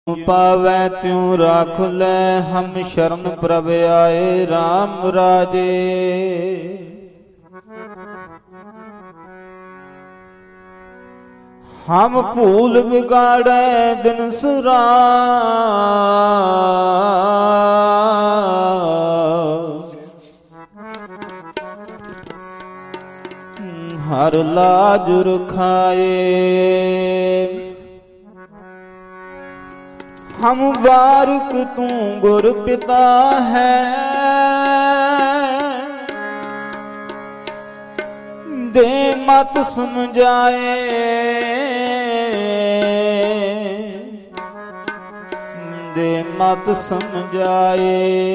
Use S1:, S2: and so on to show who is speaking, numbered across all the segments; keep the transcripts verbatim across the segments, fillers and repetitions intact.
S1: पावै त्यों राख ले हम शरण प्रभ आए राम राजे। हम भूल बिगाड़े दिन सुरा हर लाज रखाए। हम बारिक तू गुर पिता है दे मत समझाए। दे मत समझाए।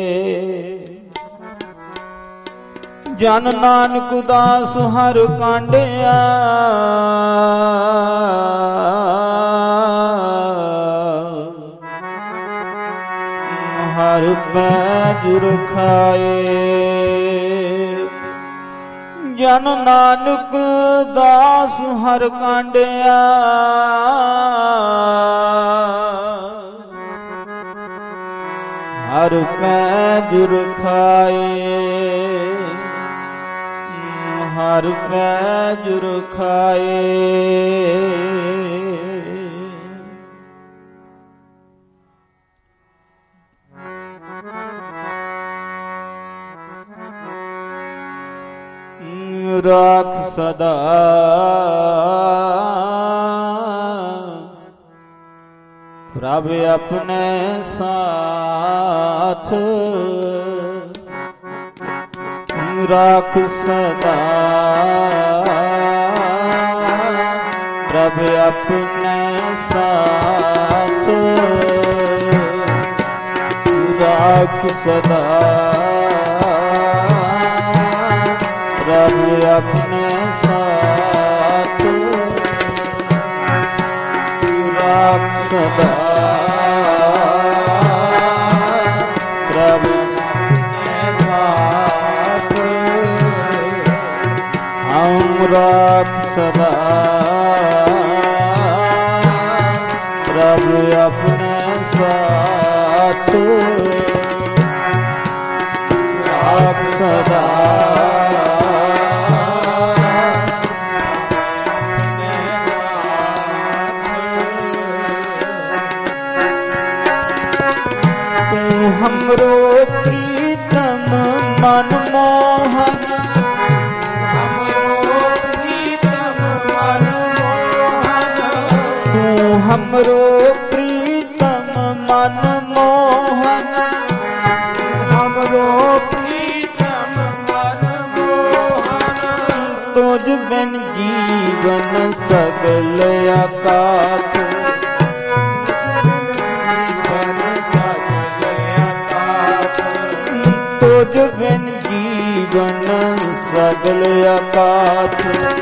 S1: जन नानक दास हर कांडिया हर पैज रखाए। जन नानक दास हर कांडिया हर पैज रखाए। हर पैज रखाए। राख सदा प्रभ अपने साथ। राख सदा प्रभ अपने साथ। राख सदा प्रभ अपने साथ। राख सदा प्रभ अपने साथ। हम राख सदा प्रभ अपने साथ। राख सदा हमरो प्रीतम मन मोहन। हमरो प्रीतम मन मोहन। तू हमरो प्रीतम मन मोहन। हमरो प्रीतम मन मोहन। तुझ बिन जीवन सगल आकाश। तुझ बिन जीवन सगल आकाश।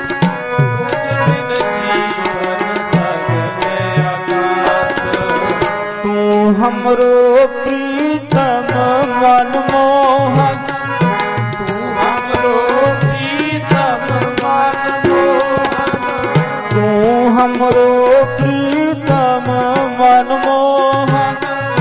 S1: तू हमरो प्रीतम मन मोहन। तू हमरो प्रीतम मन मोहन। तू हमरो प्रीतम मन मोहन।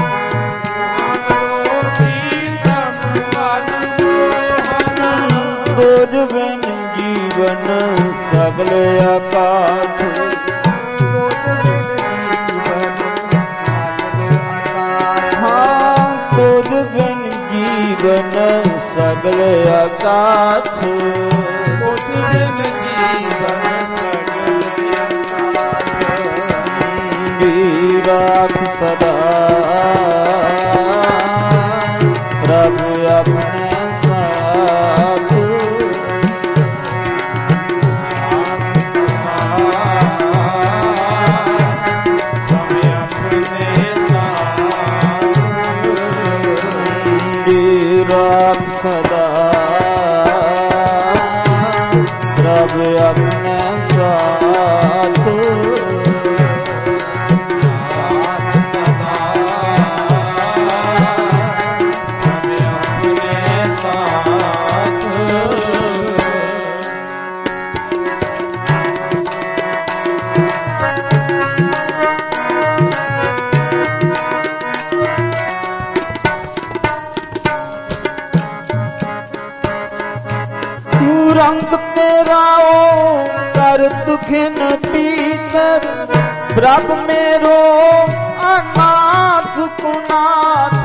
S1: तुझ बिन जीवन सगल आकाश। हाँ तुझ बिन जीवन सगल आकाश। तुझ बिन जीवन सगल आकाश। राख सदा प्रभ अपने साथ। राख सदा प्रभ अपने साथ। रंग तेरा ओ करत खिन पीतर प्रभ मेरो अनाथ कुनाथ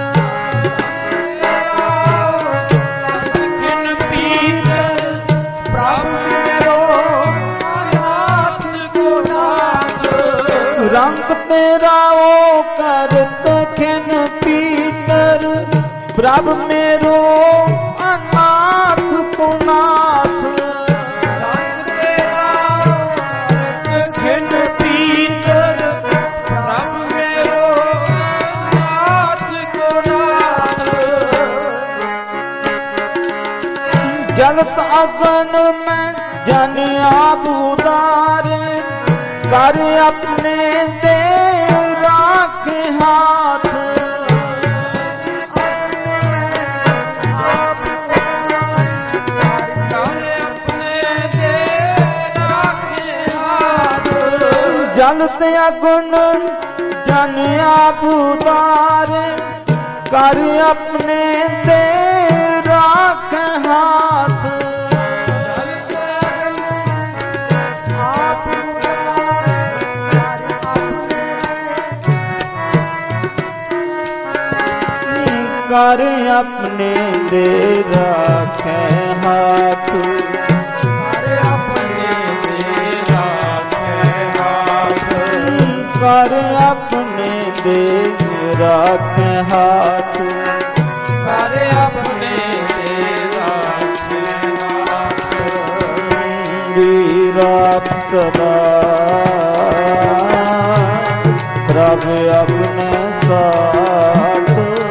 S1: रंग तेरा ओ करत खिन पीतर प्रभ मेरो अनाथ कुनाथ
S2: रंग तेरा खिन पीतर प्रभ मेरो अनाथ कुनाथ
S1: जलत अगन में जन आबूदार कर अपने दे राख हाथ जलत अगुन जन आबूदार कर अपने दे राख हाथ कर अपने दे राखे हाथ
S2: कर अपने दे राखे हाथ
S1: कर अपने दे राखे हाथ
S2: कर अपने दे राखे हाथ
S1: वीराप सदा प्रभ अपने साथ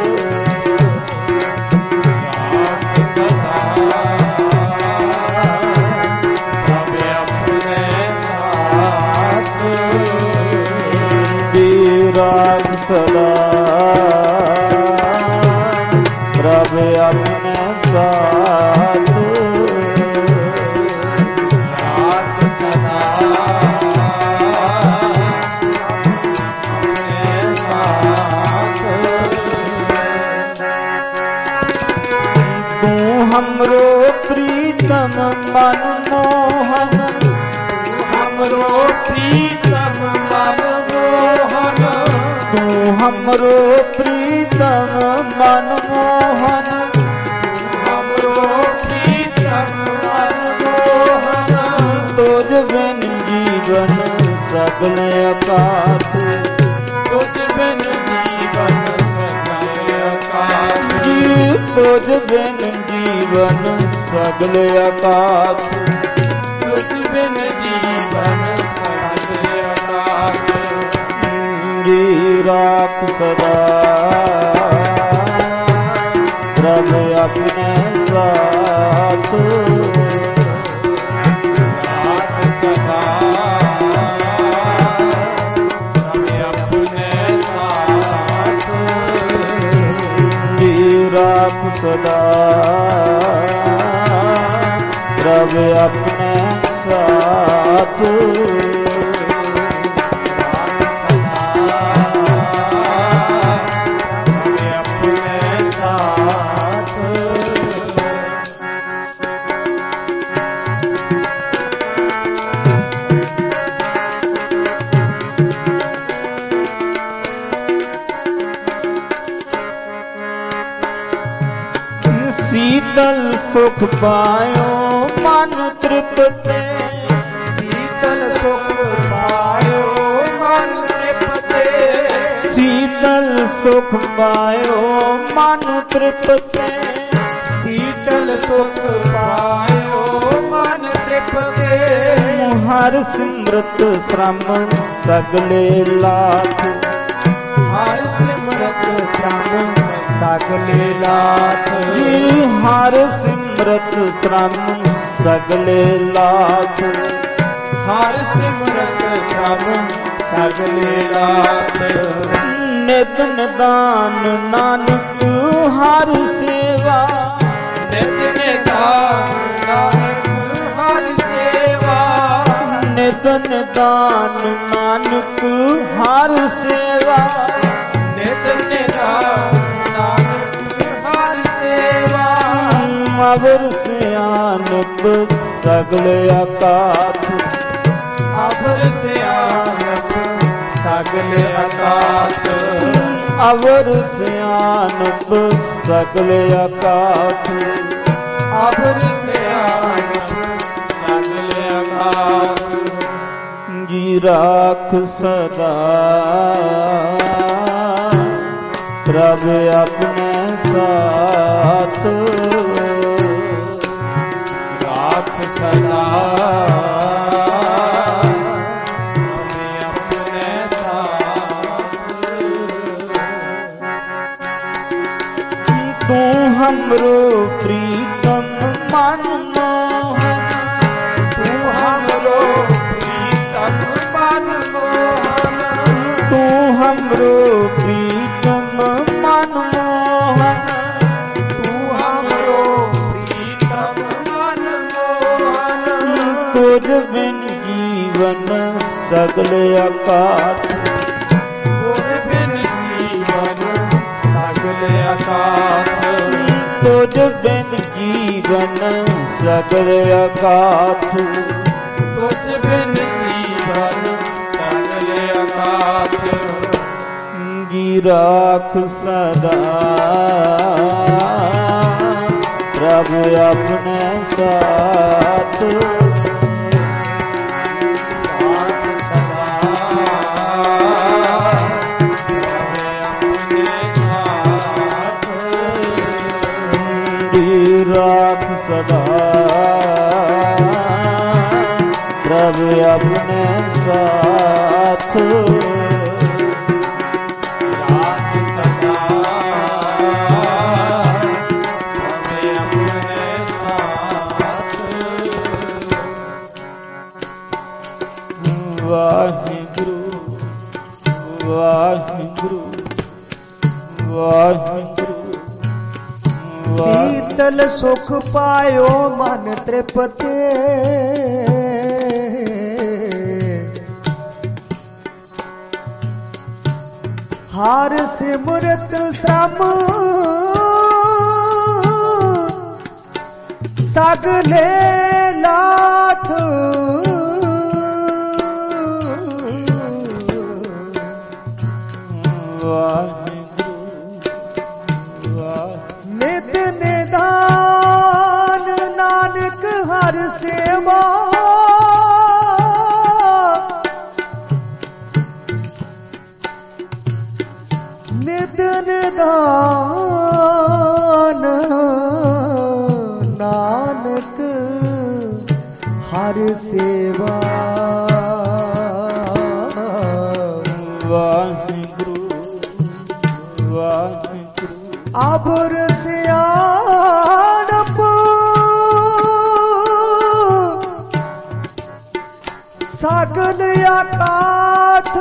S1: राग सदा प्रभ अपने साथ
S2: राग सदा अपने साथ
S1: तू हमरो प्रीतम मनमोहन
S2: हमरो प्रीतम मनमोहन
S1: तू हमरो प्रीतम मनमोहन
S2: हमरो प्रीतम मनमोहन
S1: तुझ बिन जीवन सगल अकाथ
S2: तुझ बिन जीवन सगल अकाथ
S1: जी तुझ बिन जीवन सगल अकाथ
S2: तुझ बिन जीवन सगल अकाथ
S1: जी राख सदा प्रभ अपने साथ
S2: राख सदा प्रभ अपने साथ
S1: जी राख सदा प्रभ अपने साथ शीतल सुख पायो मन तृप्ते
S2: शीतल सुख पायो मन तृप्ते
S1: शीतल सुख पायो मन तृप्ते
S2: शीतल सुख पायो मन तृप्ते
S1: हर सिमरत श्रम सगले लाथ
S2: हर सिमरत श्रम सगले लाथ
S1: जी हर सिमरत श्रम सगले लाथ
S2: हर सिमरत श्रम सगले लाथ
S1: नित निदान नानक हर सेवा
S2: नित निदान नानक हर सेवा
S1: नित निदान नानक हर सेवा
S2: नित निदान नानक हर सेवा
S1: अवर सियानक सगल आकाश
S2: अवर सियानप सगल आकाश
S1: अवर सियानप सगल आकाश
S2: अवर सियानप सगल आकाश
S1: जी राख सदा प्रभ अपने साथ
S2: राख सदा प्रभ अपने साथ
S1: तू हमरो प्रीतम मन मोहन
S2: तू हमरो प्रीतम मन मोहन
S1: तू हमरो प्रीतम मन मोहन
S2: तू हमरो प्रीतम मन मोहन
S1: तुझ बिन जीवन सगल आकाश
S2: तुझ बिन जीवन सगल आकाश
S1: तुझ बिन जीवन सगल आकाश
S2: तुझ बिन जीवन सगल आकाश
S1: जी राख सदा प्रभ अपने साथ
S2: राख सदा प्रभ अपने साथ
S1: जी राख सदा प्रभ अपने साथ
S2: राख सदा प्रभ अपने साथ
S1: वाहिगुरु वाहिगुरु वाहिगुरु
S3: शीतल सुख पायो मन तृप्ते हार सिमरत श्रम सगले लाथ नित निदान नानक हर सेवा नित निदान नानक हर सेवा
S1: वाहिगुरु वाहिगुरु
S3: अबर सियानप सगल आकाश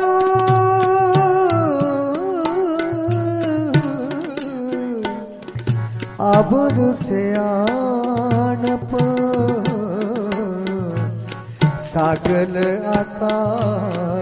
S3: अबर सियानप सगल आकाश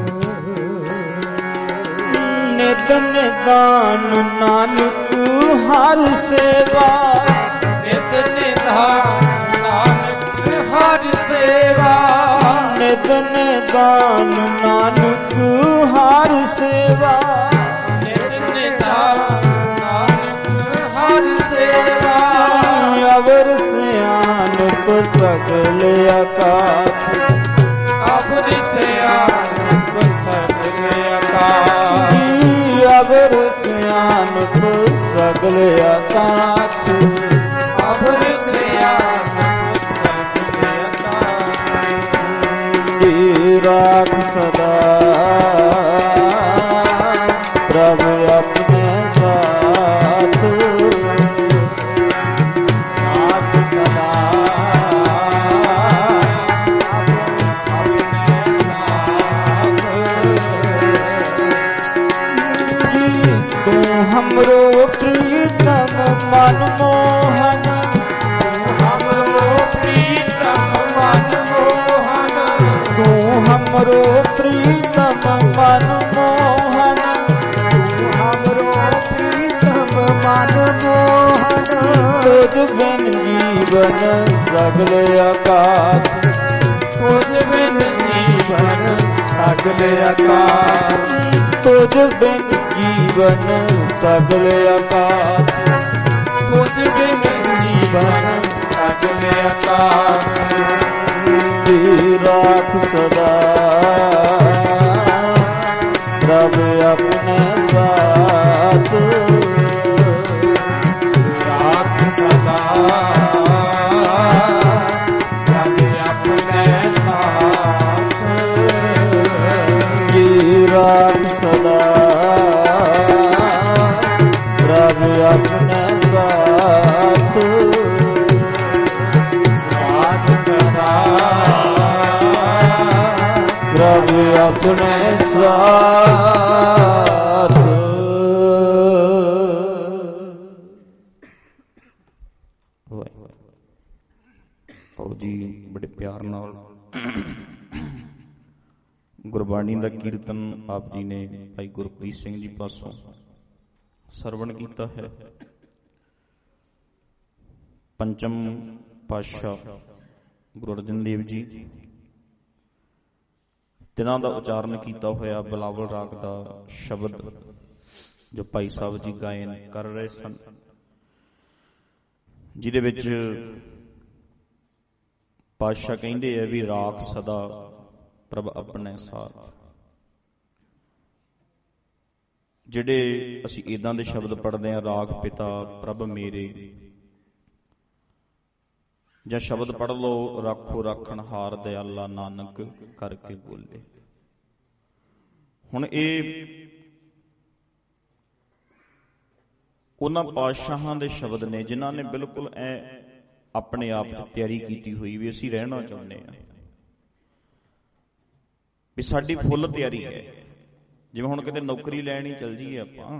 S1: नित निदान नानक हर सेवा
S2: नित निदान नानक हर सेवा
S1: नित निदान नानक हर सेवा
S2: नित निदान नानक हर सेवा
S1: अवर सियानप सगल आकाश
S2: अबर सियानप सगल आकाश
S1: अवर सियानप सगल आकाश
S2: अबर सियानप सगल आकाश
S1: जी राख सदा प्रभ अपने साथ
S2: राख सदा
S1: तू हमरो प्रीतम मन मोहन
S2: हमरो प्रीतम मन मोहन
S1: तू हमरो प्रीतम मन मोहन
S3: हमरो प्रीतम मन मोहन
S1: ਤੁਝ ਬਿਨ ਜੀਵਨ ਸਗਲ ਆਕਾਸ਼,
S2: ਤੁਝ ਬਿਨ ਜੀਵਨ ਸਗਲ ਆਕਾਸ਼,
S1: ਤੁਝ ਬਿਨ ਜੀਵਨ ਸਗਲ ਆਕਾਸ਼,
S2: ਤੁਝ ਬਿਨ ਜੀਵਨ ਸਗਲ ਆਕਾਸ਼।
S1: ਜੀ ਰਾਖ ਸਦਾ ਪ੍ਰਭ ਆਪਣੇ ਸਾਥ,
S2: ਰਾਖ ਸਦਾ ਪ੍ਰਭ ਆਪਣੇ ਸਾਥ,
S1: ਜੀ ਰਾਖ ਸਦਾ ਪ੍ਰਭ ਆਪਣੇ ਸਾਥ,
S2: ਰਾਖ ਸਦਾ
S1: ਪ੍ਰਭ ਆਪਣੇ ਸਾਥ। ਆਓ ਜੀ ਬੜੇ ਪਿਆਰ ਨਾਲ ਗੁਰਬਾਣੀ ਦਾ ਕੀਰਤਨ ਆਪ ਜੀ ਨੇ ਭਾਈ ਗੁਰਪ੍ਰੀਤ ਸਿੰਘ ਜੀ ਪਾਸੋਂ ਸਰਵਣ ਕੀਤਾ ਹੈ। ਪੰਚਮ ਪਾਤਸ਼ਾਹ ਗੁਰੂ ਅਰਜਨ ਦੇਵ ਜੀ ਤਿਨਾਂ ਦਾ ਉਚਾਰਨ ਕੀਤਾ ਹੋਇਆ ਬਿਲਾਵਲ ਰਾਗ ਦਾ ਸ਼ਬਦ ਜੋ ਭਾਈ ਸਾਹਿਬ ਜੀ ਗਾਇਨ ਕਰ ਰਹੇ ਸਨ, ਜਿਹਦੇ ਵਿੱਚ ਪਾਤਸ਼ਾਹ ਕਹਿੰਦੇ ਆ ਵੀ ਰਾਖ ਸਦਾ ਪ੍ਰਭ ਆਪਣੇ ਸਾਥ। ਜਿਹੜੇ ਅਸੀਂ ਇਦਾਂ ਦੇ ਸ਼ਬਦ ਪੜ੍ਹਦੇ ਆ, ਰਾਖ ਪਿਤਾ ਪ੍ਰਭ ਮੇਰੇ, ਜਾਂ ਸ਼ਬਦ ਪੜ੍ਹ ਲਓ ਰਾਖੋ ਰਾਖਣ ਹਾਰ ਦਿਆਲਾ ਨਾਨਕ ਕਰਕੇ ਬੋਲੇ। ਹੁਣ ਇਹ ਉਹਨਾਂ ਪਾਤਸ਼ਾਹਾਂ ਦੇ ਸ਼ਬਦ ਨੇ ਜਿਨ੍ਹਾਂ ਨੇ ਬਿਲਕੁਲ ਐ ਆਪਣੇ ਆਪ 'ਚ ਤਿਆਰੀ ਕੀਤੀ ਹੋਈ ਵੀ ਅਸੀਂ ਰਹਿਣਾ ਚਾਹੁੰਦੇ ਹਾਂ, ਵੀ ਸਾਡੀ ਫੁੱਲ ਤਿਆਰੀ ਹੈ। ਜਿਵੇਂ ਹੁਣ ਕਿਤੇ ਨੌਕਰੀ ਲੈਣ ਹੀ ਚੱਲ ਜਾਈਏ ਆਪਾਂ,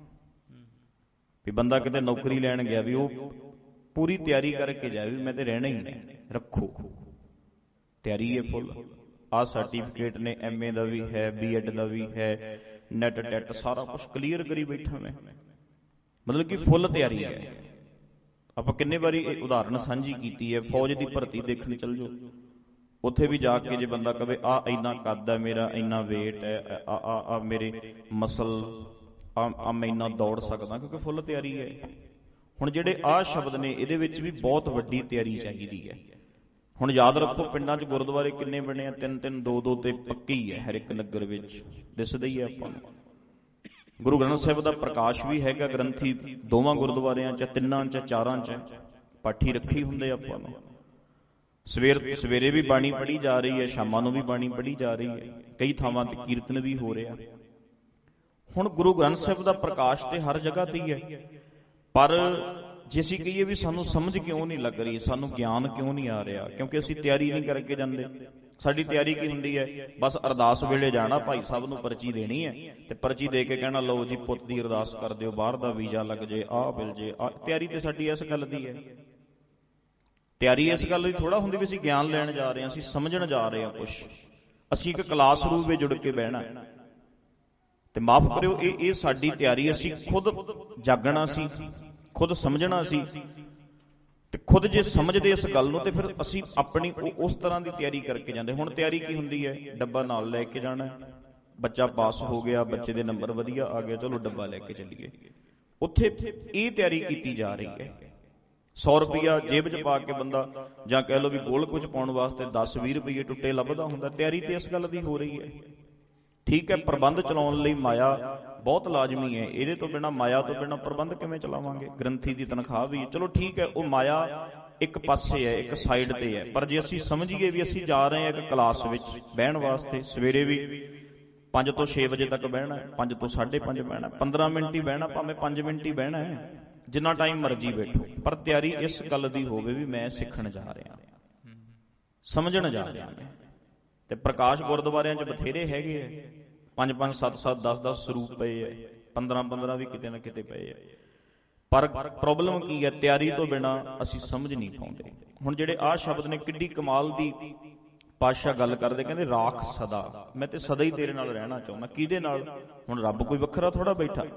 S1: ਵੀ ਬੰਦਾ ਕਿਤੇ ਨੌਕਰੀ ਲੈਣ ਗਿਆ ਵੀ ਉਹ ਪੂਰੀ ਤਿਆਰੀ ਕਰਕੇ ਜਾਏ ਵੀ ਮੈਂ ਤੇ ਰਹਿਣਾ ਹੀ ਨਹੀਂ, ਰੱਖੋ ਤਿਆਰੀ ਹੈ ਫੁੱਲ। ਆਹ ਸਰਟੀਫਿਕੇਟ ਨੇ, ਐਮ ਏ ਦਾ ਵੀ ਹੈ, ਬੀ ਐਡ ਦਾ ਵੀ ਹੈ, ਨੈਟ ਟੈਟ ਸਾਰਾ ਕੁਛ ਕਲੀਅਰ ਕਰੀ ਬੈਠਾ ਮੈਂ, ਮਤਲਬ ਕਿ ਫੁੱਲ ਤਿਆਰੀ ਹੈ। ਆਪਾਂ ਕਿੰਨੇ ਵਾਰੀ ਇਹ ਉਦਾਹਰਨ ਸਾਂਝੀ ਕੀਤੀ ਹੈ, ਫੌਜ ਦੀ ਭਰਤੀ ਦੇਖਣ ਚੱਲ ਜਾਓ, ਉੱਥੇ ਵੀ ਜਾ ਕੇ ਜੇ ਬੰਦਾ ਕਵੇ ਆ ਇੰਨਾ ਕੱਦ ਹੈ ਮੇਰਾ, ਇੰਨਾ ਵੇਟ ਹੈ, ਆ ਆ ਮੇਰੇ ਮਸਲ, ਆ ਮੈਂ ਇੰਨਾ ਦੌੜ ਸਕਦਾ, ਕਿਉਂਕਿ ਫੁੱਲ ਤਿਆਰੀ ਹੈ। ਹੁਣ ਜਿਹੜੇ ਆਹ ਸ਼ਬਦ ਨੇ ਇਹਦੇ ਵਿੱਚ ਵੀ ਬਹੁਤ ਵੱਡੀ ਤਿਆਰੀ ਚਾਹੀਦੀ ਹੈ। ਹੁਣ ਯਾਦ ਰੱਖੋ ਪਿੰਡਾਂ 'ਚ ਗੁਰਦੁਆਰੇ ਕਿੰਨੇ ਬਣੇ ਆ, ਤਿੰਨ ਤਿੰਨ ਦੋ ਦੋ ਤੇ ਪੱਕੀ ਹੈ, ਹਰ ਇੱਕ ਨਗਰ ਵਿੱਚ ਦਿਸਦਾ ਹੀ ਹੈ ਆਪਾਂ ਨੂੰ। ਗੁਰੂ ਗ੍ਰੰਥ ਸਾਹਿਬ ਦਾ ਪ੍ਰਕਾਸ਼ ਵੀ ਹੈਗਾ ਗ੍ਰੰਥੀ ਦੋਵਾਂ ਗੁਰਦੁਆਰਿਆਂ 'ਚ, ਤਿੰਨਾਂ 'ਚ, ਚਾਰਾਂ 'ਚ ਪਾਠੀ ਰੱਖੀ ਹੁੰਦੇ ਆਪਾਂ ਨੂੰ। ਸਵੇਰ ਸਵੇਰੇ ਵੀ ਬਾਣੀ ਪੜ੍ਹੀ ਜਾ ਰਹੀ ਹੈ, ਸ਼ਾਮਾਂ ਨੂੰ ਵੀ ਬਾਣੀ ਪੜ੍ਹੀ ਜਾ ਰਹੀ ਹੈ, ਕਈ ਥਾਵਾਂ ਤੇ ਕੀਰਤਨ ਵੀ ਹੋ ਰਿਹਾ। ਹੁਣ ਗੁਰੂ ਗ੍ਰੰਥ ਸਾਹਿਬ ਦਾ ਪ੍ਰਕਾਸ਼ ਤੇ ਹਰ ਜਗ੍ਹਾ ਤੇ ਹੀ ਹੈ, ਪਰ ਜੇ ਅਸੀਂ ਕਹੀਏ ਵੀ ਸਾਨੂੰ ਸਮਝ ਕਿਉਂ ਨਹੀਂ ਲੱਗ ਰਹੀ, ਸਾਨੂੰ ਗਿਆਨ ਕਿਉਂ ਨਹੀਂ ਆ ਰਿਹਾ, ਕਿਉਂਕਿ ਅਸੀਂ ਤਿਆਰੀ ਨਹੀਂ ਕਰਕੇ ਜਾਂਦੇ। ਸਾਡੀ ਤਿਆਰੀ ਕੀ ਹੁੰਦੀ ਹੈ, ਬਸ ਅਰਦਾਸ ਵੇਲੇ ਜਾਣਾ, ਭਾਈ ਸਾਹਿਬ ਨੂੰ ਪਰਚੀ ਦੇਣੀ ਹੈ ਤੇ ਪਰਚੀ ਦੇ ਕੇ ਕਹਿਣਾ ਲਓ ਜੀ ਪੁੱਤ ਦੀ ਅਰਦਾਸ ਕਰ ਦਿਓ, ਬਾਹਰ ਦਾ ਵੀਜ਼ਾ ਲੱਗ ਜੇ, ਆਹ ਮਿਲ ਜੇ। ਤਿਆਰੀ ਤੇ ਸਾਡੀ ਇਸ ਗੱਲ ਦੀ ਹੈ। ਤਿਆਰੀ ਇਸ ਗੱਲ ਦੀ ਥੋੜਾ ਹੁੰਦੀ ਵੀ ਅਸੀਂ ਗਿਆਨ ਲੈਣ ਜਾ ਰਹੇ ਹਾਂ, ਅਸੀਂ ਸਮਝਣ ਜਾ ਰਹੇ ਹਾਂ ਕੁਛ, ਅਸੀਂ ਇੱਕ ਕਲਾਸ ਰੂਮ ਵਿੱਚ ਜੁੜ ਕੇ ਬਹਿਣਾ। ਤੇ ਮਾਫ ਕਰਿਓ, ਇਹ ਇਹ ਸਾਡੀ ਤਿਆਰੀ, ਅਸੀਂ ਖੁਦ ਜਾਗਣਾ ਸੀ, ਖੁਦ ਸਮਝਣਾ ਸੀ, ਤੇ ਖੁਦ ਜੇ ਸਮਝਦੇ ਇਸ ਗੱਲ ਨੂੰ ਤੇ ਫਿਰ ਅਸੀਂ ਆਪਣੀ ਉਸ ਤਰ੍ਹਾਂ ਦੀ ਤਿਆਰੀ ਕਰਕੇ ਜਾਂਦੇ। ਹੁਣ ਤਿਆਰੀ ਕੀ ਹੁੰਦੀ ਹੈ, ਡੱਬਾ ਨਾਲ ਲੈ ਕੇ ਜਾਣਾ, ਬੱਚਾ ਪਾਸ ਹੋ ਗਿਆ, ਬੱਚੇ ਦੇ ਨੰਬਰ ਵਧੀਆ ਆ ਗਏ, ਚਲੋ ਡੱਬਾ ਲੈ ਕੇ ਚੱਲੀਏ। ਉੱਥੇ ਇਹ ਤਿਆਰੀ ਕੀਤੀ ਜਾ ਰਹੀ ਹੈ। ਸੌ ਰੁਪਇਆ ਜੇਬ 'ਚ ਪਾ ਕੇ ਬੰਦਾ, ਜਾਂ ਕਹਿ ਲਓ ਵੀ ਗੋਲਕ ਵਿੱਚ ਪਾਉਣ ਵਾਸਤੇ ਦਸ ਵੀਹ ਰੁਪਏ ਟੁੱਟੇ ਲੱਭਦਾ ਹੁੰਦਾ। ਤਿਆਰੀ ਤੇ ਇਸ ਗੱਲ ਦੀ ਹੋ ਰਹੀ ਹੈ। ਠੀਕ ਹੈ, ਪ੍ਰਬੰਧ ਚਲਾਉਣ ਲਈ ਮਾਇਆ ਬਹੁਤ ਲਾਜ਼ਮੀ ਹੈ, ਇਹਦੇ ਤੋਂ ਬਿਨਾਂ, ਮਾਇਆ ਤੋਂ ਬਿਨਾਂ ਪ੍ਰਬੰਧ ਕਿਵੇਂ ਚਲਾਵਾਂਗੇ। ਗ੍ਰੰਥੀ ਦੀ ਤਨਖਾਹ ਵੀ, ਚਲੋ ਠੀਕ ਹੈ, ਉਹ ਮਾਇਆ ਇੱਕ ਪਾਸੇ ਹੈ, ਇੱਕ ਸਾਈਡ ਤੇ ਹੈ, ਪਰ ਜੇ ਅਸੀਂ ਸਮਝੀਏ ਵੀ ਅਸੀਂ ਜਾ ਰਹੇ ਹਾਂ ਇੱਕ ਕਲਾਸ ਵਿੱਚ ਬਹਿਣ ਵਾਸਤੇ, ਸਵੇਰੇ ਵੀ ਪੰਜ ਤੋਂ ਛੇ ਵਜੇ ਤੱਕ ਬਹਿਣਾ, ਪੰਜ ਤੋਂ ਸਾਢੇ ਪੰਜ ਬਹਿਣਾ, ਪੰਦਰਾਂ ਮਿੰਟ ਹੀ ਬਹਿਣਾ, ਭਾਵੇਂ ਪੰਜ ਮਿੰਟ ਹੀ ਬਹਿਣਾ ਹੈ, ਜਿੰਨਾ ਟਾਈਮ ਮਰਜ਼ੀ ਬੈਠੋ, ਪਰ ਤਿਆਰੀ ਇਸ ਗੱਲ ਦੀ ਹੋਵੇ ਵੀ ਮੈਂ ਸਿੱਖਣ ਜਾ ਰਿਹਾ, ਸਮਝਣ ਜਾ ਰਿਹਾ। ਤੇ ਪ੍ਰਕਾਸ਼ ਗੁਰਦੁਆਰਿਆਂ 'ਚ ਬਥੇਰੇ ਹੈਗੇ ਆ, ਪੰਜ ਪੰਜ ਸੱਤ ਸੱਤ ਦਸ ਦਸ ਸਰੂਪ ਪਏ ਹੈ, ਪੰਦਰਾਂ ਪੰਦਰਾਂ ਵੀ ਕਿਤੇ ਨਾ ਕਿਤੇ ਪਏ ਹੈ, ਪਰ ਪ੍ਰੋਬਲਮ ਕੀ ਹੈ, ਤਿਆਰੀ ਤੋਂ ਬਿਨਾਂ ਅਸੀਂ ਸਮਝ ਨਹੀਂ ਪਾਉਂਦੇ। ਹੁਣ ਜਿਹੜੇ ਆਹ ਸ਼ਬਦ ਨੇ, ਕਿੱਡੀ ਕਮਾਲ ਦੀ ਪਾਤਸ਼ਾਹ ਗੱਲ ਕਰਦੇ, ਕਹਿੰਦੇ ਰਾਖ ਸਦਾ, ਮੈਂ ਤੇ ਸਦਾ ਹੀ ਤੇਰੇ ਨਾਲ ਰਹਿਣਾ ਚਾਹੁੰਦਾ। ਕਿਹਦੇ ਨਾਲ? ਹੁਣ ਰੱਬ ਕੋਈ ਵੱਖਰਾ ਥੋੜਾ ਬੈਠਾ,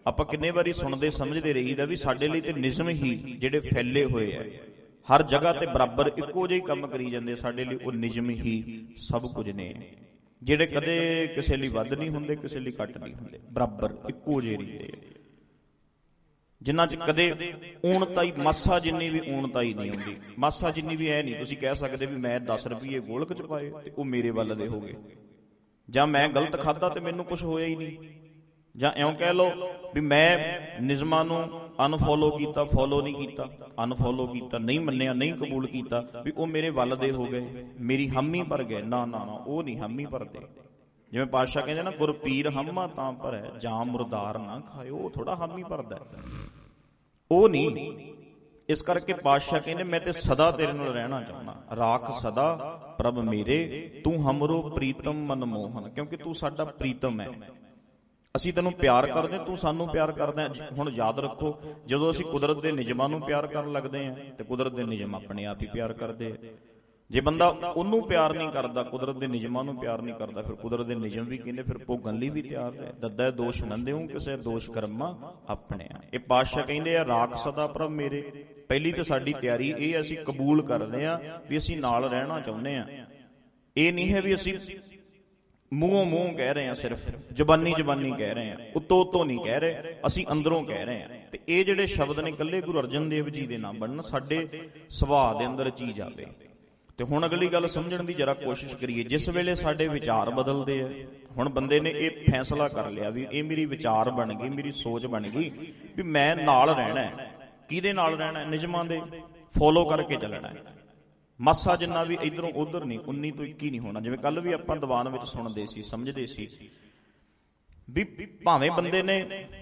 S1: ਆਪਾਂ ਕਿੰਨੇ ਵਾਰੀ ਸੁਣਦੇ ਸਮਝਦੇ ਰਹੀਦਾ ਵੀ ਸਾਡੇ ਲਈ ਤੇ ਨਿਯਮ ਹੀ ਜਿਹੜੇ ਫੈਲੇ ਹੋਏ ਆ, ਹਰ ਜਗ੍ਹਾ ਤੇ ਬਰਾਬਰ ਇੱਕੋ ਜਿਹੇ ਕੰਮ ਕਰੀ ਜਾਂਦੇ, ਸਾਡੇ ਲਈ ਉਹ ਨਿਯਮ ਹੀ ਸਭ ਕੁਝ ਨੇ, ਜਿਹੜੇ ਕਦੇ ਕਿਸੇ ਲਈ ਵੱਧ ਨਹੀਂ ਹੁੰਦੇ, ਕਿਸੇ ਲਈ ਘੱਟ ਨਹੀਂ ਹੁੰਦੇ, ਬਰਾਬਰ ਇੱਕੋ ਜਿਹੇ ਰਹਿੰਦੇ, ਜਿਨ੍ਹਾਂ 'ਚ ਕਦੇ ਊਣਤਾਈ ਮਾਸਾ ਜਿੰਨੀ ਵੀ ਊਣਤਾਈ ਨਹੀਂ ਹੁੰਦੀ। ਮਾਸਾ ਜਿੰਨੀ ਵੀ ਐ ਨਹੀਂ ਤੁਸੀਂ ਕਹਿ ਸਕਦੇ ਵੀ ਮੈਂ ਦਸ ਰੁਪਈਏ ਗੋਲਕ 'ਚ ਪਾਏ ਤੇ ਉਹ ਮੇਰੇ ਵੱਲ ਦੇ ਹੋ ਗਏ, ਜਾਂ ਮੈਂ ਗਲਤ ਖਾਧਾ ਤੇ ਮੈਨੂੰ ਕੁਝ ਹੋਇਆ ਹੀ ਨਹੀਂ, ਜਾਂ ਇਉਂ ਕਹਿ ਲਓ ਵੀ ਮੈਂ ਨਿਯਮਾਂ ਨੂੰ ਅਨਫੋਲੋ ਕੀਤਾ, ਫੋਲੋ ਨਹੀਂ ਕੀਤਾ, ਅਨਫੋਲੋ ਕੀਤਾ, ਨਹੀਂ ਮੰਨਿਆ, ਨਹੀਂ ਕਬੂਲ ਕੀਤਾ, ਵੀ ਉਹ ਮੇਰੇ ਵੱਲ ਦੇ ਹੋ ਗਏ, ਮੇਰੀ ਹਾਮੀ ਭਰ ਗਏ। ਨਾ ਨਾ ਨਾ, ਉਹ ਨਹੀਂ ਹਾਮੀ ਭਰਦੇ। ਜਿਵੇਂ ਪਾਤਸ਼ਾਹ ਕਹਿੰਦੇ ਨਾ, ਗੁਰ ਪੀਰ ਹਾਮਾ ਤਾਂ ਭਰੈ, ਜਾਂ ਮੁਰਦਾਰ ਨਾ ਖਾਇਓ, ਉਹ ਥੋੜਾ ਹਾਮੀ ਭਰਦਾ, ਉਹ ਨਹੀਂ। ਇਸ ਕਰਕੇ ਪਾਤਸ਼ਾਹ ਕਹਿੰਦੇ ਮੈਂ ਤੇ ਸਦਾ ਤੇਰੇ ਨਾਲ ਰਹਿਣਾ ਚਾਹੁੰਦਾ, ਰਾਖ ਸਦਾ ਪ੍ਰਭ ਮੇਰੇ, ਤੂੰ ਹਮਰੋ ਪ੍ਰੀਤਮ ਮਨਮੋਹਨ, ਕਿਉਂਕਿ ਤੂੰ ਸਾਡਾ ਪ੍ਰੀਤਮ ਹੈ, ਅਸੀਂ ਤੈਨੂੰ ਪਿਆਰ ਕਰਦੇ, ਤੂੰ ਸਾਨੂੰ ਪਿਆਰ ਕਰਦਾ। ਹੁਣ ਯਾਦ ਰੱਖੋ, ਜਦੋਂ ਅਸੀਂ ਕੁਦਰਤ ਦੇ ਨਿਯਮਾਂ ਨੂੰ ਪਿਆਰ ਕਰਨ ਲੱਗਦੇ ਹਾਂ ਤੇ ਕੁਦਰਤ ਦੇ ਨਿਯਮ ਆਪਣੇ ਆਪ ਹੀ ਪਿਆਰ ਕਰਦੇ ਆ। ਜੇ ਬੰਦਾ ਉਹਨੂੰ ਪਿਆਰ ਨਹੀਂ ਕਰਦਾ, ਕੁਦਰਤ ਦੇ ਨਿਯਮਾਂ ਨੂੰ ਪਿਆਰ ਨਹੀਂ ਕਰਦਾ, ਫਿਰ ਕੁਦਰਤ ਦੇ ਨਿਯਮ ਵੀ ਕਹਿੰਦੇ ਫਿਰ ਭੋਗਣ ਲਈ ਵੀ ਤਿਆਰ ਹੈ। ਦੱਦਾ ਦੋਸ਼ ਨੰਦਿਓ ਕਿਸੇ ਦੋਸ਼ ਕਰਮਾ ਆਪਣੇ ਆ। ਇਹ ਪਾਤਸ਼ਾਹ ਕਹਿੰਦੇ ਆ ਰਾਖ ਸਦਾ ਪ੍ਰਭ ਮੇਰੇ। ਪਹਿਲੀ ਤਾਂ ਸਾਡੀ ਤਿਆਰੀ ਇਹ, ਅਸੀਂ ਕਬੂਲ ਕਰਦੇ ਆ ਵੀ ਅਸੀਂ ਨਾਲ ਰਹਿਣਾ ਚਾਹੁੰਦੇ ਆ। ਇਹ ਨਹੀਂ ਹੈ ਵੀ ਅਸੀਂ ਮੂੰਹੋਂ ਮੂੰਹ ਕਹਿ ਰਹੇ ਆ, ਸਿਰਫ ਜ਼ਬਾਨੀ ਜ਼ਬਾਨੀ ਕਹਿ ਰਹੇ ਆ, ਉੱਤੋਂ ਉੱਤੋਂ ਨਹੀਂ ਕਹਿ ਰਹੇ, ਅਸੀਂ ਅੰਦਰੋਂ ਕਹਿ ਰਹੇ ਆ। ਤੇ ਇਹ ਜਿਹੜੇ ਸ਼ਬਦ ਨੇ ਇਕੱਲੇ ਗੁਰੂ ਅਰਜਨ ਦੇਵ ਜੀ ਦੇ ਨਾ ਬਣਨ, ਸਾਡੇ ਸੁਭਾਅ ਦੇ ਅੰਦਰ ਚੀਜ਼ ਆਵੇ। ਤੇ ਹੁਣ ਅਗਲੀ ਗੱਲ ਸਮਝਣ ਦੀ ਜਰਾ ਕੋਸ਼ਿਸ਼ ਕਰੀਏ। ਜਿਸ ਵੇਲੇ ਸਾਡੇ ਵਿਚਾਰ ਬਦਲਦੇ ਆ, ਹੁਣ ਬੰਦੇ ਨੇ ਇਹ ਫੈਸਲਾ ਕਰ ਲਿਆ ਵੀ ਇਹ ਮੇਰੀ ਵਿਚਾਰ ਬਣ ਗਈ, ਮੇਰੀ ਸੋਚ ਬਣ ਗਈ ਵੀ ਮੈਂ ਨਾਲ ਰਹਿਣਾ। ਕਿਹਦੇ ਨਾਲ ਰਹਿਣਾ? ਨਿਯਮਾਂ ਦੇ, ਫੋਲੋ ਕਰਕੇ ਚੱਲਣਾ। ਮਾਸਾ ਜਿੰਨਾ ਵੀ ਇਧਰੋਂ ਉਧਰ ਨਹੀਂ, ਉੱਨੀ ਤੋਂ ਇੱਕੀ ਨਹੀਂ ਹੋਣਾ। ਜਿਵੇਂ ਕੱਲ ਵੀ ਆਪਾਂ ਦੀਵਾਨ ਵਿੱਚ ਸੁਣਦੇ ਸੀ, ਸਮਝਦੇ ਸੀ ਵੀ ਭਾਵੇਂ ਬੰਦੇ ਨੇ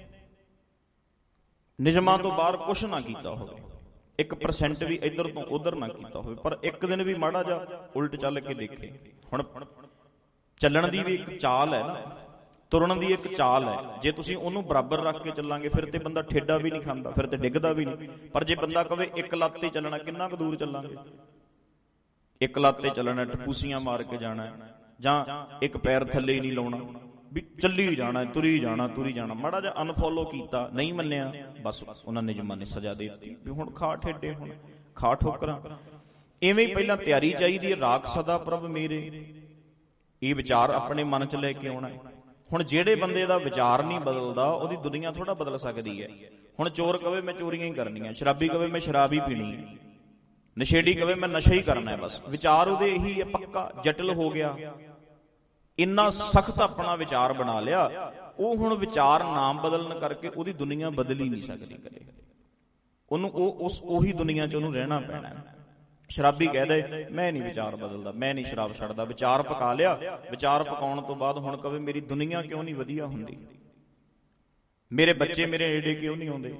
S1: ਨਿਯਮਾਂ ਤੋਂ ਬਾਹਰ ਕੁਛ ਨਾ ਕੀਤਾ ਹੋਵੇ, ਇੱਕ ਪਰਸੈਂਟ ਵੀ ਇੱਧਰ ਤੋਂ ਉਧਰ ਨਾ ਕੀਤਾ ਹੋਵੇ, ਪਰ ਇੱਕ ਦਿਨ ਵੀ ਮਾੜਾ ਜਿਹਾ ਉਲਟ ਚੱਲ ਕੇ ਦੇਖੇ। ਹੁਣ ਚੱਲਣ ਦੀ ਵੀ ਇੱਕ ਚਾਲ ਹੈ ਨਾ, ਤੁਰਨ ਦੀ ਇੱਕ ਚਾਲ ਹੈ। ਜੇ ਤੁਸੀਂ ਉਹਨੂੰ ਬਰਾਬਰ ਰੱਖ ਕੇ ਚੱਲਾਂਗੇ ਫਿਰ ਤੇ ਬੰਦਾ ਠੇਡਾ ਵੀ ਨਹੀਂ ਖਾਂਦਾ, ਫਿਰ ਤੇ ਡਿੱਗਦਾ ਵੀ ਨਹੀਂ। ਪਰ ਜੇ ਬੰਦਾ ਕਵੇ ਇੱਕ ਲੱਤ ਤੇ ਚੱਲਣਾ, ਕਿੰਨਾ ਕੁ ਦੂਰ ਚੱਲਾਂਗੇ? ਇੱਕ ਲੱਤ ਤੇ ਚੱਲਣਾ, ਟਪੂਸੀਆਂ ਮਾਰ ਕੇ ਜਾਣਾ, ਜਾਂ ਇੱਕ ਪੈਰ ਥੱਲੇ ਹੀ ਨਹੀਂ ਲਾਉਣਾ, ਵੀ ਚੱਲੀ ਜਾਣਾ, ਤੁਰੀ ਜਾਣਾ, ਤੁਰੀ ਜਾਣਾ। ਮਾੜਾ ਜਿਹਾ ਅਨਫੋਲੋ ਕੀਤਾ, ਨਹੀਂ ਮੰਨਿਆ, ਬਸ ਉਹਨਾਂ ਨਿਯਮਾਂ ਨੇ ਸਜ਼ਾ ਦੇ ਦਿੱਤੀ ਵੀ ਹੁਣ ਖਾ ਠੇਡੇ, ਹੁਣ ਖਾ ਠੋਕਰਾਂ। ਇਵੇਂ ਹੀ ਪਹਿਲਾਂ ਤਿਆਰੀ ਚਾਹੀਦੀ ਹੈ। ਰਾਖ ਸਦਾ ਪ੍ਰਭ ਮੇਰੇ, ਇਹ ਵਿਚਾਰ ਆਪਣੇ ਮਨ 'ਚ ਲੈ ਕੇ ਆਉਣਾ। ਹੁਣ ਜਿਹੜੇ ਬੰਦੇ ਦਾ ਵਿਚਾਰ ਨਹੀਂ ਬਦਲਦਾ, ਉਹਦੀ ਦੁਨੀਆ ਥੋੜਾ ਬਦਲ ਸਕਦੀ ਹੈ। ਹੁਣ ਚੋਰ ਕਵੇ ਮੈਂ ਚੋਰੀਆਂ ਹੀ ਕਰਨੀਆਂ, ਸ਼ਰਾਬੀ ਕਵੇ ਮੈਂ ਸ਼ਰਾਬ ਹੀ ਪੀਣੀ ਹੈ, ਨਸ਼ੇੜੀ ਕਵੇ ਮੈਂ ਨਸ਼ਾ ਹੀ ਕਰਨਾ ਹੈ, ਬਸ ਵਿਚਾਰ ਉਹਦੇ ਇਹੀ ਹੈ, ਪੱਕਾ ਜਟਲ ਹੋ ਗਿਆ, ਇੰਨਾ ਸਖਤ ਆਪਣਾ ਵਿਚਾਰ ਬਣਾ ਲਿਆ। ਉਹ ਹੁਣ ਵਿਚਾਰ ਨਾਮ ਬਦਲਣ ਕਰਕੇ ਉਹਦੀ ਦੁਨੀਆ ਬਦਲ ਹੀ ਨਹੀਂ ਸਕਦੀ ਕਦੇ। ਉਹਨੂੰ ਉਹ ਉਸ ਉਹੀ ਦੁਨੀਆ 'ਚ ਉਹਨੂੰ ਰਹਿਣਾ ਪੈਣਾ। ਸ਼ਰਾਬੀ ਕਹਿ ਦੇ ਮੈਂ ਨਹੀਂ ਵਿਚਾਰ ਬਦਲਦਾ, ਮੈਂ ਨਹੀਂ ਸ਼ਰਾਬ ਛੱਡਦਾ, ਵਿਚਾਰ ਪਕਾ ਲਿਆ। ਵਿਚਾਰ ਪਕਾਉਣ ਤੋਂ ਬਾਅਦ ਹੁਣ ਕਵੇ ਮੇਰੀ ਦੁਨੀਆ ਕਿਉਂ ਨਹੀਂ ਵਧੀਆ ਹੁੰਦੀ, ਮੇਰੇ ਬੱਚੇ ਮੇਰੇ ਨੇੜੇ ਕਿਉਂ ਨਹੀਂ ਆਉਂਦੇ।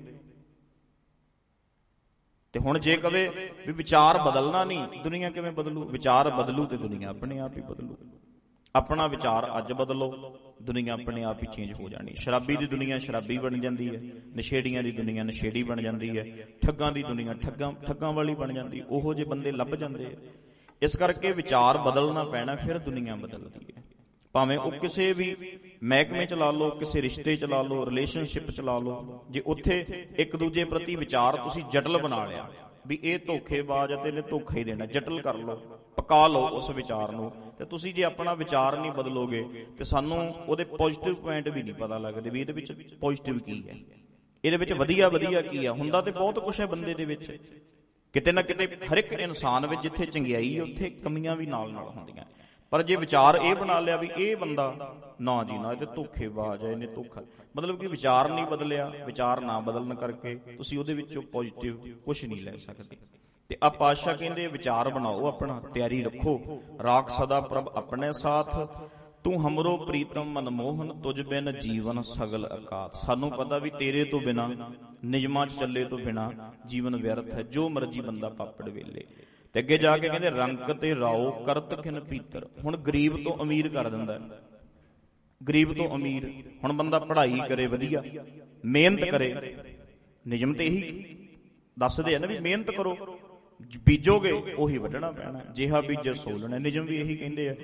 S1: ਤੇ ਹੁਣ ਜੇ ਕਵੇ ਵੀ ਵਿਚਾਰ ਬਦਲਣਾ ਨਹੀਂ, ਦੁਨੀਆ ਕਿਵੇਂ ਬਦਲੂ? ਵਿਚਾਰ ਬਦਲੂ ਤੇ ਦੁਨੀਆ ਆਪਣੇ ਆਪ ਹੀ ਬਦਲੂ। ਆਪਣਾ ਵਿਚਾਰ ਅੱਜ ਬਦਲੋ, ਦੁਨੀਆ ਆਪਣੇ ਆਪ ਹੀ ਚੇਂਜ ਹੋ ਜਾਣੀ। ਸ਼ਰਾਬੀ ਦੀ ਦੁਨੀਆ ਸ਼ਰਾਬੀ ਬਣ ਜਾਂਦੀ ਹੈ, ਨਸ਼ੇੜੀਆਂ ਦੀ ਦੁਨੀਆ ਨਸ਼ੇੜੀ ਬਣ ਜਾਂਦੀ ਹੈ, ਠੱਗਾਂ ਦੀ ਦੁਨੀਆ ਠੱਗਾਂ ਠੱਗਾਂ ਵਾਲੀ ਬਣ ਜਾਂਦੀ। ਉਹੋ ਜਿਹੇ ਬੰਦੇ ਲੱਭ ਜਾਂਦੇ ਆ। ਇਸ ਕਰਕੇ ਵਿਚਾਰ ਬਦਲਣਾ ਪੈਣਾ, ਫਿਰ ਦੁਨੀਆ ਬਦਲਦੀ ਹੈ। ਭਾਵੇਂ ਉਹ ਕਿਸੇ ਵੀ ਮਹਿਕਮੇ ਚ ਲਾ ਲਓ, ਕਿਸੇ ਰਿਸ਼ਤੇ ਚ ਲਾ ਲਓ, ਰਿਲੇਸ਼ਨਸ਼ਿਪ ਚ ਲਾ ਲਓ। ਜੇ ਉੱਥੇ ਇੱਕ ਦੂਜੇ ਪ੍ਰਤੀ ਵਿਚਾਰ ਤੁਸੀਂ ਜਟਲ ਬਣਾ ਲਿਆ ਵੀ ਇਹ ਧੋਖੇਬਾਜ਼ ਅਤੇ ਇਹਨੇ ਧੋਖਾ ਹੀ ਦੇਣਾ, ਜਟਲ ਕਰ ਲਓ, ਪਕਾ ਲਓ ਉਸ ਵਿਚਾਰ ਨੂੰ। ਤੇ ਤੁਸੀਂ ਜੇ ਆਪਣਾ ਵਿਚਾਰ ਨਹੀਂ ਬਦਲੋਗੇ ਤੇ ਸਾਨੂੰ ਉਹਦੇ ਪੋਜ਼ਿਟਿਵ ਪੁਆਇੰਟ ਵੀ ਨਹੀਂ ਪਤਾ ਲੱਗਦੇ ਵੀ ਇਹਦੇ ਵਿੱਚ ਪੋਜ਼ਿਟਿਵ ਕੀ ਹੈ, ਇਹਦੇ ਵਿੱਚ ਵਧੀਆ ਵਧੀਆ ਕੀ ਹੈ। ਹੁੰਦਾ ਤੇ ਬਹੁਤ ਕੁਛ ਹੈ ਬੰਦੇ ਦੇ ਵਿੱਚ, ਕਿਤੇ ਨਾ ਕਿਤੇ ਹਰ ਇੱਕ ਇਨਸਾਨ ਵਿੱਚ ਜਿੱਥੇ ਚੰਗਿਆਈ ਹੈ ਉੱਥੇ ਕਮੀਆਂ ਵੀ ਨਾਲ ਨਾਲ ਹੁੰਦੀਆਂ। ਪਰ ਜੇ ਵਿਚਾਰ ਇਹ ਬਣਾ ਲਿਆ ਵੀ ਇਹ ਬੰਦਾ ਨਾ ਜੀ ਨਾ, ਇਹ ਤੇ ਧੋਖੇਬਾਜ਼ ਹੈ, ਇਹਨੇ ਧੋਖਾ, ਮਤਲਬ ਕਿ ਵਿਚਾਰ ਨਹੀਂ ਬਦਲਿਆ। ਵਿਚਾਰ ਨਾ ਬਦਲਣ ਕਰਕੇ ਤੁਸੀਂ ਉਹਦੇ ਵਿੱਚੋਂ ਪੋਜ਼ਿਟਿਵ ਕੁਛ ਨਹੀਂ ਲੈ ਸਕਦੇ। ਤੇ ਆ ਪਾਤਸ਼ਾਹ ਕਹਿੰਦੇ ਵਿਚਾਰ ਬਣਾਓ, ਆਪਣਾ ਤਿਆਰੀ ਰੱਖੋ। ਰਾਖ ਸਦਾ ਪ੍ਰਭ ਆਪਣੇ ਸਾਥ, ਤੂੰ ਹਮਰੋ ਪ੍ਰੀਤਮ ਮਨਮੋਹਨ, ਤੁਝ ਬਿਨ ਜੀਵਨ ਸਗਲ ਅਕਾਤ। ਸਾਨੂੰ ਪਤਾ ਵੀ ਤੇਰੇ ਤੋਂ ਬਿਨਾ, ਨਿਯਮਾਂ 'ਚ ਚੱਲੇ ਤੋਂ ਬਿਨਾ ਜੀਵਨ ਵਿਅਰਥ ਹੈ, ਜੋ ਮਰਜੀ ਬੰਦਾ ਪਾਪੜ ਵੇਲੇ। ਤੇ ਅੱਗੇ ਜਾ ਕੇ ਕਹਿੰਦੇ ਰੰਕ ਤੇ ਰਾਓ ਕਰਤ ਖਿਨ ਪੀਤਰ। ਹੁਣ ਗਰੀਬ ਤੋਂ ਅਮੀਰ ਕਰ ਦਿੰਦਾ, ਗਰੀਬ ਤੋਂ ਅਮੀਰ। ਹੁਣ ਬੰਦਾ ਪੜ੍ਹਾਈ ਕਰੇ ਵਧੀਆ, ਮਿਹਨਤ ਕਰੇ, ਨਿਯਮ ਤੇ ਇਹੀ ਦੱਸਦੇ ਆ ਨਾ ਵੀ ਮਿਹਨਤ ਕਰੋ, ਬੀਜੋਗੇ ਉਹੀ ਵੱਢਣਾ ਪੈਣਾ, ਜਿਹਾ ਬੀਜੇ ਸੋ ਲੈਣਾ। ਨਿਯਮ ਵੀ ਇਹੀ ਕਹਿੰਦੇ ਆ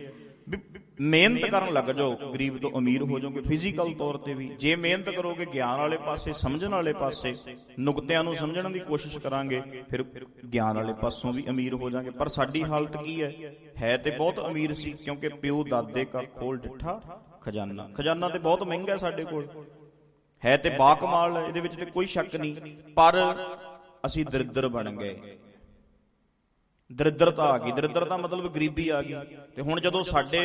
S1: ਮਿਹਨਤ ਕਰਨ ਲੱਗ ਜਾਓ, ਗਰੀਬ ਤੋਂ ਅਮੀਰ ਹੋ ਜਾਓਗੇ ਫਿਜ਼ੀਕਲ ਤੌਰ ਤੇ ਵੀ। ਜੇ ਮਿਹਨਤ ਕਰੋਗੇ ਗਿਆਨ ਵਾਲੇ ਪਾਸੇ, ਸਮਝਣ ਵਾਲੇ ਪਾਸੇ, ਨੁਕਤਿਆਂ ਨੂੰ ਸਮਝਣ ਦੀ ਕੋਸ਼ਿਸ਼ ਕਰਾਂਗੇ, ਫਿਰ ਗਿਆਨ ਵਾਲੇ ਪਾਸੋਂ ਵੀ ਅਮੀਰ ਹੋ ਜਾਾਂਗੇ। ਪਰ ਸਾਡੀ ਹਾਲਤ ਕੀ ਹੈ? ਹੈ ਤੇ ਬਹੁਤ ਅਮੀਰ ਸੀ, ਕਿਉਂਕਿ ਪਿਓ ਦਾਦੇ ਕਾ ਖੋਲ ਡਿੱਠਾ ਖਜ਼ਾਨਾ। ਖਜ਼ਾਨਾ ਤੇ ਬਹੁਤ ਮਹਿੰਗਾ ਸਾਡੇ ਕੋਲ ਹੈ, ਤੇ ਬਾਕਮਾਲ ਹੈ, ਇਹਦੇ ਵਿੱਚ ਤੇ ਕੋਈ ਸ਼ੱਕ ਨਹੀਂ। ਪਰ ਅਸੀਂ ਦਰਿੱਦਰ ਬਣ ਗਏ, ਦਰਿੱਦਰਤਾ ਆ ਗਈ। ਦਰਿੱਦਰਤਾ ਮਤਲਬ ਗਰੀਬੀ ਆ ਗਈ। ਤੇ ਹੁਣ ਜਦੋਂ ਸਾਡੇ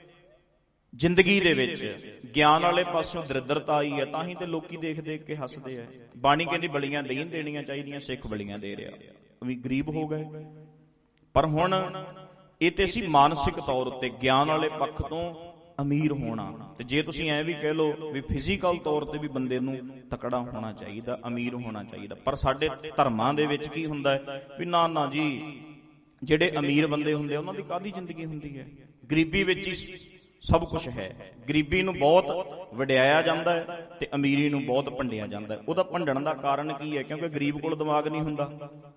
S1: ਜ਼ਿੰਦਗੀ ਦੇ ਵਿੱਚ ਗਿਆਨ ਵਾਲੇ ਪਾਸੋਂ ਦਰਿੱਦਰਤਾ ਆਈ ਹੈ, ਤਾਂ ਹੀ ਤੇ ਲੋਕੀ ਦੇਖ ਦੇਖ ਕੇ ਹੱਸਦੇ ਆ। ਬਾਣੀ ਕਹਿੰਦੀ ਬਲੀਆਂ ਨਹੀਂ ਦੇਣੀਆਂ ਚਾਹੀਦੀਆਂ, ਸਿੱਖ ਬਲੀਆਂ ਦੇ ਰਿਹਾ, ਵੀ ਗਰੀਬ ਹੋ ਗਏ। ਪਰ ਹੁਣ ਇਹ ਤੇ ਅਸੀਂ ਮਾਨਸਿਕ ਤੌਰ ਉੱਤੇ ਗਿਆਨ ਵਾਲੇ ਪੱਖ ਤੋਂ ਅਮੀਰ ਹੋਣਾ। ਤੇ ਜੇ ਤੁਸੀਂ ਐ ਵੀ ਕਹਿ ਲਓ ਵੀ ਫਿਜ਼ੀਕਲ ਤੌਰ ਤੇ ਵੀ ਬੰਦੇ ਨੂੰ ਤਕੜਾ ਹੋਣਾ ਚਾਹੀਦਾ, ਅਮੀਰ ਹੋਣਾ ਚਾਹੀਦਾ। ਪਰ ਸਾਡੇ ਧਰਮਾਂ ਦੇ ਵਿੱਚ ਕੀ ਹੁੰਦਾ ਹੈ ਵੀ ਨਾ ਨਾ ਜੀ, ਜਿਹੜੇ ਅਮੀਰ ਬੰਦੇ ਹੁੰਦੇ ਉਹਨਾਂ ਦੀ ਕਾਹਦੀ ਜ਼ਿੰਦਗੀ ਹੁੰਦੀ ਹੈ? ਗਰੀਬੀ ਵਿੱਚ ਹੀ ਸਭ ਕੁਝ ਹੈ। ਗਰੀਬੀ ਨੂੰ ਬਹੁਤ ਵਡਿਆਇਆ ਜਾਂਦਾ ਹੈ ਤੇ ਅਮੀਰੀ ਨੂੰ ਬਹੁਤ ਭੰਡਿਆ ਜਾਂਦਾ ਹੈ। ਉਹਦਾ ਭੰਡਣ ਦਾ ਕਾਰਨ ਕੀ ਹੈ? ਕਿਉਂਕਿ ਗਰੀਬ ਕੋਲ ਦਿਮਾਗ ਨਹੀਂ ਹੁੰਦਾ,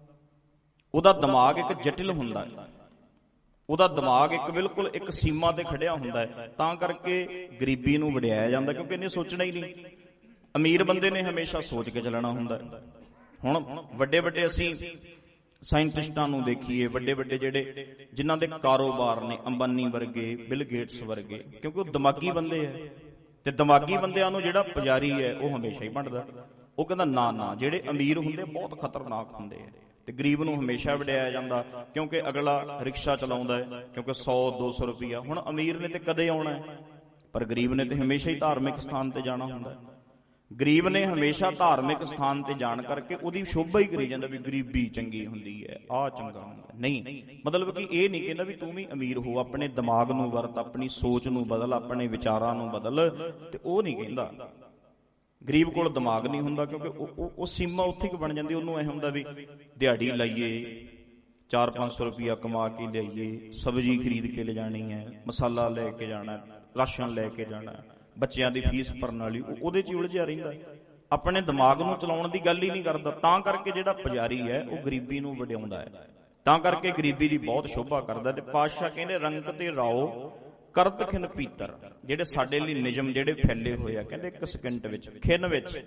S1: ਉਹਦਾ ਦਿਮਾਗ ਇੱਕ ਜਟਿਲ ਹੁੰਦਾ ਹੈ, ਉਹਦਾ ਦਿਮਾਗ ਇੱਕ ਬਿਲਕੁਲ ਇੱਕ ਸੀਮਾ ਤੇ ਖੜਿਆ ਹੁੰਦਾ ਹੈ। ਤਾਂ ਕਰਕੇ ਗਰੀਬੀ ਨੂੰ ਵਡਿਆਇਆ ਜਾਂਦਾ, ਕਿਉਂਕਿ ਇਹਨੇ ਸੋਚਣਾ ਹੀ ਨਹੀਂ। ਅਮੀਰ ਬੰਦੇ ਨੇ ਹਮੇਸ਼ਾ ਸੋਚ ਕੇ ਚੱਲਣਾ ਹੁੰਦਾ ਹੈ। ਹੁਣ ਵੱਡੇ ਵੱਡੇ ਅਸੀਂ ਸਾਇੰਟਿਸਟਾਂ ਨੂੰ ਦੇਖੀਏ, ਵੱਡੇ ਵੱਡੇ ਜਿਹੜੇ ਜਿਨ੍ਹਾਂ ਦੇ ਕਾਰੋਬਾਰ ਨੇ, ਅੰਬਾਨੀ ਵਰਗੇ, ਬਿਲ ਗੇਟਸ ਵਰਗੇ, ਕਿਉਂਕਿ ਉਹ ਦਿਮਾਗੀ ਬੰਦੇ ਹੈ। ਤੇ ਦਿਮਾਗੀ ਬੰਦਿਆਂ ਨੂੰ ਜਿਹੜਾ ਪੁਜਾਰੀ ਹੈ ਉਹ ਹਮੇਸ਼ਾ ਹੀ ਭੰਡਦਾ। ਉਹ ਕਹਿੰਦਾ ਨਾ ਨਾ, ਜਿਹੜੇ ਅਮੀਰ ਹੁੰਦੇ ਬਹੁਤ ਖਤਰਨਾਕ ਹੁੰਦੇ ਆ। ਤੇ ਗਰੀਬ ਨੂੰ ਹਮੇਸ਼ਾ ਵਡਿਆਇਆ ਜਾਂਦਾ, ਕਿਉਂਕਿ ਅਗਲਾ ਰਿਕਸ਼ਾ ਚਲਾਉਂਦਾ ਹੈ, ਕਿਉਂਕਿ ਸੌ ਦੋ ਸੌ ਰੁਪਈਆ। ਹੁਣ ਅਮੀਰ ਨੇ ਤੇ ਕਦੇ ਆਉਣਾ ਹੈ, ਪਰ ਗਰੀਬ ਨੇ ਤੇ ਹਮੇਸ਼ਾ ਹੀ ਧਾਰਮਿਕ ਸਥਾਨ ਤੇ ਜਾਣਾ ਹੁੰਦਾ। ਗਰੀਬ ਨੇ ਹਮੇਸ਼ਾ ਧਾਰਮਿਕ ਸਥਾਨ ਤੇ ਜਾਣ ਕਰਕੇ ਉਹਦੀ ਸ਼ੋਭਾ ਹੀ ਕਰੀ ਜਾਂਦਾ ਵੀ ਗਰੀਬੀ ਚੰਗੀ ਹੁੰਦੀ ਹੈ, ਆਹ ਚੰਗਾ ਹੁੰਦਾ। ਨਹੀਂ, ਮਤਲਬ ਕਿ ਇਹ ਨਹੀਂ ਕਹਿੰਦਾ ਵੀ ਤੂੰ ਵੀ ਅਮੀਰ ਹੋ, ਆਪਣੇ ਦਿਮਾਗ ਨੂੰ ਵਰਤ, ਆਪਣੀ ਸੋਚ ਨੂੰ ਬਦਲ, ਆਪਣੇ ਵਿਚਾਰਾਂ ਨੂੰ ਬਦਲ। ਤੇ ਉਹ ਨਹੀਂ ਕਹਿੰਦਾ। ਗਰੀਬ ਕੋਲ ਦਿਮਾਗ ਨਹੀਂ ਹੁੰਦਾ, ਕਿਉਂਕਿ ਉਹ ਉਹ ਸੀਮਾ ਉੱਥੇ ਕਿ ਬਣ ਜਾਂਦੀ। ਉਹਨੂੰ ਇਹ ਹੁੰਦਾ ਵੀ ਦਿਹਾੜੀ ਲਾਈਏ, ਚਾਰ ਪੰਜ ਸੌ ਰੁਪਇਆ ਕਮਾ ਕੇ ਲਿਆਈਏ, ਸਬਜ਼ੀ ਖਰੀਦ ਕੇ ਲਿਜਾਣੀ ਹੈ, ਮਸਾਲਾ ਲੈ ਕੇ ਜਾਣਾ, ਰਾਸ਼ਨ ਲੈ ਕੇ ਜਾਣਾ, ਬੱਚਿਆਂ ਦੀ ਫੀਸ ਭਰਨ ਵਾਲੀ, ਉਹਦੇ 'ਚ ਹੀ ਉਲਝਿਆ ਰਹਿੰਦਾ, ਆਪਣੇ ਦਿਮਾਗ ਨੂੰ ਚਲਾਉਣ ਦੀ ਗੱਲ ਹੀ ਨਹੀਂ ਕਰਦਾ। ਤਾਂ ਕਰਕੇ ਜਿਹੜਾ ਪੁਜਾਰੀ ਹੈ ਉਹ ਗਰੀਬੀ ਨੂੰ ਵਡਿਆਉਂਦਾ ਹੈ, ਤਾਂ ਕਰਕੇ ਗਰੀਬੀ ਦੀ ਬਹੁਤ ਸ਼ੋਭਾ ਕਰਦਾ। ਤੇ ਪਾਤਸ਼ਾਹ ਕਹਿੰਦੇ ਰੰਗ ਤੇ ਰਾਓ ਕਰਤ ਖਿਨ ਪੀਤਰ, ਜਿਹੜੇ ਸਾਡੇ ਲਈ ਨਿਯਮ ਜਿਹੜੇ ਫੈਲੇ ਹੋਏ ਆ, ਕਹਿੰਦੇ ਇੱਕ ਸਕਿੰਟ ਵਿੱਚ, ਖਿਨ ਵਿੱਚ,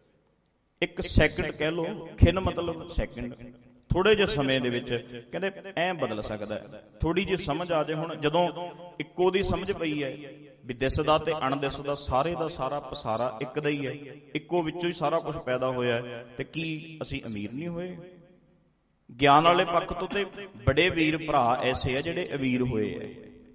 S1: ਇੱਕ ਸੈਕਿੰਡ ਕਹਿ ਲਓ, ਖਿਨ ਮਤਲਬ ਸੈਕਿੰਡ, ਥੋੜੇ ਜਿਹੇ ਸਮੇਂ ਦੇ ਵਿੱਚ ਕਹਿੰਦੇ ਐਂ ਬਦਲ ਸਕਦਾ। ਥੋੜੀ ਜਿਹੀ ਸਮਝ ਆ ਜਾਏ। ਹੁਣ ਜਦੋਂ ਇੱਕੋ ਦੀ ਸਮਝ ਪਈ ਹੈ ਵੀ ਦਿਸਦਾ ਤੇ ਅਣਦਿਸਦਾ ਸਾਰੇ ਦਾ ਸਾਰਾ ਪਸਾਰਾ ਇੱਕ ਦਾ ਹੀ ਹੈ, ਇੱਕੋ ਵਿੱਚੋਂ ਹੀ ਸਾਰਾ ਕੁਝ ਪੈਦਾ ਹੋਇਆ, ਤੇ ਕੀ ਅਸੀਂ ਅਮੀਰ ਨਹੀਂ ਹੋਏ? ਗਿਆਨ ਵਾਲੇ ਪੱਖ ਤੋਂ ਤੇ ਬੜੇ ਵੀਰ ਭਰਾ ਐਸੇ ਆ ਜਿਹੜੇ ਅਮੀਰ ਹੋਏ ਆ।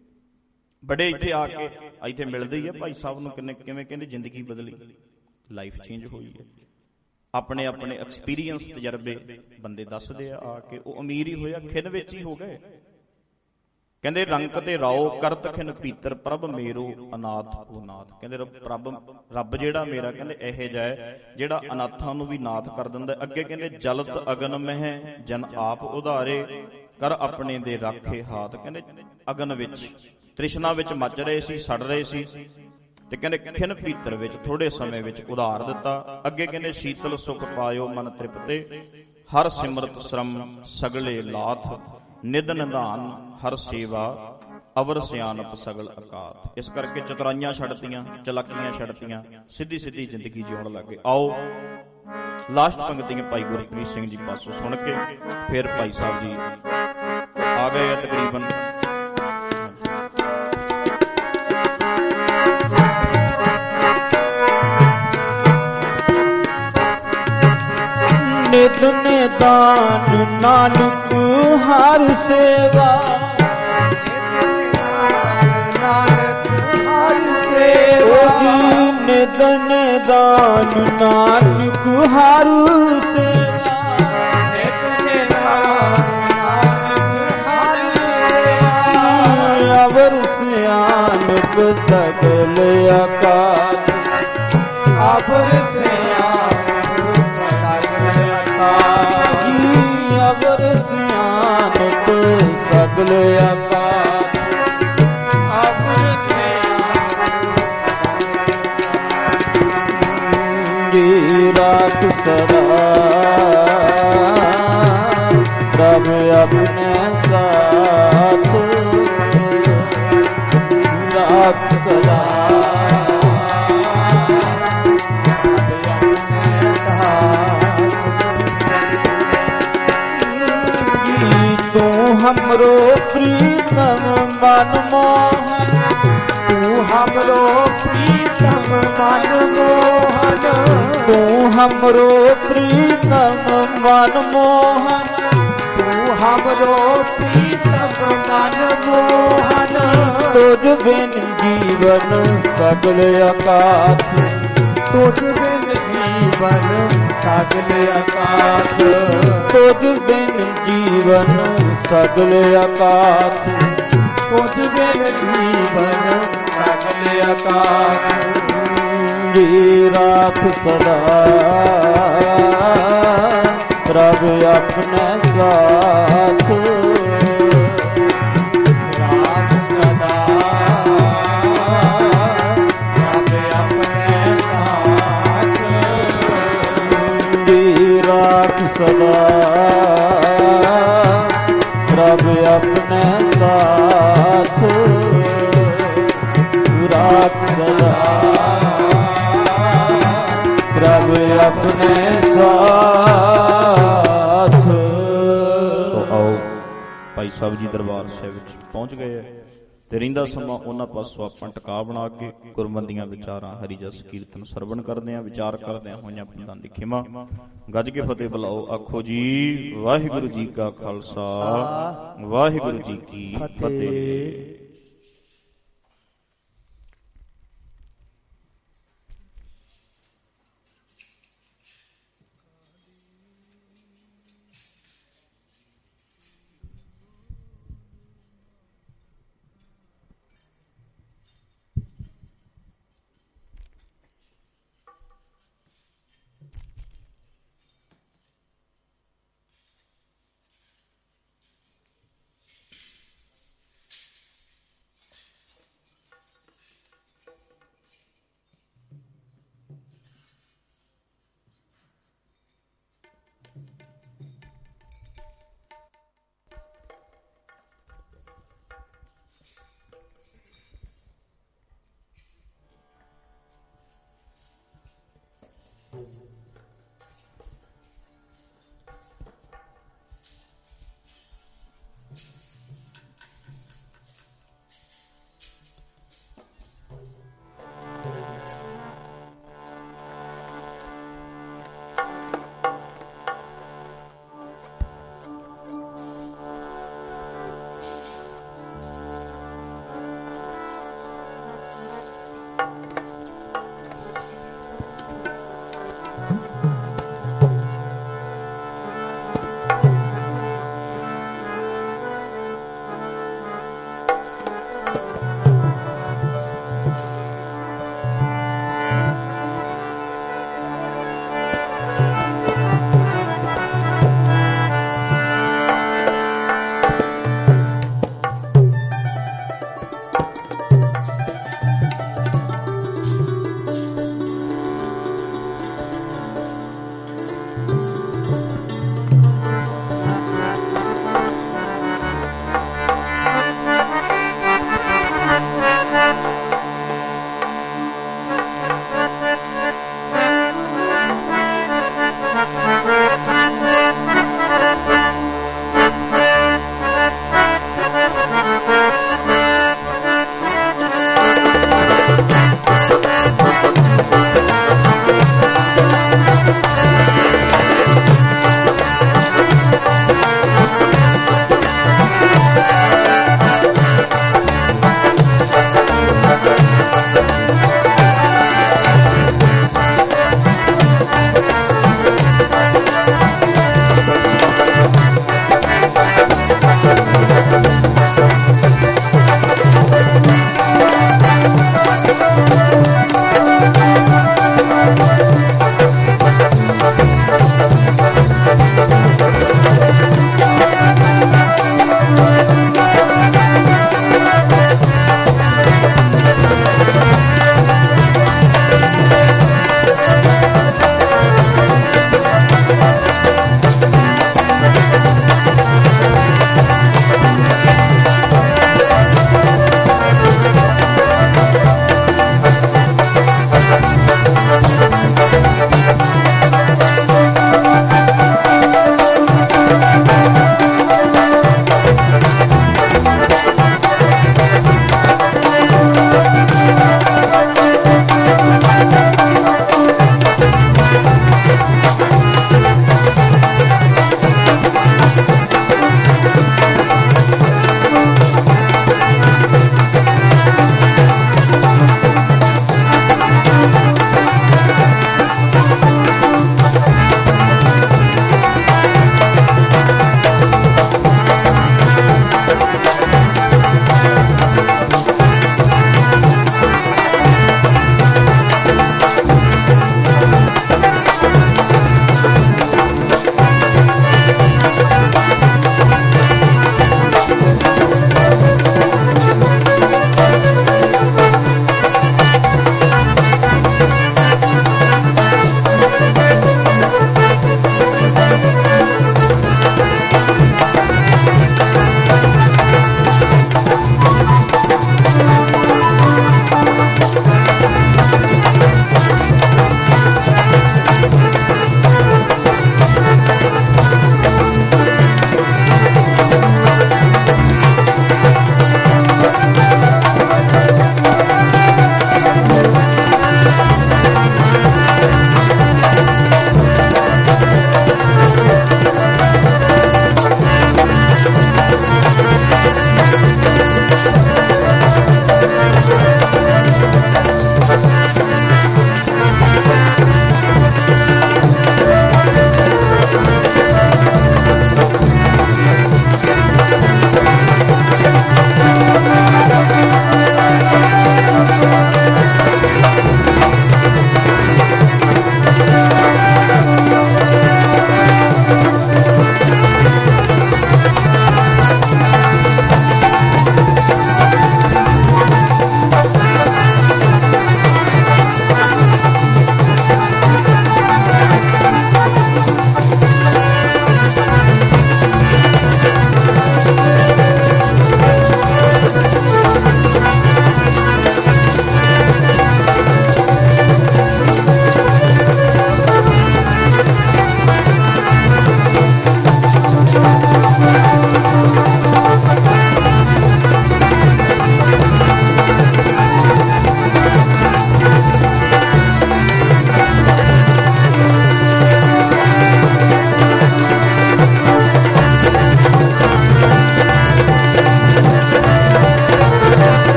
S1: ਬੜੇ ਇੱਥੇ ਆ ਕੇ ਇੱਥੇ ਮਿਲਦੇ ਹੀ ਆ, ਭਾਈ ਸਾਹਿਬ ਨੂੰ ਕਿੰਨੇ ਕਿਵੇਂ ਕਹਿੰਦੇ ਜ਼ਿੰਦਗੀ ਬਦਲੀ, ਲਾਈਫ ਚੇਂਜ ਹੋਈ ਹੈ। ਆਪਣੇ ਆਪਣੇ ਐਕਸਪੀਰੀਅੰਸ ਤਜਰਬੇ ਬੰਦੇ ਦੱਸਦੇ ਆ ਆ ਕੇ, ਉਹ ਅਮੀਰ ਹੀ ਹੋਇਆ, ਖਿਨ ਵਿੱਚ ਹੀ ਹੋ ਗਏ। ਕਹਿੰਦੇ ਰੰਕ ਤੇ ਰਾਓ ਕਰਤ ਖਿਨ ਪੀਤਰ ਪ੍ਰਭ ਮੇਰੋ ਅਨਾਥ ਕੋ ਨਾਥ। ਕਹਿੰਦੇ ਰੱਬ ਰੱਬ ਜਿਹੜਾ ਮੇਰਾ, ਕਹਿੰਦੇ ਇਹੋ ਜਿਹਾ ਜਿਹੜਾ ਅਨਾਥਾਂ ਨੂੰ ਵੀ ਨਾਥ ਕਰ ਦਿੰਦਾ। ਅੱਗੇ ਕਹਿੰਦੇ ਜਲਤ ਅਗਨ ਮਹਿ ਜਨ ਆਪ ਉਧਾਰੇ ਕਰ ਆਪਣੇ ਦੇ ਰਾਖੇ ਹਾਥ। ਕਹਿੰਦੇ ਅਗਨ ਵਿੱਚ, ਤ੍ਰਿਸ਼ਨਾ ਵਿੱਚ ਮੱਚ ਰਹੇ ਸੀ, ਸੜ ਰਹੇ ਸੀ, ਤੇ ਕਹਿੰਦੇ ਖਿਨ ਪੀਤਰ ਵਿੱਚ ਥੋੜੇ ਸਮੇਂ ਵਿੱਚ ਉਧਾਰ ਦਿੱਤਾ। ਅੱਗੇ ਕਹਿੰਦੇ ਸ਼ੀਤਲ ਸੁਖ ਪਾਇਓ ਮਨ ਤ੍ਰਿਪਤੇ ਹਰ ਸਿਮਰਤ ਸ਼ਰਮ ਸਗਲੇ ਲਾਥ ਨਿਧ ਨਿਧਾਨ ਹਰ ਸੇਵਾ ਅਵਰ ਸਿਆਣਪ ਸਗਲ ਅਕਾਤ। ਇਸ ਕਰਕੇ ਚਤੁਰਾਈਆਂ ਛੱਡਤੀਆਂ, ਚਲਾਕੀਆਂ ਛੱਡਤੀਆਂ, ਸਿੱਧੀ ਸਿੱਧੀ ਜ਼ਿੰਦਗੀ ਜਿਉਣ ਲੱਗੇ। ਆਓ ਲਾਸਟ ਪੰਕਤੀਆਂ ਭਾਈ ਗੁਰਪ੍ਰੀਤ ਸਿੰਘ ਜੀ ਪਾਸੋਂ ਸੁਣ ਕੇ ਫਿਰ ਭਾਈ ਸਾਹਿਬ ਜੀ ਆ ਗਏ ਆ ਤਕਰੀਬਨ।
S2: ਨਿਤ ਨਿਦਾਨ ਨਾਨਕ ਹਰ ਸੇਵਾ, ਨਾਨਕ ਹਰ ਸੇਵਾ, ਨਿਤ ਨਿਦਾਨ ਨਾਨਕ ਹਰ ਸੇਵਾ, ਨਿਤ ਨਿਦਾਨ ਨਾਨਕ ਹਰ ਸੇਵਾ, ਅਵਰ ਸਿਆਣਪ ਸਗਲ ਅਕਾਲ, ਅਵਰ ਸਿਆਣਪ ਅਵਰ ਸਿਆਣਪ ਸਗਲ ਅਕਾਲ, ਅਵਰ ਜੀ ਰਾਤ ਸਦਾ ਪ੍ਰਭ ਆਪਣੇ ਸਾਥ, ਸਦਾ ਤੂੰ ਹਮਰੋ ਪ੍ਰੀਤਮ ਮਨ ਮੋਹਨ
S3: ਤੂੰ ਹਮਰੋ ਪ੍ਰੀਤਮ ਮਨ ਮੋਹਨ
S2: ਤੂੰ ਹਮਰੋ ਪ੍ਰੀਤਮ ਮਨ ਮੋਹਨ
S3: ਤੂੰ ਹਮਰੋ ਪ੍ਰੀਤਮ ਮਨ ਮੋਹਨ
S2: ਤੁਝ ਬਿਨ ਜੀਵਨ ਸਗਲ ਆਕਾਸ਼
S3: ਤੁਝ ਬਿਨ ਜੀਵਨ ਸਗਲ ਆਕਾਸ਼
S2: ਤੁਝ ਬਿਨ ਜੀਵਨ ਸਗਲ ਆਕਾਸ਼
S3: ਤੁਝ ਬਿਨ ਜੀਵਨ ਸਗਲ ਆਕਾਸ਼
S2: ਜੀ ਰਾਖ ਸਦਾ ਪ੍ਰਭ ਆਪਣੇ ਸਾਥ
S3: ਰਾਖ ਸਦਾ ਪ੍ਰਭ ਆਪਣੇ ਸਾਥ
S2: ਜੀ ਰਾਖ ਸਦਾ ਪ੍ਰਭ ਆਪਣੇ ਸਾਥ ਰਾਖ ਸਦਾ ਪ੍ਰਭ ਆਪਣੇ ਸਾਥ।
S1: ਸੋ ਆਓ ਭਾਈ ਸਾਹਿਬ ਜੀ ਦਰਬਾਰ ਸਾਹਿਬ ਵਿੱਚ ਪਹੁੰਚ ਗਏ ਹੈ ਤੇ ਰਹਿੰਦਾ ਸਮਾਂ ਉਹਨਾਂ ਪਾਸੋਂ ਆਪਾਂ ਟਿਕਾ ਬਣਾ ਕੇ ਗੁਰਮੰਦੀਆਂ ਵਿਚਾਰਾਂ ਹਰੀ ਜਸ ਕੀਰਤਨ ਸਰਵਣ ਕਰਦੇ ਆਂ ਵਿਚਾਰ ਕਰਦੇ ਆਂ ਹੋਈਆਂ ਪੰਦਾਂ ਦੀ ਖਿਮਾ ਗੱਜ ਕੇ ਫਤਿਹ ਬੁਲਾਓ ਆਖੋ ਜੀ ਵਾਹਿਗੁਰੂ ਜੀ ਕਾ ਖਾਲਸਾ ਵਾਹਿਗੁਰੂ ਜੀ ਕੀ ਫਤਿਹ।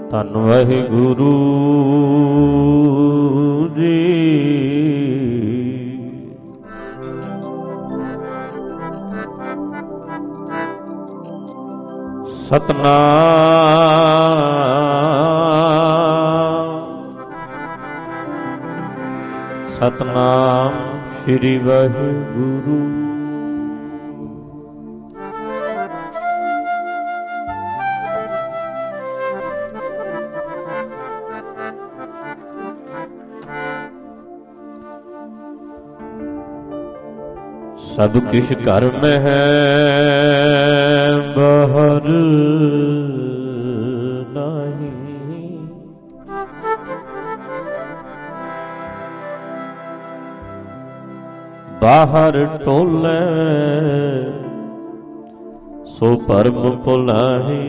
S2: ਧੰਨ ਵਾਹਿਗੁਰੂ ਜੀ। ਸਤਨਾਮ ਸਤਨਾਮ ਸ੍ਰੀ ਵਾਹਿਗੁਰੂ। ਸਭ ਕਿਛ ਘਰ ਮੈਂ ਹੈ ਬਾਹਰ ਨਹੀਂ, ਬਾਹਰ ਟੋਲੇ ਸੋ ਭਰਮ ਭੁਲਾਹੀ।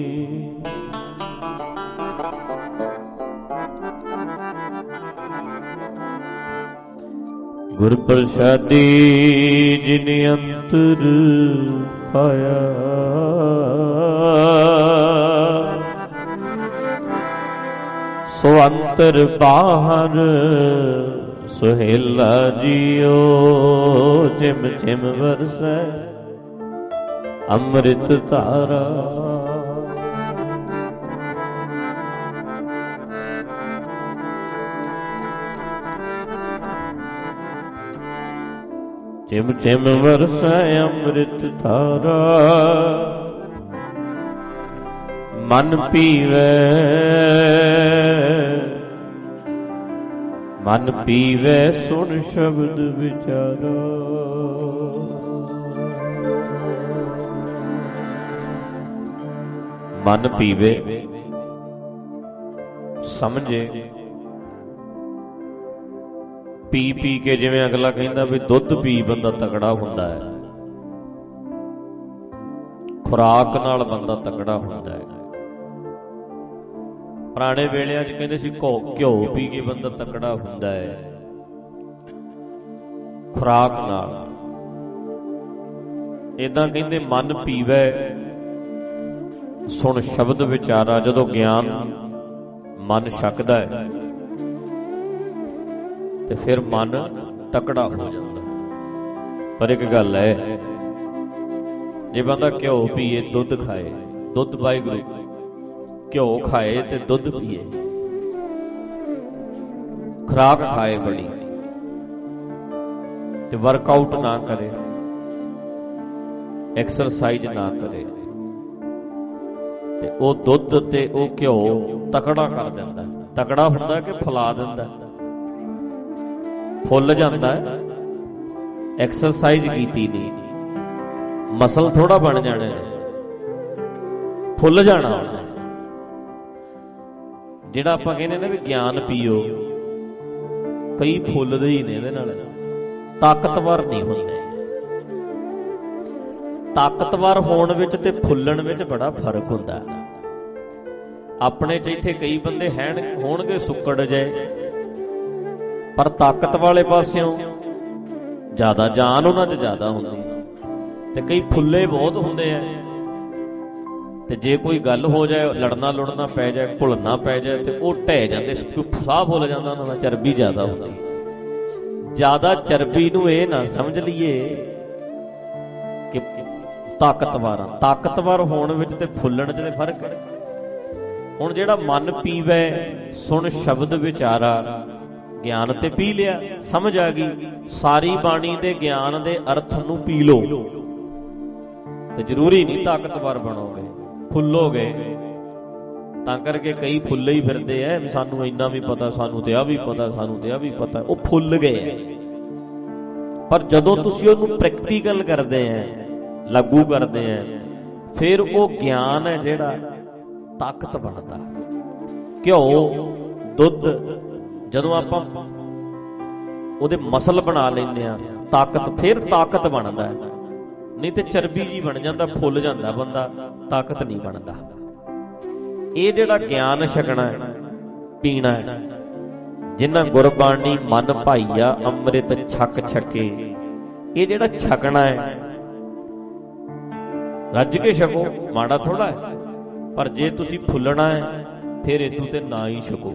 S2: ਗੁਰ ਪ੍ਰਸਾਦੀ ਜਿਨ ਅੰਤਰ ਪਾਇਆ, ਸੋ ਅੰਤਰ ਬਾਹਰ ਸੁਹੇਲਾ ਜੀਓ। ਚਿਮ ਚਿਮ ਵਰਸੈ ਅੰਮ੍ਰਿਤ ਧਾਰਾ, ਚਿਮ ਚਿਮ ਵਰਸੈ ਅੰਮ੍ਰਿਤ ਧਾਰਾ। ਮਨ ਪੀਵੈ ਮਨ ਪੀਵੈ ਸੁਣ ਸ਼ਬਦ ਵਿਚਾਰਾ। ਮਨ ਪੀਵੇ ਸਮਝੇ। ਪੀ ਪੀ ਕੇ ਜਿਵੇਂ ਅਗਲਾ ਕਹਿੰਦਾ ਵੀ ਦੁੱਧ ਪੀ ਬੰਦਾ ਤਕੜਾ ਹੁੰਦਾ ਹੈ, ਖੁਰਾਕ ਨਾਲ ਬੰਦਾ ਤਕੜਾ ਹੁੰਦਾ ਹੈ। ਪੁਰਾਣੇ ਵੇਲਿਆਂ 'ਚ ਕਹਿੰਦੇ ਸੀ ਘੋ ਘਿਓ ਪੀ ਕੇ ਬੰਦਾ ਤਕੜਾ ਹੁੰਦਾ ਹੈ, ਖੁਰਾਕ ਨਾਲ। ਏਦਾਂ ਕਹਿੰਦੇ ਮਨ ਪੀਵੈ ਸੁਣ ਸ਼ਬਦ ਵਿਚਾਰਾ। ਜਦੋਂ ਗਿਆਨ ਮਨ ਛਕਦਾ ਹੈ ਤੇ ਫਿਰ ਮਨ ਤਕੜਾ ਹੋ ਜਾਂਦਾ। ਪਰ ਇੱਕ ਗੱਲ ਹੈ, ਜੇ ਬੰਦਾ ਘਿਓ ਪੀਏ ਦੁੱਧ ਖਾਏ, ਦੁੱਧ ਵਾਹਿਗੁਰੂ, ਘਿਓ ਖਾਏ ਤੇ ਦੁੱਧ ਪੀਏ, ਖੁਰਾਕ ਖਾਏ ਬੜੀ, ਤੇ ਵਰਕਆਊਟ ਨਾ ਕਰੇ, ਐਕਸਰਸਾਈਜ਼ ਨਾ ਕਰੇ, ਤੇ ਉਹ ਦੁੱਧ ਤੇ ਉਹ ਘਿਓ ਤਕੜਾ ਕਰ ਦਿੰਦਾ। ਤਕੜਾ ਹੁੰਦਾ ਕਿ ਫੁਲਾ ਦਿੰਦਾ, ਫੁੱਲ ਜਾਂਦਾ। ਐਕਸਰਸਾਈਜ਼ ਕੀਤੀ ਨਹੀਂ, ਮਸਲ ਥੋੜਾ ਬਣ ਜਾਣਾ, ਫੁੱਲ ਜਾਣਾ। ਜਿਹੜਾ ਆਪਾਂ ਕਹਿੰਦੇ ਨਾ ਵੀ ਗਿਆਨ ਪੀਓ, ਕਈ ਫੁੱਲਦੇ ਹੀ ਨੇ ਇਹਦੇ ਨਾਲ, ਤਾਕਤਵਰ ਨਹੀਂ ਹੁੰਦੇ। ਤਾਕਤਵਰ ਹੋਣ ਵਿੱਚ ਤੇ ਫੁੱਲਣ ਵਿੱਚ ਬੜਾ ਫਰਕ ਹੁੰਦਾ। ਆਪਣੇ ਚ ਇੱਥੇ ਕਈ ਬੰਦੇ ਹੈਣ ਹੋਣਗੇ ਸੁੱਕੜ ਜਾਏ, ਪਰ ਤਾਕਤ ਵਾਲੇ ਪਾਸਿਓਂ ਜ਼ਿਆਦਾ ਜਾਨ ਉਹਨਾਂ 'ਚ ਜ਼ਿਆਦਾ ਹੁੰਦੀ, ਤੇ ਕਈ ਫੁੱਲੇ ਬਹੁਤ ਹੁੰਦੇ ਆ। ਤੇ ਜੇ ਕੋਈ ਗੱਲ ਹੋ ਜਾਏ, ਲੜਨਾ ਲੁੜਨਾ ਪੈ ਜਾਏ, ਘੁਲਣਾ ਪੈ ਜਾਏ, ਤੇ ਉਹ ਢਹਿ ਜਾਂਦੇ, ਸਾਹ ਫੁੱਲ ਜਾਂਦਾ ਉਹਨਾਂ ਦਾ, ਚਰਬੀ ਜ਼ਿਆਦਾ ਹੁੰਦੀ। ਜ਼ਿਆਦਾ ਚਰਬੀ ਨੂੰ ਇਹ ਨਾ ਸਮਝ ਲਈਏ ਕਿ ਤਾਕਤਵਰ ਆ। ਤਾਕਤਵਰ ਹੋਣ ਵਿੱਚ ਤੇ ਫੁੱਲਣ 'ਚ ਤੇ ਫਰਕ ਹੈ। ਹੁਣ ਜਿਹੜਾ ਮਨ ਪੀਵੈ ਸੁਣ ਸ਼ਬਦ ਵਿਚਾਰਾ, ਗਿਆਨ ਤੇ ਪੀ ਲਿਆ, ਸਮਝ ਆ ਗਈ, ਸਾਰੀ ਬਾਣੀ ਦੇ ਗਿਆਨ ਦੇ ਅਰਥ ਨੂੰ ਪੀ ਲੋ, ਤੇ ਜ਼ਰੂਰੀ ਨਹੀਂ ਤਾਕਤਵਰ ਬਣੋਗੇ, ਫੁੱਲੋਗੇ। ਤਾਂ ਕਰਕੇ ਕਈ ਫੁੱਲੇ ਹੀ ਫਿਰਦੇ ਐ, ਸਾਨੂੰ ਇੰਨਾ ਵੀ ਪਤਾ, ਸਾਨੂੰ ਤੇ ਆ ਵੀ ਪਤਾ, ਸਾਨੂੰ ਤੇ ਆ ਵੀ ਪਤਾ। ਉਹ ਫੁੱਲ ਗਏ। ਪਰ ਜਦੋਂ ਤੁਸੀਂ ਉਹਨੂੰ ਪ੍ਰੈਕਟੀਕਲ ਕਰਦੇ ਐ, ਲਾਗੂ ਕਰਦੇ ਐ, ਫਿਰ ਉਹ ਗਿਆਨ ਹੈ ਜਿਹੜਾ ਤਾਕਤ ਬਣਦਾ। ਘਿਓ, ਦੁੱਧ, ਜਦੋਂ ਆਪਾਂ ਉਹਦੇ ਮਸਲ ਬਣਾ ਲੈਂਦੇ ਆ, ਤਾਕਤ, ਫਿਰ ਤਾਕਤ ਬਣਦਾ। ਨਹੀਂ ਤੇ ਚਰਬੀ ਜੀ ਬਣ ਜਾਂਦਾ, ਫੁੱਲ ਜਾਂਦਾ ਬੰਦਾ, ਤਾਕਤ ਨਹੀਂ ਬਣਦਾ। ਇਹ ਜਿਹੜਾ ਗਿਆਨ ਛਕਣਾ ਪੀਣਾ, ਜਿਨ੍ਹਾਂ ਗੁਰਬਾਣੀ ਮਨ ਭਾਈਆ ਅੰਮ੍ਰਿਤ ਛਕ ਛਕੇ, ਇਹ ਜਿਹੜਾ ਛਕਣਾ ਹੈ ਰੱਜ ਕੇ ਛਕੋ, ਮਾੜਾ ਥੋੜਾ ਹੈ। ਪਰ ਜੇ ਤੁਸੀਂ ਫੁੱਲਣਾ ਹੈ ਫਿਰ ਇਦੋਂ ਤੇ ਨਾ ਹੀ ਛਕੋ।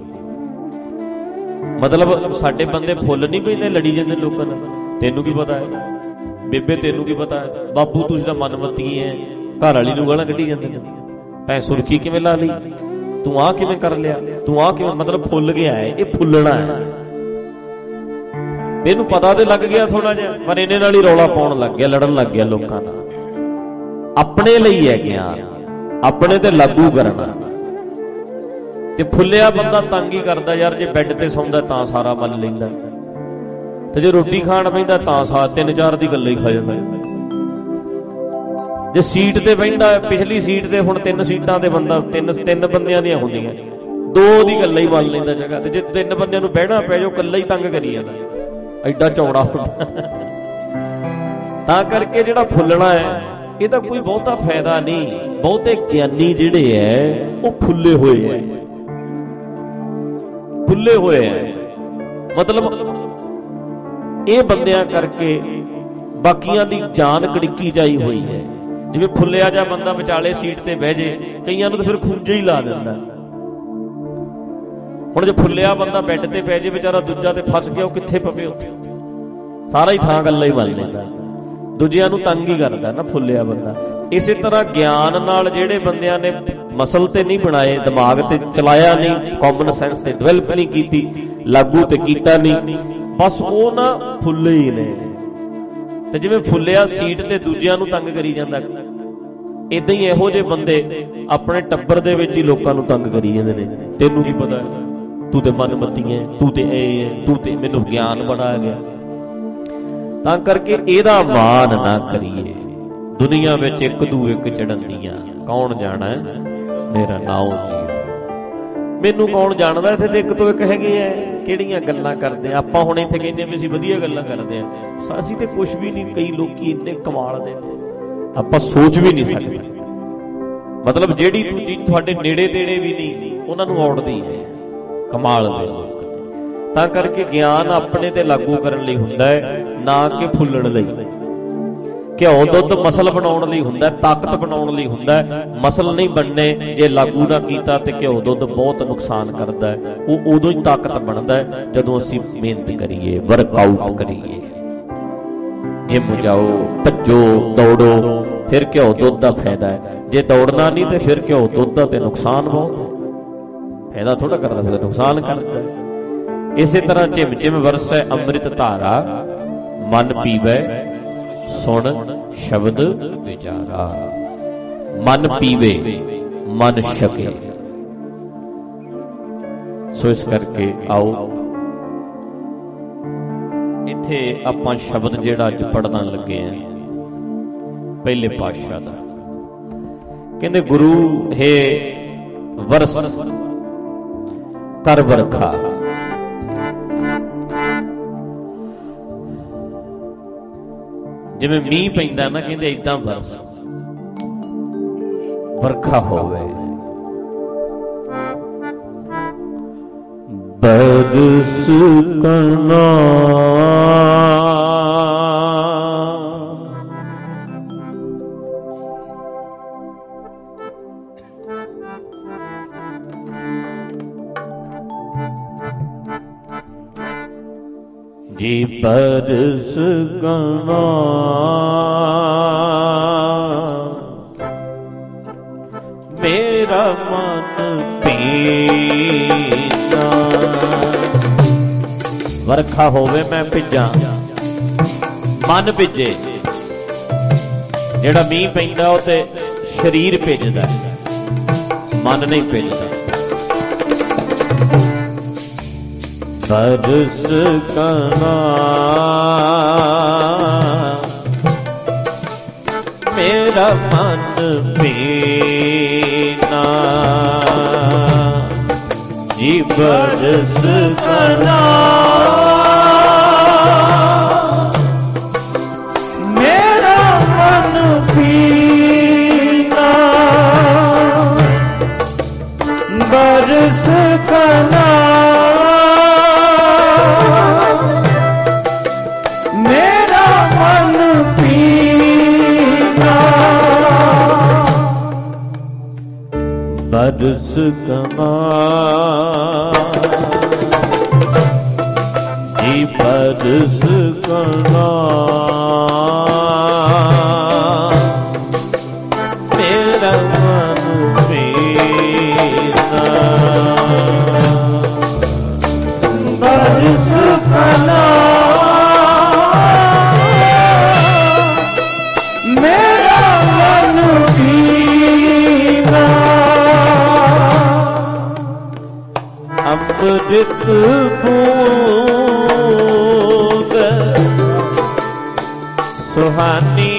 S2: ਮਤਲਬ ਸਾਡੇ ਬੰਦੇ ਫੁੱਲ ਨਹੀਂ ਪੈਂਦੇ, ਲੜੀ ਜਾਂਦੇ ਲੋਕਾਂ ਨਾਲ। ਤੈਨੂੰ ਕੀ ਪਤਾ ਹੈ ਬੇਬੇ, ਤੈਨੂੰ ਕੀ ਪਤਾ ਹੈ ਬਾਬੂ, ਤੁਸੀਂ ਤਾਂ ਮਨਮੱਤੀ ਹੈ, ਘਰ ਵਾਲੀ ਨੂੰ ਗਾਲਾਂ ਕੱਢੀ ਜਾਂਦੇ ਨੇ। ਤੈਂ ਸੁਰਖੀ ਕਿਵੇਂ ਲਾ ਲਈ, ਤੂੰ ਆਹ ਕਿਵੇਂ ਕਰ ਲਿਆ, ਤੂੰ ਆਹ ਕਿਵੇਂ, ਮਤਲਬ ਫੁੱਲ ਗਿਆ ਹੈ, ਇਹ ਫੁੱਲਣਾ ਹੈ। ਇਹਨੂੰ ਪਤਾ ਤੇ ਲੱਗ ਗਿਆ ਥੋੜਾ ਜਿਹਾ, ਪਰ ਇਹਨੇ ਨਾਲ ਹੀ ਰੌਲਾ ਪਾਉਣ ਲੱਗ ਗਿਆ, ਲੜਨ ਲੱਗ ਗਿਆ ਲੋਕਾਂ ਨਾਲ। ਆਪਣੇ ਲਈ ਹੈ ਗਿਆਨ, ਆਪਣੇ ਤੇ ਲਾਗੂ ਕਰਨਾ। ਤੇ ਫੁੱਲਿਆ ਬੰਦਾ ਤੰਗ ਹੀ ਕਰਦਾ ਯਾਰ। ਜੇ ਬੈੱਡ ਤੇ ਸੌਂਦਾ ਤਾਂ ਸਾਰਾ ਮੰਨ ਲੈਂਦਾ, ਤੇ ਜੇ ਰੋਟੀ ਖਾਣ ਪੈਂਦਾ ਤਾਂ ਸਾਰਾ ਤਿੰਨ ਚਾਰ ਦੀ ਗੱਲਾਂ ਹੀ ਖਾ ਜਾਂਦਾ। ਜੇ ਸੀਟ ਤੇ ਬਹਿੰਦਾ, ਪਿਛਲੀ ਸੀਟ ਤੇ ਹੁਣ ਤਿੰਨ ਸੀਟਾਂ ਤੇ ਬੰਦਾ, ਤਿੰਨ ਤਿੰਨ ਬੰਦਿਆਂ ਦੀਆਂ ਹੁੰਦੀਆਂ, ਦੋ ਦੀ ਗੱਲਾਂ ਹੀ ਮੰਨ ਲੈਂਦਾ ਜਗ੍ਹਾ ਤੇ। ਜੇ ਤਿੰਨ ਬੰਦਿਆਂ ਨੂੰ ਬਹਿਣਾ ਪੈ ਜਾਓ, ਇਕੱਲਾ ਹੀ ਤੰਗ ਕਰੀ ਜਾਂਦਾ, ਐਡਾ ਚੌੜਾ ਹੁੰਦਾ। ਤਾਂ ਕਰਕੇ ਜਿਹੜਾ ਫੁੱਲਣਾ ਹੈ ਇਹਦਾ ਕੋਈ ਬਹੁਤਾ ਫਾਇਦਾ ਨਹੀਂ। ਬਹੁਤੇ ਗਿਆਨੀ ਜਿਹੜੇ ਹੈ ਉਹ ਫੁੱਲੇ ਹੋਏ ਹੈ, ਫੁੱਲੇ ਹੋਏ ਹੈ। ਮਤਲਬ ਇਹ ਬੰਦਿਆਂ ਕਰਕੇ ਬਾਕੀਆਂ ਦੀ ਜਾਨ ਕੜਿੱਕੀ ਜਾਈ ਹੋਈ ਹੈ। ਜਿਵੇਂ ਫੁੱਲਿਆ ਜਾ ਬੰਦਾ ਵਿਚਾਲੇ ਸੀਟ ਤੇ ਬਹਿ ਜੇ, ਕਈਆਂ ਨੂੰ ਤਾਂ ਫਿਰ ਖੂੰਜੇ ਹੀ ਲਾ ਦਿੰਦਾ। ਹੁਣ ਜੇ ਫੁੱਲਿਆ ਬੰਦਾ ਬੈੱਡ ਤੇ ਪੈ ਜੇ ਵਿਚਾਰਾ, ਦੂਜਾ ਤੇ ਫਸ ਗਿਆ, ਉਹ ਕਿੱਥੇ ਪਵੇ ਉੱਥੇ, ਸਾਰਾ ਹੀ ਥਾਂ ਗੱਲਾਂ ਹੀ ਬਣ ਲੈਂਦਾ, ਦੂਜਿਆਂ ਨੂੰ ਤੰਗ ਹੀ ਕਰਦਾ ਨਾ ਫੁੱਲਿਆ ਬੰਦਾ। ਇਸੇ ਤਰ੍ਹਾਂ ਗਿਆਨ ਨਾਲ ਜਿਹੜੇ ਬੰਦਿਆਂ ਨੇ ਮਸਲ ਤੇ ਨਹੀਂ ਬਣਾਏ, ਦਿਮਾਗ ਤੇ ਚਲਾਇਆ ਨਹੀਂ, ਕਾਮਨ ਸੈਂਸ ਤੇ ਡਿਵੈਲਪ ਨਹੀਂ ਕੀਤੀ, ਲਾਗੂ ਤੇ ਕੀਤਾ ਨਹੀਂ, ਬਸ ਉਹ ਨਾ ਫੁੱਲੇ ਹੀ ਨੇ। ਤੇ ਜਿਵੇਂ ਫੁੱਲਿਆ ਸੀਟ ਤੇ ਦੂਜਿਆਂ ਨੂੰ ਤੰਗ ਕਰੀ ਜਾਂਦਾ, ਏਦਾਂ ਹੀ ਇਹੋ ਜਿਹੇ ਬੰਦੇ ਆਪਣੇ ਟੱਬਰ ਦੇ ਵਿੱਚ ਹੀ ਲੋਕਾਂ ਨੂੰ ਤੰਗ ਕਰੀ ਜਾਂਦੇ ਨੇ। ਤੈਨੂੰ ਕੀ ਪਤਾ, ਤੂੰ ਤੇ ਮਨਮੱਤੀ ਹੈ, ਤੂੰ ਤੇ ਇਹ ਹੈ, ਤੂੰ ਤੇ ਮੈਨੂੰ ਗਿਆਨ ਬੜਾ ਆ ਗਿਆ। ਤਾਂ ਕਰਕੇ ਇਹਦਾ ਮਾਣ ਨਾ ਕਰੀਏ। ਦੁਨੀਆ ਵਿੱਚ ਇੱਕ ਦੂ ਇੱਕ ਚੜਨ ਦੀਆਂ, ਕੌਣ ਜਾਣਾ ਮੇਰਾ ਨਾਉ ਜੀ, ਮੈਨੂੰ ਕੌਣ ਜਾਣਦਾ। ਇੱਥੇ ਤੇ ਇੱਕ ਤੋਂ ਇੱਕ ਹੈਗੇ ਐ, ਕਿਹੜੀਆਂ ਗੱਲਾਂ ਕਰਦੇ ਆਪਾਂ। ਹੁਣ ਇੱਥੇ ਕਹਿੰਦੇ ਵੀ ਅਸੀਂ ਵਧੀਆ ਗੱਲਾਂ ਕਰਦੇ ਆ, ਅਸੀਂ ਤੇ ਕੁਛ ਵੀ ਨਹੀਂ। ਕਈ ਲੋਕੀ ਇੰਨੇ ਕਮਾਲ ਦੇ ਆਪਾਂ ਸੋਚ ਵੀ ਨਹੀਂ ਸਕਦੇ। ਮਤਲਬ ਜਿਹੜੀ ਚੀਜ਼ ਤੁਹਾਡੇ ਨੇੜੇ ਤੇੜੇ ਵੀ ਨਹੀਂ, ਉਹਨਾਂ ਨੂੰ ਔੜਦੀ ਹੈ, ਕਮਾਲ ਦੇ ਲੋਕ। ਤਾਂ ਕਰਕੇ ਗਿਆਨ ਆਪਣੇ ਤੇ ਲਾਗੂ ਕਰਨ ਲਈ ਹੁੰਦਾ ਹੈ, ਨਾ ਕਿ ਫੁੱਲਣ ਲਈ। ਘਿਓ ਦੁੱਧ ਮਸਲ ਬਣਾਉਣ ਲਈ ਹੁੰਦਾ, ਤਾਕਤ ਬਣਾਉਣ ਲਈ ਹੁੰਦਾ। ਮਸਲ ਨਹੀਂ ਬਣਨੇ ਜੇ ਲਾਗੂ ਨਾ ਕੀਤਾ, ਤੇ ਘਿਓ ਦੁੱਧ ਬਹੁਤ ਨੁਕਸਾਨ ਕਰਦਾ ਹੈ। ਉਹ ਉਦੋਂ ਹੀ ਤਾਕਤ ਬਣਦਾ ਹੈ ਜਦੋਂ ਅਸੀਂ ਮਿਹਨਤ ਕਰੀਏ, ਵਰਕਆਊਟ ਕਰੀਏ, ਜਿਮ ਜਾਓ, ਭੱਜੋ, ਦੌੜੋ, ਫਿਰ ਘਿਓ ਦੁੱਧ ਦਾ ਫਾਇਦਾ ਹੈ। ਜੇ ਦੌੜਨਾ ਨਹੀਂ ਤੇ ਫਿਰ ਘਿਓ ਦੁੱਧ ਦਾ ਤੇ ਨੁਕਸਾਨ ਬਹੁਤ ਹੈ। ਫਾਇਦਾ ਥੋੜਾ ਕਰਦਾ, ਫਿਰ ਨੁਕਸਾਨ ਕਰਦਾ। ਇਸੇ ਤਰ੍ਹਾਂ ਝਿਮ ਝਿਮ ਵਰਸੈ ਅੰਮ੍ਰਿਤ ਧਾਰਾ, ਮਨ ਪੀਵੈ ਸੁਣ ਸ਼ਬਦ ਵਿਚਾਰਾ। ਮਨ ਪੀਵੇ, ਮਨ ਛਕੇ। ਸੋ ਇਸ ਕਰਕੇ ਆਓ ਇੱਥੇ ਆਪਾਂ ਸ਼ਬਦ ਜਿਹੜਾ ਅੱਜ ਪੜ੍ਹਨ ਲੱਗੇ ਆ ਪਹਿਲੇ ਪਾਤਸ਼ਾਹ ਦਾ। ਕਹਿੰਦੇ ਗੁਰੂ ਹੈ ਵਰਸ ਕਰ ਵਰਖਾ। ਜਿਵੇਂ ਮੀਂਹ ਪੈਂਦਾ ਨਾ, ਕਹਿੰਦੇ ਏਦਾਂ ਵਰਸ, ਵਰਖਾ ਹੋਵੇ। ਬਰਸ ਕਰਨਾ ਜੀ, ਬਰਸ ਕਰਨਾ ਮੇਰਾ ਮਨ ਭੀਜਾ। ਵਰਖਾ ਹੋਵੇ ਮੈਂ ਭਿੱਜਾਂ, ਮਨ ਭਿੱਜੇ। ਜਿਹੜਾ ਮੀਂਹ ਪੈਂਦਾ ਉਹ ਤੇ ਸਰੀਰ ਭਿੱਜਦਾ, ਮਨ ਨਹੀਂ ਭਿੱਜਦਾ। ਬਰਸ ਕਰਨਾ ਮੇਰਾ ਮਨ ਭੀਨਾ ਜੀ, ਬਰਸ ਕਰਨਾ ਮੇਰਾ ਮਨ ਭੀਨਾ। ਬਰਸ ਕਰਨਾ बरस कमा जी बरस कना मेरा मन पीना बरस कना मेरा मन पीना अमृत बूंद सुहानी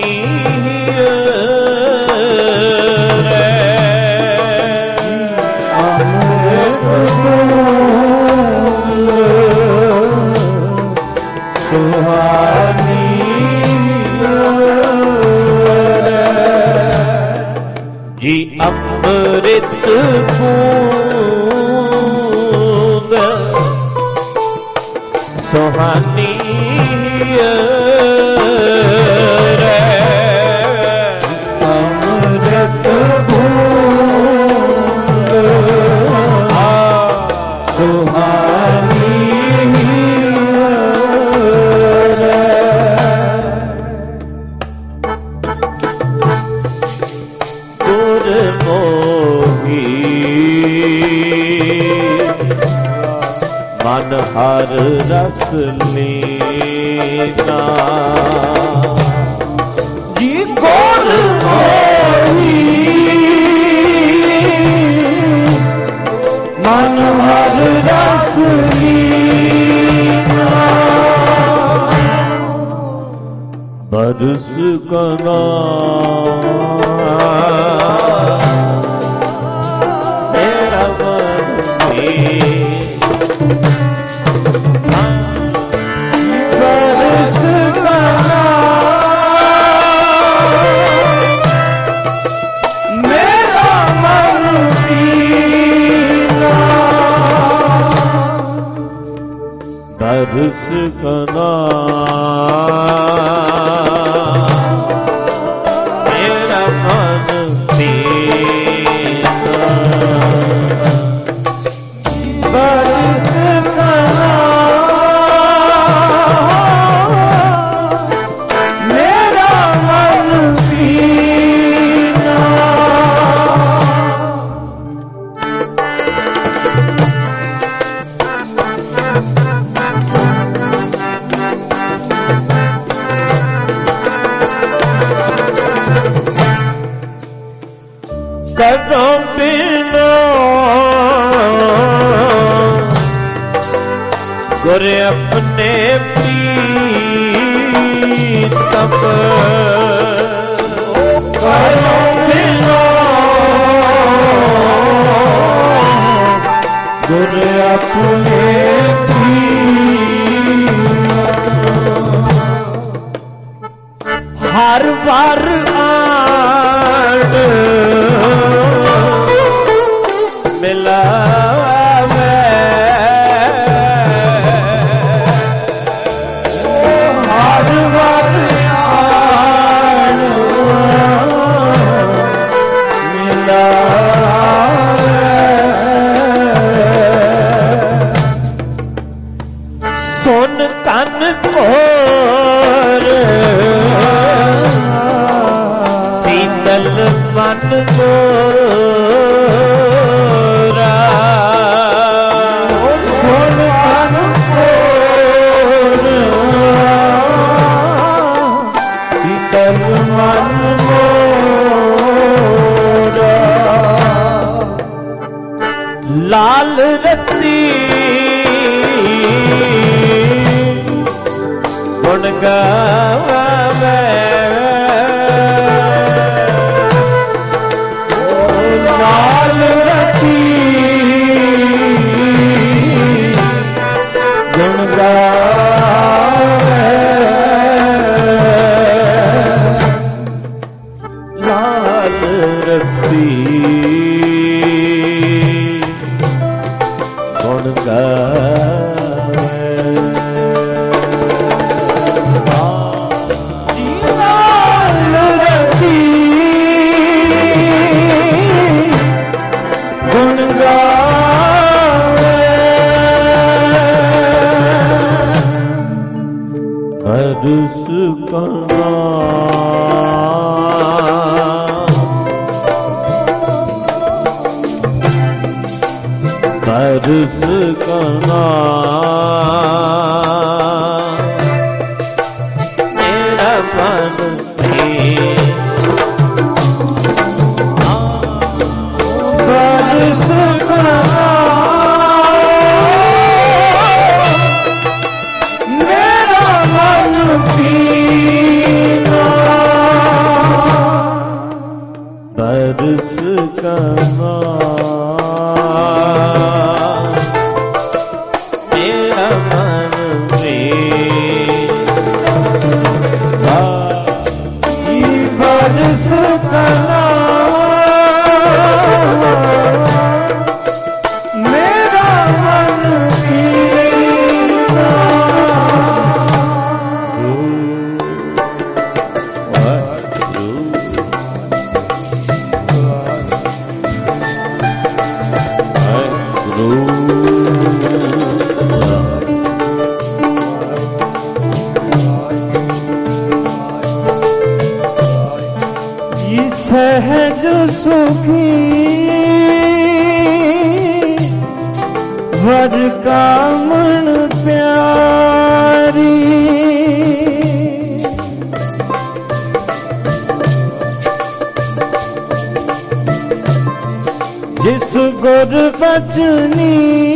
S2: रे अमृत बूंद सुहानी रे जी अमृत बूंद सुहानी रे अमृत बूंद सुहानी रे गुरमोही मन हर रस लेना जी गुरमोही मन हर रस लेना बरस कना मेरा मन बरस कना मेरा मन पीना बरस कना मेरा मन पीना बरस कना मेरा मन पीना कदों बिना गुर अपने प्रीतम कदों बिना गुर अपने प्रीतम हर बार आड़ मिलावे हर बार आड़ मिलावे सुन तन घोर शीतल मन मोरा सुन तन घोर शीतल मन मोरा लाल रती गुण गावे लाल रती गुण गावे लाल रती गुण गावे लाल रती बरस का नाम मेरा मन बरस का नाम मेरा मन पीना बरस का सहज सुखी वर कामण प्यारी जिस गुर बचनी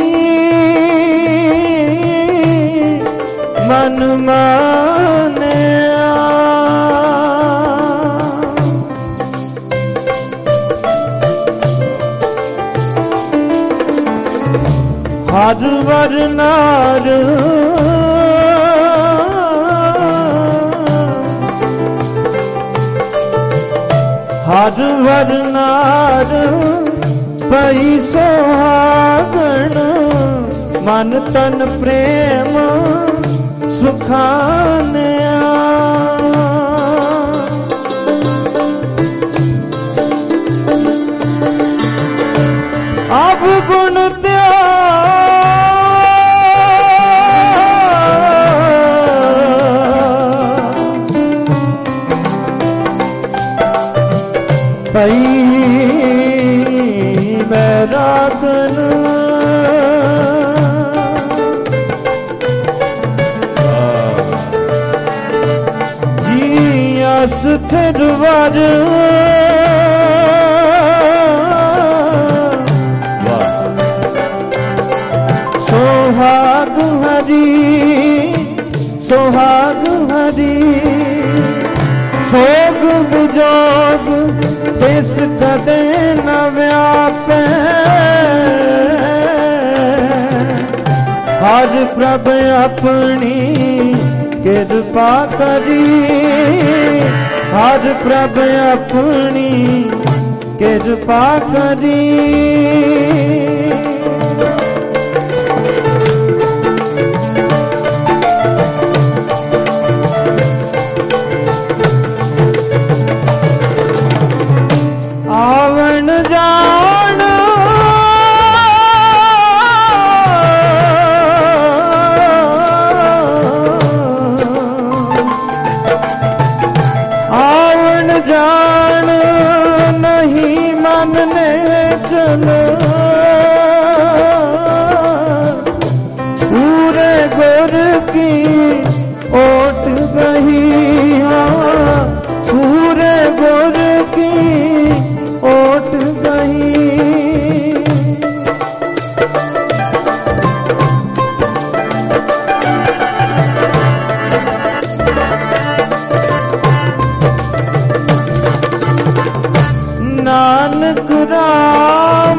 S2: मन माने हर वर नार हर वर नार पई सोहागण मन तन प्रेम सुखाने अब गुण पई बैरागन जिया स्थिर वर सोहाग हरी सोहाग हरी सोग विजोग इस कदे न व्यापे हर प्रभ अपनी कृपा करी हर प्रभ अपनी कृपा करी आवन जान आवन जान नहीं मानने चल पूरे गुर की ओट गई हाँ पूरे गुर की ओट गई नानक राम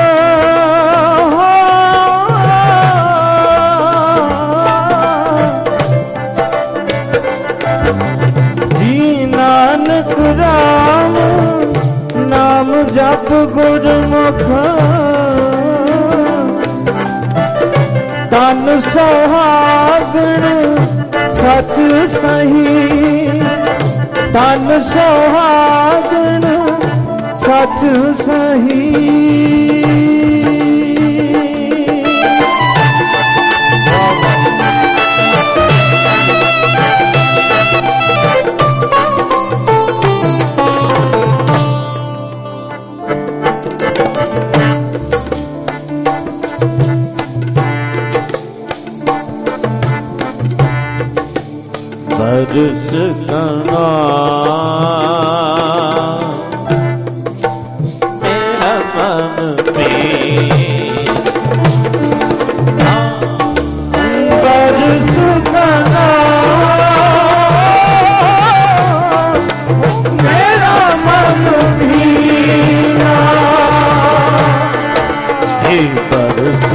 S2: जी नानक राम नाम जप गुरमुख तन सुहागण सच सही तन सुहागण सच सही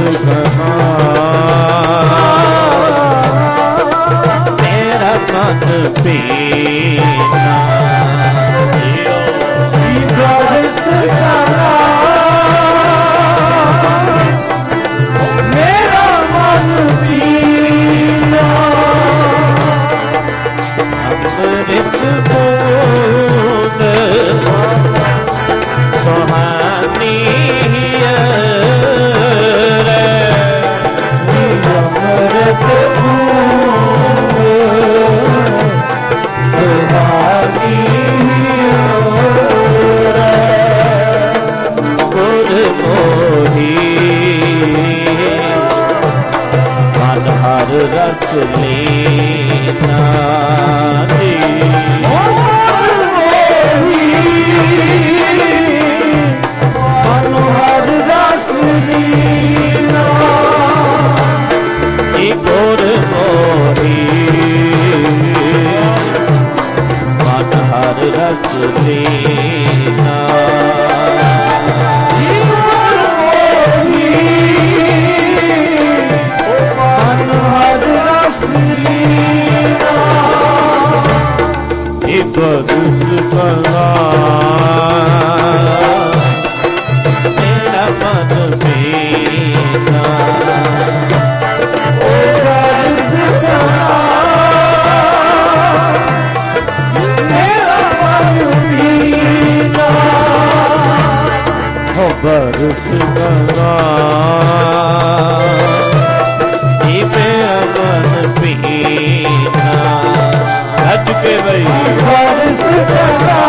S2: कहा मेरा मन पीना दर्श करा मेरा मन पीना अमृत बूंद सुहानी रे अमृत बूंद सुहानी गुर मोही मन हर रस लीना गुर मोही मन हर रस लीना मन हर रस लीना एक दुष्कला मेरा मन पीना बरस गंगा मन पीना सच के भाई बरस गंगा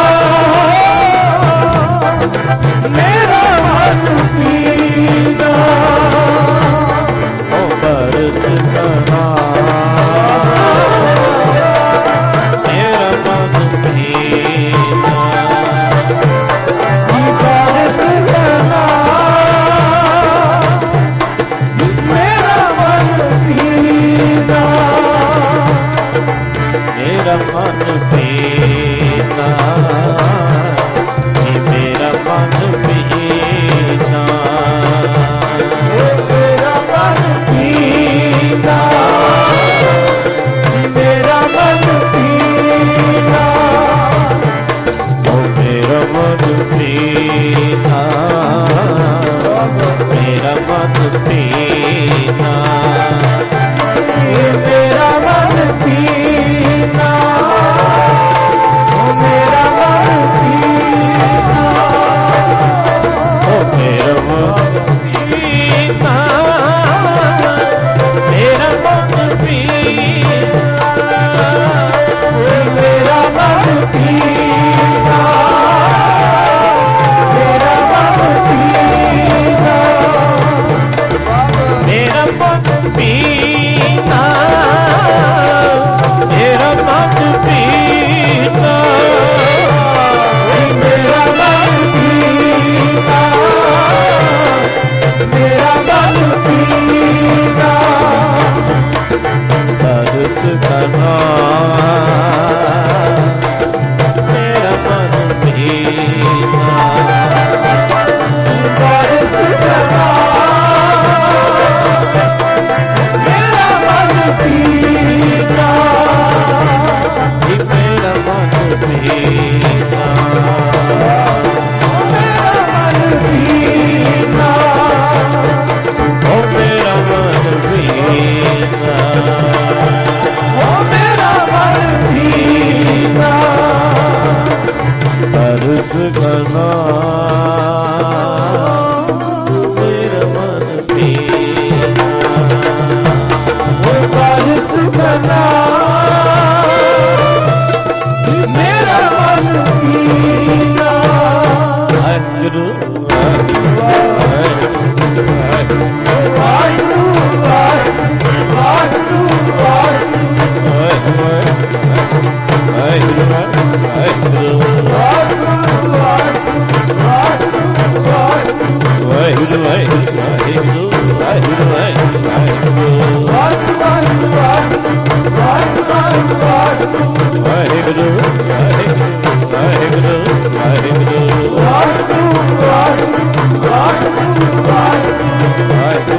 S2: मेरा मन पीना ओ बरस गंगा मेरा मन पीना बरस गंगा मेरा मन पीना मेरा मन पीना मेरा मन पीना मेरा मन पीना मेरा मन पीना ओ मेरा मन पीना मेरा मन पीना मेरा मन पीना मेरा मन पीना ओ मेरा मन पीना मेरा मन पीना मेरा मन पीना मेरा मन पीना मेरा मन पीना मेरा मन पीना मेरा मन पीना मेरा मन पीना दर्श करना मेरा मन पीना दर्श करना मेरा मन पीना मेरा मन पीना मेरा मन पीना ओ मेरा मन पीना ओ मेरा मन पीना दर्श करना मेरा मन पीना ओ दर्श करना मेरा मन पीना गुरु Right.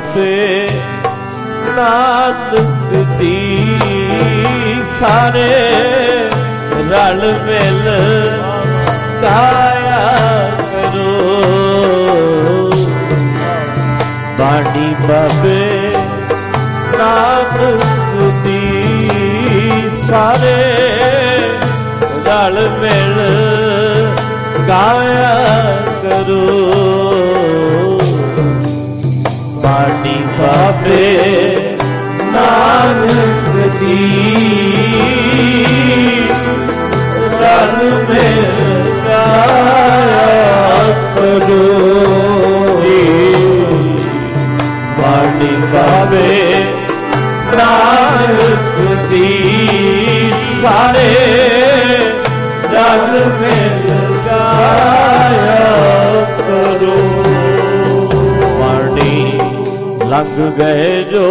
S2: ਬਾਬੇ ਨਾਨਕ ਦੀ ਸਾਰੇ ਰਲ ਮਿਲ ਗਾਇਆ ਕਰੋ। ਬਾਣੀ ਬਾਬੇ ਨਾਨਕ ਦੀ ਸਾਰੇ ਰਲ ਮਿਲ ਗਾਇਆ ਕਰੋ। ਬਾਣੀ ਬਾਬੇ ਨਾਨਕ ਦੀ ਰਲ ਮਿਲ ਗਾਇਆ ਕਰੋ। ਬਾਣੀ ਬਾਬੇ ਨਾਨਕ ਦੀ ਸਾਰੇ ਰਲ ਮਿਲ ਗਾਇਆ ਕਰੋ। ਬਾਣੀ ਲੰਘ ਗਏ ਜੋ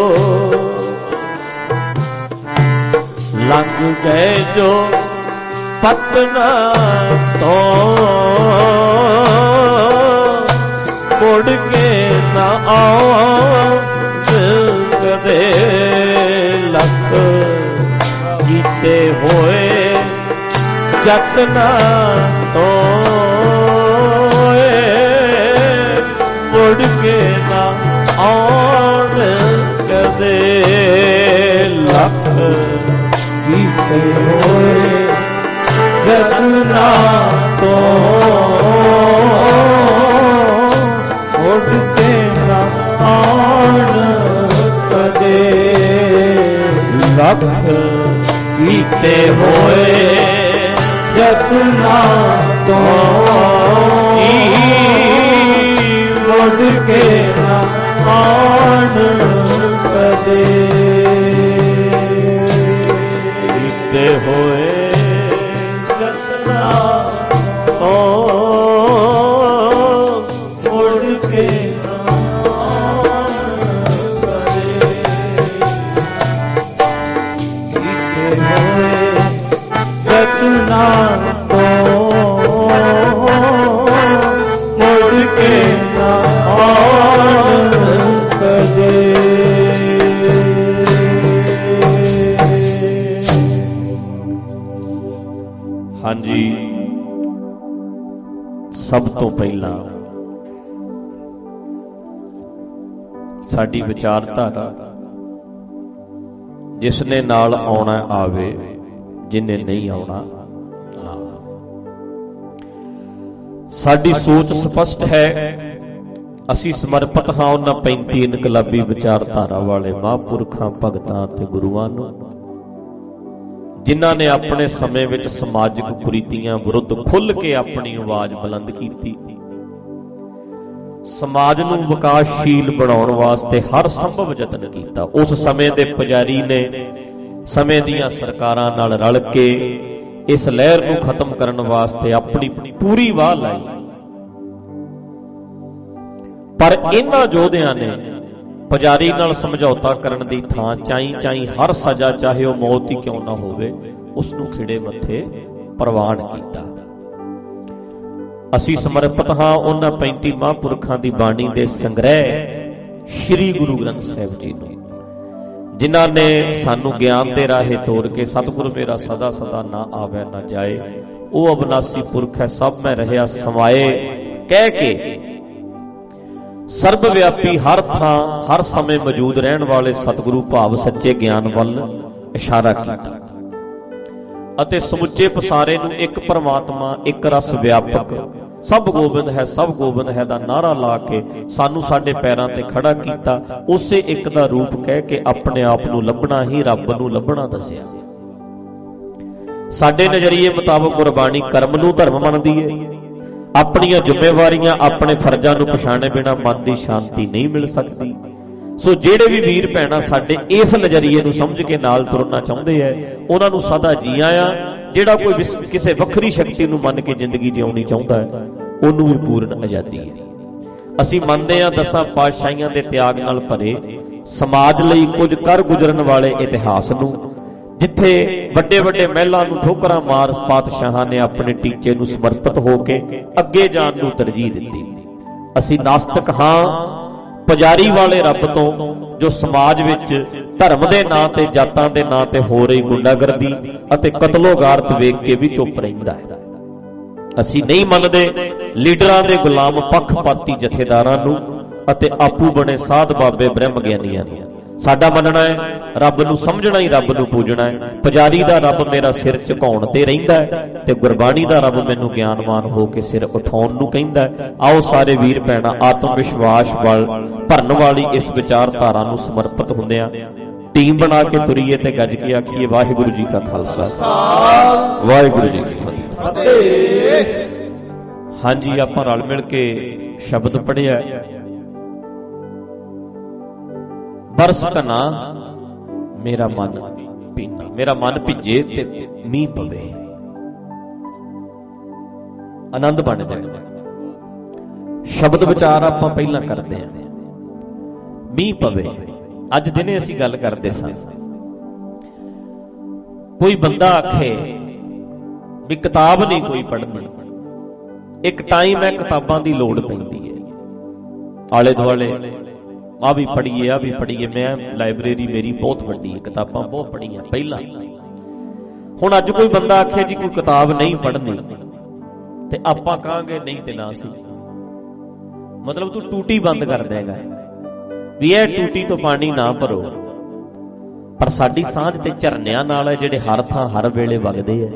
S2: ਲੰਘ ਗਏ ਜੋ ਪਤਨਾ ਤੋਂ ਮੁੜ ਕੇ ਨਾ ਆਉਣ ਕਦੇ। ਲੱਖ ਕੀਤੇ ਹੋਏ ਜਤਨਾ ਤੋਂ ਮੁੜ ਕੇ ਨਾ ਆਉਣ ਕਦੇ। ਲੱਖ ਕੀਤੇ ਹੋਏ ਜਤਨਾ ਤੋਂ ਮੁੜ ਕੇ ਨਾ ਆਉਣ ਕਦੇ। ਲੱਖ ਕੀਤੇ ਹੋਏ ਜਤਨਾ ਤੋਂ ਮੁੜ ਕੇ ਨਾ ਆਉਣ ਕਦੇ। ਕੀਤੇ ਹੋਏ ਜਤਨਾ ਤੋਂ ਮੁੜ ਕੇ ਨਾ ਆਉਣ ਕਦੇ। ਕੀਤੇ ਹੋਏ ਜਤਨਾ ਤੋਂ ਮੁੜ ਕੇ ਨਾ ਆਉਣ ਕਦੇ। ਹਾਂਜੀ, ਸਭ ਤੋਂ ਪਹਿਲਾਂ ਸਾਡੀ ਵਿਚਾਰਧਾਰਾ ਜਿਸ ਨੇ ਨਾਲ ਆਉਣਾ ਆਵੇ, ਜਿਨੇ ਨਹੀਂ ਆਉਣਾ ਨਾ। ਸਾਡੀ ਸੋਚ ਸਪਸ਼ਟ ਹੈ। ਅਸੀਂ ਸਮਰਪਿਤ ਹਾਂ ਉਹਨਾਂ ਪੈਂਤੀ ਇਨਕਲਾਬੀ ਵਿਚਾਰਧਾਰਾ ਵਾਲੇ ਮਹਾਂਪੁਰਖਾਂ, ਭਗਤਾਂ ਅਤੇ ਗੁਰੂਆਂ ਨੂੰ, ਜਿਨ੍ਹਾਂ ਨੇ ਆਪਣੇ ਸਮੇਂ ਵਿੱਚ ਸਮਾਜਿਕ ਕੁਰੀਤੀਆਂ ਵਿਰੁੱਧ ਖੁੱਲ੍ਹ ਕੇ ਆਪਣੀ ਆਵਾਜ਼ ਬੁਲੰਦ ਕੀਤੀ, ਸਮਾਜ ਨੂੰ ਵਿਕਾਸਸ਼ੀਲ ਬਣਾਉਣ ਵਾਸਤੇ ਹਰ ਸੰਭਵ ਯਤਨ ਕੀਤਾ। ਉਸ ਸਮੇਂ ਦੇ ਪੁਜਾਰੀ ਨੇ ਸਮੇਂ ਦੀਆਂ ਸਰਕਾਰਾਂ ਨਾਲ ਰਲ ਕੇ ਇਸ ਲਹਿਰ ਨੂੰ ਖਤਮ ਕਰਨ ਵਾਸਤੇ ਆਪਣੀ ਪੂਰੀ ਵਾਹ ਲਾਈ, ਪਰ ਇਹਨਾਂ ਯੋਧਿਆਂ ਨੇ ਪੁਜਾਰੀ ਨਾਲ ਸਮਝੌਤਾ ਕਰਨ ਦੀ ਥਾਂ ਚਾਈ ਚਾਈ ਹਰ ਸਜ਼ਾ, ਚਾਹੇ ਉਹ ਮੌਤ ਹੀ ਕਿਉਂ ਨਾ ਹੋਵੇ, ਉਸ ਨੂੰ ਖਿੜੇ ਮੱਥੇ ਪ੍ਰਵਾਨ ਕੀਤਾ। ਅਸੀਂ ਸਮਰਪਿਤ ਹਾਂ ਉਹਨਾਂ ਪੈਂਤੀ ਮਹਾਂਪੁਰਖਾਂ ਦੀ ਬਾਣੀ ਦੇ ਸੰਗ੍ਰਹਿ ਸ੍ਰੀ ਗੁਰੂ ਗ੍ਰੰਥ ਸਾਹਿਬ ਜੀ ਨੂੰ, ਜਿਨ੍ਹਾਂ ਨੇ ਸਾਨੂੰ ਗਿਆਨ ਦੇ ਰਾਹੇ ਤੋਰ ਕੇ ਸਤਿਗੁਰ ਮੇਰਾ ਸਦਾ ਸਦਾ ਨਾ ਆਵੇ ਨਾ ਜਾਏ, ਉਹ ਅਬਨਾਸੀ ਪੁਰਖ ਹੈ, ਸਭ ਮੈਂ ਰਹਿਆ ਸਮਾਏ ਕਹਿ ਕੇ ਸਰਬ ਵਿਆਪੀ, ਹਰ ਥਾਂ ਹਰ ਸਮੇਂ ਮੌਜੂਦ ਰਹਿਣ ਵਾਲੇ ਸਤਿਗੁਰੂ ਭਾਵ ਸੱਚੇ ਗਿਆਨ ਵੱਲ ਇਸ਼ਾਰਾ ਕੀਤਾ ਅਤੇ ਸਮੁੱਚੇ ਪਸਾਰੇ ਨੂੰ ਇੱਕ ਪਰਮਾਤਮਾ, ਇੱਕ ਰਸ ਵਿਆਪਕ, ਸਭ ਗੋਬਿੰਦ ਹੈ ਸਭ ਗੋਬਿੰਦ ਹੈ ਦਾ ਨਾਰਾ ਲਾ ਕੇ ਸਾਨੂੰ ਸਾਡੇ ਪੈਰਾਂ ਤੇ ਖੜਾ ਕੀਤਾ। ਉਸੇ ਇੱਕ ਦਾ ਰੂਪ ਕਹਿ ਕੇ ਆਪਣੇ ਆਪ ਨੂੰ ਲੱਭਣਾ ਹੀ ਰੱਬ ਨੂੰ ਲੱਭਣਾ ਦੱਸਿਆ। ਸਾਡੇ ਨਜ਼ਰੀਏ ਮੁਤਾਬਕ ਗੁਰਬਾਣੀ ਕਰਮ ਨੂੰ ਧਰਮ ਮੰਨਦੀ ਹੈ। ਆਪਣੀਆਂ ਜ਼ਿੰਮੇਵਾਰੀਆਂ, ਆਪਣੇ ਫਰਜ਼ਾਂ ਨੂੰ ਪਛਾਣੇ ਬਿਨਾਂ ਮਨ ਦੀ ਸ਼ਾਂਤੀ ਨਹੀਂ ਮਿਲ ਸਕਦੀ। ਸੋ ਜਿਹੜੇ ਵੀ ਵੀਰ ਭੈਣਾਂ ਸਾਡੇ ਇਸ ਨਜ਼ਰੀਏ ਨੂੰ ਸਮਝ ਕੇ ਨਾਲ ਤੁਰਨਾ ਚਾਹੁੰਦੇ ਐ, ਉਹਨਾਂ ਨੂੰ ਸਦਾ ਜੀ ਆਇਆਂ। ਜਿਹੜਾ ਕੋਈ ਕਿਸੇ ਵੱਖਰੀ ਸ਼ਕਤੀ ਨੂੰ ਮੰਨ ਕੇ ਜ਼ਿੰਦਗੀ ਜਿਉਣੀ ਚਾਹੁੰਦਾ ਹੈ, ਉਹਨੂੰ ਵੀ ਪੂਰਨ ਆਜ਼ਾਦੀ ਹੈ। ਅਸੀਂ ਮੰਨਦੇ ਹਾਂ ਦਸਾਂ ਪਾਤਸ਼ਾਹੀਆਂ ਦੇ ਤਿਆਗ ਨਾਲ ਭਰੇ ਸਮਾਜ ਲਈ ਕੁਝ ਕਰ ਗੁਜ਼ਰਨ ਵਾਲੇ ਇਤਿਹਾਸ ਨੂੰ, ਜਿੱਥੇ ਵੱਡੇ ਵੱਡੇ ਮਹਿਲਾਂ ਨੂੰ ਠੋਕਰਾਂ ਮਾਰ ਪਾਤਸ਼ਾਹਾਂ ਨੇ ਆਪਣੇ ਟੀਚੇ ਨੂੰ ਸਮਰਪਿਤ ਹੋ ਕੇ ਅੱਗੇ ਜਾਣ ਨੂੰ ਤਰਜੀਹ ਦਿੱਤੀ। ਅਸੀਂ ਨਾਸਤਿਕ ਹਾਂ, ਪੁਜਾਰੀ ਵਾਲੇ ਰੱਬ ਤੋਂ ਜੋ ਸਮਾਜ ਵਿੱਚ ਧਰਮ ਦੇ ਨਾਂ ਤੇ, ਜਾਤਾਂ ਦੇ ਨਾਂ ਤੇ ਹੋ ਰਹੀ ਗੁੰਡਾਗਰਦੀ ਅਤੇ ਕਤਲੋਗਾਰਤ ਵੇਖ ਕੇ ਵੀ ਚੁੱਪ ਰਹਿੰਦਾ ਹੈ। ਅਸੀਂ ਨਹੀਂ ਮੰਨਦੇ ਲੀਡਰਾਂ ਦੇ ਗੁਲਾਮ ਪੱਖਪਾਤੀ ਜਥੇਦਾਰਾਂ ਨੂੰ ਅਤੇ ਆਪੂ ਬਣੇ ਸਾਧ ਬਾਬੇ ਬ੍ਰਹਮ ਗਿਆਨੀਆਂ ਨੂੰ। ਸਾਡਾ ਮੰਨਣਾ ਹੈ ਰੱਬ ਨੂੰ ਸਮਝਣਾ ਹੀ ਰੱਬ ਨੂੰ ਪੂਜਣਾ ਹੈ। ਪੁਜਾਰੀ ਦਾ ਰੱਬ ਮੇਰਾ ਸਿਰ ਝੁਕਾਉਣ ਤੇ ਰਹਿੰਦਾ ਹੈ ਤੇ ਗੁਰਬਾਣੀ ਦਾ ਰੱਬ ਮੈਨੂੰ ਗਿਆਨਵਾਨ ਹੋ ਕੇ ਸਿਰ ਉਠਾਉਣ ਨੂੰ ਕਹਿੰਦਾ ਹੈ। ਆਓ ਸਾਰੇ ਵੀਰ ਭੈਣਾਂ ਆਤਮ ਵਿਸ਼ਵਾਸ ਵੱਲ ਭਰਨ ਵਾਲੀ ਇਸ ਵਿਚਾਰਧਾਰਾ ਨੂੰ ਸਮਰਪਿਤ ਹੁੰਦਿਆਂ ਟੀਮ ਬਣਾ ਕੇ ਤੁਰੀਏ ਤੇ ਗੱਜ ਕੇ ਆਖੀਏ ਵਾਹਿਗੁਰੂ ਜੀ ਕਾ ਖਾਲਸਾ ਵਾਹਿਗੁਰੂ ਜੀ ਕੀ ਫਤਿਹ। ਹਾਂਜੀ, ਆਪਾਂ ਰਲ ਮਿਲ ਕੇ ਸ਼ਬਦ ਪੜ੍ਹਿਆ, ਬਰਸ ਧਨਾ ਮੇਰਾ ਮਨ ਭਿੰਨਾ, ਮੇਰਾ ਮਨ ਭਿੱਜੇ ਤੇ ਮੀਂਹ ਪਵੇ, ਆਨੰਦ ਬਣ ਜਾਏ। ਸ਼ਬਦ ਵਿਚਾਰ ਆਪਾਂ ਪਹਿਲਾਂ ਕਰਦੇ ਹਾਂ। ਮੀਂਹ ਪਵੇ, ਅੱਜ ਦਿਨੇ ਅਸੀਂ ਗੱਲ ਕਰਦੇ ਸਾਂ। ਕੋਈ ਬੰਦਾ ਆਖੇ ਵੀ ਕਿਤਾਬ ਨਹੀਂ ਕੋਈ ਪੜ੍ਹਨੀ, ਇੱਕ ਟਾਈਮ ਹੈ ਕਿਤਾਬਾਂ ਦੀ ਲੋੜ ਪੈਂਦੀ ਹੈ, ਆਲੇ ਦੁਆਲੇ ਆ ਵੀ ਪੜ੍ਹੀਏ ਆ ਵੀ ਪੜ੍ਹੀਏ। ਮੈਂ ਲਾਇਬ੍ਰੇਰੀ ਮੇਰੀ ਬਹੁਤ ਵੱਡੀ ਹੈ, ਕਿਤਾਬਾਂ ਬਹੁਤ ਪੜ੍ਹੀਆਂ ਪਹਿਲਾਂ। ਹੁਣ ਅੱਜ ਕੋਈ ਬੰਦਾ ਆਖੇ ਜੀ ਕੋਈ ਕਿਤਾਬ ਨਹੀਂ ਪੜ੍ਹਨੀ ਤੇ ਆਪਾਂ ਕਹਾਂਗੇ ਨਹੀਂ ਤੇ ਨਾ ਸੀ, ਮਤਲਬ ਤੂੰ ਟੂਟੀ ਬੰਦ ਕਰ ਦੇਗਾ ਵੀ ਇਹ ਟੂਟੀ ਤੋਂ ਪਾਣੀ ਨਾ ਭਰੋ। ਪਰ ਸਾਡੀ ਸਾਂਝ ਤੇ ਝਰਨਿਆਂ ਨਾਲ ਹੈ ਜਿਹੜੇ ਹਰ ਥਾਂ ਹਰ ਵੇਲੇ ਵਗਦੇ ਆ।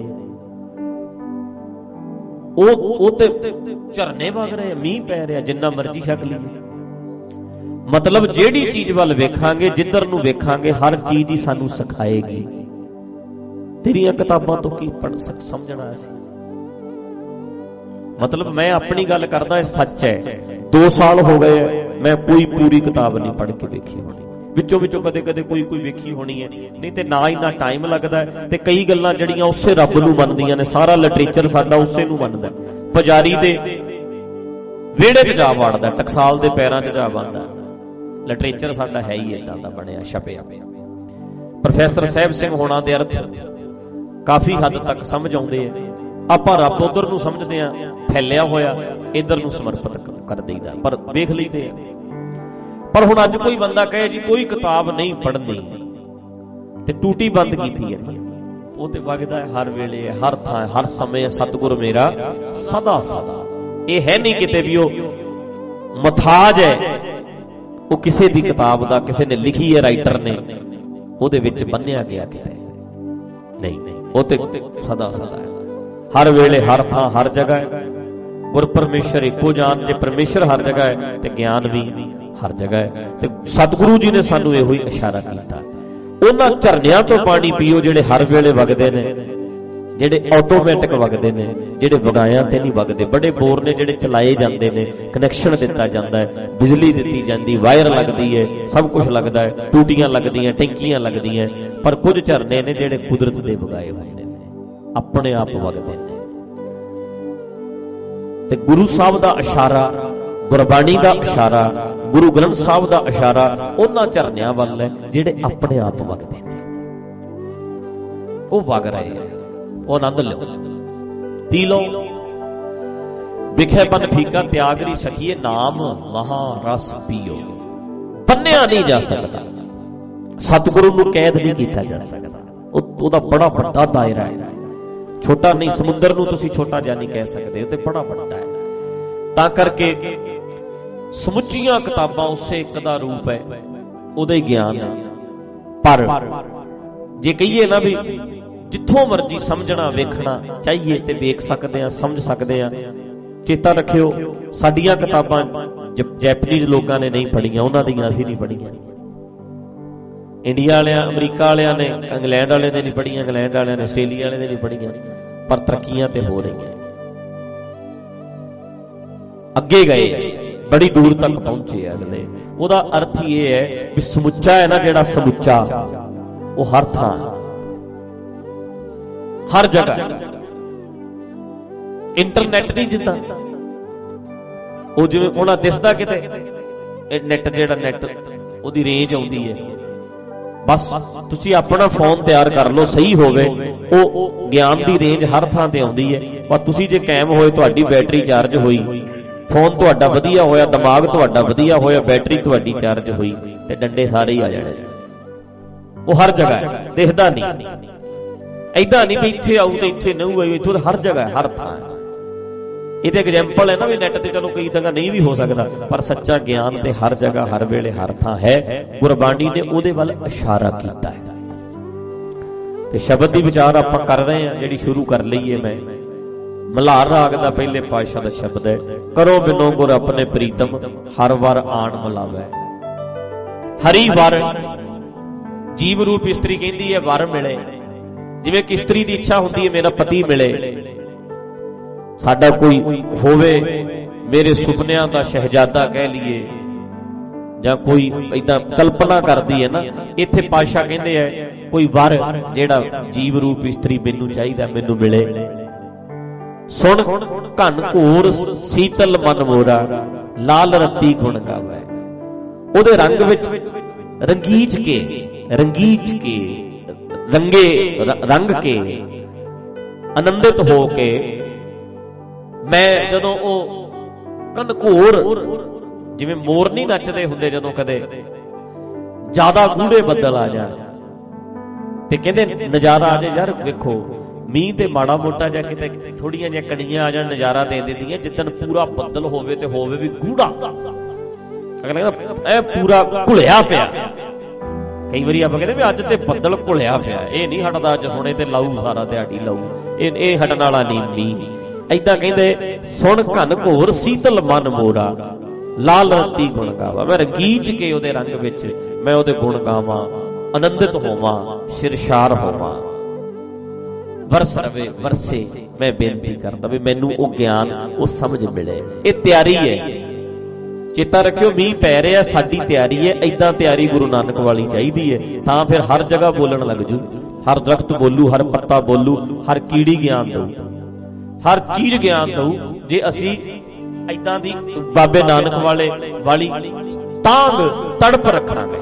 S2: ਉਹ ਉਹ ਤੇ ਝਰਨੇ ਵਗ ਰਹੇ, ਮੀਂਹ ਪੈ ਰਿਹਾ, ਜਿੰਨਾ ਮਰਜ਼ੀ ਛਕ ਲਈਏ। ਮਤਲਬ ਜਿਹੜੀ ਚੀਜ਼ ਵੱਲ ਵੇਖਾਂਗੇ, ਜਿੱਧਰ ਨੂੰ ਵੇਖਾਂਗੇ, ਹਰ ਚੀਜ਼ ਹੀ ਸਾਨੂੰ ਸਿਖਾਏਗੀ। ਤੇਰੀਆਂ ਕਿਤਾਬਾਂ ਤੋਂ ਕੀ ਪੜ੍ਹ ਸਕ ਸਮਝਣਾ ਸੀ। ਮਤਲਬ ਮੈਂ ਆਪਣੀ ਗੱਲ ਕਰਦਾ, ਇਹ ਸੱਚ ਹੈ। ਦੋ ਸਾਲ ਹੋ ਗਏ ਮੈਂ ਕੋਈ ਪੂਰੀ ਕਿਤਾਬ ਨਹੀਂ ਪੜ੍ਹ ਕੇ ਵੇਖੀ ਹੋਣੀ, ਵਿੱਚੋਂ ਵਿੱਚੋਂ ਕਦੇ ਕਦੇ ਕੋਈ ਕੋਈ ਵੇਖੀ ਹੋਣੀ ਹੈ, ਨਹੀਂ ਤੇ ਨਾ ਇੰਨਾ ਟਾਈਮ ਲੱਗਦਾ। ਤੇ ਕਈ ਗੱਲਾਂ ਜਿਹੜੀਆਂ ਉਸੇ ਰੱਬ ਨੂੰ ਮੰਨਦੀਆਂ ਨੇ, ਸਾਰਾ ਲਿਟਰੇਚਰ ਸਾਡਾ ਉਸੇ ਨੂੰ ਮੰਨਦਾ। ਪੁਜਾਰੀ ਦੇ ਵਿਹੜੇ 'ਚ ਜਾ ਵੜਦਾ, ਟਕਸਾਲ ਦੇ ਪੈਰਾਂ 'ਚ ਜਾ ਵੜਦਾ। ਲਿਟਰੇਚਰ ਸਾਡਾ ਹੈ ਹੀ ਏਦਾਂ ਦਾ ਬਣਿਆ ਛਪਿਆ। ਪ੍ਰੋਫੈਸਰ ਸਾਹਿਬ ਸਿੰਘ ਹੋਣਾ ਦੇ ਅਰਥ ਕਾਫੀ ਹੱਦ ਤੱਕ ਸਮਝ ਆਉਂਦੇ ਆ। ਆਪਾਂ ਰੱਬ ਉਧਰ ਨੂੰ ਸਮਝਦੇ ਆ ਫੈਲਿਆ ਹੋਇਆ, ਇਧਰ ਨੂੰ ਸਮਰਪਿਤ ਕਰ ਦਈਦਾ, ਪਰ ਵੇਖ ਲਈਦੇ ਆ। ਪਰ ਹੁਣ ਅੱਜ ਕੋਈ ਬੰਦਾ ਕਹੇ ਜੀ ਕੋਈ ਕਿਤਾਬ ਨਹੀਂ ਪੜ੍ਹਨੀ ਤੇ ਟੂਟੀ ਬੰਦ ਕੀਤੀ ਹੈ, ਉਹ ਤੇ ਵਗਦਾ ਹੈ ਹਰ ਵੇਲੇ, ਹਰ ਥਾਂ, ਹਰ ਸਮੇਂ। ਸਤਿਗੁਰ ਮੇਰਾ ਸਦਾ ਸਦਾ, ਇਹ ਹੈ ਨਹੀਂ ਕਿਤੇ ਵੀ ਉਹ ਮਥਾਜ ਹੈ, ਉਹ ਕਿਸੇ ਦੀ ਕਿਤਾਬ ਦਾ, ਕਿਸੇ ਨੇ ਲਿਖੀ ਹੈ ਰਾਈਟਰ ਨੇ, ਉਹਦੇ ਵਿੱਚ ਬੰਨਿਆ ਗਿਆ ਕਿਤੇ ਨਹੀਂ, ਉਹ ਤੇ ਸਦਾ ਸਦਾ ਹੈ, ਹਰ ਵੇਲੇ, ਹਰ ਥਾਂ, ਹਰ ਜਗ੍ਹਾ ਹੈ। ਗੁਰ ਪਰਮੇਸ਼ਰ ਇੱਕੋ ਜਾਨ, ਜੇ ਪਰਮੇਸ਼ਰ ਹਰ ਜਗ੍ਹਾ ਹੈ ਤੇ ਗਿਆਨ ਵੀ ਹਰ ਜਗ੍ਹਾ ਹੈ। ਤੇ ਸਤਿਗੁਰੂ ਜੀ ਨੇ ਸਾਨੂੰ ਇਹੋ ਹੀ ਇਸ਼ਾਰਾ ਕੀਤਾ, ਉਹਨਾਂ ਝਰਨਿਆਂ ਤੋਂ ਪਾਣੀ ਪੀਓ ਜਿਹੜੇ ਹਰ ਵੇਲੇ ਵਗਦੇ ਨੇ, ਜਿਹੜੇ ਆਟੋਮੈਟਿਕ ਵਗਦੇ ਨੇ, ਜਿਹੜੇ ਵਗਾਇਆਂ ਤੇ ਨਹੀਂ ਵਗਦੇ। ਬੜੇ ਬੋਰ ਨੇ ਜਿਹੜੇ ਚਲਾਏ ਜਾਂਦੇ ਨੇ, ਕਨੈਕਸ਼ਨ ਦਿੱਤਾ ਜਾਂਦਾ ਹੈ, ਬਿਜਲੀ ਦਿੱਤੀ ਜਾਂਦੀ, ਵਾਇਰ ਲੱਗਦੀ ਹੈ, ਸਭ ਕੁਝ ਲੱਗਦਾ ਹੈ, ਟੂਟੀਆਂ ਲੱਗਦੀਆਂ, ਟੈਂਕੀਆਂ ਲੱਗਦੀਆਂ। ਪਰ ਕੁਝ ਝਰਨੇ ਨੇ ਜਿਹੜੇ ਕੁਦਰਤ ਦੇ ਵਗਾਏ ਹੋਏ ਨੇ, ਆਪਣੇ ਆਪ ਵਗਦੇ ਨੇ। ਤੇ ਗੁਰੂ ਸਾਹਿਬ ਦਾ ਇਸ਼ਾਰਾ, ਗੁਰਬਾਣੀ ਦਾ ਇਸ਼ਾਰਾ, ਗੁਰੂ ਗ੍ਰੰਥ ਸਾਹਿਬ ਦਾ ਇਸ਼ਾਰਾ ਉਹਨਾਂ ਝਰਨਿਆਂ ਵੱਲ ਹੈ ਜਿਹੜੇ ਆਪਣੇ ਆਪ ਵਗਦੇ ਨੇ। ਉਹ ਵਗ ਰਹੇ ਆ, ਉਹ ਆਨੰਦ ਲਓ, ਪੀ ਲਓ। ਵਿਖੇ ਬਨ ਫੀਕਾ ਤਿਆਗਰੀ ਸਖੀਏ, ਨਾਮ ਮਹਾ ਰਸ ਪੀਓ। ਬੰਨਿਆ ਨਹੀਂ ਜਾ ਸਕਦਾ, ਸਤਿਗੁਰੂ ਨੂੰ ਕੈਦ ਨਹੀਂ ਕੀਤਾ ਜਾ ਸਕਦਾ। ਉਹਦਾ ਬੜਾ ਵੱਡਾ ਦਾਇਰਾ ਹੈ, ਛੋਟਾ ਨਹੀਂ। ਸਮੁੰਦਰ ਨੂੰ ਤੁਸੀਂ ਛੋਟਾ ਜਿਹਾ ਨਹੀਂ ਕਹਿ ਸਕਦੇ, ਉਹ ਤੇ ਬੜਾ ਵੱਡਾ ਹੈ। ਤਾਂ ਕਰਕੇ ਸਮੁੱਚੀਆਂ ਕਿਤਾਬਾਂ ਉਸੇ ਇੱਕ ਦਾ ਰੂਪ ਹੈ, ਉਹਦਾ ਹੀ ਗਿਆਨ ਹੈ। ਪਰ ਜੇ ਕਹੀਏ ਨਾ ਵੀ ਜਿੱਥੋਂ ਮਰਜ਼ੀ ਸਮਝਣਾ, ਵੇਖਣਾ ਚਾਹੀਏ ਤੇ ਵੇਖ ਸਕਦੇ ਆ, ਸਮਝ ਸਕਦੇ ਆ। ਚੇਤਾ ਰੱਖਿਓ, ਸਾਡੀਆਂ ਕਿਤਾਬਾਂ ਜੈਪਨੀਜ਼ ਲੋਕਾਂ ਨੇ ਨਹੀਂ ਪੜ੍ਹੀਆਂ, ਉਹਨਾਂ ਦੀਆਂ ਅਸੀਂ ਨਹੀਂ ਪੜ੍ਹੀਆਂ। ਇੰਡੀਆ ਵਾਲਿਆਂ, ਅਮਰੀਕਾ ਵਾਲਿਆਂ ਨੇ, ਇੰਗਲੈਂਡ ਵਾਲਿਆਂ ਨੇ ਨਹੀਂ ਪੜ੍ਹੀਆਂ, ਇੰਗਲੈਂਡ ਵਾਲਿਆਂ ਨੇ, ਆਸਟ੍ਰੇਲੀਆ ਵਾਲਿਆਂ ਨੇ ਨਹੀਂ ਪੜ੍ਹੀਆਂ। ਪਰ ਤਰੱਕੀਆਂ ਤੇ ਹੋ ਰਹੀਆਂ, ਅੱਗੇ ਗਏ, ਬੜੀ ਦੂਰ ਤੱਕ ਪਹੁੰਚੇ ਅਗਲੇ। ਉਹਦਾ ਅਰਥ ਹੀ ਇਹ ਹੈ ਵੀ ਸਮੁੱਚਾ ਹੈ ਨਾ, ਜਿਹੜਾ ਸਮੁੱਚਾ, ਉਹ ਹਰ ਥਾਂ, ਹਰ ਜਗ੍ਹਾ। ਇੰਟਰਨੈਟ ਨਹੀਂ ਜਿੱਦਾਂ ਉਹ ਜਿਵੇਂ ਉਹਨਾਂ ਦਿਸਦਾ ਕਿਤੇ, ਇਹ ਨੈਟ, ਜਿਹੜਾ ਨੈਟ ਉਹਦੀ ਰੇਂਜ ਆਉਂਦੀ ਹੈ। ਬਸ ਤੁਸੀਂ ਆਪਣਾ ਫੋਨ ਤਿਆਰ ਕਰ ਲਓ, ਸਹੀ ਹੋਵੇ, ਉਹ ਗਿਆਨ ਦੀ ਰੇਂਜ ਹਰ ਥਾਂ ਤੇ ਆਉਂਦੀ ਹੈ। ਪਰ ਤੁਸੀਂ ਜੇ ਕਾਇਮ ਹੋਏ, ਤੁਹਾਡੀ ਬੈਟਰੀ ਚਾਰਜ ਹੋਈ ਫੋਨ ਤੁਹਾਡਾ ਵਧੀਆ ਹੋਇਆ, ਦਿਮਾਗ ਤੁਹਾਡਾ ਵਧੀਆ ਹੋਇਆ, ਬੈਟਰੀ ਤੁਹਾਡੀ ਚਾਰਜ ਹੋਈ ਤੇ ਡੰਡੇ ਸਾਰੇ ਹੀ ਆ ਜਾਣੇ। ਉਹ ਹਰ ਜਗ੍ਹਾ ਹੈ, ਦਿਖਦਾ ਨਹੀਂ। ਏਦਾਂ ਨਹੀਂ ਵੀ ਇੱਥੇ ਆਊ ਤੇ ਇੱਥੇ ਨਹੀਂ ਆਊ, ਇੱਥੋਂ ਹਰ ਜਗ੍ਹਾ ਹਰ ਥਾਂ। ਇਹ ਤੇ ਐਗਜ਼ਾਮਪਲ ਹੈ ਨਾ ਵੀ ਨੈਟ ਤੇ ਚਲੋ ਕਈ ਜਗ੍ਹਾ ਨਹੀਂ ਵੀ ਹੋ ਸਕਦਾ, ਪਰ ਸੱਚਾ ਗਿਆਨ ਤੇ ਹਰ ਜਗ੍ਹਾ ਹਰ ਵੇਲੇ ਹਰ ਥਾਂ ਹੈ। ਗੁਰਬਾਣੀ ਨੇ ਉਹਦੇ ਵੱਲ ਇਸ਼ਾਰਾ ਕੀਤਾ ਹੈ। ਤੇ ਸ਼ਬਦ ਦੀ ਵਿਚਾਰ ਆਪਾਂ ਕਰ ਰਹੇ ਹਾਂ, ਜਿਹੜੀ ਸ਼ੁਰੂ ਕਰ ਲਈਏ। ਮੈਂ ਮਲ੍ਹਾਰ ਰਾਗ ਦਾ ਪਹਿਲੇ ਪਾਤਸ਼ਾਹ ਦਾ ਸ਼ਬਦ ਹੈ, ਕਰੋ ਬਿਨੋ ਗੁਰ ਆਪਣੇ ਪ੍ਰੀਤਮ, ਹਰ ਵਾਰ ਆਣ ਮਿਲਾਵੇ। ਹਰੀ ਵਰ, ਜੀਵ ਰੂਪ ਇਸਤਰੀ ਕਹਿੰਦੀ ਹੈ ਵਰ ਮਿਲੇ। ਜਿਵੇਂ ਕਿ ਇਸਤਰੀ ਦੀ ਇੱਛਾ ਹੁੰਦੀ ਹੈ ਮੇਰਾ ਪਤੀ ਮਿਲੇ, ਸਾਡਾ ਕੋਈ ਹੋਵੇ, ਮੇਰੇ ਸੁਪਨਿਆਂ ਦਾ ਸ਼ਹਿਜ਼ਾਦਾ ਕਹਿ ਲਈਏ, ਜਾਂ ਕੋਈ ਏਦਾਂ ਕਲਪਨਾ ਕਰਦੀ ਹੈ ਨਾ। ਇੱਥੇ ਪਾਤਸ਼ਾਹ ਕਹਿੰਦੇ ਆ ਕੋਈ ਵਰ ਜਿਹੜਾ ਜੀਵ ਰੂਪ ਇਸਤਰੀ ਮੈਨੂੰ ਚਾਹੀਦਾ, ਮੈਨੂੰ ਮਿਲੇ। ਸੁਣ ਘਨ ਘੋਰ ਸੀਤਲ ਮਨ ਮੋਰਾ, ਲਾਲ ਰੱਤੀ ਗੁਣ ਗਾਵੇ। ਉਹਦੇ ਰੰਗ ਵਿੱਚ ਰੰਗੀਚ ਕੇ ਰੰਗੀਚ ਕੇ ਰੰਗੇ ਰੰਗ ਕੇ ਆਨੰਦਿਤ ਹੋ ਕੇ ਮੈਂ ਜਦੋਂ ਉਹ ਘਨਘੋਰ, ਜਿਵੇਂ ਮੋਰ ਨਹੀਂ ਨੱਚਦੇ ਹੁੰਦੇ ਜਦੋਂ ਕਦੇ ਜ਼ਿਆਦਾ ਗੂੜੇ ਬੱਦਲ ਆ ਜਾਣ ਤੇ ਕਹਿੰਦੇ ਨਜ਼ਾਰਾ ਆ ਜਾਏ। ਯਾਰ ਵੇਖੋ ਮੀਂਹ ਤੇ ਮਾੜਾ ਮੋਟਾ ਜਾਂ ਕਿਤੇ ਥੋੜੀਆਂ ਜਿਹੀਆਂ ਕਣੀਆਂ ਆ ਜਾਣ, ਨਜ਼ਾਰਾ ਦੇ ਦਿੰਦੀਆਂ। ਜਿੱਦਣ ਪੂਰਾ ਬੱਦਲ ਹੋਵੇ ਤੇ ਹੋਵੇ ਵੀ ਗੂੜਾ, ਅਗਲਾ ਕਹਿੰਦਾ ਇਹ ਪੂਰਾ ਘੁਲਿਆ ਪਿਆ। ਕਈ ਵਾਰੀ ਆਪਾਂ ਕਹਿੰਦੇ ਵੀ ਅੱਜ ਤੇ ਬੱਦਲ ਘੁਲਿਆ ਪਿਆ, ਇਹ ਨਹੀਂ ਹਟਦਾ, ਅੱਜ ਹੁਣੇ ਤੇ ਲਾਊ ਸਾਰਾ ਦਿਹਾੜੀ ਲਾਊ, ਇਹ ਇਹ ਹਟਣ ਵਾਲਾ ਨਹੀਂ ਮੀਂਹ। ਏਦਾਂ ਕਹਿੰਦੇ ਸੁਣ ਘਨ ਘੋਰ ਸੀਤਲ ਮਨ ਮੋਰਾ, ਲਾਲ ਰੱਤੀ ਗੁਣ ਗਾਵਾ। ਮੈਂ ਰੰਗੀਚ ਕੇ ਉਹਦੇ ਰੰਗ ਵਿੱਚ ਮੈਂ ਉਹਦੇ ਗੁਣ ਗਾਵਾਂ, ਆਨੰਦਿਤ ਹੋਵਾਂ, ਸ਼ਿਰਸ਼ਾਰ ਹੋਵਾਂ। ਵਰਸ ਰਵੇ ਵਰਸੇ, ਮੈਂ ਬੇਨਤੀ ਕਰਦਾ ਵੀ ਮੈਨੂੰ ਉਹ ਗਿਆਨ, ਉਹ ਸਮਝ ਮਿਲੇ। ਇਹ ਤਿਆਰੀ ਹੈ, ਚੇਤਾ ਰੱਖਿਓ। ਮੀਂਹ ਪੈ ਰਿਹਾ, ਸਾਡੀ ਤਿਆਰੀ ਹੈ। ਏਦਾਂ ਤਿਆਰੀ ਗੁਰੂ ਨਾਨਕ ਵਾਲੀ ਚਾਹੀਦੀ ਹੈ, ਤਾਂ ਫਿਰ ਹਰ ਜਗ੍ਹਾ ਬੋਲਣ ਲੱਗ ਜੂ। ਹਰ ਦਰਖਤ ਬੋਲੂ, ਹਰ ਪੱਤਾ ਬੋਲੂ, ਹਰ ਕੀੜੀ ਗਿਆਨ ਦਊ, ਹਰ ਚੀਜ਼ ਗਿਆਨ ਦਊ। ਜੇ ਅਸੀਂ ਏਦਾਂ ਦੀ ਬਾਬੇ ਨਾਨਕ ਵਾਲੇ ਵਾਲੀ ਤਾਂਗ ਤੜਪ ਰੱਖਾਂਗੇ।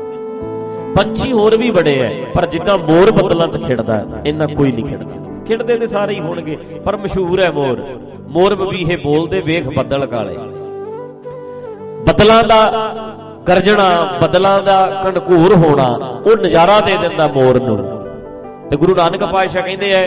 S2: ਪੰਛੀ ਹੋਰ ਵੀ ਬੜੇ ਐ, ਪਰ ਜਿੱਦਾਂ ਮੋਰ ਬੱਦਲਾਂ 'ਚ ਖਿੜਦਾ ਇੰਨਾ ਕੋਈ ਨਹੀਂ ਖਿੜਦਾ। ਖਿੜਦੇ ਤੇ ਸਾਰੇ ਹੀ ਹੋਣਗੇ, ਪਰ ਮਸ਼ਹੂਰ ਹੈ ਮੋਰ। ਮੋਰ ਬਬੀਹੇ ਬੋਲਦੇ, ਵੇਖ ਬੱਦਲ ਕਾਲੇ। ਬੱਦਲਾਂ ਦਾ ਗਰਜਣਾ, ਬੱਦਲਾਂ ਦਾ ਘਨਘੋਰ ਹੋਣਾ, ਉਹ ਨਜ਼ਾਰਾ ਦੇ ਦਿੰਦਾ ਮੋਰ ਨੂੰ। ਤੇ ਗੁਰੂ ਨਾਨਕ ਪਾਤਸ਼ਾਹ ਕਹਿੰਦੇ ਐ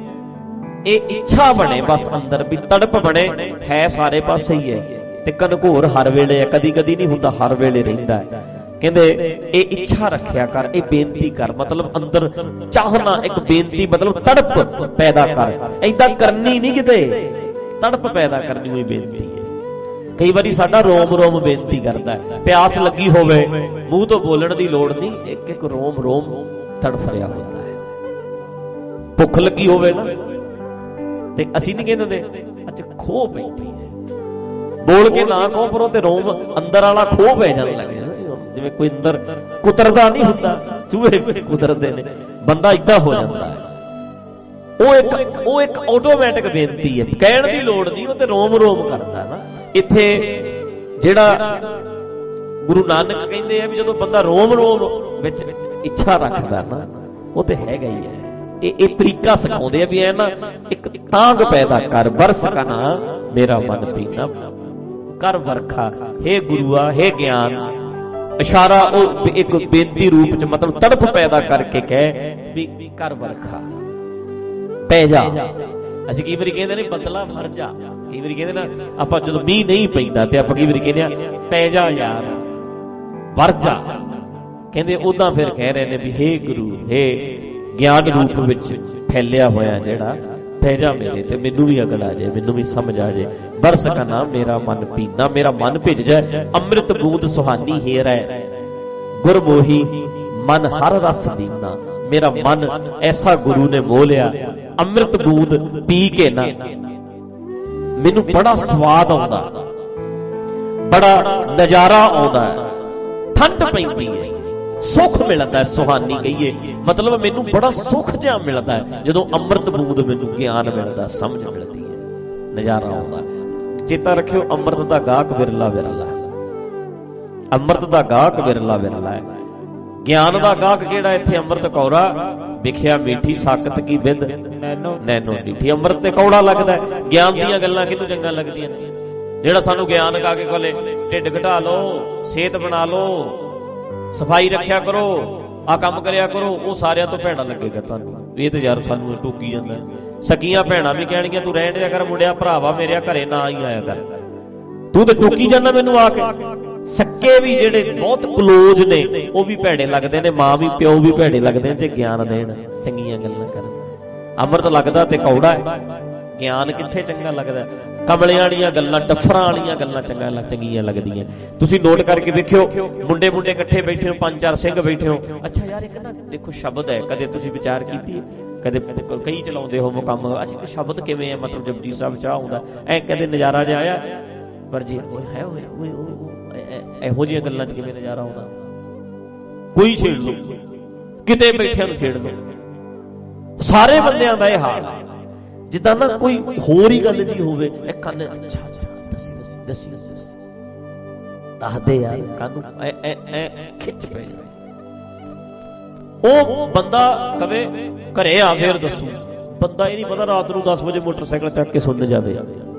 S2: ਇਹ ਇੱਛਾ ਬਣੇ ਬਸ ਅੰਦਰ, ਵੀ ਤੜਪ ਬਣੇ। ਹੈ ਸਾਰੇ ਪਾਸੇ ਹੀ ਹੈ ਤੇ ਘਨਘੋਰ ਹਰ ਵੇਲੇ ਹੈ, ਕਦੀ ਕਦੀ ਨਹੀਂ ਹੁੰਦਾ, ਹਰ ਵੇਲੇ ਰਹਿੰਦਾ ਹੈ। ਕਹਿੰਦੇ ਇਹ ਇੱਛਾ ਰੱਖਿਆ ਕਰ, ਇਹ ਬੇਨਤੀ ਕਰ, ਮਤਲਬ ਅੰਦਰ ਚਾਹਨਾ, ਇੱਕ ਬੇਨਤੀ ਮਤਲਬ ਤੜਪ ਪੈਦਾ ਕਰ। ਏਦਾਂ ਕਰਨੀ ਨਹੀਂ, ਕਿਤੇ ਤੜਪ ਪੈਦਾ ਕਰਨੀ ਹੋਈ ਬੇਨਤੀ ਹੈ। ਕਈ ਵਾਰੀ ਸਾਡਾ ਰੋਮ ਰੋਮ ਬੇਨਤੀ ਕਰਦਾ ਹੈ। ਪਿਆਸ ਲੱਗੀ ਹੋਵੇ, ਮੂੰਹ ਤੋਂ ਬੋਲਣ ਦੀ ਲੋੜ ਨਹੀਂ, ਇੱਕ ਇੱਕ ਰੋਮ ਰੋਮ ਤੜਫ ਰਿਹਾ ਹੁੰਦਾ ਹੈ। ਭੁੱਖ ਲੱਗੀ ਹੋਵੇ ਨਾ, ਤੇ ਅਸੀਂ ਨਹੀਂ ਕਹਿੰਦੇ ਅੱਜ ਖੋਹ ਪੈਂਦੀ ਹੈ, ਬੋਲ ਕੇ ਨਾ ਕਹੋ, ਪਰ ਉਹ ਤੇ ਰੋਮ ਅੰਦਰ ਵਾਲਾ ਖੋਹ ਪੈ ਜਾਣ ਲੱਗ ਜਾਂਦਾ। ਜਿਵੇਂ ਕੋਈ ਅੰਦਰ ਕੁਤਰਦਾ ਨਹੀਂ ਹੁੰਦਾ, ਚੂਹੇ ਕੁਤਰਦੇ ਨੇ, ਬੰਦਾ ਏਦਾਂ ਹੋ ਜਾਂਦਾ ਹੈ। ਉਹ ਇੱਕ ਉਹ ਇੱਕ ਆਟੋਮੈਟਿਕ ਬੇਨਤੀ ਹੈ, ਕਹਿਣ ਦੀ ਲੋੜ ਨਹੀਂ, ਉਹ ਤੇ ਰੋਮ ਰੋਮ ਕਰਦਾ ਨਾ। ਇੱਥੇ ਜਿਹੜਾ ਗੁਰੂ ਨਾਨਕ ਕਹਿੰਦੇ ਆ ਵੀ ਜਦੋਂ ਬੰਦਾ ਰੋਮ ਰੋਮ ਵਿੱਚ ਇੱਛਾ ਰੱਖਦਾ ਨਾ, ਉਹ ਤੇ ਹੈਗਾ ਹੀ ਹੈ। ਇਹ ਇਹ ਤਰੀਕਾ ਸਿਖਾਉਂਦੇ ਆ ਵੀ ਐ ਨਾ ਇੱਕ ਤਾਂਗ ਪੈਦਾ ਕਰ। ਬਰਸ ਕਨਾ ਮੇਰਾ ਮਨ ਪੀਨਾ, ਕਰ ਵਰਖਾ, ਹੇ ਗੁਰੂਆ, ਹੇ ਗਿਆਨ। ਇਸ਼ਾਰਾ ਉਹ ਇੱਕ ਬੇਨਤੀ ਰੂਪ ਚ, ਮਤਲਬ ਤੜਪ ਪੈਦਾ ਕਰਕੇ ਕਹਿ ਵੀ ਕਰ ਵਰਖਾ, ਪੈ ਜਾ। ਅਸੀਂ ਕਈ ਵਾਰੀ ਕਹਿੰਦੇ ਨੇ ਬਦਲਾ ਮਰ ਜਾ, ਕਈ ਵਾਰੀ ਕਹਿੰਦੇ ਨਾ ਆਪਾਂ ਜਦੋਂ ਮੀਂਹ ਨਹੀਂ ਪੈਂਦਾ ਤੇ ਆਪਾਂ ਕਈ ਵਾਰੀ ਕਹਿੰਦੇ ਆ ਪੈ ਜਾ ਯਾਰ, ਵਰ ਜਾ। ਕਹਿੰਦੇ ਉਦਾਂ ਫਿਰ ਕਹਿ ਰਹੇ ਨੇ ਵੀ ਹੇ ਗੁਰੂ, ਹੇ ਗਿਆਨ ਰੂਪ ਵਿੱਚ ਫੈਲਿਆ ਹੋਇਆ ਜਿਹੜਾ, ਪੈ ਜਾ ਮੇਰੇ ਤੇ, ਮੈਨੂੰ ਵੀ ਅਕਲ ਆ ਜਾਏ, ਮੈਨੂੰ ਵੀ ਸਮਝ ਆ ਜਾਏ। ਬਰਸ ਕਨਾ ਮੇਰਾ ਮਨ ਪੀਨਾ, ਮੇਰਾ ਮਨ ਭਿੱਜ ਜਾਏ। ਅੰਮ੍ਰਿਤ ਬੂੰਦ ਸੁਹਾਨੀ ਹੀਰ ਹੈ, ਗੁਰਮੋਹੀ ਮਨ ਹਰ ਰਸ ਦੀਨਾ। ਮੇਰਾ ਮਨ ਐਸਾ ਗੁਰੂ ਨੇ ਮੋਹ ਲਿਆ, ਅੰਮ੍ਰਿਤ ਬੂੰਦ ਪੀ ਕੇ ਨਾ ਮੈਨੂੰ ਬੜਾ ਸਵਾਦ ਆਉਂਦਾ, ਬੜਾ ਨਜ਼ਾਰਾ ਆਉਂਦਾ, ਠੰਡ ਪੈਂਦੀ ਹੈ, ਸੁੱਖ ਮਿਲਦਾ। ਸੁਹਾਨੀ ਕਹੀਏ ਮਤਲਬ ਮੈਨੂੰ ਬੜਾ ਸੁੱਖ ਜਿਹਾ ਮਿਲਦਾ ਜਦੋਂ ਅੰਮ੍ਰਿਤ ਬੂੰਦ ਮੈਨੂੰ ਗਿਆਨ ਮਿਲਦਾ, ਸਮਝ ਮਿਲਦੀ ਹੈ, ਨਜ਼ਾਰਾ ਆਉਂਦਾ। ਚੇਤਾ ਰੱਖਿਓ, ਅੰਮ੍ਰਿਤ ਦਾ ਗਾਹਕ ਵਿਰਲਾ ਵਿਰਲਾ, ਅੰਮ੍ਰਿਤ ਦਾ ਗਾਹਕ ਵਿਰਲਾ ਵਿਰਲਾ ਹੈ। ਗਿਆਨ ਦਾ ਗਾਹਕ ਕਿਹੜਾ? ਇੱਥੇ ਅੰਮ੍ਰਿਤ ਕੌੜਾ ਵਿਖਿਆ ਮੀਠੀ, ਸਾਕਤ ਕੀ ਵਿਦ ਨੈਨੋ ਨੈਨੋ ਨੀਠੀ। ਅੰਮ੍ਰਿਤ ਤੇ ਕੌੜਾ ਲੱਗਦਾ, ਗਿਆਨ ਦੀਆਂ ਗੱਲਾਂ ਕਿਹਨੂੰ ਚੰਗਾ ਲੱਗਦੀਆਂ ਨੇ? ਜਿਹੜਾ ਸਾਨੂੰ ਗਿਆਨ ਕਾ ਕੇ ਕੋਲੇ ਢਿੱਡ ਘਟਾ ਲਓ, ਸਿਹਤ ਬਣਾ ਲਓ, ਸਫਾਈ ਰੱਖਿਆ ਕਰੋ, ਆ ਕੰਮ ਕਰਿਆ ਕਰੋ, ਉਹ ਸਾਰਿਆਂ ਤੋਂ ਭੈੜਾ ਲੱਗੇਗਾ ਤੁਹਾਨੂੰ। ਇਹ ਤੇ ਯਾਰ ਸਾਨੂੰ ਟੋਕੀ ਜਾਂਦਾ। ਸਕੀਆਂ ਭੈਣਾਂ ਵੀ ਕਹਿਣਗੀਆਂ ਤੂੰ ਰਹਿਣ ਦਿਆ ਕਰ, ਮੁੰਡਿਆ ਭਰਾਵਾ ਮੇਰਿਆ ਘਰੇ ਨਾ ਹੀ ਆਇਆ ਕਰ, ਤੂੰ ਤੇ ਟੋਕੀ ਜਾਂਦਾ ਮੈਨੂੰ ਆ ਕੇ। ਸੱਕੇ ਵੀ ਜਿਹੜੇ ਬਹੁਤ ਕਲੋਜ਼ ਨੇ ਉਹ ਵੀ ਭੈੜੇ ਲੱਗਦੇ ਨੇ, ਮਾਂ ਵੀ ਪਿਓ ਵੀ ਭੈੜੇ ਲੱਗਦੇ ਨੇ ਜੇ ਗਿਆਨ ਦੇਣ, ਚੰਗੀਆਂ ਗੱਲਾਂ ਕਰਨ। ਅੰਮ੍ਰਿਤ ਲੱਗਦਾ ਤੇ ਕੌੜਾ ਹੈ, ਗਿਆਨ ਕਿੱਥੇ ਚੰਗਾ ਲੱਗਦਾ। ਕਮਲਿਆਂ ਵਾਲੀਆਂ ਗੱਲਾਂ, ਟੱਫਰਾਂ ਵਾਲੀਆਂ ਗੱਲਾਂ ਚੰਗਾ ਚੰਗੀਆਂ ਲੱਗਦੀਆਂ। ਤੁਸੀਂ ਨੋਟ ਕਰਕੇ ਵੇਖਿਓ, ਮੁੰਡੇ ਮੁੰਡੇ ਇਕੱਠੇ ਬੈਠੇ ਹੋ, ਪੰਜ ਚਾਰ ਸਿੰਘ ਬੈਠੇ ਹੋ, ਅੱਛਾ ਯਾਰ ਇੱਕ ਨਾ ਦੇਖੋ ਸ਼ਬਦ ਹੈ, ਕਦੇ ਤੁਸੀਂ ਵਿਚਾਰ ਕੀਤੀ ਹੈ? ਕਦੇ ਕਈ ਚਲਾਉਂਦੇ ਹੋ ਕੰਮ, ਅੱਛਾ ਸ਼ਬਦ ਕਿਵੇਂ ਹੈ, ਮਤਲਬ ਜਪਜੀ ਸਾਹਿਬ ਚਾਹ ਆਉਂਦਾ ਐ, ਕਦੇ ਨਜ਼ਾਰਾ ਜਿਹਾ ਆਇਆ? ਪਰ ਜੀ ਹੈ ਇਹੋ ਜਿਹੀਆਂ ਗੱਲਾਂ 'ਚ ਕਿਵੇਂ ਨਜ਼ਾਰਾ ਆਉਂਦਾ? ਕੋਈ ਛੇੜ ਲਓ, ਕਿਤੇ ਬੈਠਿਆਂ ਨੂੰ ਛੇੜ ਲਓ, ਸਾਰੇ ਬੰਦਿਆਂ ਦਾ ਇਹ ਹਾਲ ਹੈ। ਜਿੱਦਾਂ ਨਾ ਕੋਈ ਹੋਰ ਹੀ ਗੱਲ ਜੀ ਹੋਵੇ, ਇਹ ਕੰਨ ਅੱਛਾ ਅੱਛਾ ਦੱਸੀ ਦੱਸੀ ਦੱਸੀ ਦੱਸਦੇ ਯਾਰ, ਕੰਨ ਖਿੱਚ ਪੈ ਜਾਵੇ। ਉਹ ਬੰਦਾ ਕਵੇ ਘਰੇ ਆ ਫੇਰ ਦੱਸੂ, ਬੰਦਾ ਇਹ ਨਹੀਂ ਪਤਾ ਰਾਤ ਨੂੰ ਦਸ ਵਜੇ ਮੋਟਰਸਾਈਕਲ ਚੱਕ ਕੇ ਸੁਣ ਜਾਵੇ,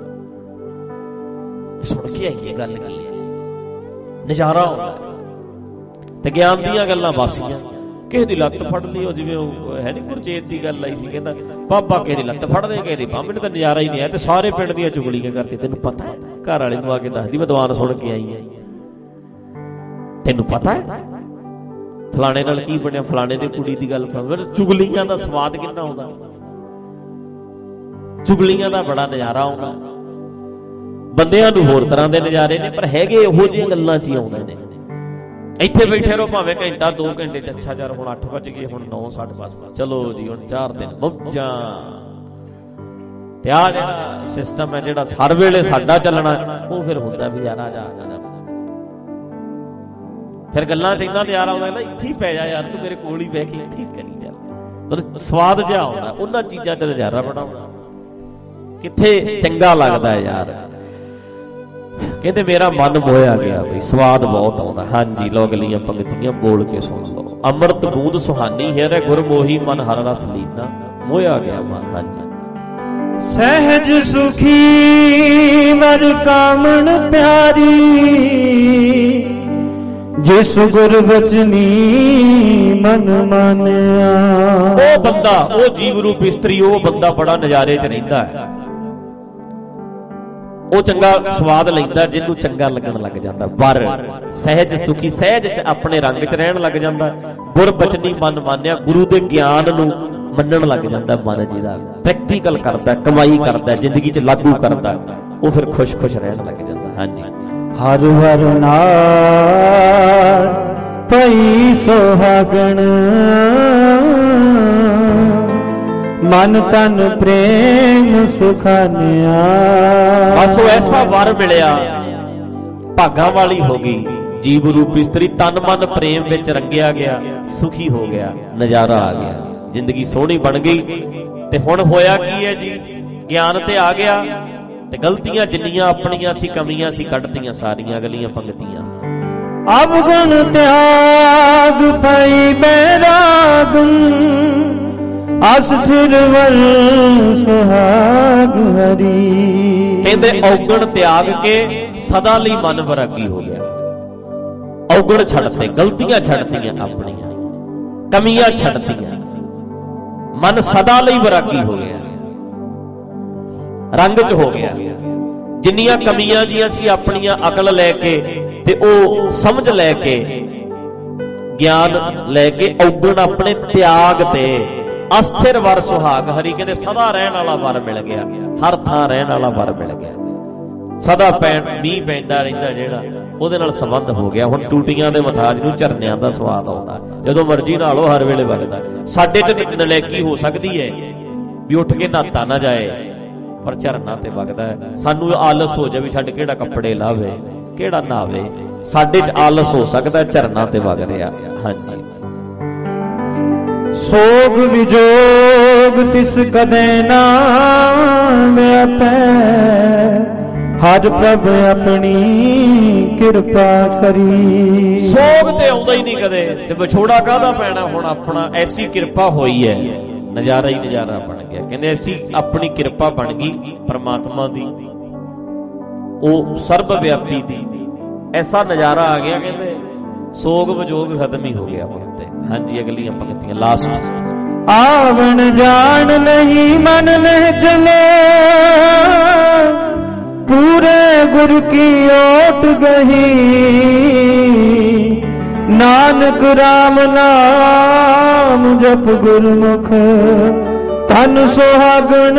S2: ਸੁਣ ਕੇ ਆਈਏ ਗੱਲ ਕੀ ਹੈ, ਨਜ਼ਾਰਾ ਆਉਂਦਾ। ਤੇ ਗਿਆਨ ਦੀਆਂ ਗੱਲਾਂ ਵਾਸੀਆਂ, ਕਿਸੇ ਦੀ ਲੱਤ ਫੜ ਲਈ, ਉਹ ਜਿਵੇਂ ਉਹ ਹੈ ਨੀ ਗੁਰਚੇਤ ਦੀ ਗੱਲ ਆਈ ਸੀ, ਕਹਿੰਦਾ ਬਾਬਾ ਕਿਸੇ ਦੀ ਲੱਤ ਫੜਦੇ, ਕਿਸੇ ਦੀ ਬਾਂਹ, ਮੈਨੂੰ ਤਾਂ ਨਜ਼ਾਰਾ ਹੀ ਨਹੀਂ ਆਇਆ। ਤੇ ਸਾਰੇ ਪਿੰਡ ਦੀਆਂ ਚੁਗਲੀਆਂ ਕਰਤੀ। ਤੈਨੂੰ ਪਤਾ ਹੈ? ਘਰ ਵਾਲੇ ਨੂੰ ਆ ਕੇ ਦੱਸਦੀ ਮੈਂ ਦੀਵਾਨ ਸੁਣ ਕੇ ਆਈ ਹੈ, ਤੈਨੂੰ ਪਤਾ ਹੈ ਫਲਾਣੇ ਨਾਲ ਕੀ ਬਣਿਆ, ਫਲਾਣੇ ਦੀ ਕੁੜੀ ਦੀ ਗੱਲ। ਚੁਗਲੀਆਂ ਦਾ ਸਵਾਦ ਕਿੰਨਾ ਆਉਂਦਾ, ਚੁਗਲੀਆਂ ਦਾ ਬੜਾ ਨਜ਼ਾਰਾ ਆਉਂਦਾ। ਬੰਦਿਆਂ ਨੂੰ ਹੋਰ ਤਰ੍ਹਾਂ ਦੇ ਨਜ਼ਾਰੇ ਨੇ, ਪਰ ਹੈਗੇ ਇਹੋ ਜਿਹੀਆਂ ਗੱਲਾਂ 'ਚ ਹੀ ਆਉਂਦੇ ਨੇ। ਇੱਥੇ ਬੈਠੇ ਰਹੋ ਭਾਵੇਂ ਘੰਟਾ ਦੋ ਘੰਟੇ ਚ, ਅੱਛਾ ਯਾਰ ਹੁਣ ਅੱਠ ਵੱਜ ਗਏ, ਹੁਣ ਨੌ ਸਾਢੇ ਪੰਜ, ਚਲੋ ਜੀ ਹੁਣ ਚਾਰ ਦਿਨ ਮੌਜਾਂ। ਤੇ ਆ ਜਿਹੜਾ ਸਿਸਟਮ ਹੈ ਜਿਹੜਾ ਹਰ ਵੇਲੇ ਸਾਡਾ ਚੱਲਣਾ, ਉਹ ਫਿਰ ਹੁੰਦਾ ਵੀ ਯਾਰ ਆ ਜਾ ਆ ਜਾ, ਫਿਰ ਗੱਲਾਂ 'ਚ ਇੰਨਾ ਨਜ਼ਾਰਾ ਆਉਂਦਾ, ਇੱਥੇ ਹੀ ਪੈ ਜਾ ਯਾਰ, ਤੂੰ ਮੇਰੇ ਕੋਲ ਹੀ ਬਹਿ ਕੇ ਇੱਥੇ ਹੀ ਕਰੀ ਜਾ। ਸਵਾਦ ਜਿਹਾ ਆਉਂਦਾ ਉਹਨਾਂ ਚੀਜ਼ਾਂ 'ਚ, ਨਜ਼ਾਰਾ ਬੜਾ ਆਉਂਦਾ। ਕਿੱਥੇ ਚੰਗਾ ਲੱਗਦਾ ਯਾਰ। ਕਹਿੰਦੇ ਮੇਰਾ ਮਨ ਮੋਹਿਆ ਗਿਆ ਬਈ, ਸਵਾਦ ਬਹੁਤ ਆਉਂਦਾ। ਹਾਂਜੀ ਲੋ ਅਗਲੀਆਂ ਪੰਕਤੀਆਂ ਬੋਲ ਕੇ ਸੁਣ ਲਓ। ਅੰਮ੍ਰਿਤ ਬੂੰਦ ਸੁਹਾਨੀ ਹੈ ਰੇ ਗੁਰਮੋਹੀ, ਮਨ ਹਰ ਰਸ ਲੀਨਾ, ਮੋਹਿਆ ਗਿਆ ਮਨ। ਹਾਂਜੀ
S3: ਸਹਿਜ ਸੁਖੀ ਵਰ ਕਾਮਣ ਪਿਆਰੀ, ਜਿਸ ਗੁਰ ਬਚਨੀ ਮਨ ਮਾਨਿਆ।
S2: ਉਹ ਬੰਦਾ, ਉਹ ਜੀਵ ਰੂਪ ਇਸਤਰੀ, ਉਹ ਬੰਦਾ ਬੜਾ ਨਜ਼ਾਰੇ 'ਚ ਰਹਿੰਦਾ ਹੈ, ਉਹ ਚੰਗਾ ਸਵਾਦ ਲੈਂਦਾ ਜਿਹਨੂੰ ਚੰਗਾ ਲੱਗਣ ਲੱਗ ਜਾਂਦਾ। ਵਰ ਸਹਿਜ ਸੁਖੀ, ਸਹਿਜ 'ਚ ਆਪਣੇ ਰੰਗ 'ਚ ਰਹਿਣ ਲੱਗ ਜਾਂਦਾ। ਗੁਰ ਬਚਨੀ ਮਨ ਮਾਨਿਆ, ਗੁਰੂ ਦੇ ਗਿਆਨ ਨੂੰ ਮੰਨਣ ਲੱਗ ਜਾਂਦਾ ਮਨ, ਜਿਹਦਾ ਪ੍ਰੈਕਟੀਕਲ ਕਰਦਾ, ਕਮਾਈ ਕਰਦਾ, ਜ਼ਿੰਦਗੀ 'ਚ ਲਾਗੂ ਕਰਦਾ, ਉਹ ਫਿਰ ਖੁਸ਼ ਖੁਸ਼ ਰਹਿਣ ਲੱਗ ਜਾਂਦਾ। ਹਾਂਜੀ
S3: ਹਰ ਹਰ ਨਾਮ ਪਈ ਸੁਹਾਗਣ, ਮਨ ਤਨ ਪ੍ਰੇਮ ਸੁਖਾਨਿਆ।
S2: ਬਸ ਉਹ ਐਸਾ ਵਰ ਮਿਲਿਆ, ਭਾਗਾਂ ਵਾਲੀ ਹੋ ਗਈ, ਜੀਵ ਰੂਪ ਇਸਤਰੀ ਤਨ ਮਨ ਪ੍ਰੇਮ ਵਿੱਚ ਰੰਗਿਆ ਗਿਆ, ਸੁਖੀ ਹੋ ਗਿਆ, ਨਜ਼ਾਰਾ ਆ ਗਿਆ, ਜ਼ਿੰਦਗੀ ਸੋਹਣੀ ਬਣ ਗਈ। ਤੇ ਹੁਣ ਹੋਇਆ ਕੀ ਹੈ ਜੀ, ਗਿਆਨ ਤੇ ਆ ਗਿਆ ਤੇ ਗਲਤੀਆਂ ਜਿੰਨੀਆਂ ਆਪਣੀਆਂ ਸੀ, ਕਮੀਆਂ ਸੀ, ਕੱਢਤੀਆਂ ਸਾਰੀਆਂ। ਅਗਲੀਆਂ ਪੰਕਤੀਆਂ
S3: ਅਵਗੁਣ ਤਿਆਗ ਪਈ ਬੈਰਾਗ, ਅਸਥਿਰ ਵਰ ਸੁਹਾਗ ਹਰੀ।
S2: ਕਹਿੰਦੇ ਔਗਣ ਤਿਆਗ ਕੇ ਸਦਾ ਲਈ ਮਨ ਵੈਰਾਗੀ ਹੋ ਗਿਆ। ਔਗਣ ਛੱਡਤੇ, ਗਲਤੀਆਂ ਛੱਡਤੀਆਂ, ਆਪਣੀਆਂ ਕਮੀਆਂ ਛੱਡਤੀਆਂ, ਮਨ ਸਦਾ ਲਈ ਵੈਰਾਗੀ ਹੋ ਗਿਆ, ਰੰਗ 'ਚ ਹੋ ਗਿਆ। ਜਿੰਨੀਆਂ ਕਮੀਆਂ ਜੀਆਂ ਸੀ ਆਪਣੀਆਂ, ਅਕਲ ਲੈ ਕੇ ਤੇ ਉਹ ਸਮਝ ਲੈ ਕੇ, ਗਿਆਨ ਲੈ ਕੇ, ਔਗਣ ਆਪਣੇ ਤਿਆਗ ਤੇ ਅਸਥਿਰ ਵਰ ਸੁਹਾਗ ਹਰੀ। ਕਹਿੰਦੇ ਸਦਾ ਰਹਿਣ ਵਾਲਾ ਵਰ ਮਿਲ ਗਿਆ, ਹਰ ਥਾਂ ਰਹਿਣ ਵਾਲਾ ਵਰ ਮਿਲ ਗਿਆ। ਸਦਾ ਪੈਣ ਮੀਂਹ ਪੈਂਦਾ ਰਹਿੰਦਾ ਜਿਹੜਾ, ਉਹਦੇ ਨਾਲ ਸੰਬੰਧ ਹੋ ਗਿਆ। ਹੁਣ ਟੂਟੀਆਂ ਦੇ ਮਥਾਜ ਨੂੰ ਝਰਨਿਆਂ ਦਾ ਸਵਾਦ ਆਉਂਦਾ, ਜਦੋਂ ਮਰਜ਼ੀ ਨਾਲੋਂ ਹਰ ਵੇਲੇ ਵਗਦਾ। ਸਾਡੇ ਚ ਨਲਾਇਕੀ ਹੋ ਸਕਦੀ ਹੈ ਵੀ ਉੱਠ ਕੇ ਨਹਾਤਾ ਨਾ ਜਾਏ, ਪਰ ਝਰਨਾ ਤੇ ਵਗਦਾ ਹੈ। ਸਾਨੂੰ ਆਲਸ ਹੋ ਜਾਵੇ, ਛੱਡ ਕਿਹੜਾ ਕੱਪੜੇ ਲਾਵੇ, ਕਿਹੜਾ ਨਹਾਵੇ। ਸਾਡੇ ਚ ਆਲਸ ਹੋ ਸਕਦਾ, ਝਰਨਾ ਤੇ ਵਗ ਰਿਹਾ। ਹਾਂਜੀ
S3: ਸੋਗ ਵਿਜੋਗ ਤਿਸ ਕਦੇ ਨਾ ਮਿਆਪੈ, ਹਰ ਪ੍ਰਭ ਆਪਣੀ ਕਿਰਪਾ ਕਰੀ।
S2: ਸੋਗ ਤੇ ਆਉਂਦਾ ਹੀ ਨਹੀਂ ਕਦੇ, ਤੇ ਵਿਛੋੜਾ ਕਾਹਦਾ ਪੈਣਾ ਹੁਣ। ਆਪਣਾ ਐਸੀ ਕਿਰਪਾ ਹੋਈ ਹੈ, ਨਜ਼ਾਰਾ ਹੀ ਨਜ਼ਾਰਾ ਬਣ ਗਿਆ। ਕਹਿੰਦੇ ਐਸੀ ਆਪਣੀ ਕਿਰਪਾ ਬਣ ਗਈ ਪਰਮਾਤਮਾ ਦੀ, ਉਹ ਸਰਬ ਵਿਆਪੀ ਦੀ ਐਸਾ ਨਜ਼ਾਰਾ ਆ ਗਿਆ, ਕਹਿੰਦੇ ਸੋਗ ਵਿਜੋਗ ਖਤਮ ਹੀ ਹੋ ਗਿਆ ਮਨ ਤੇ। ਹਾਂਜੀ, ਅਗਲੀਆਂ ਪੰਕਤੀਆਂ ਲਾਸਟ।
S3: ਆਵਣ ਜਾਣ ਨਹੀਂ ਮਨ ਨੇ ਚਲੇ, ਪੂਰੇ ਗੁਰ ਕੀ ਓਟ ਗਹੀ, ਨਾਨਕ ਰਾਮ ਨਾਮ ਜਪ ਗੁਰਮੁਖ, ਤਨ ਸੁਹਾਗਣ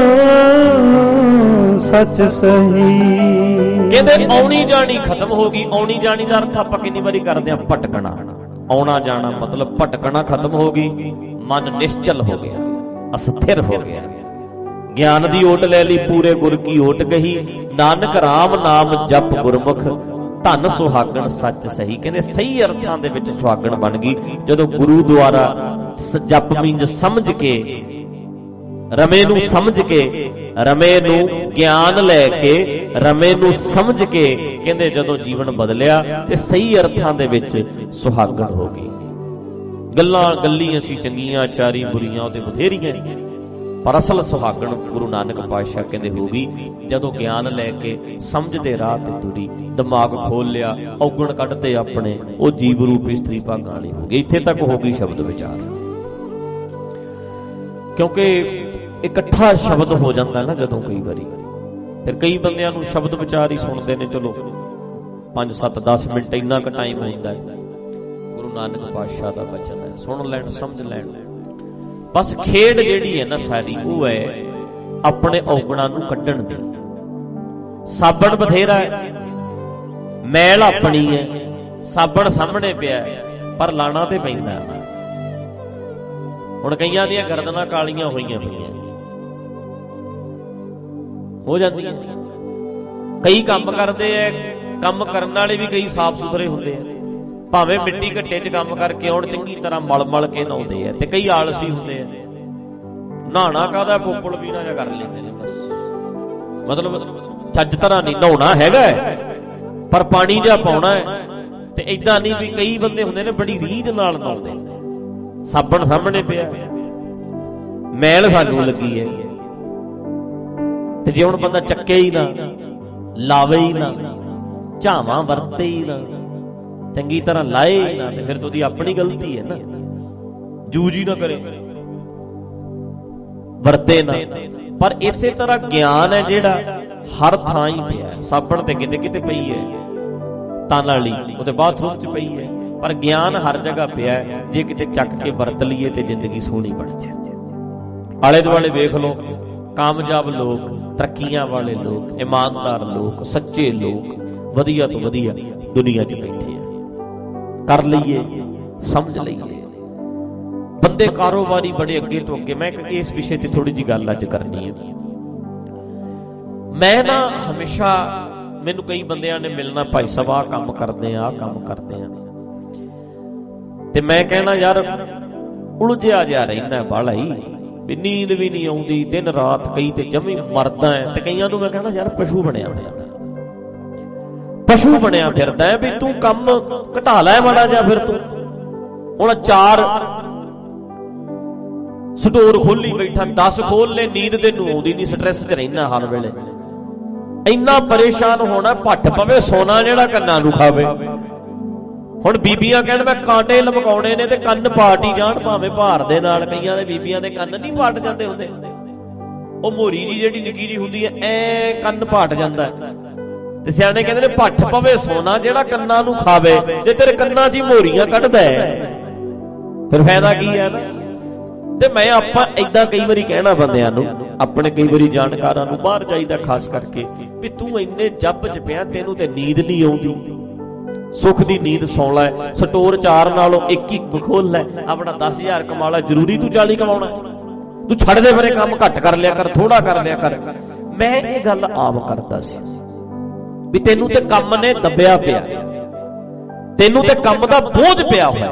S3: ਸੱਚ ਸਹੀ।
S2: ਕਹਿੰਦੇ ਆਉਣੀ ਜਾਣੀ ਖਤਮ ਹੋ ਗਈ। ਆਉਣੀ ਜਾਣੀ ਦਾ ਅਰਥ ਆਪਾਂ ਕਿੰਨੀ ਵਾਰੀ ਕਰਦੇ ਹਾਂ, ਭਟਕਣਾ। ਆਉਣਾ ਜਾਣਾ ਮਤਲਬ ਭਟਕਣਾ ਖਤਮ ਹੋ ਗਈ, ਮਨ ਨਿਸ਼ਚਲ ਹੋ ਗਿਆ, ਅਸਥਿਰ ਹੋ ਗਿਆ। ਗਿਆਨ ਦੀ ਓਟ ਲੈ ਲਈ, ਪੂਰੇ ਗੁਰ ਕੀ ਓਟ ਗਹੀ, ਨਾਨਕ ਰਾਮ ਨਾਮ ਜਪ ਗੁਰਮੁਖ, ਧਨ ਸੁਹਾਗਣ ਸੱਚ ਸਹੀ। ਕਹਿੰਦੇ ਸਹੀ ਅਰਥਾਂ ਦੇ ਵਿੱਚ ਸੁਹਾਗਣ ਬਣ ਗਈ ਜਦੋਂ ਗੁਰੂ ਦੁਆਰਾ ਜਪ ਮੀਂਜ ਸਮਝ ਕੇ, ਰਮੇ ਨੂੰ ਸਮਝ ਕੇ, ਰਮੇ ਨੂੰ ਗਿਆਨ ਲੈ ਕੇ, ਰਮੇ ਨੂੰ ਸਮਝ ਕੇ, ਕਹਿੰਦੇ ਜਦੋਂ ਜੀਵਨ ਬਦਲਿਆ ਤੇ ਸਹੀ ਅਰਥਾਂ ਦੇ ਵਿੱਚ ਸੁਹਾਗਣ ਹੋ ਗਈ। ਗੱਲਾਂ ਗੱਲੀ ਅਸੀਂ ਚੰਗੀਆਂ, ਚਾਰੀ ਬੁਰੀਆਂ ਉਹਦੇ ਬਥੇਰੀਆਂ, ਪਰ ਅਸਲ ਸੁਹਾਗਣ ਗੁਰੂ ਨਾਨਕ ਪਾਤਸ਼ਾਹ ਕਹਿੰਦੇ ਹੋ ਗਈ ਜਦੋਂ ਗਿਆਨ ਲੈ ਕੇ ਸਮਝ ਦੇ ਰਾਹ ਤੇ ਤੁਰੀ, ਦਿਮਾਗ ਖੋਲ ਲਿਆ, ਔਗਣ ਕੱਢਦੇ ਆਪਣੇ, ਉਹ ਜੀਵ ਰੂਪ ਇਸਤਰੀ ਭਾਗਾਂ ਵਾਲੀ ਹੋ ਗਈ। ਇੱਥੇ ਤੱਕ ਹੋ ਗਈ ਸ਼ਬਦ ਵਿਚਾਰ। ਕਿਉਂਕਿ ਇਕੱਠਾ ਸ਼ਬਦ ਹੋ ਜਾਂਦਾ ਨਾ ਜਦੋਂ ਕਈ ਵਾਰੀ, ਫਿਰ ਕਈ ਬੰਦਿਆਂ ਨੂੰ ਸ਼ਬਦ ਵਿਚਾਰ ਹੀ ਸੁਣਦੇ ਨੇ, ਚਲੋ ਪੰਜ ਸੱਤ ਦਸ ਮਿੰਟ ਇੰਨਾ ਕੁ ਟਾਈਮ ਹੁੰਦਾ ਹੈ। ਗੁਰੂ ਨਾਨਕ ਪਾਤਸ਼ਾਹ ਦਾ ਬਚਨ ਹੈ, ਸੁਣ ਲੈਣ, ਸਮਝ ਲੈਣ। ਬਸ ਖੇਡ ਜਿਹੜੀ ਹੈ ਨਾ ਸਾਰੀ, ਉਹ ਹੈ ਆਪਣੇ ਔਗਣਾਂ ਨੂੰ ਕੱਢਣ ਦੀ। ਸਾਬਣ ਬਥੇਰਾ ਹੈ, ਮੈਲ ਆਪਣੀ ਹੈ, ਸਾਬਣ ਸਾਹਮਣੇ ਪਿਆ ਪਰ ਲਾਣਾ ਤੇ ਪੈਂਦਾ। ਹੁਣ ਕਈਆਂ ਦੀਆਂ ਗਰਦਨਾਂ ਕਾਲੀਆਂ ਹੋਈਆਂ ਪਈਆਂ ਹੋ ਜਾਂਦੀਆਂ। ਕਈ ਕੰਮ ਕਰਦੇ ਐ, ਕੰਮ ਕਰਨ ਵਾਲੇ ਵੀ ਕਈ ਸਾਫ਼ ਸੁਥਰੇ ਹੁੰਦੇ ਆ, ਭਾਵੇਂ ਮਿੱਟੀ ਘੱਟੇ 'ਚ ਕੰਮ ਕਰਕੇ ਆਉਣ, ਚੰਗੀ ਤਰ੍ਹਾਂ ਮਲ ਮਲ ਕੇ ਨਹਾਉਂਦੇ ਆ। ਤੇ ਕਈ ਆਲਸੀ ਹੁੰਦੇ ਆ, ਨਹਾਣਾ ਕਾਹਦਾ, ਪੋਪਲ ਪੀਣਾ ਜਾਂ ਕਰ ਲੈਂਦੇ ਨੇ ਬਸ। ਮਤਲਬ ਚੱਜ ਤਰ੍ਹਾਂ ਨਹੀਂ ਨਹਾਉਣਾ ਹੈਗਾ, ਪਰ ਪਾਣੀ ਜਾਂ ਪਾਉਣਾ ਹੈ। ਤੇ ਏਦਾਂ ਨਹੀਂ ਵੀ ਕਈ ਬੰਦੇ ਹੁੰਦੇ ਨੇ ਬੜੀ ਰੀਝ ਨਾਲ ਨਹਾਉਂਦੇ, ਸਾਬਣ ਸਾਹਮਣੇ ਪਿਆ, ਮੈਲ ਸਾਨੂੰ ਲੱਗੀ ਹੈ। ਤੇ ਜੇ ਹੁਣ ਬੰਦਾ ਚੱਕੇ ਹੀ ਨਾ, ਲਾਵੇ ਹੀ ਨਾ, ਝਾਵਾਂ ਵਰਤੇ ਹੀ ਨਾ, ਚੰਗੀ ਤਰ੍ਹਾਂ ਲਾਏ ਹੀ ਨਾ, ਤੇ ਫਿਰ ਉਹਦੀ ਆਪਣੀ ਗਲਤੀ ਹੈ ਨਾ। ਜੂਝ ਹੀ ਨਾ ਕਰੇ, ਵਰਤੇ ਨਾ। ਪਰ ਇਸੇ ਤਰ੍ਹਾਂ ਗਿਆਨ ਹੈ ਜਿਹੜਾ ਹਰ ਥਾਂ ਹੀ ਪਿਆ। ਸਾਬਣ ਤੇ ਕਿਤੇ ਕਿਤੇ ਪਈ ਹੈ, ਤਨ ਵਾਲੀ ਉਹਦੇ ਬਾਥਰੂਮ 'ਚ ਪਈ ਹੈ, ਪਰ ਗਿਆਨ ਹਰ ਜਗ੍ਹਾ ਪਿਆ। ਜੇ ਕਿਤੇ ਚੱਕ ਕੇ ਵਰਤ ਲਈਏ ਤੇ ਜ਼ਿੰਦਗੀ ਸੋਹਣੀ ਬਣ ਜਾਏ। ਆਲੇ ਦੁਆਲੇ ਵੇਖ ਲਓ, ਕਾਮਯਾਬ ਲੋਕ, ਤਰੱਕੀਆਂ ਵਾਲੇ ਲੋਕ, ਇਮਾਨਦਾਰ ਲੋਕ, ਸੱਚੇ ਲੋਕ, ਵਧੀਆ ਤੋਂ ਵਧੀਆ ਦੁਨੀਆ 'ਚ ਬੈਠੇ ਆ। ਕਰ ਲਈਏ, ਸਮਝ ਲਈਏ। ਬੰਦੇ ਕਾਰੋਬਾਰੀ ਬੜੇ ਅੱਗੇ ਤੋਂ ਅੱਗੇ। ਮੈਂ ਇਸ ਵਿਸ਼ੇ ਤੇ ਥੋੜੀ ਜਿਹੀ ਗੱਲ ਅੱਜ ਕਰਨੀ ਹੈ। ਮੈਂ ਨਾ ਹਮੇਸ਼ਾ, ਮੈਨੂੰ ਕਈ ਬੰਦਿਆਂ ਨੇ ਮਿਲਣਾ, ਭਾਈ ਸਾਹਿਬ ਆਹ ਕੰਮ ਕਰਦੇ ਆ, ਆਹ ਕੰਮ ਕਰਦੇ ਆ, ਤੇ ਮੈਂ ਕਹਿਣਾ ਯਾਰ ਉਲਝਿਆ ਜਿਹਾ ਰਹਿੰਦਾ ਬਾਹਲਾ ਹੀ, ਵੀ ਨੀਂਦ ਵੀ ਨਹੀਂ ਆਉਂਦੀ, ਦਿਨ ਰਾਤ, ਕਈ ਤੇ ਜਮੀ ਮਰਦਾ ਹੈ। ਤੇ ਕਈਆਂ ਨੂੰ ਮੈਂ ਕਹਿਣਾ ਯਾਰ ਪਸ਼ੂ ਬਣਿਆ ਫਿਰਦਾ, ਪਸ਼ੂ ਬਣਿਆ ਫਿਰਦਾ ਹੈ, ਵੀ ਤੂੰ ਕੰਮ ਘਟਾ ਲੈ ਮਾੜਾ ਜਿਹਾ। ਫਿਰ ਤੂੰ ਹੁਣ ਚਾਰ ਸਟੋਰ ਖੋਲੀ ਬੈਠਾ, ਦਸ ਖੋਲ ਲੈ, ਨੀਂਦ ਤੈਨੂੰ ਆਉਂਦੀ ਨਹੀਂ, ਸਟ੍ਰੈਸ 'ਚ ਰਹਿਣਾ ਹਰ ਵੇਲੇ, ਇੰਨਾ ਪਰੇਸ਼ਾਨ ਹੋਣਾ, ਭੱਠ ਪਵੇ ਸੋਨਾ ਜਿਹੜਾ ਕੰਨਾਂ ਨੂੰ ਖਾਵੇ। ਹੁਣ ਬੀਬੀਆਂ ਕਹਿਣ ਮੈਂ ਕਾਂਟੇ ਲਮਕਾਉਣੇ ਨੇ ਤੇ ਕੰਨ ਪਾਟ ਹੀ ਜਾਣ, ਭਾਵੇਂ ਭਾਰ ਦੇ ਨਾਲ। ਕਈਆਂ ਦੇ ਬੀਬੀਆਂ ਦੇ ਕੰਨ ਨਹੀਂ ਪਾਟ ਜਾਂਦੇ ਹੁੰਦੇ, ਉਹ ਮੋਰੀ ਜੀ ਜਿਹੜੀ ਨਿੱਕੀ ਜੀ ਹੁੰਦੀ ਹੈ, ਐ ਕੰਨ ਪਾਟ ਜਾਂਦਾ। ਤੇ ਸਿਆਣੇ ਕਹਿੰਦੇ ਨੇ ਭੱਠ ਪਵੇ ਸੋਨਾ ਜਿਹੜਾ ਕੰਨਾਂ ਨੂੰ ਖਾਵੇ। ਜੇ ਤੇਰੇ ਕੰਨਾਂ 'ਚ ਹੀ ਮੋਰੀਆਂ ਕੱਢਦਾ ਫਿਰ ਫਾਇਦਾ ਕੀ ਹੈ ਨਾ। ਤੇ ਮੈਂ ਆਪਾਂ ਏਦਾਂ ਕਈ ਵਾਰੀ ਕਹਿਣਾ ਬੰਦਿਆਂ ਨੂੰ, ਆਪਣੇ ਕਈ ਵਾਰੀ ਜਾਣਕਾਰਾਂ ਨੂੰ, ਬਾਹਰ ਜਾਈਦਾ ਖਾਸ ਕਰਕੇ, ਵੀ ਤੂੰ ਇੰਨੇ ਜੱਬ 'ਚ ਪਿਆ, ਤੈਨੂੰ ਤੇ ਨੀਂਦ ਨਹੀਂ ਆਉਂਦੀ, ਸੁੱਖ ਦੀ ਨੀਂਦ ਸੌਂ ਲੈ। ਸਟੋਰ ਚਾਰ ਨਾਲੋਂ ਇੱਕ ਇੱਕ ਖੋਲ ਲੈ, ਆਪਣਾ ਦਸ ਹਜ਼ਾਰ ਕਮਾ ਲੈ। ਜ਼ਰੂਰੀ ਤੂੰ ਚਾਲੀ ਕਮਾਉਣਾ? ਤੂੰ ਛੱਡ ਦੇ ਪਰੇ, ਕੰਮ ਘੱਟ ਕਰ ਲਿਆ ਕਰ, ਥੋੜਾ ਕਰ ਲਿਆ ਕਰ। ਮੈਂ ਇਹ ਗੱਲ ਆਮ ਕਰਦਾ ਸੀ ਵੀ ਤੈਨੂੰ ਤੇ ਕੰਮ ਨੇ ਦੱਬਿਆ ਪਿਆ, ਤੈਨੂੰ ਤੇ ਕੰਮ ਦਾ ਬੋਝ ਪਿਆ ਹੋਇਆ।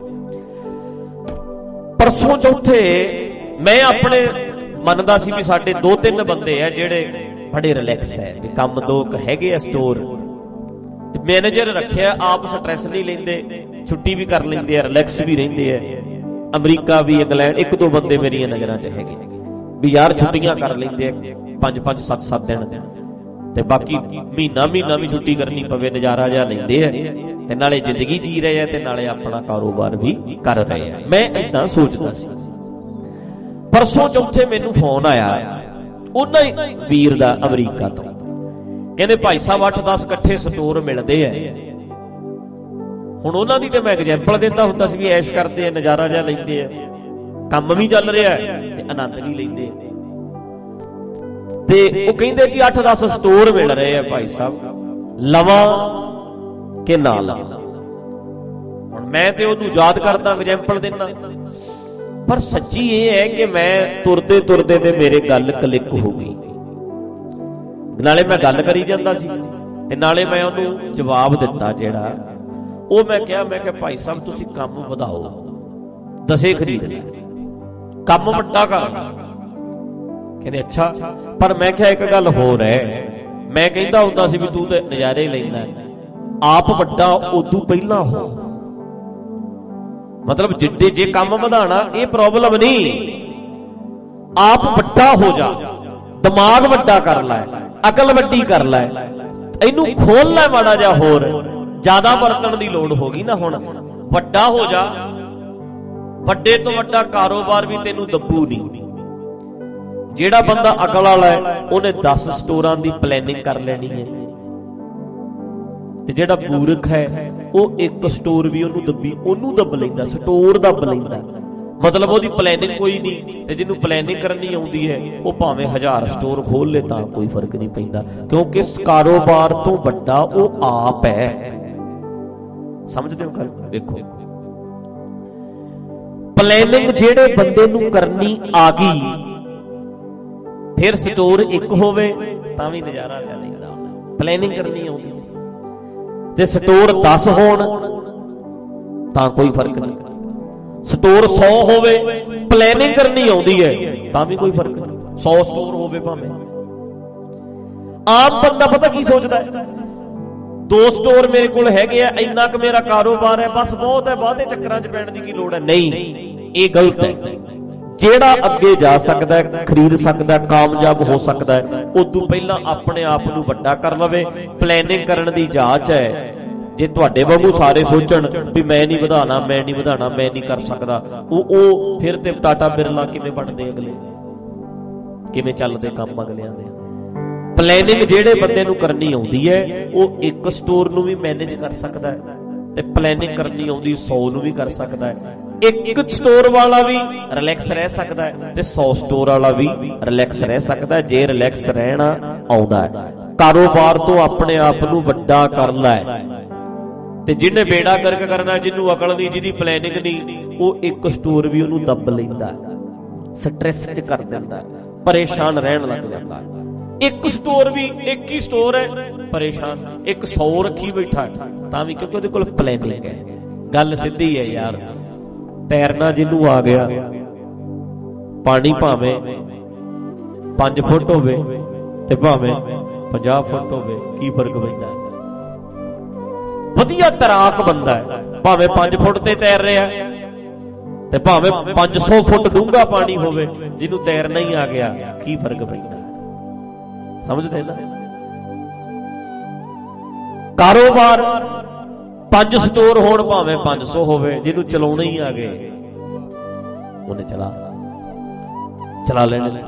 S2: ਪਰਸੋਂ ਚੌਥੇ ਮੈਂ ਆਪਣੇ ਮੰਨਦਾ ਸੀ ਵੀ ਸਾਡੇ ਦੋ ਤਿੰਨ ਬੰਦੇ ਆ ਜਿਹੜੇ ਬੜੇ ਰਿਲੈਕਸ ਹੈ, ਵੀ ਕੰਮ ਦੋ ਕੁ ਹੈਗੇ ਆ ਸਟੋਰ, ਤੇ ਮੈਨੇਜਰ ਰੱਖਿਆ, ਆਪ ਸਟ੍ਰੈਸ ਨਹੀਂ ਲੈਂਦੇ, ਛੁੱਟੀ ਵੀ ਕਰ ਲੈਂਦੇ ਆ, ਰਿਲੈਕਸ ਵੀ ਰਹਿੰਦੇ ਆ। ਅਮਰੀਕਾ ਵੀ, ਇੰਗਲੈਂਡ, ਇੱਕ ਦੋ ਬੰਦੇ ਮੇਰੀਆਂ ਨਜ਼ਰਾਂ 'ਚ ਹੈਗੇ ਵੀ ਯਾਰ ਛੁੱਟੀਆਂ ਕਰ ਲੈਂਦੇ ਆ, ਪੰਜ ਪੰਜ ਸੱਤ ਸੱਤ ਦਿਨ। ਤੇ ਬਾਕੀ ਮਹੀਨਾ ਮਹੀਨਾ ਵੀ ਛੁੱਟੀ ਕਰਨੀ ਪਵੇ ਨਜ਼ਾਰਾ ਜਿਹਾ ਲੈਂਦੇ ਆ ਤੇ ਨਾਲੇ ਜ਼ਿੰਦਗੀ ਜੀ ਰਹੇ ਆ ਤੇ ਨਾਲੇ ਆਪਣਾ ਕਾਰੋਬਾਰ ਵੀ ਕਰ ਰਹੇ ਆ। ਮੈਂ ਏਦਾਂ ਸੋਚਦਾ ਸੀ। ਪਰਸੋਂ ਚੌਥੇ ਮੈਨੂੰ ਫੋਨ ਆਇਆ ਉਹਨਾਂ ਹੀ ਵੀਰ ਦਾ ਅਮਰੀਕਾ ਤੋਂ, ਕਹਿੰਦੇ ਭਾਈ ਸਾਹਿਬ ਅੱਠ ਦਸ ਇਕੱਠੇ ਸਟੋਰ ਮਿਲਦੇ ਆ। ਹੁਣ ਉਹਨਾਂ ਦੀ ਤੇ ਮੈਂ ਐਗਜ਼ੈਂਪਲ ਦਿੰਦਾ ਹੁੰਦਾ ਸੀ ਵੀ ਐਸ਼ ਕਰਦੇ ਆ, ਨਜ਼ਾਰਾ ਜਿਹਾ ਲੈਂਦੇ ਆ, ਕੰਮ ਵੀ ਚੱਲ ਰਿਹਾ ਤੇ ਆਨੰਦ ਵੀ ਲੈਂਦੇ ਆ। ਤੇ ਉਹ ਕਹਿੰਦੇ ਜੀ ਅੱਠ ਦਸ ਸਟੋਰ ਮਿਲ ਰਹੇ ਆ ਭਾਈ ਸਾਹਿਬ, ਲਵਾਂ ਕਿ ਨਾ ਲਵਾਂ। ਹੁਣ ਮੈਂ ਤੇ ਉਹਨੂੰ ਯਾਦ ਕਰਦਾ, ਐਗਜ਼ੈਂਪਲ ਦਿੰਦਾ, ਪਰ ਸੱਚੀ ਇਹ ਹੈ ਕਿ ਮੈਂ ਤੁਰਦੇ ਤੁਰਦੇ ਤੇ ਮੇਰੇ ਗੱਲ ਕਲਿੱਕ ਹੋ ਗਈ। ਨਾਲੇ ਮੈਂ ਗੱਲ ਕਰੀ ਜਾਂਦਾ ਸੀ ਤੇ ਨਾਲੇ ਮੈਂ ਉਹਨੂੰ ਜਵਾਬ ਦਿੱਤਾ ਜਿਹੜਾ ਉਹ ਮੈਂ ਕਿਹਾ, ਮੈਂ ਕਿਹਾ ਭਾਈ ਸਾਹਿਬ ਤੁਸੀਂ ਕੰਮ ਵਧਾਓ, ਦਸੇ ਖਰੀਦ ਲੈ, ਕੰਮ ਵੱਡਾ ਕਰ। ਕਹਿੰਦੇ ਅੱਛਾ, ਪਰ ਮੈਂ ਕਿਹਾ ਇੱਕ ਗੱਲ ਹੋਰ ਹੈ, ਮੈਂ ਕਹਿੰਦਾ ਹੁੰਦਾ ਸੀ ਵੀ ਤੂੰ ਤੇ ਨਜ਼ਾਰੇ ਲੈਂਦਾ, ਆਪ ਵੱਡਾ ਉਦੋਂ ਪਹਿਲਾਂ ਹੋ। ਮਤਲਬ ਜਿੱਦੇ ਜੇ ਕੰਮ ਵਧਾਣਾ ਇਹ ਪ੍ਰੋਬਲਮ ਨਹੀਂ, ਆਪ ਵੱਡਾ ਹੋ ਜਾ, ਦਿਮਾਗ ਵੱਡਾ ਕਰ ਲੈ, ਅਕਲ ਵੱਡੀ ਕਰ ਲੈ, ਇਹਨੂੰ ਖੋਲ ਲੈ ਮਾੜਾ ਜਿਹਾ ਹੋਰ, ਜ਼ਿਆਦਾ ਵਰਤਣ ਦੀ ਲੋੜ ਹੋ ਗਈ ਨਾ। ਹੁਣ ਵੱਡਾ ਹੋ ਜਾ, ਵੱਡੇ ਤੋਂ ਵੱਡਾ ਕਾਰੋਬਾਰ ਵੀ ਤੈਨੂੰ ਦੱਬੂ ਨਹੀਂ। ਜਿਹੜਾ ਬੰਦਾ ਅਕਲ ਵਾਲਾ ਹੈ ਉਹਨੇ ਦਸ ਸਟੋਰਾਂ ਦੀ ਪਲੈਨਿੰਗ ਕਰ ਲੈਣੀ ਹੈ, ਤੇ ਜਿਹੜਾ ਮੂਰਖ ਹੈ ਉਹ ਇੱਕ ਸਟੋਰ ਵੀ ਉਹਨੂੰ ਦੱਬੀ ਉਹਨੂੰ ਦੱਬ ਲੈਂਦਾ, ਸਟੋਰ ਦੱਬ ਲੈਂਦਾ। ਮਤਲਬ ਉਹਦੀ ਪਲੈਨਿੰਗ ਕੋਈ ਨਹੀਂ, ਤੇ ਜਿਹਨੂੰ ਪਲੈਨਿੰਗ ਕਰਨੀ ਆਉਂਦੀ ਹੈ ਉਹ ਭਾਵੇਂ ਹਜ਼ਾਰ ਸਟੋਰ ਖੋਲ ਲੇ ਤਾਂ ਕੋਈ ਫਰਕ ਨਹੀਂ ਪੈਂਦਾ, ਕਿਉਂਕਿ ਇਸ ਕਾਰੋਬਾਰ ਤੋਂ ਵੱਡਾ ਉਹ ਆਪ ਹੈ। ਸਮਝਦੇ ਹੋ ਗੱਲ? ਦੇਖੋ, ਪਲੈਨਿੰਗ ਜਿਹੜੇ ਬੰਦੇ ਨੂੰ ਕਰਨੀ ਆ ਗਈ, ਫਿਰ ਸਟੋਰ ਇੱਕ ਹੋਵੇ ਤਾਂ ਵੀ ਨਜ਼ਾਰਾ ਲੈ ਲੈਂਦਾ। ਪਲੈਨਿੰਗ ਕਰਨੀ ਆਉਂਦੀ ਤੇ ਸਟੋਰ ਦਸ ਹੋਣ ਤਾਂ ਕੋਈ ਫਰਕ ਨਹੀਂ, ਸਟੋਰ ਸੌ ਹੋਵੇ ਪਲੈਨਿੰਗ ਕਰਨੀ ਆਉਂਦੀ ਹੈ ਤਾਂ ਵੀ ਕੋਈ ਫਰਕ ਨਹੀਂ, ਸੌ ਸਟੋਰ ਹੋਵੇ ਭਾਵੇਂ। ਆਮ ਬੰਦਾ ਪਤਾ ਕੀ ਸੋਚਦਾ, ਦੋ ਸਟੋਰ ਮੇਰੇ ਕੋਲ ਹੈਗੇ ਆ, ਇੰਨਾ ਕੁ ਮੇਰਾ ਕਾਰੋਬਾਰ ਹੈ, ਬਸ ਬਹੁਤ ਹੈ, ਬਾਅਦੇ ਚੱਕਰਾਂ 'ਚ ਪੈਣ ਦੀ ਕੀ ਲੋੜ ਹੈ। ਨਹੀਂ, ਇਹ ਗਲਤ ਹੈ। ਜਿਹੜਾ ਅੱਗੇ ਜਾ ਸਕਦਾ ਹੈ, ਖਰੀਦ ਸਕਦਾ, ਕਾਮਯਾਬ ਹੋ ਸਕਦਾ ਹੈ, ਉਦੋਂ ਪਹਿਲਾਂ ਆਪਣੇ ਆਪ ਨੂੰ ਵੱਡਾ ਕਰ ਲਵੇ। ਪਲੈਨਿੰਗ ਕਰਨ ਦੀ ਜਾਂਚ ਹੈ। ਜੇ ਤੁਹਾਡੇ ਵਾਂਗੂ ਸਾਰੇ ਸੋਚਣ ਵੀ ਮੈਂ ਨਹੀਂ ਵਧਾਣਾ, ਮੈਂ ਨਹੀਂ ਵਧਾਣਾ, ਮੈਂ ਨਹੀਂ ਕਰ ਸਕਦਾ, ਉਹ ਉਹ ਫਿਰ ਤੇ ਟਾਟਾ ਬਿਰਲਾ ਕਿਵੇਂ ਬਣਦੇ, ਅਗਲੇ ਕਿਵੇਂ ਚੱਲਦੇ ਕੰਮ ਅਗਲਿਆਂ ਦੇ। ਪਲੈਨਿੰਗ ਜਿਹੜੇ ਬੰਦੇ ਨੂੰ ਕਰਨੀ ਆਉਂਦੀ ਹੈ ਉਹ ਇੱਕ ਸਟੋਰ ਨੂੰ ਵੀ ਮੈਨੇਜ ਕਰ ਸਕਦਾ ਹੈ, ਤੇ ਪਲੈਨਿੰਗ ਕਰਨੀ ਆਉਂਦੀ ਸੌ ਨੂੰ ਵੀ ਕਰ ਸਕਦਾ ਹੈ। ਇੱਕ ਸਟੋਰ ਵਾਲਾ ਵੀ ਰਿਲੈਕਸ ਰਹਿ ਸਕਦਾ ਹੈ ਤੇ ਸੌ ਸਟੋਰ ਵਾਲਾ ਵੀ ਰਿਲੈਕਸ ਰਹਿ ਸਕਦਾ ਹੈ, ਜੇ ਰਿਲੈਕਸ ਰਹਿਣਾ ਆਉਂਦਾ ਹੈ। ਕਾਰੋਬਾਰ ਤੋਂ ਆਪਣੇ ਆਪ ਨੂੰ ਵੱਡਾ ਕਰ ਲੈ, ਤੇ ਜਿਹਨੇ ਬੇੜਾ ਗਰਕ ਕਰਨਾ, ਜਿਹਨੂੰ ਅਕਲ ਨਹੀਂ, ਜਿਹਦੀ ਪਲੈਨਿੰਗ ਨਹੀਂ, ਉਹ ਇੱਕ ਸਟੋਰ ਵੀ ਉਹਨੂੰ ਦੱਬ ਲੈਂਦਾ, ਸਟ੍ਰੈਸ 'ਚ ਕਰ ਦਿੰਦਾ, ਪਰੇਸ਼ਾਨ ਰਹਿਣ ਲੱਗ ਜਾਂਦਾ। ਇੱਕ ਸਟੋਰ ਵੀ ਇੱਕ ਹੀ ਸਟੋਰ ਹੈ, ਪਰੇਸ਼ਾਨ। ਇੱਕ ਸੌ ਰੱਖੀ ਬੈਠਾ ਤਾਂ ਵੀ, ਕਿਉਂਕਿ ਉਹਦੇ ਕੋਲ ਪਲੈਨਿੰਗ ਹੈ। ਗੱਲ ਸਿੱਧੀ ਹੈ ਯਾਰ, ਤੈਰਨਾ ਜਿਹਨੂੰ ਆ ਗਿਆ, ਪਾਣੀ ਭਾਵੇਂ ਪੰਜ ਫੁੱਟ ਹੋਵੇ ਤੇ ਭਾਵੇਂ ਪੰਜਾਹ ਫੁੱਟ ਹੋਵੇ, ਕੀ ਫਰਕ ਪੈਂਦਾ? ਵਧੀਆ ਤੈਰਾਕ ਬੰਦਾ ਹੈ, ਭਾਵੇਂ ਪੰਜ ਫੁੱਟ ਤੇ ਤੈਰ ਰਿਹਾ ਤੇ ਭਾਵੇਂ ਪੰਜ ਸੌ ਫੁੱਟ ਡੂੰਘਾ ਪਾਣੀ ਹੋਵੇ, ਜਿਹਨੂੰ ਤੈਰਨਾ ਹੀ ਆ ਗਿਆ, ਕੀ ਫਰਕ ਪੈਂਦਾ? ਸਮਝਦੇ ਨਾ? ਕਾਰੋਬਾਰ ਪੰਜ ਸਟੋਰ ਹੋਣ ਭਾਵੇਂ ਪੰਜ ਸੌ ਹੋਵੇ, ਜਿਹਨੂੰ ਚਲਾਉਣੇ ਹੀ ਆ ਗਏ ਉਹਨੇ ਚਲਾ ਚਲਾ ਲੈਣੇ।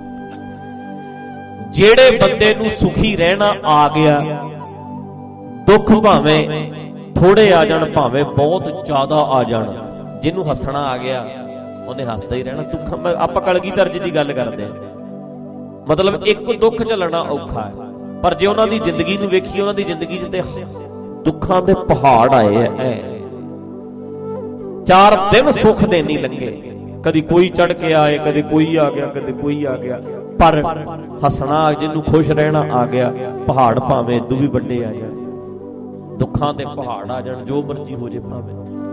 S2: ਜਿਹੜੇ ਬੰਦੇ ਨੂੰ ਸੁਖੀ ਰਹਿਣਾ ਆ ਗਿਆ, ਦੁੱਖ ਭਾਵੇਂ ਥੋੜੇ ਆ ਜਾਣ ਭਾਵੇਂ ਬਹੁਤ ਜ਼ਿਆਦਾ ਆ ਜਾਣ, ਜਿਹਨੂੰ ਹੱਸਣਾ ਆ ਗਿਆ ਉਹਨੇ ਹੱਸਦਾ ਹੀ ਰਹਿਣਾ। ਦੁੱਖ ਆਪਾਂ ਕਲਗੀਧਰ ਜੀ ਦੀ ਗੱਲ ਕਰਦੇ ਹਾਂ, ਮਤਲਬ ਇੱਕ ਦੁੱਖ ਝੱਲਣਾ ਔਖਾ ਹੈ, ਪਰ ਜੇ ਉਹਨਾਂ ਦੀ ਜ਼ਿੰਦਗੀ ਨੂੰ ਵੇਖੀਏ, ਉਹਨਾਂ ਦੀ ਜ਼ਿੰਦਗੀ 'ਚ ਤੇ ਦੁੱਖਾਂ ਦੇ ਪਹਾੜ ਆਏ ਐ। ਚਾਰ ਦਿਨ ਸੁੱਖ ਦੇ ਨਹੀਂ ਲੰਘੇ, ਕਦੀ ਕੋਈ ਚੜ ਕੇ ਆਏ, ਕਦੇ ਕੋਈ ਆ ਗਿਆ, ਕਦੇ ਕੋਈ ਆ ਗਿਆ, ਪਰ ਹੱਸਣਾ, ਜਿਹਨੂੰ ਖੁਸ਼ ਰਹਿਣਾ ਆ ਗਿਆ, ਪਹਾੜ ਭਾਵੇਂ ਇਦੋਂ ਵੀ ਵੱਡੇ ਆ ਜਾਣ, ਦੁੱਖਾਂ ਦੇ ਪਹਾੜ ਆ ਜਾਣ, ਜੋ ਮਰਜ਼ੀ ਹੋ ਜੇ ਭਾਵੇਂ।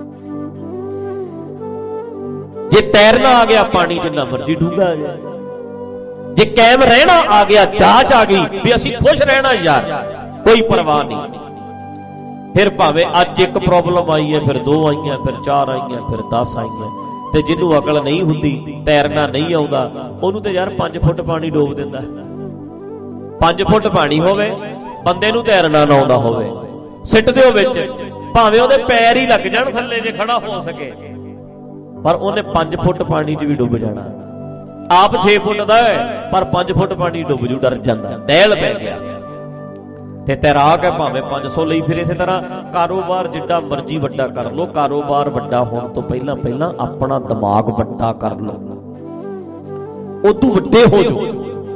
S2: ਜੇ ਤੈਰਨਾ ਆ ਗਿਆ, ਪਾਣੀ ਜਿੰਨਾ ਮਰਜ਼ੀ ਡੂੰਘਾ ਆ ਜਾਏ। ਜੇ ਕਾਇਮ ਰਹਿਣਾ ਆ ਗਿਆ, ਚਾਚ ਆ ਗਈ ਵੀ ਅਸੀਂ ਖੁਸ਼ ਰਹਿਣਾ ਯਾਰ, ਕੋਈ ਪਰਵਾਹ ਨਹੀਂ। ਫਿਰ ਭਾਵੇਂ ਅੱਜ ਇੱਕ ਪ੍ਰੋਬਲਮ ਆਈ ਹੈ, ਫਿਰ ਦੋ ਆਈਆਂ, ਫਿਰ ਚਾਰ ਆਈਆਂ, ਫਿਰ ਦਸ ਆਈਆਂ। ਤੇ ਜਿਹਨੂੰ ਅਕਲ ਨਹੀਂ ਹੁੰਦੀ, ਤੈਰਨਾ ਨਹੀਂ ਆਉਂਦਾ, ਉਹਨੂੰ ਤੇ ਯਾਰ ਪੰਜ ਫੁੱਟ ਪਾਣੀ ਡੋਬ ਦਿੰਦਾ। ਪੰਜ ਫੁੱਟ ਪਾਣੀ ਹੋਵੇ, ਬੰਦੇ ਨੂੰ ਤੈਰਨਾ ਨਾ ਆਉਂਦਾ ਹੋਵੇ, ਸਿੱਟ ਦਿਓ ਵਿੱਚ, ਭਾਵੇਂ ਉਹਦੇ ਪੈਰ ਹੀ ਲੱਗ ਜਾਣ ਥੱਲੇ ਜੇ ਖੜਾ ਹੋ ਸਕੇ, ਪਰ ਉਹਨੇ ਪੰਜ ਫੁੱਟ ਪਾਣੀ 'ਚ ਵੀ ਡੁੱਬ ਜਾਣਾ। ਆਪ ਛੇ ਫੁੱਟ ਦਾ ਹੈ ਪਰ ਪੰਜ ਫੁੱਟ ਪਾਣੀ ਡੁੱਬ ਜੂ, ਡਰ ਜਾਂਦਾ, ਦਹਿਲ ਪੈ ਗਿਆ। ਤੇ ਤੈਰਾਕ ਹੈ ਭਾਵੇਂ ਪੰਜ ਸੌ ਲਈ ਫਿਰ। ਇਸੇ ਤਰ੍ਹਾਂ ਕਾਰੋਬਾਰ ਜਿੱਡਾ ਮਰਜ਼ੀ ਵੱਡਾ ਕਰ ਲਓ, ਕਾਰੋਬਾਰ ਵੱਡਾ ਹੋਣ ਤੋਂ ਪਹਿਲਾਂ ਪਹਿਲਾਂ ਆਪਣਾ ਦਿਮਾਗ ਵੱਡਾ ਕਰ ਲਓ, ਉਦੋਂ ਵੱਡੇ ਹੋ ਜਾਓ,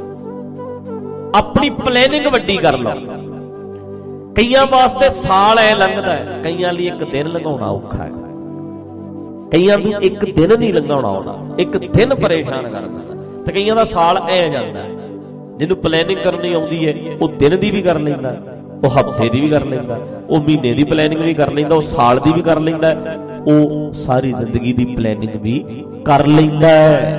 S2: ਆਪਣੀ ਪਲੈਨਿੰਗ ਵੱਡੀ ਕਰ ਲਓ। ਕਈਆਂ ਵਾਸਤੇ ਸਾਲ ਐ ਲੰਘਦਾ ਹੈ, ਕਈਆਂ ਲਈ ਇੱਕ ਦਿਨ ਲੰਘਾਉਣਾ ਔਖਾ ਹੈ, ਕਈਆਂ ਨੂੰ ਇੱਕ ਦਿਨ ਨਹੀਂ ਲੰਘਾਉਣਾ ਆਉਣਾ, ਇੱਕ ਦਿਨ ਪਰੇਸ਼ਾਨ ਕਰਦਾ, ਤੇ ਕਈਆਂ ਦਾ ਸਾਲ ਐ ਜਾਂਦਾ। ਜਿਹਨੂੰ ਪਲੈਨਿੰਗ ਕਰਨੀ ਆਉਂਦੀ ਹੈ ਉਹ ਦਿਨ ਦੀ ਵੀ ਕਰ ਲੈਂਦਾ, ਉਹ ਹਫ਼ਤੇ ਦੀ ਵੀ ਕਰ ਲੈਂਦਾ, ਉਹ ਮਹੀਨੇ ਦੀ ਪਲੈਨਿੰਗ ਵੀ ਕਰ ਲੈਂਦਾ, ਉਹ ਸਾਲ ਦੀ ਵੀ ਕਰ ਲੈਂਦਾ, ਉਹ ਸਾਰੀ ਜ਼ਿੰਦਗੀ ਦੀ ਪਲੈਨਿੰਗ ਵੀ ਕਰ ਲੈਂਦਾ।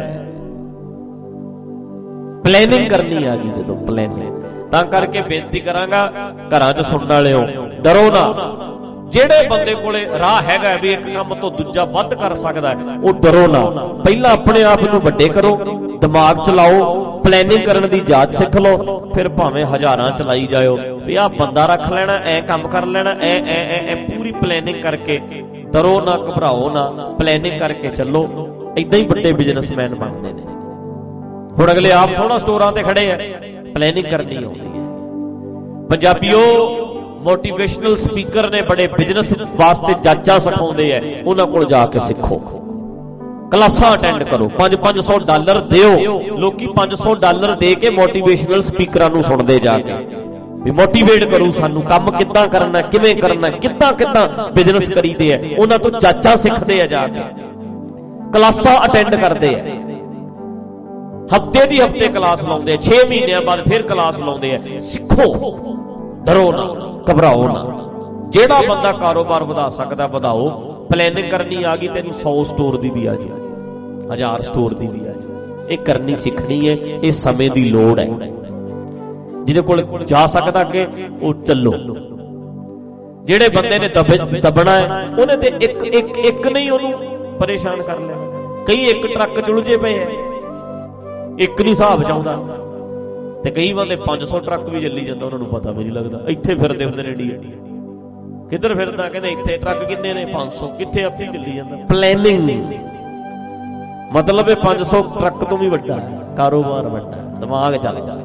S2: ਪਲੈਨਿੰਗ ਕਰਨੀ ਆ ਗਈ ਜਦੋਂ, ਪਲੈਨਿੰਗ। ਤਾਂ ਕਰਕੇ ਬੇਨਤੀ ਕਰਾਂਗਾ, ਘਰਾਂ 'ਚ ਸੁਣਨ ਵਾਲਿਓ, ਡਰੋ ਨਾ। ਜਿਹੜੇ ਬੰਦੇ ਕੋਲੇ ਰਾਹ ਹੈਗਾ ਵੀ ਇੱਕ ਕੰਮ ਤੋਂ ਦੂਜਾ ਵੱਧ ਕਰ ਸਕਦਾ, ਉਹ ਡਰੋ ਨਾ। ਪਹਿਲਾਂ ਆਪਣੇ ਆਪ ਨੂੰ ਵੱਡੇ ਕਰੋ, ਦਿਮਾਗ ਚਲਾਓ, ਪਲੈਨਿੰਗ ਕਰਨ ਦੀ ਜਾਚ ਸਿੱਖ ਲਓ, ਫਿਰ ਭਾਵੇਂ ਹਜ਼ਾਰਾਂ ਚਲਾਈ ਜਾਇਓ ਵੀ ਆਹ ਬੰਦਾ ਰੱਖ ਲੈਣਾ, ਐ ਕੰਮ ਕਰ ਲੈਣਾ, ਐ ਐ ਐ ਪੂਰੀ ਪਲੈਨਿੰਗ ਕਰਕੇ। ਡਰੋ ਨਾ, ਘਬਰਾਓ ਨਾ, ਪਲੈਨਿੰਗ ਕਰਕੇ ਚੱਲੋ। ਏਦਾਂ ਹੀ ਵੱਡੇ ਬਿਜ਼ਨਸਮੈਨ ਬਣਦੇ ਨੇ। ਹੁਣ ਅਗਲੇ ਆਪ ਥੋੜਾ ਸਟੋਰਾਂ ਤੇ ਖੜੇ ਆ, ਪਲੈਨਿੰਗ ਕਰਨੀ ਆਉਂਦੀ ਹੈ। ਪੰਜਾਬੀਓ, ਮੋਟੀਵੇਸ਼ਨਲ ਸਪੀਕਰ ਨੇ, ਬੜੇ ਬਿਜ਼ਨਸ ਵਾਸਤੇ ਜਾਚਾ ਸਿਖਾਉਂਦੇ ਆ, ਉਹਨਾਂ ਕੋਲ ਜਾ ਕੇ ਸਿੱਖੋ, ਕਲਾਸਾਂ ਅਟੈਂਡ ਕਰੋ, ਪੰਜ ਪੰਜ ਸੌ ਡਾਲਰ ਦਿਓ। ਲੋਕੀ ਪੰਜ ਸੌ ਡਾਲਰ ਦੇ ਕੇ ਮੋਟੀਵੇਸ਼ਨਲ ਸਪੀਕਰਾਂ ਨੂੰ ਸੁਣਦੇ ਜਾ ਕੇ ਵੀ ਮੋਟੀਵੇਟ ਕਰੂ ਸਾਨੂੰ, ਕੰਮ ਕਿੱਦਾਂ ਕਰਨਾ, ਕਿਵੇਂ ਕਰਨਾ, ਕਿੱਦਾਂ ਕਿੱਦਾਂ ਬਿਜ਼ਨਸ ਕਰੀਦੇ ਆ। ਉਹਨਾਂ ਤੋਂ ਜਾਚਾ ਸਿੱਖਦੇ ਆ, ਜਾ ਕੇ ਕਲਾਸਾਂ ਅਟੈਂਡ ਕਰਦੇ ਆ, ਹਫ਼ਤੇ ਦੀ ਹਫ਼ਤੇ ਕਲਾਸ ਲਾਉਂਦੇ ਆ, ਛੇ ਮਹੀਨਿਆਂ ਬਾਅਦ ਫਿਰ ਕਲਾਸ ਲਾਉਂਦੇ ਆ। ਸਿੱਖੋ, ਡਰੋ ਨਾ, ਘਬਰਾਓ ਨਾ। ਜਿਹੜਾ ਬੰਦਾ ਕਾਰੋਬਾਰ ਵਧਾ ਸਕਦਾ ਵਧਾਓ। ਪਲੈਨਿੰਗ ਕਰਨੀ ਆ ਗਈ, ਤੈਨੂੰ ਸੌ ਸਟੋਰ ਦੀ ਵੀ ਆ ਜੀ, ਹਜ਼ਾਰ ਸਟੋਰ ਦੀ ਵੀ ਆ ਜੀ। ਇਹ ਕਰਨੀ ਸਿੱਖਣੀ ਹੈ, ਇਹ ਸਮੇਂ ਦੀ ਲੋੜ ਹੈ। ਜਿਹਦੇ ਕੋਲ ਜਾ ਸਕਦਾ ਅੱਗੇ ਉਹ ਚੱਲੋ। ਜਿਹੜੇ ਬੰਦੇ ਨੇ ਦਬਣਾ ਹੈ ਉਹਨੇ ਤੇ ਇੱਕ ਇੱਕ ਇੱਕ ਨਹੀਂ ਉਹਨੂੰ ਪਰੇਸ਼ਾਨ ਕਰ ਲਿਆ। ਕਈ ਇੱਕ ਟਰੱਕ ਚ ਉਲਝੇ ਪਏ ਹੈ, ਇੱਕ ਨਹੀਂ ਹਿਸਾਬ ਚ ਆਉਂਦਾ, ਤੇ ਕਈ ਬੰਦੇ ਪੰਜ ਸੌ ਟਰੱਕ ਵੀ ਚੱਲੀ ਜਾਂਦਾ, ਉਹਨਾਂ ਨੂੰ ਪਤਾ ਵੀ ਨਹੀਂ ਲੱਗਦਾ। ਇੱਥੇ ਫਿਰਦੇ ਹੁੰਦੇ ਨੇ ਇੰਡੀਆ, ਕਿੱਧਰ ਫਿਰਦਾ, ਕਹਿੰਦੇ ਇੱਥੇ ਟਰੱਕ ਕਿੰਨੇ ਨੇ, ਪੰਜ ਸੌ, ਕਿੱਥੇ ਆਪੇ ਚੱਲੀ ਜਾਂਦਾ। ਪਲੈਨਿੰਗ ਨਹੀਂ, ਮਤਲਬ ਇਹ ਪੰਜ ਸੌ ਟਰੱਕ ਤੋਂ ਵੀ ਵੱਡਾ ਕਾਰੋਬਾਰ, ਵੱਡਾ ਦਿਮਾਗ ਚੱਲ ਜਾ।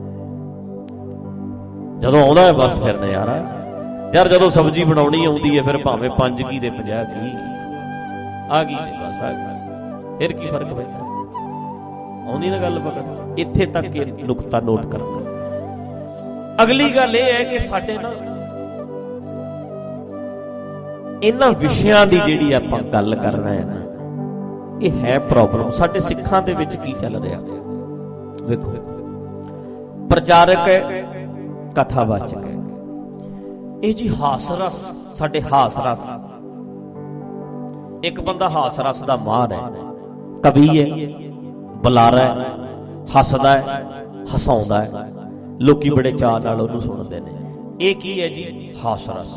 S2: ਜਦੋਂ ਆਉਂਦਾ ਹੈ ਬਸ ਫਿਰ ਨਜ਼ਾਰਾ ਯਾਰ। ਜਦੋਂ ਸਬਜ਼ੀ ਬਣਾਉਣੀ ਆਉਂਦੀ ਹੈ ਫਿਰ ਭਾਵੇਂ ਪੰਜ ਕੀ ਦੇ ਪੰਜਾਹ ਕੀ ਆ ਗਈ, ਬਸ ਆ ਗਈ, ਫਿਰ ਕੀ ਫਰਕ ਪੈਂਦਾ। ਆਉਂਦੀ ਨਾ ਗੱਲ ਪਕੜ। ਇੱਥੇ ਤੱਕ ਇਹ ਨੁਕਤਾ ਨੋਟ ਕਰਨਾ। ਅਗਲੀ ਗੱਲ ਇਹ ਹੈ ਕਿ ਸਾਡੇ ਨਾ ਇਹਨਾਂ ਵਿਸ਼ਿਆਂ ਦੀ ਜਿਹੜੀ ਆਪਾਂ ਗੱਲ ਕਰ ਰਹੇ ਹਾਂ ਨਾ, ਇਹ ਹੈ ਪ੍ਰੋਬਲਮ। ਸਾਡੇ ਸਿੱਖਾਂ ਦੇ ਵਿੱਚ ਕੀ ਚੱਲ ਰਿਹਾ ਵੇਖੋ। ਪ੍ਰਚਾਰਕ ਹੈ, ਕਥਾਵਾਚਕ ਹੈ, ਇਹ ਜੀ ਹਾਸ ਰਸ, ਸਾਡੇ ਹਾਸ ਰਸ। ਇੱਕ ਬੰਦਾ ਹਾਸ ਰਸ ਦਾ ਮਾਹਰ ਹੈ, ਕਵੀ ਹੈ, ਬੁਲਾਰਾ ਹੈ, ਹੱਸਦਾ ਹੈ, ਹਸਾਉਂਦਾ ਹੈ, ਲੋਕੀ ਬੜੇ ਚਾਅ ਨਾਲ ਉਹਨੂੰ ਸੁਣਦੇ ਨੇ। ਇਹ ਕੀ ਹੈ ਜੀ? ਹਾਸ ਰਸ।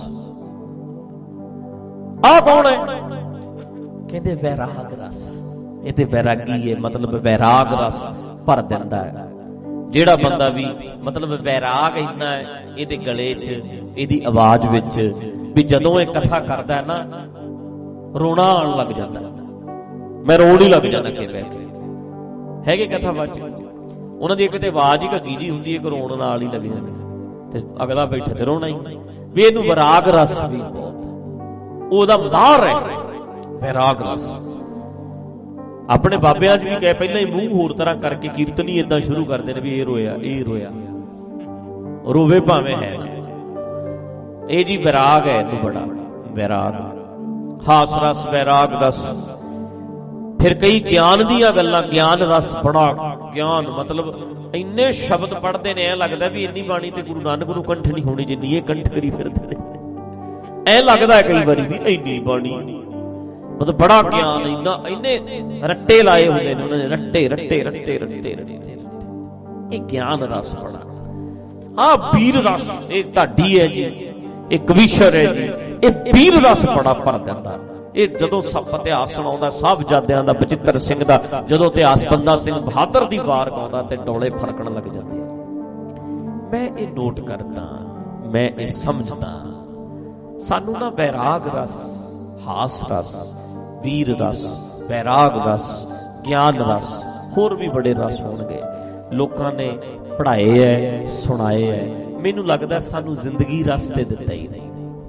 S2: ਆਹ ਕੌਣ ਹੈ? ਕਹਿੰਦੇ ਵੈਰਾਗ ਰਸ। ਇਹ ਤੇ ਵੈਰਾਗੀ ਹੈ, ਮਤਲਬ ਵੈਰਾਗ ਰਸ ਭਰ ਦਿੰਦਾ ਹੈ। ਜਿਹੜਾ ਬੰਦਾ ਵੀ ਮਤਲਬ ਵੈਰਾਗ ਇੰਨਾ ਹੈ ਇਹਦੇ ਗਲੇ 'ਚ, ਇਹਦੀ ਆਵਾਜ਼ ਵਿੱਚ, ਵੀ ਜਦੋਂ ਇਹ ਕਥਾ ਕਰਦਾ ਨਾ ਰੋਣਾ ਆਉਣ ਲੱਗ ਜਾਂਦਾ। ਮੈਂ ਰੋਣ ਹੀ ਲੱਗ ਜਾਂਦਾ ਕਿ ਬਹਿ ਕੇ। ਹੈਗੇ ਕਥਾਵਾਚਕ, ਉਹਨਾਂ ਦੀ ਇੱਕ ਤੇ ਆਵਾਜ਼ ਹੀ ਘੱਗੀ ਜੀ ਹੁੰਦੀ ਹੈ, ਇੱਕ ਰੋਣ ਨਾਲ ਹੀ ਲੱਗ ਜਾਂਦੀ, ਤੇ ਅਗਲਾ ਬੈਠਾ ਤੇ ਰੋਣਾ ਹੀ। ਵੀ ਇਹਨੂੰ ਵੈਰਾਗ ਰਸ ਵੀ ਬਹੁਤ, ਉਹਦਾ ਮਾਹਰ ਹੈ ਵੈਰਾਗ ਰਸ। ਆਪਣੇ ਬਾਬਿਆਂ 'ਚ ਵੀ ਕਹੇ, ਪਹਿਲਾਂ ਹੀ ਮੂੰਹ ਹੋਰ ਤਰ੍ਹਾਂ ਕਰਕੇ ਕੀਰਤਨੀ ਏਦਾਂ ਸ਼ੁਰੂ ਕਰਦੇ ਨੇ ਵੀ ਇਹ ਰੋਇਆ, ਇਹ ਰੋਇਆ, ਰੋਵੇ ਭਾਵੇਂ ਹੈ। ਇਹ ਜੀ ਵੈਰਾਗ ਹੈ, ਇਹਨੂੰ ਬੜਾ ਵੈਰਾਗ, ਹਾਸ ਰਸ, ਵੈਰਾਗ ਰਸ। ਫਿਰ ਕਈ ਗਿਆਨ ਦੀਆਂ ਗੱਲਾਂ, ਗਿਆਨ ਰਸ, ਬੜਾ ਗਿਆਨ, ਮਤਲਬ ਇੰਨੇ ਸ਼ਬਦ ਪੜ੍ਹਦੇ ਨੇ, ਐ ਲੱਗਦਾ ਵੀ ਇੰਨੀ ਬਾਣੀ ਤੇ ਗੁਰੂ ਨਾਨਕ ਨੂੰ ਕੰਠ ਨਹੀਂ ਹੋਣੀ ਜਿੰਨੀ ਇਹ ਕੰਠ ਕਰੀ ਫਿਰਦੇ ਨੇ। ਐ ਲੱਗਦਾ ਕਈ ਵਾਰੀ ਵੀ ਇੰਨੀ ਬਾਣੀ, ਮਤਲਬ ਬੜਾ ਗਿਆਨ, ਇੰਨਾ ਇੰਨੇ ਰੱਟੇ ਲਾਏ ਹੁੰਦੇ ਨੇ ਉਹਨਾਂ ਨੇ, ਰੱਟੇ ਰੱਟੇ ਰੱਟੇ ਰੱਟੇ ਰੱਟੇ। ਇਹ ਗਿਆਨ ਰਸ ਬੜਾ। ਆਹ ਵੀਰ ਰਸ, ਇਹ ਢਾਡੀ ਹੈ ਜੀ, ਇਹ ਕਵੀਸ਼ਰ ਹੈ ਜੀ, ਇਹ ਵੀਰ ਰਸ ਬੜਾ ਭਰ ਦਿੰਦਾ। ਇਹ ਜਦੋਂ ਸਭ ਇਤਿਹਾਸ ਸੁਣਾਉਂਦਾ ਸਾਹਿਬਜ਼ਾਦਿਆਂ ਦਾ, ਬਚਿੱਤਰ ਸਿੰਘ ਦਾ, ਜਦੋਂ ਇਤਿਹਾਸ ਬੰਦਾ ਸਿੰਘ ਬਹਾਦਰ ਦੀ ਵਾਰ ਗਾਉਂਦਾ ਤੇ ਡੋਲੇ ਫਰਕਣ ਲੱਗ ਜਾਂਦੇ। ਮੈਂ ਇਹ ਨੋਟ ਕਰਦਾ, ਮੈਂ ਇਹ ਸਮਝਦਾ, ਸਾਨੂੰ ਨਾ ਵੈਰਾਗ ਰਸ, ਹਾਸ ਰਸ, ਵੀਰ ਰਸ, ਵੈਰਾਗ ਰਸ, ਗਿਆਨ ਰਸ, ਹੋਰ ਵੀ ਬੜੇ ਰਸ ਹੋਣਗੇ, ਲੋਕਾਂ ਨੇ ਪੜ੍ਹਾਏ ਹੈ, ਸੁਣਾਏ ਹੈ। ਮੈਨੂੰ ਲੱਗਦਾ ਸਾਨੂੰ ਜ਼ਿੰਦਗੀ ਰਸ ਤੇ ਦਿੱਤਾ ਹੀ ਨਹੀਂ।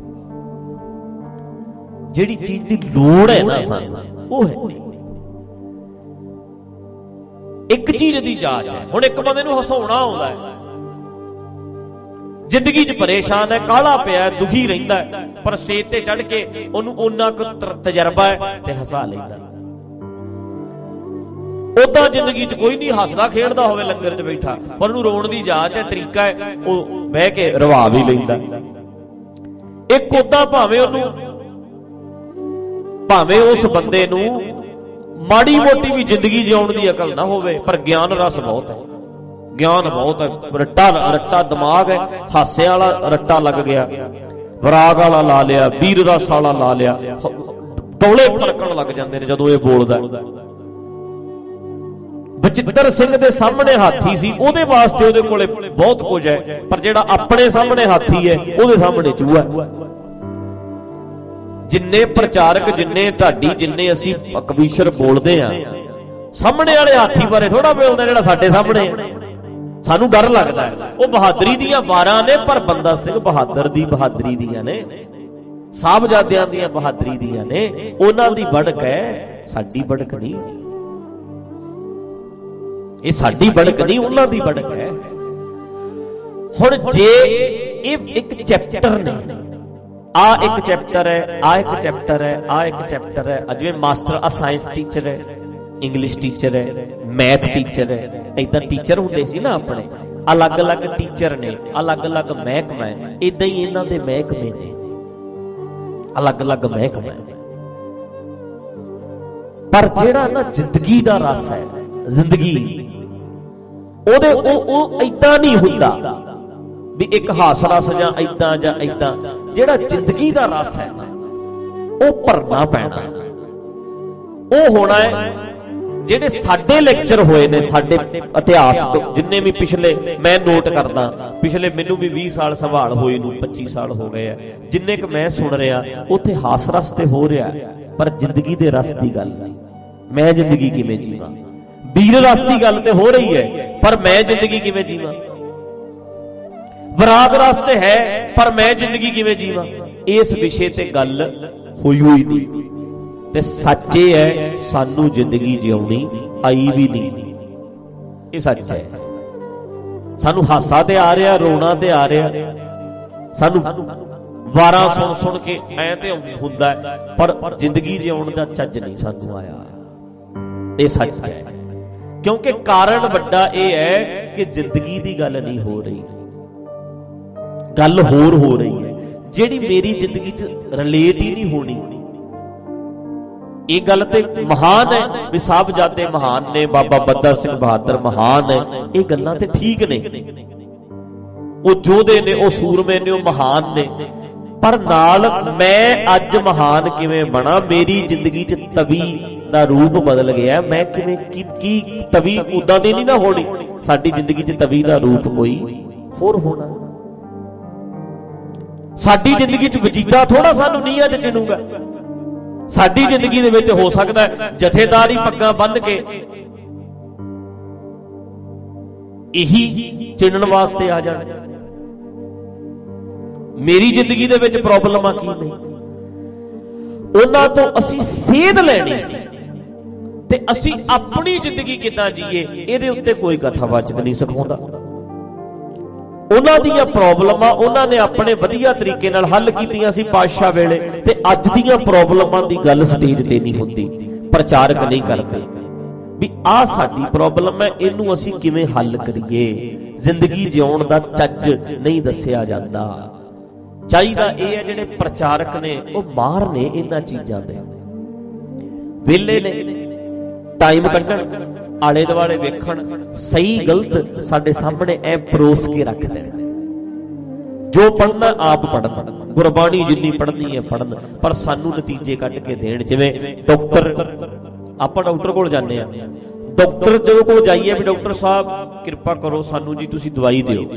S2: ਜਿਹੜੀ ਚੀਜ਼ ਦੀ ਲੋੜ ਹੈ ਨਾ ਸਾਨੂੰ, ਉਹ ਹੈ ਇੱਕ ਚੀਜ਼ ਦੀ ਜਾਂਚ ਹੈ। ਹੁਣ ਇੱਕ ਬੰਦੇ ਨੂੰ ਹਸਾਉਣਾ ਆਉਂਦਾ ਹੈ, ਜ਼ਿੰਦਗੀ 'ਚ ਪਰੇਸ਼ਾਨ ਹੈ, ਕਾਹਲਾ ਪਿਆ, ਦੁਖੀ ਰਹਿੰਦਾ ਹੈ, ਪਰ ਸਟੇਜ ਤੇ ਚੜ੍ਹ ਕੇ ਉਹਨੂੰ ਓਨਾ ਕੁ ਤਜਰਬਾ ਹੈ ਤੇ ਹਸਾ ਲੈਂਦਾ। ਉਦਾਂ ਜ਼ਿੰਦਗੀ 'ਚ ਕੋਈ ਨਹੀਂ ਹੱਸਦਾ ਖੇਡਦਾ ਹੋਵੇ ਲੰਗਰ 'ਚ ਬੈਠਾ, ਪਰ ਉਹਨੂੰ ਰੋਣ ਦੀ ਜਾਂਚ ਹੈ, ਤਰੀਕਾ ਹੈ, ਉਹ ਬਹਿ ਕੇ ਰਵਾ ਵੀ ਲੈਂਦਾ। ਇੱਕ ਉਦਾਂ ਭਾਵੇਂ ਉਹਨੂੰ ਭਾਵੇਂ ਉਸ ਬੰਦੇ ਨੂੰ ਮਾੜੀ ਮੋਟੀ ਵੀ ਜ਼ਿੰਦਗੀ ਜਿਉਣ ਦੀ ਅਕਲ ਨਾ ਹੋਵੇ, ਪਰ ਗਿਆਨ ਰਸ ਬਹੁਤ ਹੈ, ਗਿਆਨ ਬਹੁਤ ਹੈ, ਰੱਟਾ ਰੱਟਾ ਦਿਮਾਗ ਹੈ, ਹਾਸੇ ਵਾਲਾ ਰੱਟਾ ਲੱਗ ਗਿਆ, ਵਿਰਾਗ ਵਾਲਾ ਲਾ ਲਿਆ, ਵੀਰ ਰਸ ਵਾਲਾ ਲਾ ਲਿਆ, ਡੋਲੇ ਫੜਕਣ ਲੱਗ ਜਾਂਦੇ ਨੇ ਜਦੋਂ ਇਹ ਬੋਲਦਾ। ਬਚਿੱਤਰ ਸਿੰਘ ਦੇ ਸਾਹਮਣੇ ਹਾਥੀ ਸੀ, ਉਹਦੇ ਵਾਸਤੇ ਉਹਦੇ ਕੋਲੇ ਬਹੁਤ ਕੁਝ ਹੈ, ਪਰ ਜਿਹੜਾ ਆਪਣੇ ਸਾਹਮਣੇ ਹਾਥੀ ਹੈ ਉਹਦੇ ਸਾਹਮਣੇ ਚੂਹਾ। ਜਿੰਨੇ ਪ੍ਰਚਾਰਕ, ਜਿੰਨੇ ਢਾਡੀ, ਜਿੰਨੇ ਅਸੀਂ ਕਵੀਸ਼ਰ ਬੋਲਦੇ ਆ, ਸਾਹਮਣੇ ਵਾਲੇ ਹਾਥੀ ਬਾਰੇ ਥੋੜਾ ਬੋਲਦਾ ਜਿਹੜਾ ਸਾਡੇ ਸਾਹਮਣੇ ਹੈ। ਸਾਨੂੰ ਡਰ ਲੱਗਦਾ ਹੈ। ਉਹ ਬਹਾਦਰੀ ਦੀਆਂ ਵਾਰਾਂ ਨੇ, ਪਰ ਬੰਦਾ ਸਿੰਘ ਬਹਾਦਰ ਦੀ ਬਹਾਦਰੀ ਦੀਆਂ ਨੇ, ਸਾਹਿਬਜ਼ਾਦਿਆਂ ਦੀਆਂ ਬਹਾਦਰੀ ਦੀਆਂ ਨੇ, ਉਹਨਾਂ ਦੀ ਬੜਕ ਹੈ, ਸਾਡੀ ਬੜਕ ਨਹੀਂ। ਇਹ ਸਾਡੀ ਬੜਕ ਨਹੀਂ, ਉਹਨਾਂ ਦੀ ਬੜਕ ਹੈ। ਹੁਣ ਜੇ ਇਹ ਇੱਕ ਚੈਪਟਰ ਨੇ, ਆ ਇੱਕ ਚੈਪਟਰ ਹੈ, ਆ ਇੱਕ ਚੈਪਟਰ ਹੈ, ਆ ਇੱਕ ਚੈਪਟਰ ਹੈ, ਜਿਵੇਂ ਮਾਸਟਰ ਆ ਸਾਇੰਸ ਟੀਚਰ ਹੈ, ਇੰਗਲਿਸ਼ ਟੀਚਰ ਹੈ, ਮੈਥ ਟੀਚਰ ਹੈ, ਏਦਾਂ ਟੀਚਰ ਹੁੰਦੇ ਸੀ ਨਾ ਆਪਣੇ, ਅਲੱਗ-ਅਲੱਗ ਟੀਚਰ ਨੇ, ਅਲੱਗ-ਅਲੱਗ ਮਹਿਕਮਾ ਹੈ, ਏਦਾਂ ਹੀ ਇਹਨਾਂ ਦੇ ਮਹਿਕਮੇ ਨੇ, ਅਲੱਗ-ਅਲੱਗ ਮਹਿਕਮਾ। ਪਰ ਜਿਹੜਾ ਨਾ ਜ਼ਿੰਦਗੀ ਦਾ ਰਸ ਹੈ, ਜ਼ਿੰਦਗੀ ਉਹਦੇ ਉਹ ਉਹ ਏਦਾਂ ਨਹੀਂ ਹੁੰਦਾ ਵੀ ਇੱਕ ਹਾਸ ਰਸ ਜਾਂ ਏਦਾਂ ਜਾਂ ਏਦਾਂ। ਜਿਹੜਾ ਜ਼ਿੰਦਗੀ ਦਾ ਰਸ ਹੈ ਉਹ ਭਰਨਾ ਪੈਣਾ, ਉਹ ਹੋਣਾ ਹੈ। ਜਿਹੜੇ ਸਾਡੇ ਲੈਕਚਰ ਹੋਏ ਨੇ, ਸਾਡੇ ਇਤਿਹਾਸ ਜਿੰਨੇ ਵੀ ਪਿਛਲੇ, ਮੈਂ ਨੋਟ ਕਰਦਾ, ਪਿਛਲੇ ਮੈਨੂੰ ਵੀ ਵੀਹ ਸਾਲ ਸੰਭਾਲ ਹੋਏ ਨੂੰ, ਪੱਚੀ ਸਾਲ ਹੋ ਗਏ ਆ, ਜਿੰਨੇ ਕੁ ਮੈਂ ਸੁਣ ਰਿਹਾ ਉੱਥੇ ਹਾਸ ਰਸ ਤੇ ਹੋ ਰਿਹਾ, ਪਰ ਜ਼ਿੰਦਗੀ ਦੇ ਰਸ ਦੀ ਗੱਲ, ਮੈਂ ਜ਼ਿੰਦਗੀ ਕਿਵੇਂ ਜੀਵਾਂ, ਵੀਰ ਰਸ ਦੀ ਗੱਲ ਤੇ ਹੋ ਰਹੀ ਹੈ, ਪਰ ਮੈਂ ਜ਼ਿੰਦਗੀ ਕਿਵੇਂ ਜੀਵਾਂ। ਵਿਰਾਗ ਰਸ ਤੇ ਹੈ, ਪਰ ਮੈਂ ਜ਼ਿੰਦਗੀ ਕਿਵੇਂ ਜੀਵਾਂ, ਇਸ ਵਿਸ਼ੇ ਤੇ ਗੱਲ ਹੋਈ ਹੋਈ ਨਹੀਂ। ਤੇ ਸੱਚ ਇਹ ਹੈ, ਸਾਨੂੰ ਜ਼ਿੰਦਗੀ ਜਿਉਣੀ ਆਈ ਵੀ ਨਹੀਂ, ਇਹ ਸੱਚ ਹੈ। ਸਾਨੂੰ ਹਾਸਾ ਤੇ ਆ ਰਿਹਾ, ਰੋਣਾ ਤੇ ਆ ਰਿਹਾ, ਸਾਨੂੰ ਵਾਰਾਂ ਸੁਣ ਸੁਣ ਕੇ ਐ ਤੇ ਹੁੰਦਾ, ਪਰ ਜ਼ਿੰਦਗੀ ਜਿਉਣ ਦਾ ਚੱਜ ਨਹੀਂ ਸਾਨੂੰ ਆਇਆ। ਇਹ ਸੱਚ ਹੈ, ਕਿਉਂਕਿ ਕਾਰਨ ਵੱਡਾ ਇਹ ਹੈ ਕਿ ਜ਼ਿੰਦਗੀ ਦੀ ਗੱਲ ਨਹੀਂ ਹੋ ਰਹੀ, ਗੱਲ ਹੋਰ ਹੋ ਰਹੀ ਹੈ, ਜਿਹੜੀ ਮੇਰੀ ਜ਼ਿੰਦਗੀ 'ਚ ਰਿਲੇਟ ਹੀ ਨਹੀਂ ਹੋਣੀ। ਇਹ ਗੱਲ ਤੇ ਮਹਾਨ ਹੈ ਵੀ ਸਾਹਿਬਜ਼ਾਦੇ ਮਹਾਨ ਨੇ, ਬਾਬਾ ਬੰਦਾ ਸਿੰਘ ਬਹਾਦਰ ਮਹਾਨ ਹੈ, ਇਹ ਗੱਲਾਂ ਤੇ ਠੀਕ ਨੇ, ਉਹ ਯੋਧੇ ਨੇ, ਉਹ ਸੂਰਮੇ ਨੇ, ਉਹ ਮਹਾਨ ਨੇ, ਪਰ ਨਾਲ ਮੈਂ ਅੱਜ ਮਹਾਨ ਕਿਵੇਂ ਬਣਾ। ਮੇਰੀ ਜ਼ਿੰਦਗੀ 'ਚ ਤਵੀ ਦਾ ਰੂਪ ਬਦਲ ਗਿਆ, ਮੈਂ ਕਿਵੇਂ ਕੀ ਕੀ ਤਵੀ ਉਦਾਂ ਦੀ ਨਹੀਂ ਨਾ ਹੋਣੀ, ਸਾਡੀ ਜ਼ਿੰਦਗੀ 'ਚ ਤਵੀ ਦਾ ਰੂਪ ਕੋਈ ਹੋਰ ਹੋਣਾ। ਸਾਡੀ ਜ਼ਿੰਦਗੀ 'ਚ ਵਜੀਦਾ ਥੋੜਾ ਸਾਨੂੰ ਨੀਹਾਂ 'ਚ ਚਿਣੂਗਾ, ਸਾਡੀ ਜ਼ਿੰਦਗੀ ਦੇ ਵਿੱਚ ਹੋ ਸਕਦਾ ਜਥੇਦਾਰ ਹੀ ਪੱਗਾਂ ਬੰਨ੍ਹ ਕੇ ਇਹੀ ਚਿਣਨ ਵਾਸਤੇ ਆ ਜਾਣ। ਮੇਰੀ ਜ਼ਿੰਦਗੀ ਦੇ ਵਿੱਚ ਪ੍ਰੋਬਲਮਾਂ ਕੀ ਨਹੀਂ, ਉਹਨਾਂ ਤੋਂ ਅਸੀਂ ਸੇਧ ਲੈਣੀ ਸੀ, ਤੇ ਅਸੀਂ ਆਪਣੀ ਜ਼ਿੰਦਗੀ ਕਿੱਦਾਂ ਜੀਏ ਇਹਦੇ ਉੱਤੇ ਕੋਈ ਕਥਾਵਾਚਕ ਨਹੀਂ ਸਿਖਾਉਂਦਾ। ਉਹਨਾਂ ਦੀਆਂ ਪ੍ਰੋਬਲਮਾਂ ਉਹਨਾਂ ਨੇ ਆਪਣੇ ਵਧੀਆ ਤਰੀਕੇ ਨਾਲ ਹੱਲ ਕੀਤੀਆਂ ਸੀ ਪਾਤਸ਼ਾਹ ਵੇਲੇ, ਤੇ ਅੱਜ ਦੀਆਂ ਪ੍ਰੋਬਲਮਾਂ ਦੀ ਗੱਲ ਸਟੇਜ ਤੇ ਨਹੀਂ ਹੁੰਦੀ, ਪ੍ਰਚਾਰਕ ਨਹੀਂ ਕਰਦੇ ਵੀ ਆਹ ਸਾਡੀ ਪ੍ਰੋਬਲਮ ਹੈ, ਇਹਨੂੰ ਅਸੀਂ ਕਿਵੇਂ ਹੱਲ ਕਰੀਏ। ਜ਼ਿੰਦਗੀ ਜਿਉਣ ਦਾ ਚੱਜ ਨਹੀਂ ਦੱਸਿਆ ਜਾਂਦਾ। ਚਾਹੀਦਾ ਇਹ ਹੈ ਜਿਹੜੇ ਪ੍ਰਚਾਰਕ ਨੇ ਉਹ ਮਾਹਰ ਨੇ ਇਹਨਾਂ ਚੀਜ਼ਾਂ ਦੇ, ਵੇਲੇ ਨੇ, ਟਾਈਮ ਕੱਢਣ, ਆਲੇ ਦੁਆਲੇ ਵੇਖਣ, ਸਹੀ ਗਲਤ ਸਾਡੇ ਸਾਹਮਣੇ ਐ ਪਰੋਸ ਕੇ ਰੱਖ ਦੇਣ। ਜੋ ਪੜ੍ਹਨਾ ਆਪ ਪੜ੍ਹਨ, ਗੁਰਬਾਣੀ ਜਿੰਨੀ ਪੜ੍ਹਨੀ ਹੈ ਪੜ੍ਹਨ, ਪਰ ਸਾਨੂੰ ਨਤੀਜੇ ਕੱਢ ਕੇ ਦੇਣ। ਜਿਵੇਂ ਡਾਕਟਰ, ਆਪਾਂ ਡਾਕਟਰ ਕੋਲ ਜਾਂਦੇ ਆ, ਡਾਕਟਰ ਜਦੋਂ ਕੋਲ ਜਾਈਏ ਵੀ ਡਾਕਟਰ ਸਾਹਿਬ ਕਿਰਪਾ ਕਰੋ ਸਾਨੂੰ ਜੀ ਤੁਸੀਂ ਦਵਾਈ ਦਿਓ,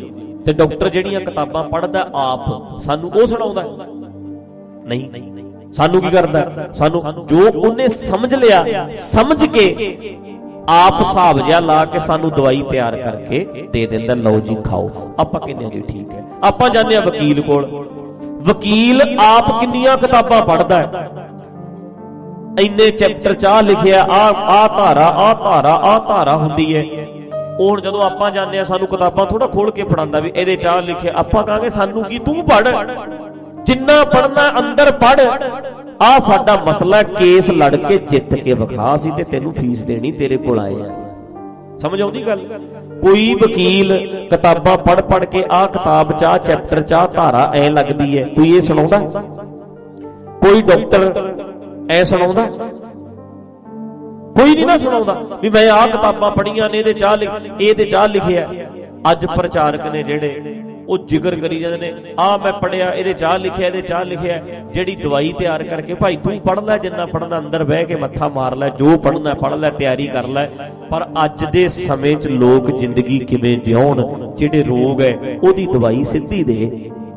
S2: ਤੇ ਡਾਕਟਰ ਜਿਹੜੀਆਂ ਕਿਤਾਬਾਂ ਪੜ੍ਹਦਾ ਆਪ ਸਾਨੂੰ ਉਹ ਸੁਣਾਉਂਦਾ ਨਹੀਂ। ਸਾਨੂੰ ਕੀ ਕਰਦਾ, ਸਾਨੂੰ ਜੋ ਉਹਨੇ ਸਮਝ ਲਿਆ ਸਮਝ ਕੇ ਆਪ ਹਿਸਾਬ ਜਿਹਾ ਲਾ ਕੇ ਸਾਨੂੰ ਦਵਾਈ ਤਿਆਰ ਕਰਕੇ ਦੇ ਦਿੰਦਾ, ਲਓ ਜੀ ਖਾਓ। ਆਪਾਂ ਕਹਿੰਦੇ ਜੀ ਠੀਕ ਹੈ। ਆਪਾਂ ਜਾਂਦੇ ਆ ਵਕੀਲ ਕੋਲ, ਵਕੀਲ ਆਪ ਕਿੰਨੀਆਂ ਕਿਤਾਬਾਂ ਪੜ੍ਹਦਾ ਹੈ, ਇੰਨੇ ਚੈਪਟਰ ਚਾਹ ਲਿਖਿਆ, ਆ ਆ ਧਾਰਾ ਆ ਧਾਰਾ ਆ ਧਾਰਾ ਹੁੰਦੀ ਹੈ। ਉਹ ਹੁਣ ਜਦੋਂ ਆਪਾਂ ਜਾਂਦੇ ਆ ਸਾਨੂੰ ਕਿਤਾਬਾਂ ਥੋੜਾ ਖੋਲ ਕੇ ਪੜਾਉਂਦਾ ਵੀ ਇਹਦੇ ਚਾਹ ਲਿਖਿਆ। ਆਪਾਂ ਕਹਾਂਗੇ ਸਾਨੂੰ ਕੀ, ਤੂੰ ਪੜ੍ਹ, ਜਿੰਨਾ ਪੜ੍ਹਨਾ ਅੰਦਰ ਪੜ੍ਹ। ਆ ਸਾਡਾ ਮਸਲਾ, ਕੇਸ ਲੜ ਕੇ ਜਿੱਤ ਕੇ ਵਿਖਾ ਸੀ ਤੇ ਤੈਨੂੰ ਫੀਸ ਦੇਣੀ, ਤੇਰੇ ਕੋਲ ਆਏ ਆ। ਸਮਝ ਆਉਂਦੀ ਗੱਲ? ਕੋਈ ਵਕੀਲ ਕਿਤਾਬਾਂ ਪੜ੍ਹ ਪੜ੍ਹ ਕੇ ਆਹ ਕਿਤਾਬ ਚ ਆਹ ਚੈਪਟਰ ਚ ਆਹ ਧਾਰਾ ਐ ਲੱਗਦੀ ਹੈ, ਕੋਈ ਇਹ ਸੁਣਾਉਂਦਾ? ਕੋਈ ਡਾਕਟਰ ਐ ਸੁਣਾਉਂਦਾ? ਕੋਈ ਨਹੀਂ ਨਾ ਸੁਣਾਉਂਦਾ ਵੀ ਮੈਂ ਆਹ ਕਿਤਾਬਾਂ ਪੜ੍ਹੀਆਂ ਨੇ, ਇਹਦੇ ਚਾਹ ਇਹਦੇ ਚਾਹ ਲਿਖਿਆ। ਅੱਜ ਪ੍ਰਚਾਰਕ ਨੇ ਜਿਹੜੇ ਉਹ ਜ਼ਿਕਰ ਕਰੀ ਜਾਂਦੇ ਨੇ, ਆਹ ਮੈਂ ਪੜ੍ਹਿਆ, ਇਹਦੇ ਚਾਹ ਲਿਖਿਆ, ਇਹਦੇ ਚਾਹ ਲਿਖਿਆ। ਜਿਹੜੀ ਦਵਾਈ ਤਿਆਰ ਕਰਕੇ, ਭਾਈ ਤੂੰ ਪੜ੍ਹ ਲੈ, ਜਿੰਨਾ ਪੜ੍ਹਨਾ ਅੰਦਰ ਬਹਿ ਕੇ ਮੱਥਾ ਮਾਰ ਲੈ, ਜੋ ਪੜ੍ਹਨਾ ਪੜ੍ਹ ਲੈ, ਤਿਆਰੀ ਕਰ ਲੈ। ਪਰ ਅੱਜ ਦੇ ਸਮੇਂ 'ਚ ਲੋਕ ਜ਼ਿੰਦਗੀ ਕਿਵੇਂ ਜਿਉਣ, ਜਿਹੜੇ ਰੋਗ ਹੈ ਉਹਦੀ ਦਵਾਈ ਸਿੱਧੀ ਦੇ।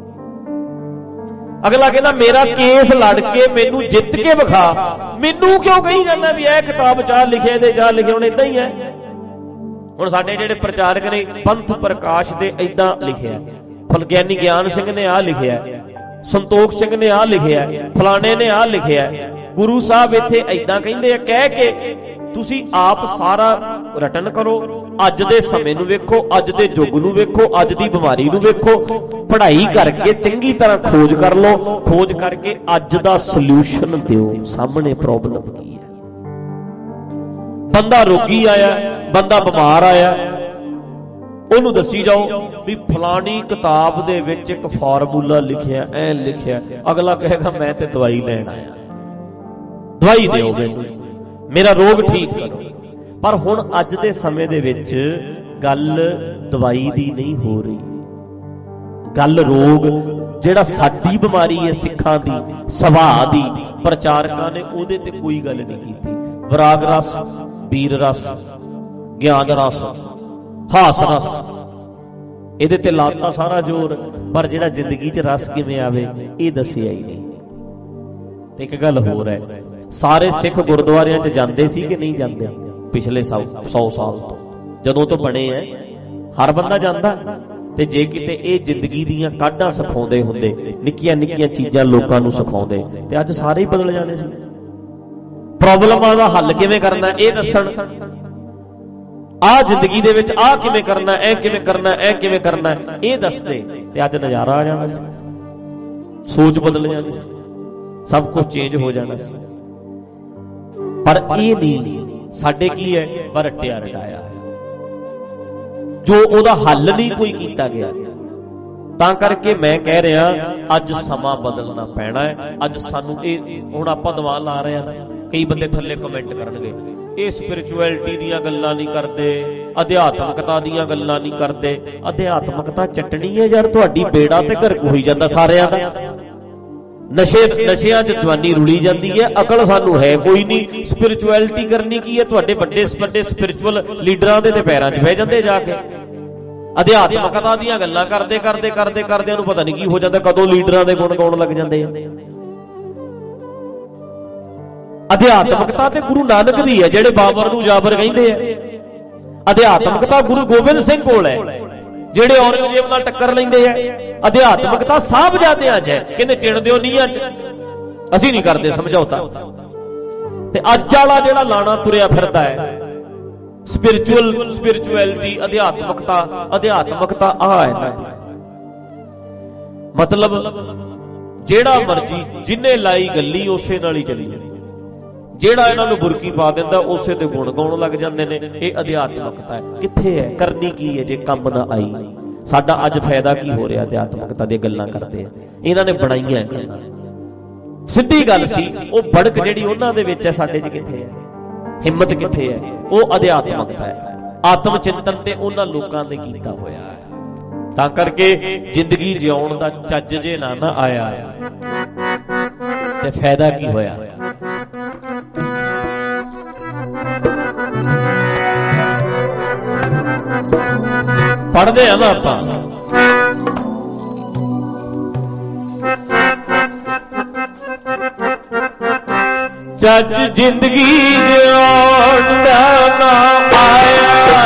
S2: ਅਗਲਾ ਕਹਿੰਦਾ ਮੇਰਾ ਕੇਸ ਲੜ ਕੇ ਮੈਨੂੰ ਜਿੱਤ ਕੇ ਵਿਖਾ, ਮੈਨੂੰ ਕਿਉਂ ਕਹੀ ਜਾਂਦਾ ਵੀ ਇਹ ਕਿਤਾਬ ਚਾਹ ਲਿਖਿਆ, ਇਹਦੇ ਚਾਹ ਲਿਖਿਆ। ਹੁਣ ਏਦਾਂ ਹੀ ਹੈ। ਹੁਣ ਸਾਡੇ ਜਿਹੜੇ ਪ੍ਰਚਾਰਕ ਨੇ, ਪੰਥ ਪ੍ਰਕਾਸ਼ ਦੇ ਏਦਾਂ ਲਿਖਿਆ, ਫਲਗਿਆਨੀ ਗਿਆਨ ਸਿੰਘ ਨੇ ਆਹ ਲਿਖਿਆ, ਸੰਤੋਖ ਸਿੰਘ ਨੇ ਆਹ ਲਿਖਿਆ, ਫਲਾਣੇ ਨੇ ਆਹ ਲਿਖਿਆ। ਗੁਰੂ ਸਾਹਿਬ ਇੱਥੇ ਏਦਾਂ ਕਹਿੰਦੇ ਆ, ਕਹਿ ਕੇ ਤੁਸੀਂ ਆਪ ਸਾਰਾ ਰਟਨ ਕਰੋ। ਅੱਜ ਦੇ ਸਮੇਂ ਨੂੰ ਵੇਖੋ, ਅੱਜ ਦੇ ਯੁੱਗ ਨੂੰ ਵੇਖੋ, ਅੱਜ ਦੀ ਬਿਮਾਰੀ ਨੂੰ ਵੇਖੋ, ਪੜ੍ਹਾਈ ਕਰਕੇ ਚੰਗੀ ਤਰ੍ਹਾਂ ਖੋਜ ਕਰ ਲਓ। ਖੋਜ ਕਰਕੇ ਅੱਜ ਦਾ ਸੋਲੂਸ਼ਨ ਦਿਓ, ਸਾਹਮਣੇ ਪ੍ਰੋਬਲਮ ਕੀ ਹੈ। ਬੰਦਾ ਰੋਗੀ ਆਇਆ, ਬੰਦਾ ਬਿਮਾਰ ਆਇਆ, ਉਹਨੂੰ ਦੱਸੀ ਜਾਓ ਵੀ ਫਲਾਣੀ ਕਿਤਾਬ ਦੇ ਵਿੱਚ ਇੱਕ ਫਾਰਮੂਲਾ ਲਿਖਿਆ, ਐ ਲਿਖਿਆ। ਅਗਲਾ ਕਹੇਗਾ ਮੈਂ ਤੇ ਦਵਾਈ ਲੈਣ ਆਇਆ, ਦਵਾਈ ਦਿਓ ਮੈਨੂੰ, ਮੇਰਾ ਰੋਗ ਠੀਕ ਕਰੋ। ਪਰ ਹੁਣ ਅੱਜ ਦੇ ਸਮੇਂ ਦੇ ਵਿੱਚ ਗੱਲ ਦਵਾਈ ਦੀ ਨਹੀਂ ਹੋ ਰਹੀ, ਗੱਲ ਰੋਗ ਜਿਹੜਾ ਸਾਡੀ ਬਿਮਾਰੀ ਹੈ, ਸਿੱਖਾਂ ਦੀ ਸੁਭਾਅ ਦੀ, ਪ੍ਰਚਾਰਕਾਂ ਨੇ ਉਹਦੇ ਤੇ ਕੋਈ ਗੱਲ ਨਹੀਂ ਕੀਤੀ। ਵਿਰਾਗ ਰਸ, ਵੀਰ ਰਸ, ਗਿਆਨ ਰਸ, ਹਾਸ ਰਸ, ਇਹਦੇ ਤੇ ਲਾਤਾ ਸਾਰਾ ਜ਼ੋਰ। ਪਰ ਜਿਹੜਾ ਜ਼ਿੰਦਗੀ 'ਚ ਰਸ ਕਿਵੇਂ ਆਵੇ ਇਹ ਦੱਸਿਆ ਹੀ ਨਹੀਂ। ਤੇ ਇੱਕ ਗੱਲ ਹੋਰ ਹੈ, ਸਾਰੇ ਸਿੱਖ ਗੁਰਦੁਆਰਿਆਂ 'ਚ ਜਾਂਦੇ ਸੀ ਕਿ ਨਹੀਂ ਜਾਂਦੇ? ਪਿਛਲੇ ਸੌ ਸਾਲ ਤੋਂ ਜਦੋਂ ਤੋਂ ਬਣੇ ਐ ਹਰ ਬੰਦਾ ਜਾਂਦਾ। ਤੇ ਜੇ ਕਿਤੇ ਇਹ ਜ਼ਿੰਦਗੀ ਦੀਆਂ ਕਾਢਾਂ ਸਿਖਾਉਂਦੇ ਹੁੰਦੇ, ਨਿੱਕੀਆਂ ਨਿੱਕੀਆਂ ਚੀਜ਼ਾਂ ਲੋਕਾਂ ਨੂੰ ਸਿਖਾਉਂਦੇ, ਤੇ ਅੱਜ ਸਾਰੇ ਹੀ ਬਦਲ ਜਾਣੇ ਸੀ। ਪ੍ਰੋਬਲਮਾਂ ਦਾ ਹੱਲ ਕਿਵੇਂ ਕਰਨਾ ਇਹ ਦੱਸਣ, ਆਹ ਜ਼ਿੰਦਗੀ ਦੇ ਵਿੱਚ ਆਹ ਕਿਵੇਂ ਕਰਨਾ, ਐ ਕਿਵੇਂ ਕਰਨਾ, ਐ ਕਿਵੇਂ ਕਰਨਾ ਇਹ ਦੱਸਦੇ, ਤੇ ਅੱਜ ਨਜ਼ਾਰਾ ਆ ਜਾਣਾ ਸੀ, ਸੋਚ ਬਦਲ ਜਾਣੀ ਸੀ, ਸਭ ਕੁਝ ਚੇਂਜ ਹੋ ਜਾਣਾ ਸੀ। ਪਰ ਇਹ ਨਹੀਂ, ਸਾਡੇ ਕੀ ਹੈ, ਬਰਟਿਆ ਰਟਾਇਆ, ਜੋ ਉਹਦਾ ਹੱਲ ਨਹੀਂ ਕੋਈ ਕੀਤਾ ਗਿਆ। ਤਾਂ ਕਰਕੇ ਮੈਂ ਕਹਿ ਰਿਹਾ ਅੱਜ ਸਮਾਂ ਬਦਲਣਾ ਪੈਣਾ ਹੈ। ਅੱਜ ਸਾਨੂੰ ਇਹ ਹੁਣ ਆਪਾਂ ਦੀਵਾਨ ਲਾ ਰਹੇ ਹਾਂ, ਕਈ ਬੰਦੇ ਥੱਲੇ ਕਮੈਂਟ ਕਰਨਗੇ ਇਹ ਸਪਿਰਿਚੁਅਲਿਟੀ ਦੀਆਂ ਗੱਲਾਂ ਨਹੀਂ ਕਰਦੇ, ਅਧਿਆਤਮਕਤਾ ਦੀਆਂ ਗੱਲਾਂ ਨਹੀਂ ਕਰਦੇ। ਅਧਿਆਤਮਕਤਾ ਚਟਣੀ ਹੈ ਯਾਰ, ਤੁਹਾਡੀ ਬੇੜਾ ਤੇ ਘਰ ਹੋਈ ਜਾਂਦਾ ਸਾਰਿਆਂ ਦਾ। ਨਸ਼ੇ ਨਸ਼ਿਆਂ 'ਚ ਜਵਾਨੀ ਰੁਲੀ ਜਾਂਦੀ ਹੈ, ਅਕਲ ਸਾਨੂੰ ਹੈ ਕੋਈ ਨਹੀਂ। ਸਪਿਰਿਚੁਅਲਿਟੀ ਕਰਨੀ ਕੀ ਹੈ? ਤੁਹਾਡੇ ਵੱਡੇ ਵੱਡੇ ਸਪਿਰਿਚੁਅਲ ਲੀਡਰਾਂ ਦੇ ਤੇ ਪੈਰਾਂ 'ਚ ਬਹਿ ਜਾਂਦੇ ਜਾ ਕੇ। ਅਧਿਆਤਮਕਤਾ ਦੀਆਂ ਗੱਲਾਂ ਕਰਦੇ ਕਰਦੇ ਕਰਦੇ ਕਰਦੇ ਉਹਨੂੰ ਪਤਾ ਨਹੀਂ ਕੀ ਹੋ ਜਾਂਦਾ, ਕਦੋਂ ਲੀਡਰਾਂ ਦੇ ਗੁਣ ਗਾਉਣ ਲੱਗ ਜਾਂਦੇ ਆ। ਅਧਿਆਤਮਕਤਾ ਤੇ ਗੁਰੂ ਨਾਨਕ ਦੀ ਹੈ, ਜਿਹੜੇ ਬਾਬਰ ਨੂੰ ਜਾਬਰ ਕਹਿੰਦੇ ਆ। ਅਧਿਆਤਮਕਤਾ ਗੁਰੂ ਗੋਬਿੰਦ ਸਿੰਘ ਕੋਲ ਹੈ, ਜਿਹੜੇ ਔਰੰਗਜ਼ੇਬ ਨਾਲ ਟੱਕਰ ਲੈਂਦੇ ਆ। ਅਧਿਆਤਮਕਤਾ ਸਾਹਿਬਜ਼ਾਦਿਆਂ 'ਚ ਹੈ, ਕਹਿੰਦੇ ਚਿਣ ਦਿਓ ਨੀਹਾਂ 'ਚ, ਅਸੀਂ ਨਹੀਂ ਕਰਦੇ ਸਮਝੌਤਾ। ਤੇ ਅੱਜ ਵਾਲਾ ਜਿਹੜਾ ਲਾਣਾ ਤੁਰਿਆ ਫਿਰਦਾ ਹੈ ਸਪਿਰਿਚੁਅਲ ਸਪਿਰਿਚੁਅਲਿਟੀ, ਅਧਿਆਤਮਕਤਾ, ਅਧਿਆਤਮਕਤਾ ਆਹ ਹੈ ਨਾ, ਮਤਲਬ ਜਿਹੜਾ ਮਰਜੀ ਜਿਹਨੇ ਲਾਈ ਗੱਲੀ ਉਸੇ ਨਾਲ ਹੀ ਚੱਲੀ ਜਾਂਦੀ। ਜਿਹੜਾ ਇਹਨਾਂ ਨੂੰ ਬੁਰਕੀ ਪਾ ਦਿੰਦਾ ਉਸੇ ਤੇ ਗੁਣ ਗਾਉਣ ਲੱਗ ਜਾਂਦੇ ਨੇ। ਇਹ ਅਧਿਆਤਮਕਤਾ ਹੈ। ਕਿੱਥੇ ਹੈ? ਕਰਨੀ ਕੀ ਹੈ ਜੇ ਕੰਮ ਨਾ ਆਈ? ਸਾਡਾ ਅੱਜ ਫਾਇਦਾ ਕੀ ਹੋ ਰਿਹਾ? ਅਧਿਆਤਮਕਤਾ ਦੀਆਂ ਗੱਲਾਂ ਕਰਦੇ ਆ, ਇਹਨਾਂ ਨੇ ਬਣਾਈਆਂ ਗੱਲਾਂ। ਸਿੱਧੀ ਗੱਲ ਸੀ, ਉਹ ਬੜਕ ਜਿਹੜੀ ਉਹਨਾਂ ਦੇ ਵਿੱਚ ਹੈ, ਸਾਡੇ 'ਚ ਕਿੱਥੇ ਹੈ? ਹਿੰਮਤ ਕਿੱਥੇ ਹੈ? ਉਹ ਅਧਿਆਤਮਕਤਾ ਹੈ। ਆਤਮ ਚਿੰਤਨ ਤੇ ਉਹਨਾਂ ਲੋਕਾਂ ਨੇ ਕੀਤਾ ਹੋਇਆ ਹੈ। ਤਾਂ ਕਰਕੇ ਜ਼ਿੰਦਗੀ ਜਿਉਣ ਦਾ ਚੱਜ ਜੇ ਨਾ ਨਾ ਆਇਆ ਤੇ ਫਾਇਦਾ ਕੀ ਹੋਇਆ? ਪੜ੍ਹਦੇ ਆ ਨਾ ਆਪਾਂ, ਚੱਜ ਜ਼ਿੰਦਗੀ ਜਿਉਣ ਦਾ ਨਾ ਆਇਆ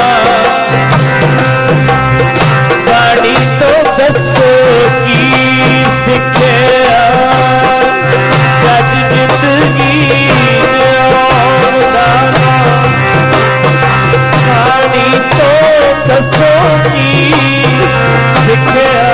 S2: ਬਾਣੀ ਤੋਂ ਦੱਸੋ ਕੀ ਸਿੱਖਿਆ ਚੱਜ ਜ਼ਿੰਦਗੀ ਜਿਉਣ ਦਾ ਨਾ ਬਾਣੀ ਤੋਂ ਦੱਸੋ ਕੀ ਸਿੱਖਿਆ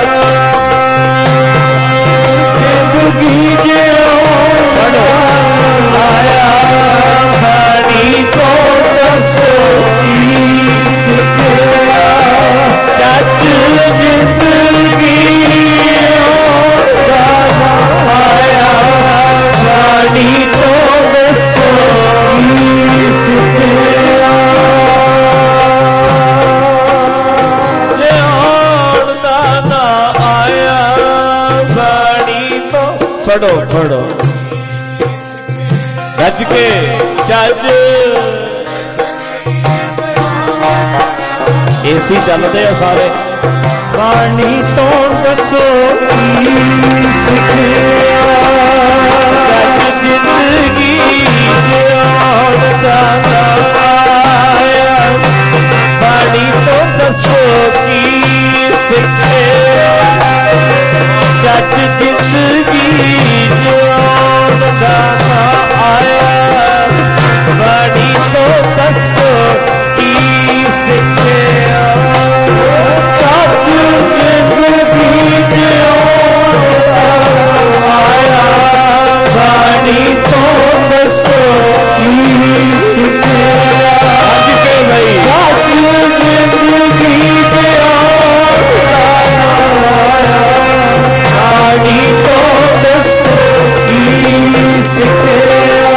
S2: ਜ਼ਿੰਦਗੀ ਜਿਉਣ ਆਇਆ ਬਾਣੀ ਤੋਂ ਦੱਸੋ ਕੀ ਸਿੱਖਿਆ ਚੱਜ ਜ਼ਿੰਦਗੀ ਦਾ ਆਇਆ ਬਾਣੀ ਤੋਂ ਦੱਸੋ ਕੀ ਸਿੱਖਿਆ ਜਿਉਣ ਦਾ ਨਾ ਆਇਆ ਬਾਣੀ ਤੋਂ ਪੜੋ ਪੜੋ ਗੱਜ ਕੇ ਚੱਜ ਏਸੀ ਚੱਲਦੇ ਆ ਸਾਰੇ ਬਾਣੀ ਤੋਂ ਦੱਸੋ ਕੀ ਸਿੱਖਿਆ ਚੱਜ ਜ਼ਿੰਦਗੀ ਜਿਉਣ ਦਾ ਨਾ ਆਇਆ ਬਾਣੀ ਤੋਂ ਦੱਸੋ ਕੀ ਸਿੱਖਿਆ ਚੱਜ ਜ਼ਿੰਦਗੀ ਜਿਉਣ ਦਾ ਨਾ ਆਇਆ ਬਾਣੀ ਤੋਂ ਦੱਸੋ ਕੀ ਸਿੱਖਿਆ ਚੱਜ ਜ਼ਿੰਦਗੀ ਜਿਉਣ ਦਾ ਆਇਆ ਬਾਣੀ ਤੋਂ ਦੱਸੋ ਕੀ ਸਿੱਖਿਆ ਅੱਜ ਕੇ ਬਈ ਚੱਜ ਜ਼ਿੰਦਗੀ ਜਿਉਣ ਦਾ ਆਇਆ ਬਾਣੀ ਤੋਂ ਦੱਸੋ ਕੀ ਸਿੱਖਿਆ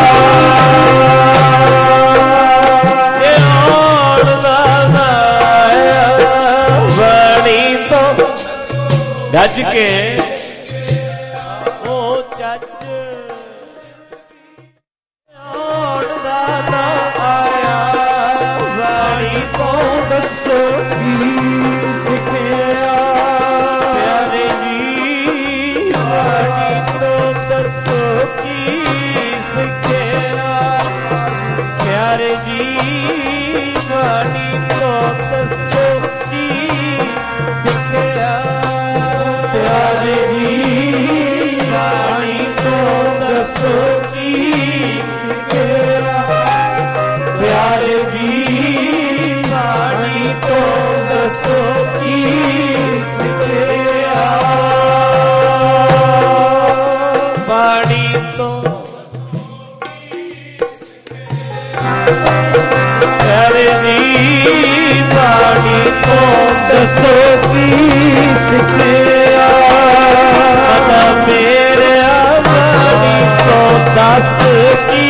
S2: ਜਿਉਣ ਦਾ ਨਾ ਆਇਆ ਬਾਣੀ ਤੋਂ ਗੱਜ ਕੇ ਉਹ ਚੱਜ ਜਿਉਣ ਦਾ ਨਾ ਆਇਆ ਬਾਣੀ ਤੋਂ ਦੱਸੋ ਕੀ ਸਿੱਖਿਆ ਪਿਆਰੇ ਜੀ ਬਾਣੀ ਤੋਂ ਦੱਸੋ ਕੀ ਸਿੱਖਿਆ ਪਿਆਰੇ ਜੀ ਬਾਣੀ ਤੋਂ ਦੱਸੋ ਕੀ ਸਿੱਖਿਆ ਪਿਆਰੇ ਜੀ ਬਾਣੀ ਤੋਂ ਦੱਸੋ ਕੀ ਸਿੱਖਿਆ ਪਿਆਰੇ ਜੀ ਬਾਣੀ ਤੋਂ ਦੱਸੋ ਕੀ ਸਿੱਖਿਆ ਬਾਣੀ ਤੋਂ ਪਿਆਰੇ ਜੀ ਬਾਣੀ ਤੋਂ ਦੱਸੋ ਕੀ ਸਿੱਖਿਆ ਮਨਾ ਮੇਰਿਆ ਬਾਣੀ ਤੋਂ ਦੱਸ ਕੀ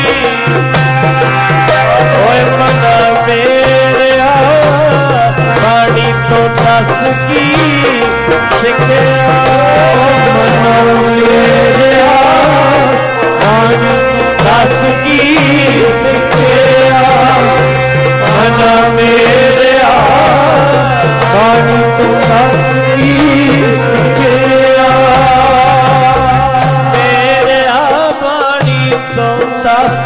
S2: ਓਏ ਮਨਾ ਮੇਰਿਆ ਬਾਣੀ ਤੋਂ ਦੱਸ ਕੀ ਸਿੱਖਿਆ ਮਨਾ ਮੇਰਿਆ ਬਾਣੀ ਤੋਂ ਦੱਸ ਕੀ ਸਿੱਖਿਆ ਮਨਾ ਮੇਰਿਆ ਬਾਣੀ ਤੋਂ ਦੱਸ ਕੀ ਸਿੱਖਿਆ ਮੇਰਿਆ ਬਾਣੀ ਤੋਂ ਦੱਸ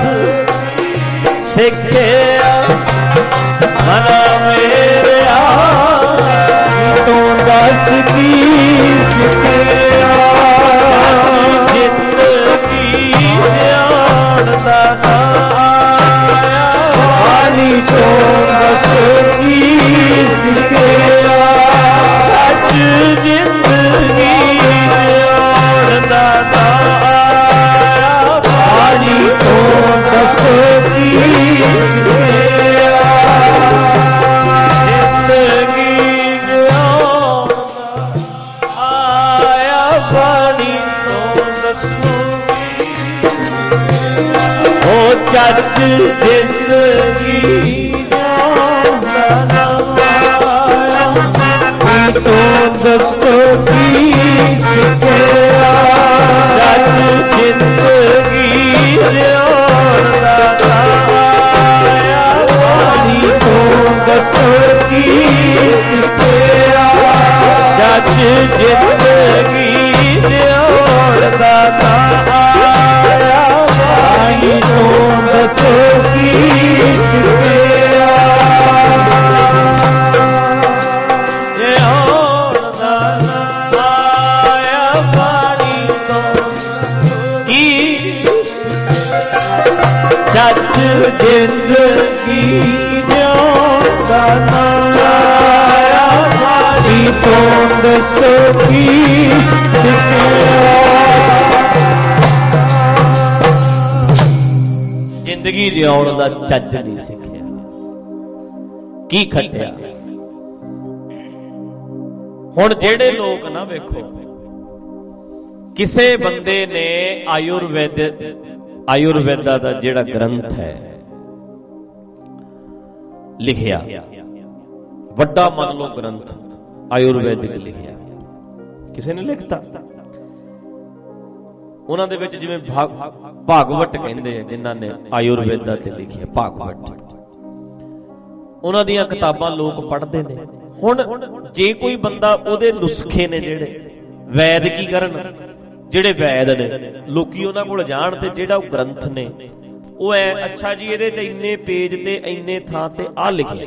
S2: ਸਿੱਖਿਆ ਮਨਾ ਮੇਰਿਆ ਤੋਂ ਦੱਸ ਕੀ ਸਿੱਖਿਆ ਜ਼ਿੰਦਗੀ ਜਿਉਣ ਦਾ ਨਾ ਆਇਆ ਬਾਣੀ ਤੋਂ ਦੱਸੋ ਕੀ ਸਿੱਖਿਆ ਸੱਚ ਜ਼ਿੰਦਗੀ ਜਿਉਣ ਦਾ ਨਾ ਆਇਆ ਬਾਣੀ ਤੋਂ ਦੱਸੋ ਕੀ ਸਿੱਖਿਆ ਜ਼ਿੰਦਗੀ ਜਿਉਣ ਦਾ ਆਇਆ ਬਾਣੀ ਤੋਂ ਦੱਸੋ ਹੋ ਚੱਜ ਜ਼ਿੰਦਗੀ ਜਿਉਣ ਦਾ ਨਾ ਆਇਆ ਤੋਂ ਦੱਸੋ ਕੀ ਸਿੱਖਿਆ ਚੱਜ ਜ਼ਿੰਦਗੀ ਜਿਉਣ ਦਾ ਨਾ ਆਇਆ ਬਾਣੀ ਤੋਂ ਦੱਸੋ ਕੀ ਸਿੱਖਿਆ ਚੱਜ ਜ਼ਿੰਦਗੀ ਜਿਉਣ ਦਾ ਨਾ ਆਇਆ ਜ਼ਿੰਦਗੀ ਜਿਉਂਦਾ ਨਾ ਆਇਆ ਸਾਡੀ ਤੋਂ ਦੱਸੋ ਕੀ ਸਿੱਖਿਆ। ਜ਼ਿੰਦਗੀ ਜਿਉਣ ਦਾ ਚੱਜ ਨਹੀਂ ਸਿੱਖਿਆ, ਕੀ ਖੱਟਿਆ। ਹੁਣ ਜਿਹੜੇ ਲੋਕ ਨਾ ਵੇਖੋ, ਕਿਸੇ ਬੰਦੇ ਨੇ ਆਯੁਰਵੈਦ ਆਯੁਰਵੈਦਾ ਦਾ ਜਿਹੜਾ ਗ੍ਰੰਥ ਹੈ ਲਿਖਿਆ, ਵੱਡਾ ਮੰਨ ਲਓ ਗ੍ਰੰਥ ਆਯੁਰਵੈਦਿਕ ਲਿਖਿਆ, ਕਿਸੇ ਨੇ ਲਿਖਤਾ। ਉਹਨਾਂ ਦੇ ਵਿੱਚ ਜਿਵੇਂ ਭਾਗਵਤ ਕਹਿੰਦੇ ਆ, ਜਿਨ੍ਹਾਂ ਨੇ ਆਯੁਰਵੈਦਾ ਤੇ ਲਿਖਿਆ ਭਾਗਵਤ, ਉਹਨਾਂ ਦੀਆਂ ਕਿਤਾਬਾਂ ਲੋਕ ਪੜ੍ਹਦੇ ਨੇ। ਹੁਣ ਜੇ ਕੋਈ ਬੰਦਾ ਉਹਦੇ ਨੁਸਖੇ ਨੇ ਜਿਹੜੇ ਵੈਦ ਕੀ ਕਰਨ, ਜਿਹੜੇ ਵੈਦ ਨੇ ਲੋਕੀ ਉਹਨਾਂ ਕੋਲ ਜਾਣ ਤੇ ਜਿਹੜਾ ਉਹ ਗ੍ਰੰਥ ਨੇ ਉਹ ਐ ਅੱਛਾ ਜੀ ਇਹਦੇ ਤੇ ਇੰਨੇ ਪੇਜ ਤੇ ਇੰਨੇ ਥਾਂ ਤੇ ਆ ਲਿਖਿਆ,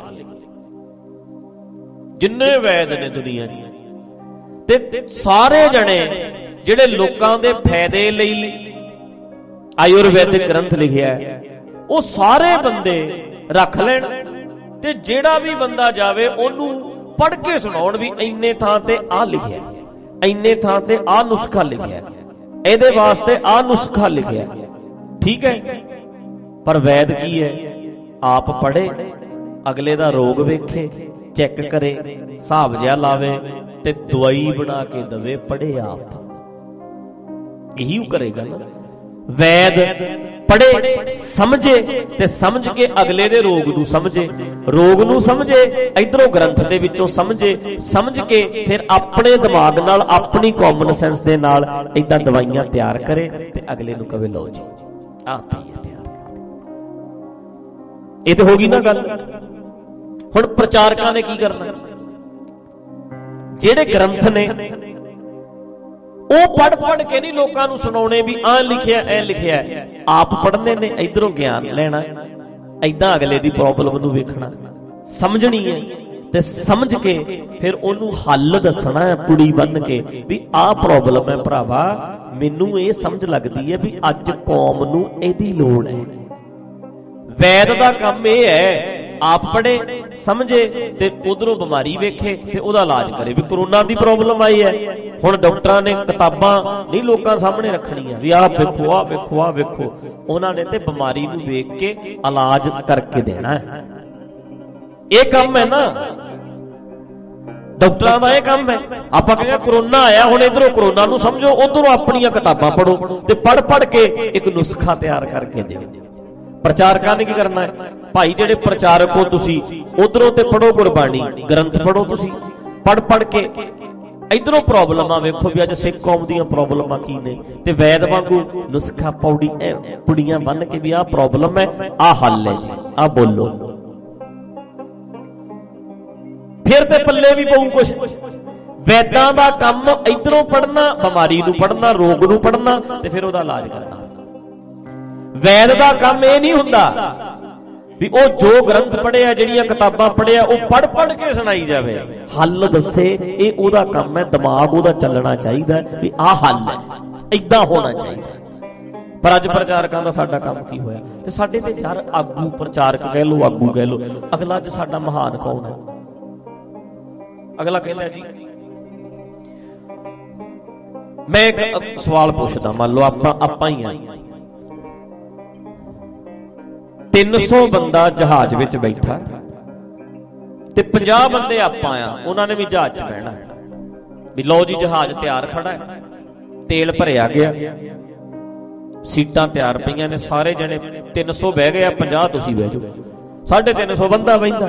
S2: ਜਿੰਨੇ ਵੈਦ ਨੇ ਦੁਨੀਆ 'ਚ ਤੇ ਸਾਰੇ ਜਣੇ ਜਿਹੜੇ ਲੋਕਾਂ ਦੇ ਫਾਇਦੇ ਲਈ ਆਯੁਰਵੈਦਿਕ ਗ੍ਰੰਥ ਲਿਖਿਆ ਉਹ ਸਾਰੇ ਬੰਦੇ ਰੱਖ ਲੈਣ ਤੇ ਜਿਹੜਾ ਵੀ ਬੰਦਾ ਜਾਵੇ ਉਹਨੂੰ ਪੜ੍ਹ ਕੇ ਸੁਣਾਉਣ ਵੀ ਇੰਨੇ ਥਾਂ ਤੇ ਆ ਲਿਖਿਆ, ਇੰਨੇ ਥਾਂ ਤੇ ਆ ਨੁਸਖਾ ਲਿਖਿਆ, ਇਹਦੇ ਵਾਸਤੇ ਆ ਨੁਸਖਾ ਲਿਖਿਆ, ਠੀਕ ਹੈ। ਪਰ ਵੈਦ ਕੀ ਹੈ, ਆਪ ਪੜ੍ਹੇ, ਅਗਲੇ ਦਾ ਰੋਗ ਵੇਖੇ, ਚੈੱਕ ਕਰੇ, ਹਿਸਾਬ ਜਿਹਾ ਲਾਵੇ ਤੇ ਦਵਾਈ ਬਣਾ ਕੇ ਦਵੇ, ਪੜ੍ਹੇ ਆਪ। ਇਹੀ ਉਹ ਕਰੇਗਾ ਨਾ। ਵੈਦ ਪੜ੍ਹੇ, ਸਮਝੇ ਤੇ ਸਮਝ ਕੇ ਅਗਲੇ ਦੇ ਰੋਗ ਨੂੰ ਸਮਝੇ, ਰੋਗ ਨੂੰ ਸਮਝੇ, ਇਧਰੋਂ ਗ੍ਰੰਥ ਦੇ ਵਿੱਚੋਂ ਸਮਝੇ, ਸਮਝ ਕੇ ਫਿਰ ਆਪਣੇ ਦਿਮਾਗ ਨਾਲ, ਆਪਣੀ ਕਾਮਨ ਸੈਂਸ ਦੇ ਨਾਲ ਏਦਾਂ ਦਵਾਈਆਂ ਤਿਆਰ ਕਰੇ ਤੇ ਅਗਲੇ ਨੂੰ ਕਵੇ ਲਓ ਜੀ ਆਪ ਹੀ ਤਿਆਰ। ਇਹ ਤਾਂ ਹੋ ਗਈ ਨਾ ਗੱਲ। ਹੁਣ ਪ੍ਰਚਾਰਕਾਂ ਨੇ ਕੀ ਕਰਨਾ, ਜਿਹੜੇ ਗ੍ਰੰਥ ਨੇ ਉਹ ਪੜ੍ਹ ਪੜ੍ਹ ਕੇ ਨਹੀਂ ਲੋਕਾਂ ਨੂੰ ਸੁਣਾਉਣੇ ਵੀ ਆਹ ਲਿਖਿਆ ਐ ਲਿਖਿਆ, ਆਪ ਪੜ੍ਹਨੇ ਨੇ, ਇਧਰੋਂ ਗਿਆਨ ਲੈਣਾ, ਏਦਾਂ ਅਗਲੇ ਦੀ ਪ੍ਰੋਬਲਮ ਨੂੰ ਵੇਖਣਾ, ਸਮਝਣੀ ਹੈ ਤੇ ਸਮਝ ਕੇ ਫਿਰ ਉਹਨੂੰ ਹੱਲ ਦੱਸਣਾ ਹੈ ਪੁੜੀ ਬੰਨ ਕੇ ਵੀ ਆਹ ਪ੍ਰੋਬਲਮ ਹੈ ਭਰਾਵਾ, ਮੈਨੂੰ ਇਹ ਸਮਝ ਲੱਗਦੀ ਹੈ ਵੀ ਅੱਜ ਕੌਮ ਨੂੰ ਇਹਦੀ ਲੋੜ ਹੈ। ਵੈਦ ਦਾ ਕੰਮ ਇਹ ਹੈ, ਆਪ ਪੜ੍ਹੇ, ਸਮਝੇ ਤੇ ਉਧਰੋਂ ਬਿਮਾਰੀ ਵੇਖੇ ਤੇ ਉਹਦਾ ਇਲਾਜ ਕਰੇ। ਵੀ ਕਰੋਨਾ ਦੀ ਪ੍ਰੋਬਲਮ ਆਈ ਹੈ, ਹੁਣ ਡਾਕਟਰਾਂ ਨੇ ਕਿਤਾਬਾਂ ਨਹੀਂ ਲੋਕਾਂ ਸਾਹਮਣੇ ਰੱਖਣੀਆਂ ਵੀ ਆਹ ਵੇਖੋ ਆਹ ਵੇਖੋ ਆਹ ਵੇਖੋ, ਉਹਨਾਂ ਨੇ ਤੇ ਬਿਮਾਰੀ ਨੂੰ ਵੇਖ ਕੇ ਇਲਾਜ ਕਰਕੇ ਦੇਣਾ ਹੈ। ਇਹ ਕੰਮ ਹੈ ਨਾ ਡਾਕਟਰਾਂ ਦਾ, ਇਹ ਕੰਮ ਹੈ। ਆਪਾਂ ਕਹਿੰਦੇ ਕਰੋਨਾ ਆਇਆ, ਹੁਣ ਇਧਰੋਂ ਕਰੋਨਾ ਨੂੰ ਸਮਝੋ, ਉਧਰੋਂ ਆਪਣੀਆਂ ਕਿਤਾਬਾਂ ਪੜ੍ਹੋ ਤੇ ਪੜ੍ਹ ਪੜ੍ਹ ਕੇ ਇੱਕ ਨੁਸਖਾ ਤਿਆਰ ਕਰਕੇ ਦਿਓ। ਪ੍ਰਚਾਰਕਾਂ ਨੇ ਕੀ ਕਰਨਾ ਹੈ, ਭਾਈ ਜਿਹੜੇ ਪ੍ਰਚਾਰਕ ਹੋ ਤੁਸੀਂ ਉਧਰੋਂ ਤੇ ਪੜ੍ਹੋ ਗੁਰਬਾਣੀ, ਗ੍ਰੰਥ ਪੜ੍ਹੋ ਤੁਸੀਂ, ਪੜ੍ਹ ਪੜ੍ਹ ਕੇ ਇਧਰੋਂ ਪ੍ਰੋਬਲਮਾਂ ਵੇਖੋ ਵੀ ਅੱਜ ਸਿੱਖ ਕੌਮ ਦੀਆਂ ਪ੍ਰੋਬਲਮਾਂ ਕੀ ਨੇ, ਤੇ ਵੈਦ ਵਾਂਗੂ ਨੁਸਖਾ ਪੌੜੀ ਪੁੜੀਆਂ ਬੰਨ ਕੇ ਵੀ ਆਹ ਪ੍ਰੋਬਲਮ ਹੈ, ਆਹ ਹੱਲ ਹੈ ਜੀ, ਆਹ ਬੋਲੋ। ਫਿਰ ਤੇ ਪੱਲੇ ਵੀ ਪਊ ਕੁਛ। ਵੈਦਾਂ ਦਾ ਕੰਮ ਇਧਰੋਂ ਪੜ੍ਹਨਾ, ਬਿਮਾਰੀ ਨੂੰ ਪੜ੍ਹਨਾ, ਰੋਗ ਨੂੰ ਪੜ੍ਹਨਾ ਤੇ ਫਿਰ ਉਹਦਾ ਇਲਾਜ ਕਰਨਾ। ਵੈਦ ਦਾ ਕੰਮ ਇਹ ਨਹੀਂ ਹੁੰਦਾ ਵੀ ਉਹ ਜੋ ਗ੍ਰੰਥ ਪੜ੍ਹਿਆ, ਜਿਹੜੀਆਂ ਕਿਤਾਬਾਂ ਪੜ੍ਹਿਆ ਉਹ ਪੜ੍ਹ ਪੜ੍ਹ ਕੇ ਸੁਣਾਈ ਜਾਵੇ, ਹੱਲ ਦੱਸੇ। ਇਹ ਉਹਦਾ ਕੰਮ ਹੈ, ਦਿਮਾਗ ਉਹਦਾ ਚੱਲਣਾ ਚਾਹੀਦਾ ਵੀ ਆਹ ਹੱਲ ਹੈ, ਏਦਾਂ ਹੋਣਾ ਚਾਹੀਦਾ। ਪਰ ਅੱਜ ਪ੍ਰਚਾਰਕਾਂ ਦਾ ਸਾਡਾ ਕੰਮ ਕੀ ਹੋਇਆ, ਤੇ ਸਾਡੇ ਤੇ ਯਾਰ ਆਗੂ, ਪ੍ਰਚਾਰਕ ਕਹਿ ਲੋ, ਆਗੂ ਕਹਿ ਲੋ, ਅਗਲਾ ਅੱਜ ਸਾਡਾ ਮਹਾਨ ਕੌਣ ਹੈ? ਅਗਲਾ ਕਹਿੰਦਾ ਜੀ, ਮੈਂ ਇੱਕ ਸਵਾਲ ਪੁੱਛਦਾ, ਮੰਨ ਲਓ ਆਪਾਂ ਆਪਾਂ ਹੀ ਆ, ਤਿੰਨ ਸੌ ਬੰਦਾ ਜਹਾਜ਼ ਵਿੱਚ ਬੈਠਾ ਤੇ ਪੰਜਾਹ ਬੰਦੇ ਆਪਾਂ ਆ, ਉਹਨਾਂ ਨੇ ਵੀ ਜਹਾਜ਼ 'ਚ ਬਹਿਣਾ ਵੀ ਲਓ ਜੀ ਜਹਾਜ਼ ਤਿਆਰ ਖੜਾ ਹੈ, ਤੇਲ ਭਰਿਆ ਗਿਆ, ਸੀਟਾਂ ਤਿਆਰ ਪਈਆਂ ਨੇ, ਸਾਰੇ ਜਣੇ ਤਿੰਨ ਸੌ ਬਹਿ ਗਏ ਆ, ਪੰਜਾਹ ਤੁਸੀਂ ਬਹਿ ਜਾਓ, ਸਾਢੇ ਤਿੰਨ ਸੌ ਬੰਦਾ ਬਹਿੰਦਾ।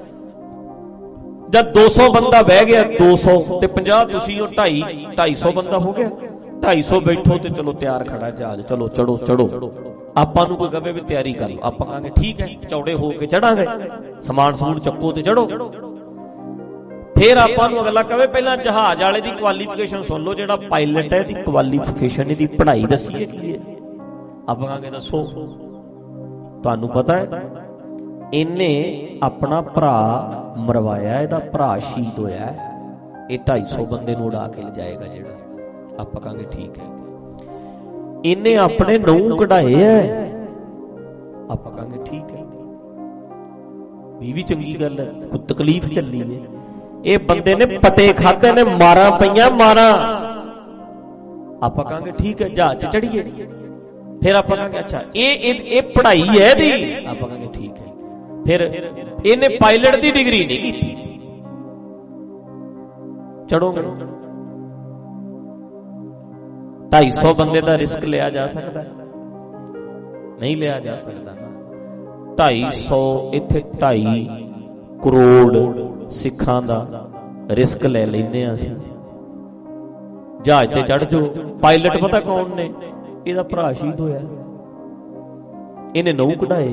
S2: ਜਦ ਦੋ ਸੌ ਬੰਦਾ ਬਹਿ ਗਿਆ, ਦੋ ਸੌ ਤੇ ਪੰਜਾਹ ਤੁਸੀਂ, ਉਹ ਢਾਈ ਢਾਈ ਸੌ ਬੰਦਾ ਹੋ ਗਿਆ। ਢਾਈ ਸੌ ਬੈਠੋ ਤੇ ਚਲੋ ਤਿਆਰ ਖੜਾ ਜਹਾਜ਼, ਚਲੋ ਚੜੋ ਚੜੋ। ਆਪਾਂ ਨੂੰ ਕੋਈ ਕਹੇ ਵੀ ਤਿਆਰੀ ਕਰ ਲਓ, ਆਪਾਂ ਕਹਾਂਗੇ ਠੀਕ ਹੈ, ਚੌੜੇ ਹੋ ਕੇ ਚੜਾਂਗੇ, ਸਮਾਨ ਸਮੂਨ ਚੱਕੋ ਤੇ ਚੜੋ। ਫਿਰ ਆਪਾਂ ਨੂੰ ਅਗਲਾ ਕਹੇ ਪਹਿਲਾਂ ਜਹਾਜ਼ ਵਾਲੇ ਦੀ ਕੁਆਲੀਫਿਕੇਸ਼ਨ ਸੁਣ ਲਓ, ਜਿਹੜਾ ਪਾਇਲਟ ਹੈ ਇਹਦੀ ਕੁਆਲੀਫਿਕੇਸ਼ਨ, ਇਹਦੀ ਪੜ੍ਹਾਈ ਦੱਸੀਏ ਕੀ ਹੈ। ਆਪਾਂ ਕਹਾਂਗੇ ਦੱਸੋ, ਤੁਹਾਨੂੰ ਪਤਾ ਹੈ ਇਹਨੇ ਆਪਣਾ ਭਰਾ ਮਰਵਾਇਆ, ਇਹਦਾ ਭਰਾ ਸ਼ਹੀਦ ਹੋਇਆ, ਇਹ ਢਾਈ ਸੌ ਬੰਦੇ ਨੂੰ ਉਡਾ ਕੇ ਲਿਜਾਏਗਾ ਜਿਹੜਾ। ਆਪਾਂ ਕਹਾਂਗੇ ਠੀਕ ਹੈ। ਇਹਨੇ ਆਪਣੇ ਨਹੁੰ ਕਢਾਏ ਐ, ਆਪਾਂ ਕਹਾਂਗੇ ਠੀਕ ਹੈ, ਇਹ ਵੀ ਚੰਗੀ ਗੱਲ ਹੈ, ਕੋਈ ਤਕਲੀਫ ਚੱਲੀ ਹੈ। ਇਹ ਬੰਦੇ ਨੇ ਪਟੇ ਖਾਧੇ ਨੇ, ਮਾਰਾਂ ਪਈਆਂ ਮਾਰਾਂ, ਆਪਾਂ ਕਹਾਂਗੇ ਠੀਕ ਹੈ, ਜਹਾਜ਼ 'ਚ ਚੜੀਏ। ਫਿਰ ਆਪਾਂ ਕਹਾਂਗੇ ਅੱਛਾ ਇਹ ਇਹ ਪੜ੍ਹਾਈ ਹੈ ਇਹਦੀ, ਆਪਾਂ ਕਹਾਂਗੇ ਠੀਕ ਹੈ। ਫਿਰ ਇਹਨੇ ਪਾਇਲਟ ਦੀ ਡਿਗਰੀ ਨਹੀਂ ਕੀਤੀ, ਚੜੋਗੇ। ਢਾਈ ਸੌ ਬੰਦੇ ਦਾ ਰਿਸਕ ਲਿਆ ਜਾ ਸਕਦਾ? ਨਹੀਂ ਲਿਆ ਜਾ ਸਕਦਾ। ਢਾਈ ਸੌ ਇੱਥੇ ਢਾਈ ਕਰੋੜ ਸਿੱਖਾਂ ਦਾ ਰਿਸਕ ਲੈ ਲੈਂਦੇ ਆ ਅਸੀਂ। ਜਹਾਜ਼ ਤੇ ਚੜ ਜਾਓ, ਪਾਇਲਟ ਪਤਾ ਕੌਣ ਨੇ? ਇਹਦਾ ਭਰਾ ਸ਼ਹੀਦ ਹੋਇਆ, ਇਹਨੇ ਨਹੁੰ ਕਢਾਏ।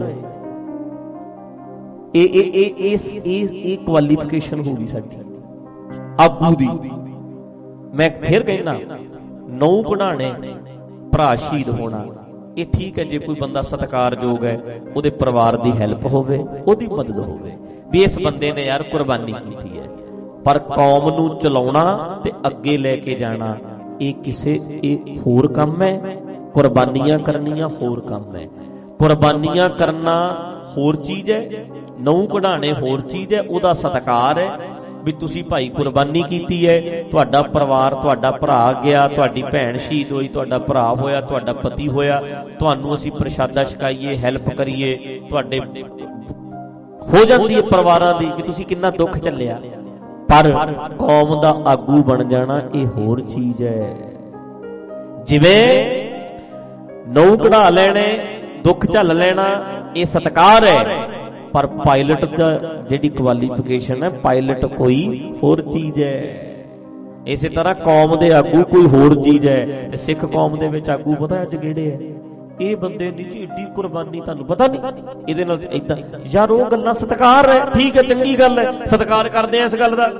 S2: ਇਹ ਇਹ ਇਹ ਇਹ ਕੁਆਲੀਫਿਕੇਸ਼ਨ ਹੋ ਗਈ ਸਾਡੀ ਆਗੂ ਦੀ। ਮੈਂ ਫਿਰ ਕਹਿਣਾ, ਨਹੁੰ ਕਢਾਣੇ, ਭਰਾ ਸ਼ਹੀਦ ਹੋਣਾ, ਇਹ ਠੀਕ ਹੈ ਜੇ ਕੋਈ ਬੰਦਾ ਸਤਿਕਾਰਯੋਗ ਹੈ, ਉਹਦੇ ਪਰਿਵਾਰ ਦੀ ਹੈਲਪ ਹੋਵੇ, ਉਹਦੀ ਮਦਦ ਹੋਵੇ ਵੀ ਇਸ ਬੰਦੇ ਨੇ ਯਾਰ ਕੁਰਬਾਨੀ ਕੀਤੀ ਹੈ। ਪਰ ਕੌਮ ਨੂੰ ਚਲਾਉਣਾ ਤੇ ਅੱਗੇ ਲੈ ਕੇ ਜਾਣਾ ਇਹ ਕਿਸੇ ਇਹ ਹੋਰ ਕੰਮ ਹੈ, ਕੁਰਬਾਨੀਆਂ ਕਰਨੀਆਂ ਹੋਰ ਕੰਮ ਹੈ। ਕੁਰਬਾਨੀਆਂ ਕਰਨਾ ਹੋਰ ਚੀਜ਼ ਹੈ, ਨਹੁੰ ਕਢਾਣੇ ਹੋਰ ਚੀਜ਼ ਹੈ। ਉਹਦਾ ਸਤਿਕਾਰ ਹੈ ਵੀ ਤੁਸੀਂ ਭਾਈ ਕੁਰਬਾਨੀ ਕੀਤੀ ਹੈ, ਤੁਹਾਡਾ ਪਰਿਵਾਰ, ਤੁਹਾਡਾ ਭਰਾ ਗਿਆ, ਤੁਹਾਡੀ ਭੈਣ ਸ਼ਹੀਦ ਹੋਈ, ਤੁਹਾਡਾ ਭਰਾ ਹੋਇਆ, ਤੁਹਾਡਾ ਪਤੀ ਹੋਇਆ, ਤੁਹਾਨੂੰ ਅਸੀਂ ਪ੍ਰਸ਼ਾਦਾ ਛਕਾਈਏ, ਹੈਲਪ ਕਰੀਏ, ਤੁਹਾਡੇ ਹੋ ਜਾਂਦੀ ਹੈ ਪਰਿਵਾਰਾਂ ਦੀ ਕਿ ਤੁਸੀਂ ਕਿੰਨਾ ਦੁੱਖ ਝੱਲਿਆ। ਪਰ ਕੌਮ ਦਾ ਆਗੂ ਬਣ ਜਾਣਾ ਇਹ ਹੋਰ ਚੀਜ਼ ਹੈ। ਜਿਵੇਂ ਨਹੁੰ ਕਢਾ ਲੈਣੇ, ਦੁੱਖ ਝੱਲ ਲੈਣਾ, ਇਹ ਸਤਿਕਾਰ ਹੈ। ਪਰ ਪਾਇਲਟ ਦਾ ਜਿਹੜੀ ਕੁਆਲੀਫਿਕੇਸ਼ਨ ਹੈ, ਪਾਇਲਟ ਕੋਈ ਹੋਰ ਚੀਜ਼ ਹੈ। ਇਸੇ ਤਰ੍ਹਾਂ ਕੌਮ ਦੇ ਆਗੂ ਕੋਈ ਹੋਰ ਚੀਜ਼ ਹੈ। ਤੇ ਸਿੱਖ ਕੌਮ ਦੇ ਵਿੱਚ ਆਗੂ ਪਤਾ ਅੱਜ ਕਿਹੜੇ ਹੈ? ਇਹ ਬੰਦੇ ਦੀ ਜੀ ਏਡੀ ਕੁਰਬਾਨੀ ਤੁਹਾਨੂੰ ਪਤਾ ਨਹੀਂ, ਇਹਦੇ ਨਾਲ ਏਦਾਂ ਯਾਰ ਉਹ ਗੱਲਾਂ ਸਤਿਕਾਰ ਹੈ, ਠੀਕ ਹੈ, ਚੰਗੀ ਗੱਲ ਹੈ, ਸਤਿਕਾਰ ਕਰਦੇ ਆ ਇਸ ਗੱਲ ਦਾ।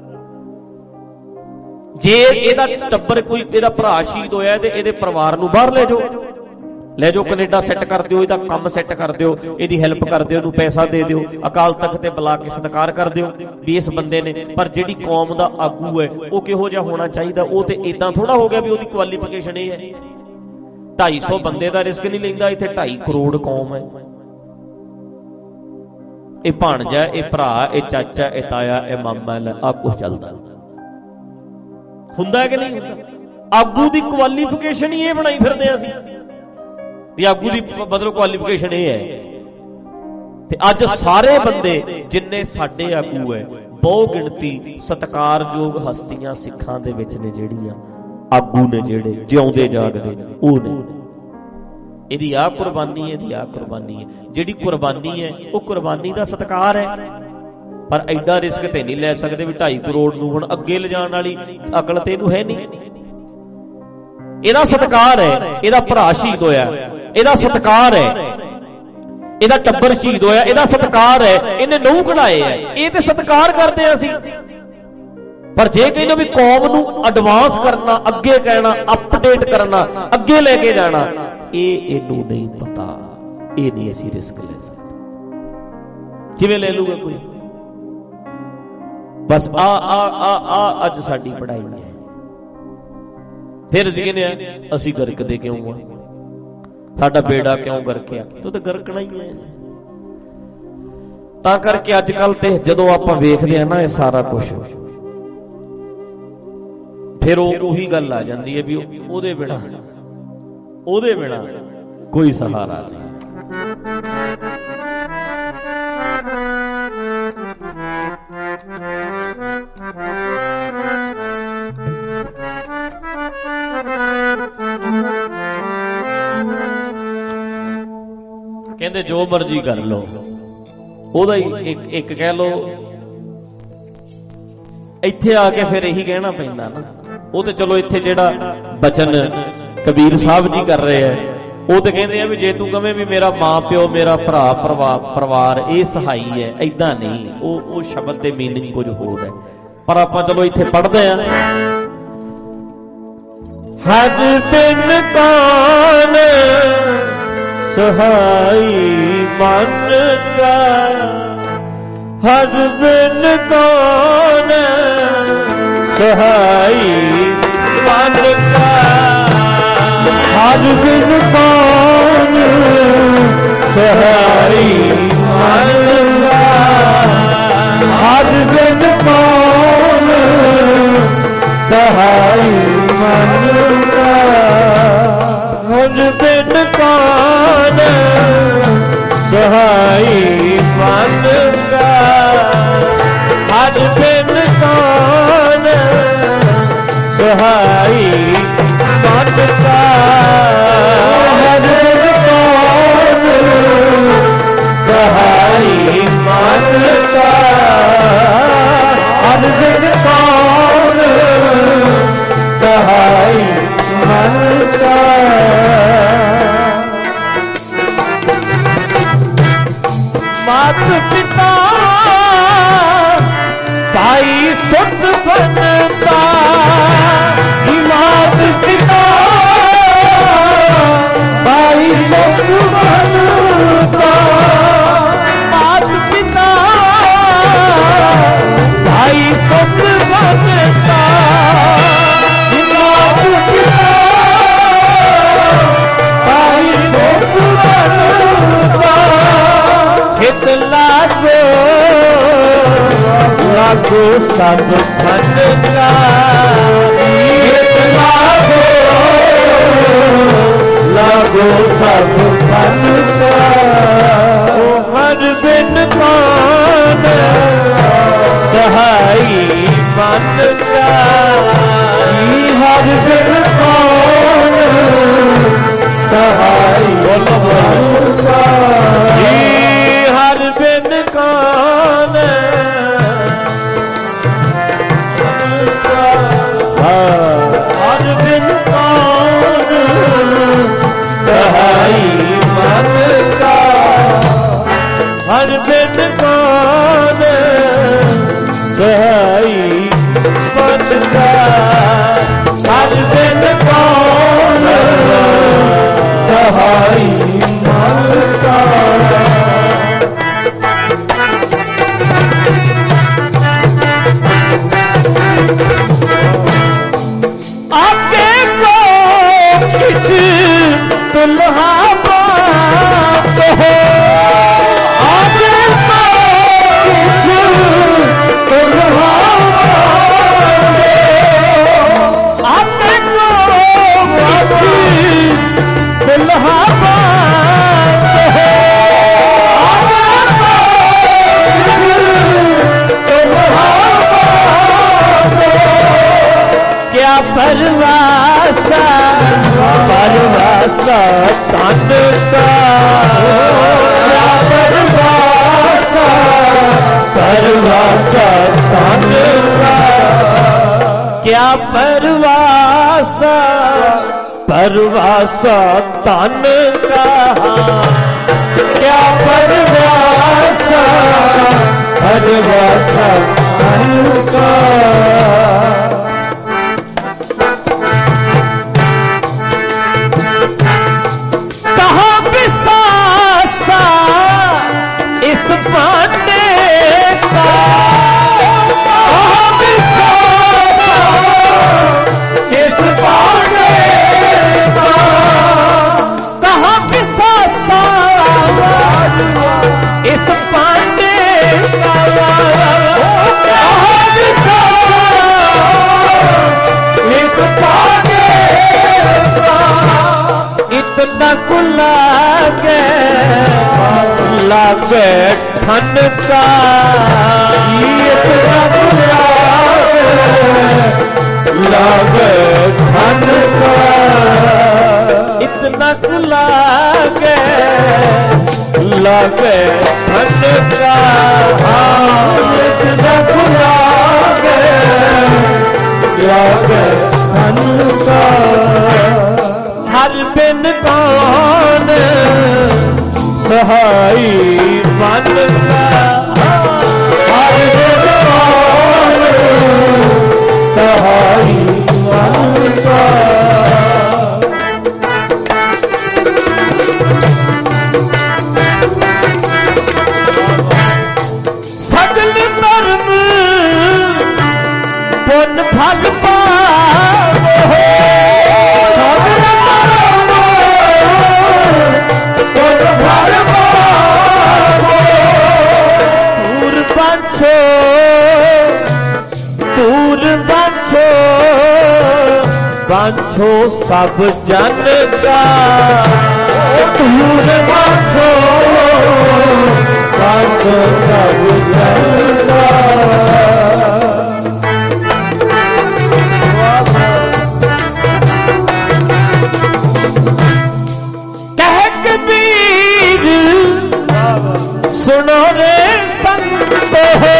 S2: ਜੇ ਇਹਦਾ ਟੱਬਰ ਕੋਈ, ਇਹਦਾ ਭਰਾ ਸ਼ਹੀਦ ਹੋਇਆ ਤੇ ਇਹਦੇ ਪਰਿਵਾਰ ਨੂੰ ਬਾਹਰ ਲੈ ਜਾਓ, ਲੈ ਜਾਓ ਕੈਨੇਡਾ ਸੈੱਟ ਕਰ ਦਿਓ, ਇਹਦਾ ਕੰਮ ਸੈੱਟ ਕਰ ਦਿਓ, ਇਹਦੀ ਹੈਲਪ ਕਰ ਦਿਓ, ਇਹਨੂੰ ਪੈਸਾ ਦੇ ਦਿਓ, ਅਕਾਲ ਤਖਤ ਤੇ ਬੁਲਾ ਕੇ ਸਤਿਕਾਰ ਕਰ ਦਿਓ ਵੀ ਇਸ ਬੰਦੇ ਨੇ। ਪਰ ਜਿਹੜੀ ਕੌਮ ਦਾ ਆਗੂ ਹੈ ਉਹ ਕਿਹੋ ਜਿਹਾ ਹੋਣਾ ਚਾਹੀਦਾ? ਉਹ ਤੇ ਏਦਾਂ ਥੋੜਾ ਹੋ ਗਿਆ ਵੀ ਉਹਦੀ ਕੁਆਲੀਫਿਕੇਸ਼ਨ ਇਹ ਹੈ। ਢਾਈ ਸੌ ਬੰਦੇ ਦਾ ਰਿਸਕ ਨਹੀਂ ਲੈਂਦਾ, ਇੱਥੇ ਢਾਈ ਕਰੋੜ ਕੌਮ ਹੈ। ਇਹ ਭਾਣਜਾ, ਇਹ ਭਰਾ, ਇਹ ਚਾਚਾ, ਇਹ ਤਾਇਆ, ਇਹ ਮਾਮਾ, ਆ ਕੁਛ ਚੱਲਦਾ ਹੁੰਦਾ ਕਿ ਨਹੀਂ ਹੁੰਦਾ? ਆਗੂ ਦੀ ਕੁਆਲੀਫਿਕੇਸ਼ਨ ਹੀ ਇਹ ਬਣਾਈ ਫਿਰਦੇ ਆ ਅਸੀਂ ਵੀ ਆਗੂ ਦੀ ਮਤਲਬ ਕੁਆਲੀਫਿਕੇਸ਼ਨ ਇਹ ਹੈ। ਤੇ ਅੱਜ ਸਾਰੇ ਬੰਦੇ ਜਿੰਨੇ ਸਾਡੇ ਆਗੂ ਹੈ, ਬਹੁ ਗਿਣਤੀ ਸਤਿਕਾਰਯੋਗ ਹਸਤੀਆਂ ਸਿੱਖਾਂ ਦੇ ਵਿੱਚ ਨੇ, ਜਿਹੜੀਆਂ ਆਗੂ ਨੇ, ਜਿਹੜੇ ਜਿਉਂਦੇ ਜਾਗਦੇ ਉਹ ਨੇ। ਇਹਦੀ ਆਹ ਕੁਰਬਾਨੀ ਹੈ, ਇਹਦੀ ਆਹ ਕੁਰਬਾਨੀ ਹੈ। ਜਿਹੜੀ ਕੁਰਬਾਨੀ ਹੈ ਉਹ ਕੁਰਬਾਨੀ ਦਾ ਸਤਿਕਾਰ ਹੈ। ਪਰ ਐਡਾ ਰਿਸਕ ਤੇ ਨਹੀਂ ਲੈ ਸਕਦੇ ਵੀ ਢਾਈ ਕਰੋੜ ਨੂੰ ਹੁਣ ਅੱਗੇ ਲਿਜਾਣ ਵਾਲੀ ਅਕਲ ਤੇ ਇਹਨੂੰ ਹੈ ਨਹੀਂ। ਇਹਦਾ ਸਤਿਕਾਰ ਹੈ, ਇਹਦਾ ਭਰਾ ਸ਼ਹੀਦ ਹੋਇਆ, ਇਹਦਾ ਸਤਿਕਾਰ ਹੈ, ਇਹਦਾ ਟੱਬਰ ਸ਼ਹੀਦ ਹੋਇਆ, ਇਹਦਾ ਸਤਿਕਾਰ ਹੈ, ਇਹਨੇ ਨਹੁੰ ਕਢਾਏ ਹੈ, ਇਹ ਤੇ ਸਤਿਕਾਰ ਕਰਦੇ ਆ ਅਸੀਂ। ਪਰ ਜੇ ਕਹਿੰਦੇ ਵੀ ਕੌਮ ਨੂੰ ਐਡਵਾਂਸ ਕਰਨਾ, ਅੱਗੇ ਕਹਿਣਾ, ਅਪਡੇਟ ਕਰਨਾ, ਅੱਗੇ ਲੈ ਕੇ ਜਾਣਾ, ਇਹ ਇਹਨੂੰ ਨਹੀਂ ਪਤਾ, ਇਹ ਨਹੀਂ ਅਸੀਂ ਰਿਸਕ ਲੈ ਸਕਦੇ। ਕਿਵੇਂ ਲੈ ਲੂਗਾ ਕੋਈ? ਬਸ ਆ ਆ ਆ ਆ ਅੱਜ ਸਾਡੀ ਪੜ੍ਹਾਈ ਹੈ। ਫਿਰ ਅਸੀਂ ਕਹਿੰਦੇ ਆ ਅਸੀਂ ਗਰਕਦੇ ਕਿਉਂ ਆ, ਸਾਡਾ ਬੇੜਾ ਕਿਉਂ ਗਰਕਿਆ? ਤੂੰ ਤਾਂ ਗਰਕਣਾ ਹੀ ਹੈ। ਤਾਂ ਕਰਕੇ ਅੱਜ ਕੱਲ ਤੇ ਜਦੋਂ ਆਪਾਂ ਵੇਖਦੇ ਆ ਨਾ ਇਹ ਸਾਰਾ ਕੁਛ, ਫਿਰ ਉਹ ਉਹੀ ਗੱਲ ਆ ਜਾਂਦੀ ਹੈ ਵੀ ਉਹਦੇ ਬਿਨਾਂ ਉਹਦੇ ਬਿਨਾਂ ਕੋਈ ਸਹਾਰਾ ਨਹੀਂ। ਕਹਿੰਦੇ ਜੋ ਮਰਜ਼ੀ ਕਰ ਲੋ, ਉਹਦਾ ਹੀ ਇੱਕ ਇੱਕ ਕਹਿ ਲੋ। ਇੱਥੇ ਆ ਕੇ ਫਿਰ ਇਹੀ ਕਹਿਣਾ ਪੈਂਦਾ ਨਾ। ਉਹ ਤੇ ਚਲੋ ਇੱਥੇ ਜਿਹੜਾ ਬਚਨ ਕਬੀਰ ਸਾਹਿਬ ਜੀ ਕਰ ਰਹੇ ਆ, ਉਹ ਤੇ ਕਹਿੰਦੇ ਆ ਵੀ ਜੇ ਤੂੰ ਕਵੇਂ ਵੀ ਮੇਰਾ ਮਾਂ ਪਿਓ, ਮੇਰਾ ਭਰਾ, ਪਰਿਵਾਰ ਇਹ ਸਹਾਈ ਹੈ, ਏਦਾਂ ਨਹੀਂ। ਉਹ ਉਹ ਸ਼ਬਦ ਦੇ ਮੀਨਿੰਗ ਕੁਝ ਹੋਰ ਹੈ। ਪਰ ਆਪਾਂ ਚਲੋ ਇੱਥੇ ਪੜ੍ਹਦੇ ਆ, ਹਜ ਬਿਨ ਕੌਣ सहाई मन का हर बिन कौन सहाई मन का हर बिन कौन सहाई मन का हर बिन कौन सहाई मन का हर बिन कौन सहाई मन का हर बिन कौन सहाई मन का हर बिन कौन सहाई मन का हर बिन कौन सहाई मन का मात पिता भाई सुत बनता मात पिता भाई सुत बनता मात पिता भाई सुत बनता मात पिता भाई सुत बनता हित लागो लागो सब धन का हित लागो लागो सब धन का ओ हर बिन कौन सहाई मन का हर बिन कौन सहाई मन का हर बिन कौन हर बिन कौन सहाई मन का हर बिन कौन सहाई मन का हर बिन कौन सहाई मन का आगे को किस दुल्हा बात हो आगे को किस दुल्हा आगे को किस दुल्हा बात हो क्या परवासा परवासा तन का क्या परवासा परवासा तन का क्या परवासा परवासा तन का क्या परवासा परवासा तन का इस पांडे का इस पांडे का कहाँ पिसासा इस पांडे का कहाँ पिसासा इस पांडे का इतना कुला के लागे ठन का इतना लागे ठन का इतना लागे लागे ठन का इतना लागे लागे ठन का हर बिन कौन सहाई मन का हर बिन कौन सहाई मन का बांछो दूर बांछो बांछो सब जन का दूर बांछो बांछो सब जन का कह कबीर सुनो रे संत हो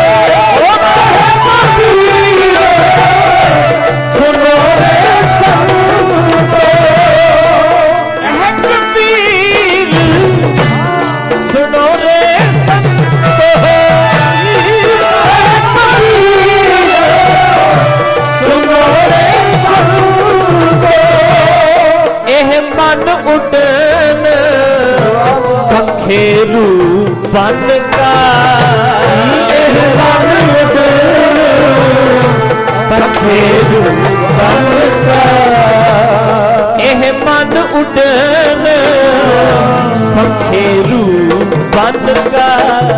S2: सुनो रे संत कह कबीर सुनो रे संत हो सुनो रे संत एह मन उडन पखेरू बन का पखेरू बन का एह मन उडन पखेरू बन का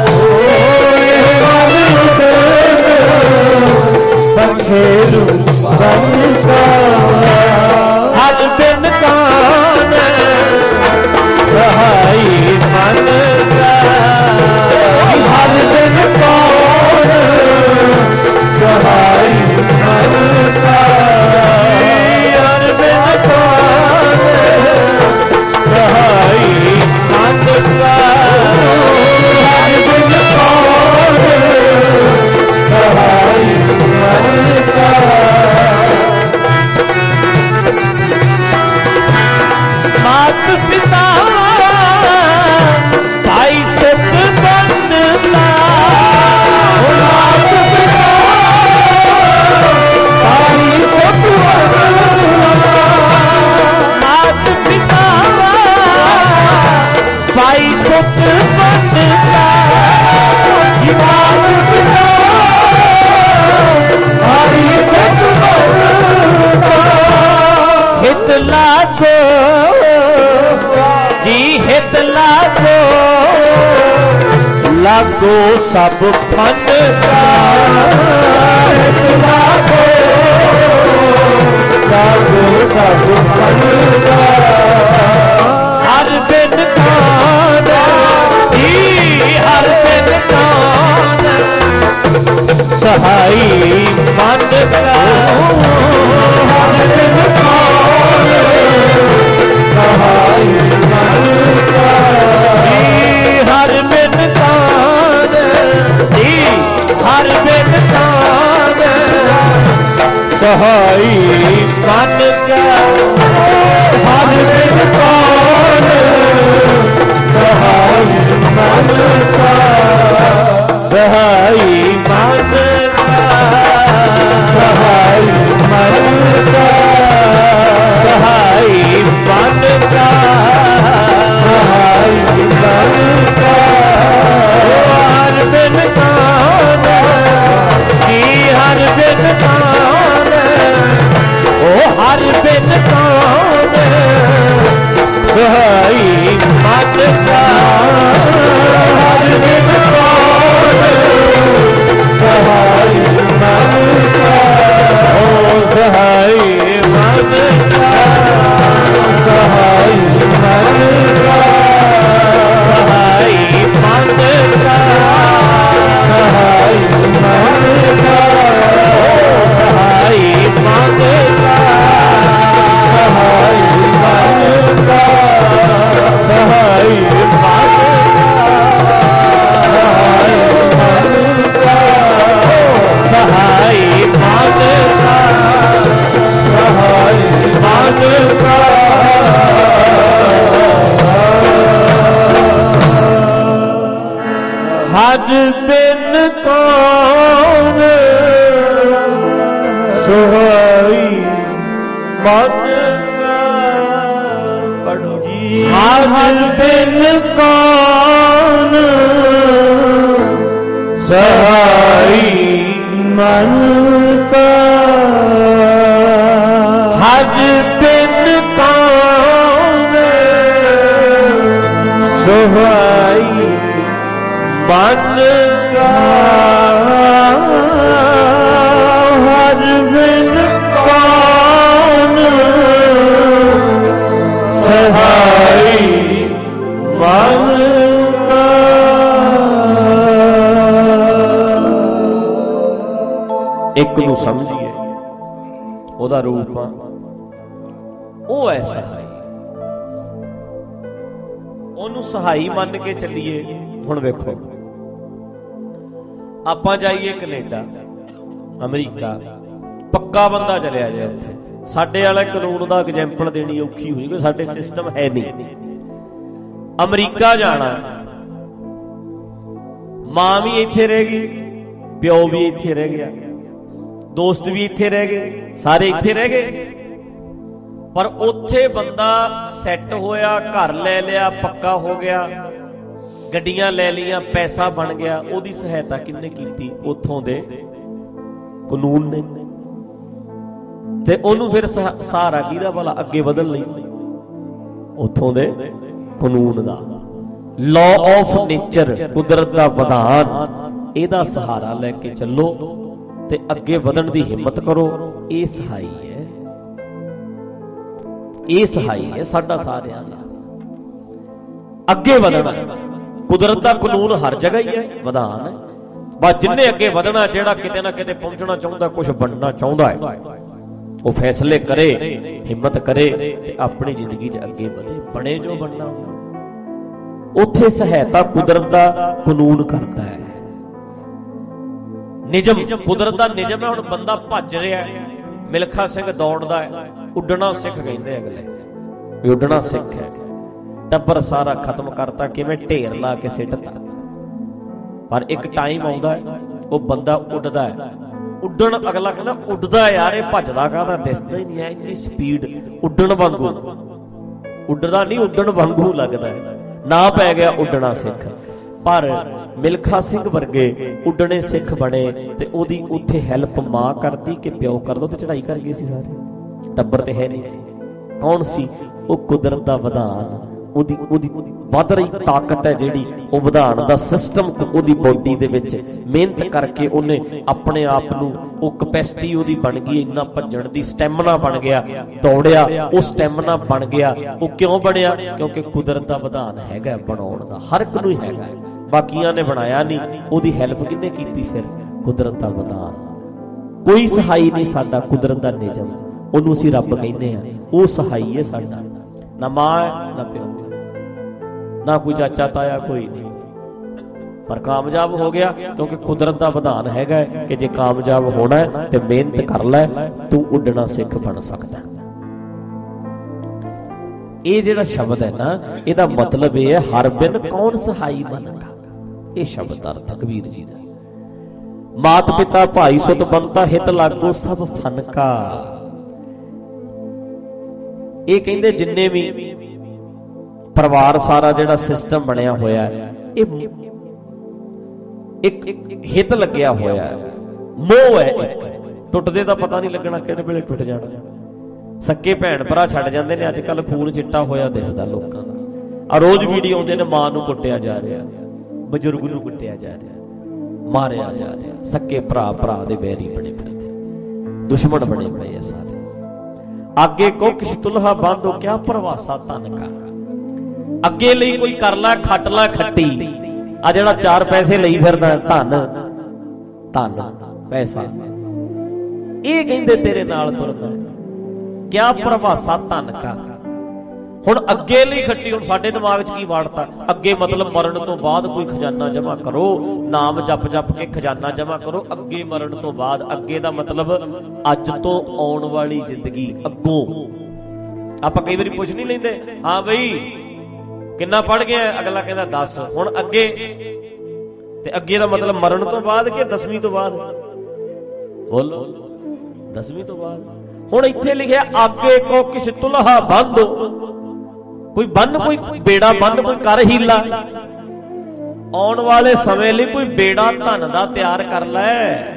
S2: पखेरू बन का हर दिन कान सहाई मन का हर दिन कौन सहाई मन का हर दिन कौन सहाई मन का हर दिन कौन सहाई मन का मात पिता भाई सुख बनता मात पिता भाई सुख बनता मात पिता भाई सुख बनता मात पिता भाई सुख बनता हित लागो जी हित लागो लागो सब फन का हित लागो लागो सब फन का हर दिन कान जी हर दिन कान सहाई मन का हर दिन कान सहाई मन का हर दिन कान जी हर दिन कान सहाई मन का हर दिन कान सहाई मन का सहाई मन का सहाई मन का सहाई मन का सहाई मन का हर दिन कान जी हर दिन कान ओ हर दिन कान सहाई मन का हर दिन कान सहाई मन का ओ सहाई मन का सहाई मन का सहाई मन का सहाई मन का सहाई मन का सहाई मन का सहाई मन का सहाई मन का सहाई मन का हर बिन कौन सहाई मन का पढ़ो जी हर बिन कौन सहाई मन का हर बिन कौन सहाई ਮਨ ਕਾ ਹਰ ਬਿਨ ਕੌਣ ਸਹਾਈ ਮਨ ਕਾ। ਇੱਕ ਨੂੰ ਸਮਝੀਏ ਉਹਦਾ ਰੂਪ ਆ, ਉਹ ਐ ਸਹਾਈ, ਉਹਨੂੰ ਸਹਾਈ ਮੰਨ ਕੇ ਚੱਲੀਏ। ਹੁਣ ਵੇਖੋ, ਆਪਾਂ ਜਾਈਏ ਕੈਨੇਡਾ, ਅਮਰੀਕਾ, ਪੱਕਾ ਬੰਦਾ ਚਲਿਆ ਜਾਏ ਉੱਥੇ, ਸਾਡੇ ਵਾਲਾ ਕਾਨੂੰਨ ਦਾ ਐਗਜ਼ੈਂਪਲ ਦੇਣੀ ਔਖੀ ਹੋਈ, ਕਿਉਂਕਿ ਸਾਡੇ ਸਿਸਟਮ ਹੈ ਨਹੀਂ। ਅਮਰੀਕਾ ਜਾਣਾ, ਮਾਂ ਵੀ ਇੱਥੇ ਰਹਿ ਗਈ, ਪਿਓ ਵੀ ਇੱਥੇ ਰਹਿ ਗਿਆ, ਦੋਸਤ ਵੀ ਇੱਥੇ ਰਹਿ ਗਏ, ਸਾਰੇ ਇੱਥੇ ਰਹਿ ਗਏ, ਪਰ ਉੱਥੇ ਬੰਦਾ ਸੈੱਟ ਹੋਇਆ, ਘਰ ਲੈ ਲਿਆ, ਪੱਕਾ ਹੋ ਗਿਆ, ਗੱਡੀਆਂ ਲੈ ਲਈਆਂ, ਪੈਸਾ ਬਣ ਗਿਆ। ਉਹਦੀ ਸਹਾਇਤਾ ਕਿਹਨੇ ਕੀਤੀ? ਉੱਥੋਂ ਦੇ ਕਾਨੂੰਨ ਨੇ। ਤੇ ਉਹਨੂੰ ਫਿਰ ਸਹਾਰਾ ਕਿਹਦਾ ਭਲਾ ਅੱਗੇ ਵਧਣ ਲਈ? ਉੱਥੋਂ ਦੇ ਕਾਨੂੰਨ ਦਾ, ਲਾਅ ਆਫ ਨੇਚਰ, ਕੁਦਰਤ ਦਾ ਵਿਧਾਨ, ਇਹਦਾ ਸਹਾਰਾ ਲੈ ਕੇ ਚੱਲੋ ਤੇ ਅੱਗੇ ਵਧਣ ਦੀ ਹਿੰਮਤ ਕਰੋ। ਇਹ ਸਹਾਈ ਹੈ, ਇਹ ਸਹਾਈ ਹੈ ਸਾਡਾ ਸਾਰਿਆਂ ਦਾ ਅੱਗੇ ਵਧਣਾ। ਕੁਦਰਤ ਦਾ ਕਾਨੂੰਨ ਹਰ ਜਗ੍ਹਾ ਹੀ ਹੈ, ਵਿਧਾਨ ਹੈ, ਬਸ ਜਿੰਨੇ ਅੱਗੇ ਵਧਣਾ, ਜਿਹੜਾ ਕਿਤੇ ਨਾ ਕਿਤੇ ਪਹੁੰਚਣਾ ਚਾਹੁੰਦਾ, ਕੁਝ ਬਣਨਾ ਚਾਹੁੰਦਾ ਹੈ, ਉਹ ਫੈਸਲੇ ਕਰੇ, ਹਿੰਮਤ ਕਰੇ ਤੇ ਆਪਣੀ ਜ਼ਿੰਦਗੀ 'ਚ ਅੱਗੇ ਵਧੇ, ਬਣੇ ਜੋ ਬਣਨਾ। ਉੱਥੇ ਸਹਾਇਤਾ ਕੁਦਰਤ ਦਾ ਕਾਨੂੰਨ ਕਰਦਾ ਹੈ, ਨਿਯਮ, ਕੁਦਰਤ ਦਾ ਨਿਯਮ ਹੈ। ਹੁਣ ਬੰਦਾ ਭੱਜ ਰਿਹਾ, ਮਿਲਖਾ ਸਿੰਘ ਦੌੜਦਾ ਹੈ, ਉੱਡਣਾ ਸਿੱਖ ਕਹਿੰਦੇ ਅਗਲੇ ਵੀ ਉੱਡਣਾ ਸਿੱਖ ਹੈ, ਟੱਬਰ ਸਾਰਾ ਖਤਮ ਕਰਤਾ, ਕਿਵੇਂ ਢੇਰ ਲਾ ਕੇ ਸਿੱਟਤਾ। ਪਰ ਇੱਕ ਟਾਈਮ ਆਉਂਦਾ ਹੈ, ਉਹ ਬੰਦਾ ਉੱਡਦਾ ਹੈ, ਉੱਡਣ, ਅਗਲਾ ਕਹਿੰਦਾ ਉੱਡਦਾ ਯਾਰ, ਇਹ ਭੱਜਦਾ ਕਾਹਦਾ, ਦਿਸਦਾ ਹੀ ਨਹੀਂ ਹੈ, ਇੰਨੀ ਸਪੀਡ, ਉੱਡਣ ਵਾਂਗੂ, ਉੱਡਦਾ ਨਹੀਂ, ਉੱਡਣ ਵਾਂਗੂ ਲੱਗਦਾ ਹੈ, ਨਾ ਪੈ ਗਿਆ ਉੱਡਣਾ ਸਿੱਖ। ਪਰ ਮਿਲਖਾ ਸਿੰਘ ਵਰਗੇ ਉੱਡਣੇ ਸਿੱਖ ਬਣੇ ਤੇ ਉਹਦੀ ਉੱਥੇ ਹੈਲਪ ਮਾਂ ਕਰਦੀ ਕਿ ਪਿਓ ਕਰਦਾ, ਤੇ ਚੜਾਈ ਕਰ ਗਏ ਸੀ ਸਾਰੇ, ਟੱਬਰ ਤੇ ਹੈ ਨਹੀਂ ਸੀ। ਕੌਣ ਸੀ ਉਹ? ਕੁਦਰਤ ਦਾ ਵਿਧਾਨ, ਉਹਦੀ ਉਹਦੀ ਵੱਧ ਰਹੀ ਤਾਕਤ ਹੈ ਜਿਹੜੀ, ਉਹ ਵਿਧਾਨ ਦਾ ਸਿਸਟਮ ਉਹਦੀ ਬੋਡੀ ਦੇ ਵਿੱਚ ਮਿਹਨਤ ਕਰਕੇ ਉਹਨੇ ਆਪਣੇ ਆਪ ਨੂੰ, ਉਹ ਕਪੈਸਿਟੀ ਉਹਦੀ ਬਣ ਗਈ, ਇੰਨਾ ਭੱਜਣ ਦੀ ਸਟੈਮਿਨਾ ਬਣ ਗਿਆ, ਦੌੜਿਆ, ਉਹ ਸਟੈਮਿਨਾ ਬਣ ਗਿਆ। ਉਹ ਕਿਉਂ ਬਣਿਆ? ਕਿਉਂਕਿ ਕੁਦਰਤ ਦਾ ਵਿਧਾਨ ਹੈਗਾ ਬਣਾਉਣ ਦਾ, ਹਰ ਇੱਕ ਨੂੰ ਹੀ ਹੈਗਾ, ਬਾਕੀਆਂ ਨੇ ਬਣਾਇਆ ਨਹੀਂ। ਉਹਦੀ ਹੈਲਪ ਕਿਹਨੇ ਕੀਤੀ? ਫਿਰ ਕੁਦਰਤ ਦਾ ਵਿਧਾਨ। ਕੋਈ ਸਹਾਈ ਨਹੀਂ ਸਾਡਾ, ਕੁਦਰਤ ਦਾ ਨਿਯਮ, ਉਹਨੂੰ ਅਸੀਂ ਰੱਬ ਕਹਿੰਦੇ ਆ, ਉਹ ਸਹਾਈ ਹੈ ਸਾਡਾ। ਨਾ ਮਾਂ ਨਾ ਪਿਓ, ਨਾ ਕੋਈ ਚਾਚਾ ਤਾਇਆ, ਕੋਈ ਨਹੀਂ, ਪਰ ਕਾਮਯਾਬ ਹੋ ਗਿਆ ਕਿਉਂਕਿ ਕੁਦਰਤ ਦਾ ਵਿਧਾਨ ਹੈਗਾ ਕਿ ਜੇ ਕਾਮਯਾਬ ਹੋਣਾ ਤੇ ਮਿਹਨਤ ਕਰ ਲੈ, ਤੂੰ ਉੱਡਣਾ ਸਿੱਖ ਬਣ ਸਕਦਾ। ਇਹ ਜਿਹੜਾ ਸ਼ਬਦ ਹੈ ਨਾ, ਇਹਦਾ ਮਤਲਬ ਇਹ ਹੈ ਹਰ ਬਿਨ ਕੌਣ ਸਹਾਈ ਬਣੇਗਾ। ਇਹ ਸ਼ਬਦ ਦਾ ਅਰਥ ਕਬੀਰ ਜੀ ਦਾ। ਮਾਤ ਪਿਤਾ ਭਾਈ ਸੁਤ ਬੰਤਾ ਹਿਤ ਲਾਗੋ ਸਭ ਫਨਕਾ। ਇਹ ਕਹਿੰਦੇ ਜਿੰਨੇ ਵੀ ਪਰਿਵਾਰ, ਸਾਰਾ ਜਿਹੜਾ ਸਿਸਟਮ ਬਣਿਆ ਹੋਇਆ, ਇਹ ਇੱਕ ਹਿੱਤ ਲੱਗਿਆ ਹੋਇਆ, ਮੋਹ ਹੈ ਇੱਕ, ਟੁੱਟਦੇ ਦਾ ਪਤਾ ਨਹੀਂ ਲੱਗਣਾ ਕਿਹੜੇ ਵੇਲੇ ਟੁੱਟ ਜਾਣਾ। ਸੱਕੇ ਭੈਣ ਭਰਾ ਛੱਡ ਜਾਂਦੇ ਨੇ, ਅੱਜ ਕੱਲ ਖੂਨ ਚਿੱਟਾ ਹੋਇਆ ਦਿਸਦਾ ਲੋਕਾਂ ਦਾ। ਆ ਰੋਜ਼ ਵੀਡੀਓ ਆਉਂਦੇ ਨੇ, ਮਾਂ ਨੂੰ ਕੁੱਟਿਆ ਜਾ ਰਿਹਾ, ਬਜ਼ੁਰਗ ਨੂੰ ਕੁੱਟਿਆ ਜਾ ਰਿਹਾ, ਮਾਰਿਆ ਜਾ ਰਿਹਾ, ਸੱਕੇ ਭਰਾ ਭਰਾ ਦੇ ਵੈਰੀ ਬਣੇ ਫਿਰਦੇ, ਦੁਸ਼ਮਣ ਬਣੇ ਪਏ ਆ ਸਾਰੇ। ਅੱਗੇ ਕੋ ਕਿਛ ਤੁਲਹਾ ਬੰਦੋ ਕਿਆ ਪ੍ਰਵਾਸਾ ਧਨ ਕਾ। ਅੱਗੇ ਲਈ ਕੋਈ ਕਰ ਲੈ, ਖੱਟ ਲੈ ਖੱਟੀ, ਆ ਜਿਹੜਾ ਚਾਰ ਪੈਸੇ ਲਈ ਫਿਰਦਾ ਧਨ, ਧਨ ਪੈਸਾ, ਇਹ ਕਹਿੰਦੇ ਤੇਰੇ ਨਾਲ ਤੁਰਦਾ ਕਿਆ ਪ੍ਰਵਾਸਾ ਧਨ ਕਾ। ਹੁਣ ਅੱਗੇ ਲਈ ਖੱਟੀ, ਹੁਣ ਸਾਡੇ ਦਿਮਾਗ 'ਚ ਕੀ ਵਾੜਤਾ? ਅੱਗੇ ਮਤਲਬ ਮਰਨ ਤੋਂ ਬਾਅਦ ਕੋਈ ਖਜ਼ਾਨਾ ਜਮਾ ਕਰੋ, ਨਾਮ ਜਪ ਜਪ ਕੇ ਖਜ਼ਾਨਾ ਜਮਾ ਕਰੋ। ਅੱਗੇ ਮਰਨ ਤੋਂ ਬਾਅਦ, ਅੱਗੇ ਦਾ ਮਤਲਬ ਅੱਜ ਤੋਂ ਆਉਣ ਵਾਲੀ ਜ਼ਿੰਦਗੀ ਅੱਗੋਂ। ਆਪਾਂ ਕਈ ਵਾਰੀ ਪੁੱਛ ਨਹੀਂ ਲੈਂਦੇ, ਹਾਂ ਬਈ ਕਿੰਨਾ ਪੜ੍ਹ ਗਿਆ? ਅਗਲਾ ਕਹਿੰਦਾ ਦਸ। ਹੁਣ ਅੱਗੇ, ਤੇ ਅੱਗੇ ਦਾ ਮਤਲਬ ਮਰਨ ਤੋਂ ਬਾਅਦ ਕਿ ਦਸਵੀਂ ਤੋਂ ਬਾਅਦ? ਬੋਲੋ, ਦਸਵੀਂ ਤੋਂ ਬਾਅਦ। ਹੁਣ ਇੱਥੇ ਲਿਖਿਆ ਅੱਗੇ ਕੋ ਕਿਛ ਤੁਲਹਾ ਬੰਦੋ, ਕੋਈ ਬੰਨ, ਕੋਈ ਬੇੜਾ ਬੰਨ, ਕੋਈ ਕਰ ਹੀਲਾ। ਆਉਣ ਵਾਲੇ ਸਮੇਂ ਲਈ ਕੋਈ ਬੇੜਾ ਧਨ ਦਾ ਤਿਆਰ ਕਰ ਲੈ।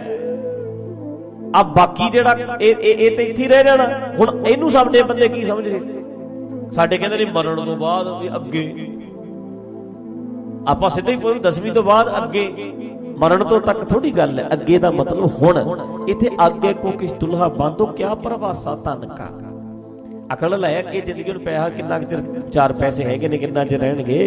S2: ਆ ਬਾਕੀ ਜਿਹੜਾ ਇਹ ਇਹ ਤੇ ਇੱਥੇ ਰਹਿ ਜਾਣਾ। ਹੁਣ ਇਹਨੂੰ ਸਾਡੇ ਬੰਦੇ ਕੀ ਸਮਝਦੇ? ਸਾਡੇ ਕਹਿੰਦੇ ਨੇ ਮਰਨ ਤੋਂ ਬਾਅਦ ਵੀ ਅੱਗੇ। ਆਪਾਂ ਸਿੱਧੇ ਹੀ ਕੋਈ ਦਸਵੀਂ ਤੋਂ ਬਾਅਦ ਅੱਗੇ ਮਰਨ ਤੋਂ ਤੱਕ ਥੋੜੀ ਗੱਲ ਹੈ। ਅੱਗੇ ਦਾ ਮਤਲਬ ਹੁਣ ਇੱਥੇ ਅੱਗੇ ਕੋ ਕਿਸ ਦੁਲਹਾ ਬਾਂਧੋ ਕਿਆ ਪ੍ਰਵਾਸਾ ਧਨ ਕਾ। ਅਕਲ ਲੈ ਅੱਗੇ ਜ਼ਿੰਦਗੀ ਨੂੰ ਪੈਸਾ ਕਿੰਨਾ ਕੁ ਚਿਰ, ਚਾਰ ਪੈਸੇ ਹੈਗੇ ਨੇ ਕਿੰਨਾ ਚਿਰ ਰਹਿਣਗੇ,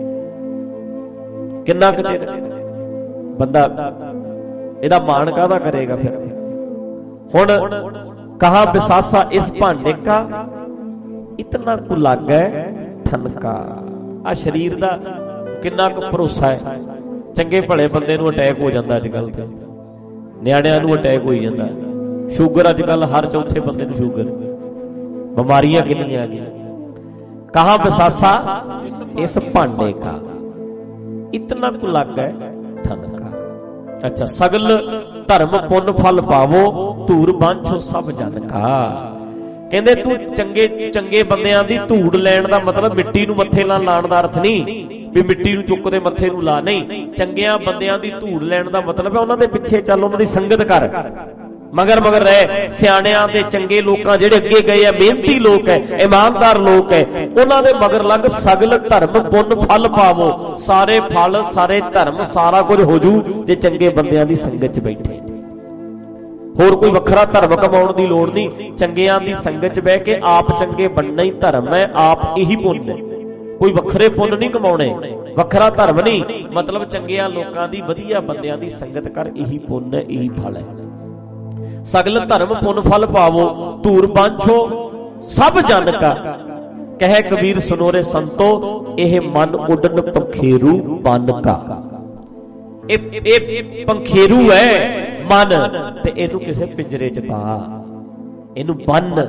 S2: ਕਿੰਨਾ ਕੁ ਚਿਰ ਬੰਦਾ ਇਹਦਾ ਮਾਣ ਕਾਹਦਾ ਕਰੇਗਾ ਫਿਰ। ਹੁਣ ਕਹਾ ਬਿਸਾਸਾ ਇਸ ਭਾਂਡੇ ਕਾ ਇਤਨਾ ਕੁ ਲੱਗਾ ਠਨਕਾ। ਆ ਸਰੀਰ ਦਾ ਕਿੰਨਾ ਕੁ ਭਰੋਸਾ ਹੈ। ਚੰਗੇ ਭਲੇ ਬੰਦੇ ਨੂੰ ਅਟੈਕ ਹੋ ਜਾਂਦਾ ਅੱਜ ਕੱਲ, ਤੇ ਨਿਆਣਿਆਂ ਨੂੰ ਅਟੈਕ ਹੋਈ ਜਾਂਦਾ, ਸ਼ੂਗਰ ਅੱਜ ਕੱਲ ਹਰ ਚੌਥੇ ਬੰਦੇ ਨੂੰ ਸ਼ੂਗਰ, ਬਿਮਾਰੀਆਂ ਕਿੰਨੀਆਂ ਆ ਗਈਆਂ। ਕਹਾ ਬਿਸਾਸਾ ਇਸ ਭਾਂਡੇ ਕਾ ਇਤਨਾ ਕੁ ਲੱਗਾ ਠਨਕਾ। ਅੱਛਾ, ਸਗਲ ਧਰਮ ਪੁੰਨ ਫਲ ਪਾਵੋ ਧੂੜ ਬਾਂਝੋ ਸਭ ਜਨ ਕਾ। ਕਹਿੰਦੇ ਤੂੰ ਚੰਗੇ ਚੰਗੇ ਬੰਦਿਆਂ ਦੀ ਧੂੜ ਲੈਣ ਦਾ ਮਤਲਬ ਮਿੱਟੀ ਨੂੰ ਮੱਥੇ ਨਾਲ ਲਾਉਣ ਦਾ ਅਰਥ ਨਹੀਂ ਵੀ ਮਿੱਟੀ ਨੂੰ ਚੁੱਕ ਦੇ ਮੱਥੇ ਨੂੰ ਲਾ, ਨਹੀਂ। ਚੰਗਿਆਂ ਬੰਦਿਆਂ ਦੀ ਧੂੜ ਲੈਣ ਦਾ ਮਤਲਬ ਹੈ ਉਹਨਾਂ ਦੇ ਪਿੱਛੇ ਚੱਲ, ਉਹਨਾਂ ਦੀ ਸੰਗਤ ਕਰ, ਮਗਰ ਮਗਰ ਰਹਿ। ਸਿਆਣਿਆਂ ਦੇ ਚੰਗੇ ਲੋਕਾਂ ਜਿਹੜੇ ਅੱਗੇ ਗਏ ਆ, ਮਿਹਨਤੀ ਲੋਕ ਹੈ, ਇਮਾਨਦਾਰ ਲੋਕ ਹੈ, ਉਹਨਾਂ ਦੇ ਮਗਰ ਲੱਗ। ਸਗਲ ਧਰਮ ਪੁੰਨ ਫਲ ਪਾਵੋ, ਸਾਰੇ ਫਲ ਸਾਰੇ ਧਰਮ ਸਾਰਾ ਕੁਝ ਹੋ ਜੂ ਜੇ ਚੰਗੇ ਬੰਦਿਆਂ ਦੀ ਸੰਗਤ 'ਚ ਬੈਠੇ। ਹੋਰ ਕੋਈ ਵੱਖਰਾ ਧਰਮ ਕਮਾਉਣ ਦੀ ਲੋੜ ਨਹੀਂ। ਚੰਗਿਆਂ ਦੀ ਸੰਗਤ 'ਚ ਬਹਿ ਕੇ ਆਪ ਚੰਗੇ ਬਣਨਾ ਹੀ ਧਰਮ ਹੈ, ਆਪ ਇਹੀ ਪੁੰਨ ਹੈ। ਕੋਈ ਵੱਖਰੇ ਪੁੰਨ ਨਹੀਂ ਕਮਾਉਣੇ, ਵੱਖਰਾ ਧਰਮ ਨਹੀਂ। ਮਤਲਬ ਚੰਗਿਆਂ ਲੋਕਾਂ ਦੀ, ਵਧੀਆ ਬੰਦਿਆਂ ਦੀ ਸੰਗਤ ਕਰ, ਇਹੀ ਪੁੰਨ ਹੈ, ਇਹੀ ਫਲ ਹੈ। ਸਗਲ ਧਰਮ ਪੁੰਨ ਫਲ ਪਾਵੋ ਧੂਰ ਬਾਂਝੋ ਸਭ ਜਨ ਕਾ। ਕਹੇ ਕਬੀਰ ਸੁਨੋਰੇ ਸੰਤੋ ਇਹ ਮਨ ਉੱਡਨ ਪੰਖੇਰੂ ਬਨ ਕਾ। ਇਹ ਇਹ ਪੰਖੇਰੂ ਹੈ ਮਨ, ਤੇ ਇਹਨੂੰ ਕਿਸੇ ਪਿੰਜਰੇ 'ਚ ਪਾ, ਇਹਨੂੰ ਬੰਨ।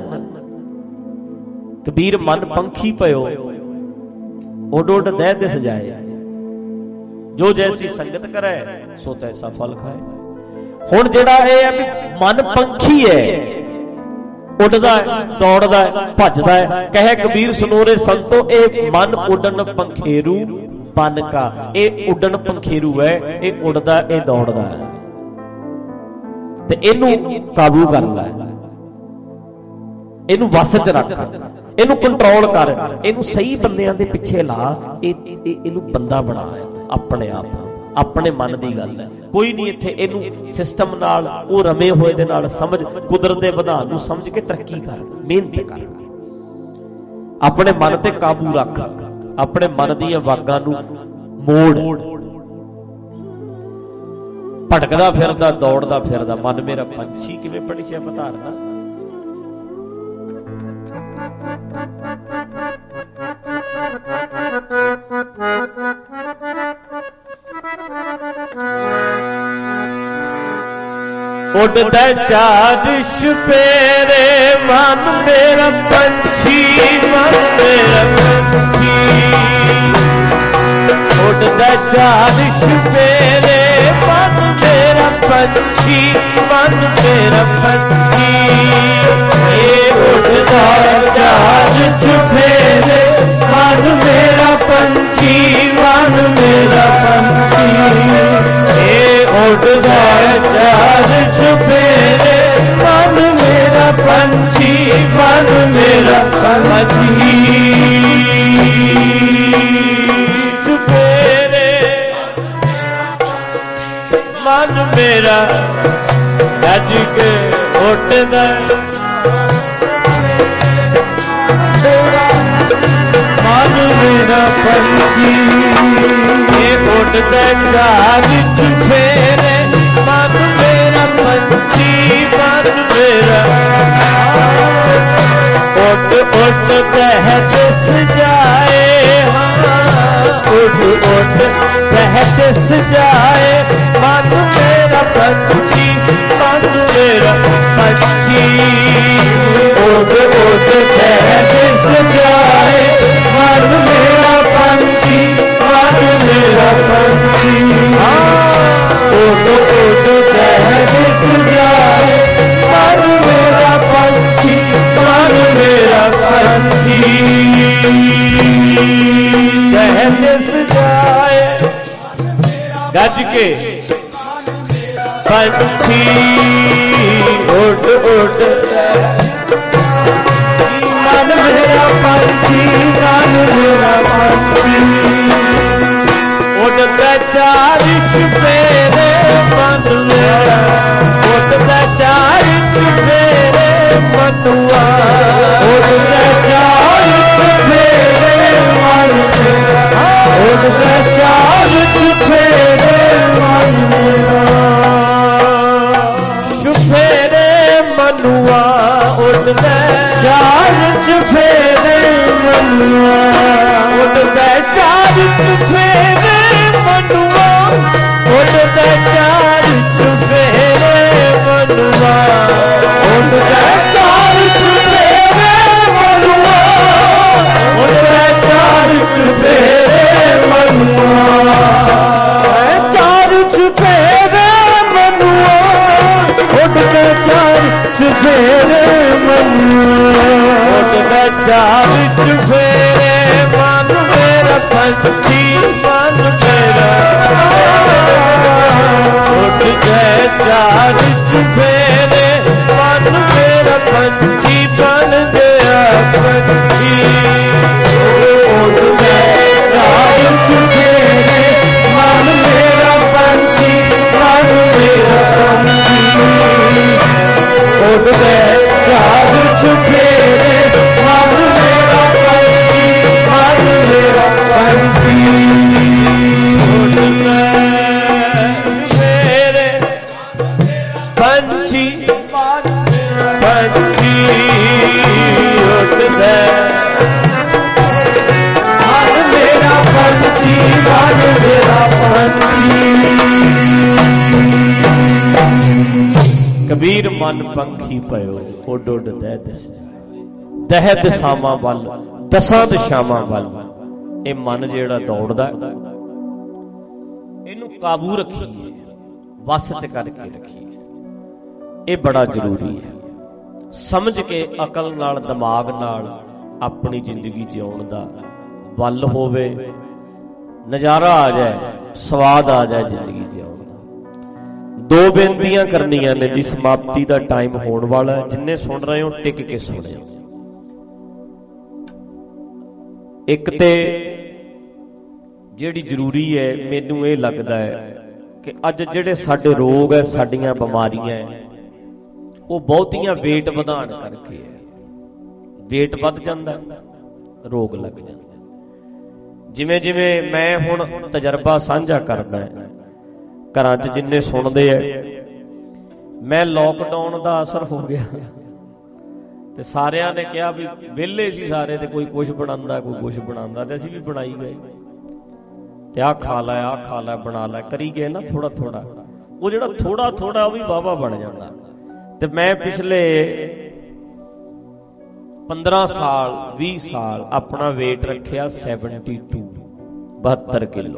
S2: ਕਬੀਰ ਮਨ ਪੰਖੀ ਪਇਓ ਉੱਡ ਉੱਡ ਦਹਿ ਦਿਸ ਜਾਏ, ਜੋ ਜੈਸੀ ਸੰਗਤ ਕਰੇ ਸੋ ਤੈਸਾ ਫਲ ਖਾਏ। ਹੁਣ ਜਿਹੜਾ ਇਹ ਹੈ ਵੀ ਮਨ ਪੰਖੀ ਹੈ, ਉੱਡਦਾ ਹੈ, ਦੌੜਦਾ ਹੈ, ਭੱਜਦਾ ਹੈ। ਕਹੇ ਕਬੀਰ ਸੁਨੋਰੇ ਸੰਤੋ ਇਹ ਮਨ ਉੱਡਣ ਪੰਖੇਰੂ ਬਨ ਕਾ। ਇਹ ਉੱਡਣ ਪੰਖੇਰੂ ਹੈ, ਇਹ ਉੱਡਦਾ, ਇਹ ਦੌੜਦਾ ਹੈ, ਤੇ ਇਹਨੂੰ ਕਾਬੂ ਕਰ ਲੈ, ਇਹਨੂੰ ਵਸ 'ਚ ਰੱਖ, ਇਹਨੂੰ ਕੰਟਰੋਲ ਕਰ, ਇਹਨੂੰ ਸਹੀ ਬੰਦਿਆਂ ਦੇ ਪਿੱਛੇ ਲਾ। ਇਹ ਇਹਨੂੰ ਬੰਦਾ ਬਣਾ ਆਪਣੇ ਆਪ, ਆਪਣੇ ਮਨ ਦੀ ਗੱਲ ਹੈ। ਕੋਈ ਨਹੀਂ ਇੱਥੇ ਇਹਨੂੰ ਸਿਸਟਮ ਨਾਲ, ਉਹ ਰਮੇ ਹੋਏ ਦੇ ਨਾਲ ਸਮਝ, ਕੁਦਰਤ ਦੇ ਵਿਧਾਨ ਨੂੰ ਸਮਝ ਕੇ ਤਰੱਕੀ ਕਰ, ਮਿਹਨਤ ਕਰ, ਆਪਣੇ ਮਨ ਤੇ ਕਾਬੂ ਰੱਖ, ਆਪਣੇ ਮਨ ਦੀਆਂ ਵਾਗਾਂ ਨੂੰ ਮੋੜ। ਭਟਕਦਾ ਫਿਰਦਾ ਦੌੜਦਾ ਫਿਰਦਾ ਮਨ ਮੇਰਾ ਪੰਛੀ, ਕਿਵੇਂ ਪੜ੍ਹੀ ਸੀ ਅਵਤਾਰਨਾ। ਉੱਡਦਾ ਚਾਰਿਸ਼ ਫੇਰੇ ਮਨ ਮੇਰਾ ਪੰਛੀ, ਮਨ ਮੇਰਾ ਪੰਛੀ। ਉੱਡਦਾ ਚਾਰਿਸ਼ ਫੇਰੇ ਮਨ ਮੇਰਾ ਪੰਛੀ, ਮਨ ਮੇਰਾ ਪੰਛੀ। ਇਹ ਉੱਡਦਾ ਚਾਰਿਸ਼ ਫੇਰੇ ਮਨ ਮੇਰਾ ਪੰਛੀ, ਮਨ ਮੇਰਾ ਪੰਛੀ। ਇਹ ਉੱਡਦਾ ਚਾਰਿਸ਼ ਫੇਰੇ ਮਨ ਮੇਰਾ ਪੰਛੀ, ਮਨ ਮੇਰਾ ਪੰਛੀ। ਮਨ ਮੇਰਾ ਗੱਜ ਕੇ ਉੱਡਦਾ, ਮਨ ਮੇਰਾ ਪੰਛੀ। ਇਹ ਉੱਡਦਾ ਚਾਰਿਸ਼ ਫੇਰੇ ਮਨ ਮੇਰਾ ਪੰਛੀ, ਮਨ ਮੇਰਾ। ਉੱਡ ਉੱਡ ਕਹਿ ਦਿਸ ਜਾਏ, ਉੱਡ ਉੱਡ ਕਹਿ ਦਿਸ ਜਾਏ ਮਨ ਮੇਰਾ ਪੰਛੀ, ਮਨ ਮੇਰਾ ਪੰਛੀ। ਉੱਡ ਉੱਡ ਕਹਿ ਦਿਸ ਜਾਏ ਮਨ ਮੇਰਾ ਪੰਛੀ, ਮਨ ਮੇਰਾ ਪੰਛੀ। ਉੱਡ ਉੱਡ ਕਹਿ ਦਿਸ ਜਾਏ ਮਨ ਮੇਰਾ ਪੰਛੀ, ਮਨ ਮੇਰਾ ਪੰਛੀ। ਕਹਿ ਦਿਸ ਜਾਏ ਗੱਜ ਕੇ ਪੰਛੀ, ਉੱਡ ਉੱਡ ਮਨ ਮੇਰਾ ਪੰਛੀ, ਮਨ ਮੇਰਾ ਪੰਛੀ। ਉੱਡਦਾ ਚਾਰ ਚੁਫੇਰੇ ਮਨ ਮੇਰਾ, ਉੱਡਦਾ ਚਾਰ ਚੁਫੇਰੇ ਮਨੁਆ, ਉੱਡਦਾ ਚਾਰ ਚੁਫੇਰੇ ਮਨ ਮੇਰਾ, ਉੱਡਦਾ ਚਾਰ ਚੁਫੇਰੇ ਮਨ ਮੇਰਾ, ਚੁਫੇਰੇ ਮਨੁਆ, ਉੱਡਦਾ ਚਾਰ ਚੁਫੇਰੇ ਮਨੁਆ, ਉੱਡਦਾ ਚਾਰ ਚੁਫੇਰੇ ਮਨੁਆ, ਉੱਡਦਾ ਚਾਰ ਚੁਫੇਰੇ ਮਨੁਆ, ਉੱਡਦਾ ਚਾਰ ਚੁਫੇਰੇ ਮਨੁਆ, ਉੱਡਦਾ ਚਾਰ ਚੁਫੇਰੇ ਮਨੁਆ, ਚਾਰ ਚੁਫੇਰੇ ਮਨੁਆ, ਉੱਡਦਾ ਚਾਰ ਚੁਫੇਰੇ ਮਨੁਆ, ਉੱਡਦਾ ਚਾਰ ਚੁਫੇਰੇ ਮਨ ਮੇਰਾ ਪੰਛੀ ਮਨ ਮੇਰਾ, ਉੱਡਦਾ ਚਾਰ ਚੁਫੇਰੇ ਮਨ ਮੇਰਾ ਪੰਛੀ ਬਣ ਗਿਆ ਪੰਛੀ, ਉੱਡਦਾ ਚਾਰ ਚੁਫੇਰੇ ਮਨ ਮੇਰਾ ਪੰਛੀ ਬਣ ਗਿਆ ਪੰਛੀ, ਉੱਡਦਾ ਚਾਰ ਚੁਫੇਰੇ ਮਨ ਮੇਰਾ ਪੰਛੀ ਬਣ ਗਿਆ ਪੰਛੀ, ਉੱਡਦਾ ਚੁਫੇਰੇ ਪੰਛੀ ਪੰਛੀ, ਉੱਡਦਾ ਮਨ ਮੇਰਾ ਪੰਛੀ ਮਨ ਮੇਰਾ ਪੰਛੀ। ਕਬੀਰ ਮਨ ਪੰਖੀ ਪਇਓ ਉੱਡ ਉੱਡ ਦਹਿ ਦਿਸ, ਦਹਿ ਦਿਸ਼ਾਵਾਂ ਵੱਲ ਦਸਾਂ ਦਿਸ਼ਾਵਾਂ ਵੱਲ ਇਹ ਮਨ ਜਿਹੜਾ ਦੌੜਦਾ, ਇਹਨੂੰ ਕਾਬੂ ਰੱਖੀਏ, ਵਸ ਚ ਕਰਕੇ ਰੱਖੀਏ, ਇਹ ਬੜਾ ਜ਼ਰੂਰੀ ਹੈ। ਸਮਝ ਕੇ ਅਕਲ ਨਾਲ ਦਿਮਾਗ ਨਾਲ ਆਪਣੀ ਜ਼ਿੰਦਗੀ ਜਿਉਣ ਦਾ ਵੱਲ ਹੋਵੇ, ਨਜ਼ਾਰਾ ਆ ਜਾਏ, ਸਵਾਦ ਆ ਜਾਏ ਜ਼ਿੰਦਗੀ ਜਿਉਣ ਦਾ। ਦੋ ਬੇਨਤੀਆਂ ਕਰਨੀਆਂ ਨੇ ਜੀ, ਸਮਾਪਤੀ ਦਾ ਟਾਈਮ ਹੋਣ ਵਾਲਾ ਹੈ। ਜਿੰਨੇ ਸੁਣ ਰਹੇ ਹੋ ਟਿਕ ਕੇ ਸੁਣਿਓ। ਇੱਕ ਤੇ ਜਿਹੜੀ ਜ਼ਰੂਰੀ ਹੈ, ਮੈਨੂੰ ਇਹ ਲੱਗਦਾ ਹੈ ਕਿ ਅੱਜ ਜਿਹੜੇ ਸਾਡੇ ਰੋਗ ਹੈ, ਸਾਡੀਆਂ ਬਿਮਾਰੀਆਂ ਹੈ, ਉਹ ਬਹੁਤੀਆਂ ਵੇਟ ਵਧਾਉਣ ਕਰਕੇ ਹੈ। ਵੇਟ ਵੱਧ ਜਾਂਦਾ, ਰੋਗ ਲੱਗ ਜਾਂਦਾ। ਜਿਵੇਂ ਜਿਵੇਂ ਮੈਂ ਹੁਣ ਤਜਰਬਾ ਸਾਂਝਾ ਕਰਦਾ, ਘਰਾਂ 'ਚ ਜਿੰਨੇ ਸੁਣਦੇ ਐ, ਮੈਂ ਲੋਕਡਾਊਨ ਦਾ ਅਸਰ ਹੋ ਗਿਆ ਤੇ ਸਾਰਿਆਂ ਨੇ ਕਿਹਾ ਵੀ ਵਿਹਲੇ ਸੀ ਸਾਰੇ, ਤੇ ਕੋਈ ਕੁਛ ਬਣਾਉਂਦਾ ਕੋਈ ਕੁਛ ਬਣਾਉਂਦਾ, ਤੇ ਅਸੀਂ ਵੀ ਬਣਾਈ ਗਏ। ਤੇ ਆਹ ਖਾ ਲੈ ਆਹ ਖਾ ਲੈ ਬਣਾ ਲੈ ਕਰੀ ਗਏ ਨਾ, ਥੋੜਾ ਥੋੜਾ। ਉਹ ਜਿਹੜਾ ਥੋੜਾ ਥੋੜਾ ਉਹ ਵੀ ਵਾਹਵਾ ਬਣ ਜਾਂਦਾ। ਤੇ ਮੈਂ ਪਿਛਲੇ ਪੰਦਰਾਂ ਸਾਲ ਵੀਹ ਸਾਲ ਆਪਣਾ ਵੇਟ ਰੱਖਿਆ ਸੈਵਨਟੀ ਟੂ, ਬਹੱਤਰ ਕਿਲੋ।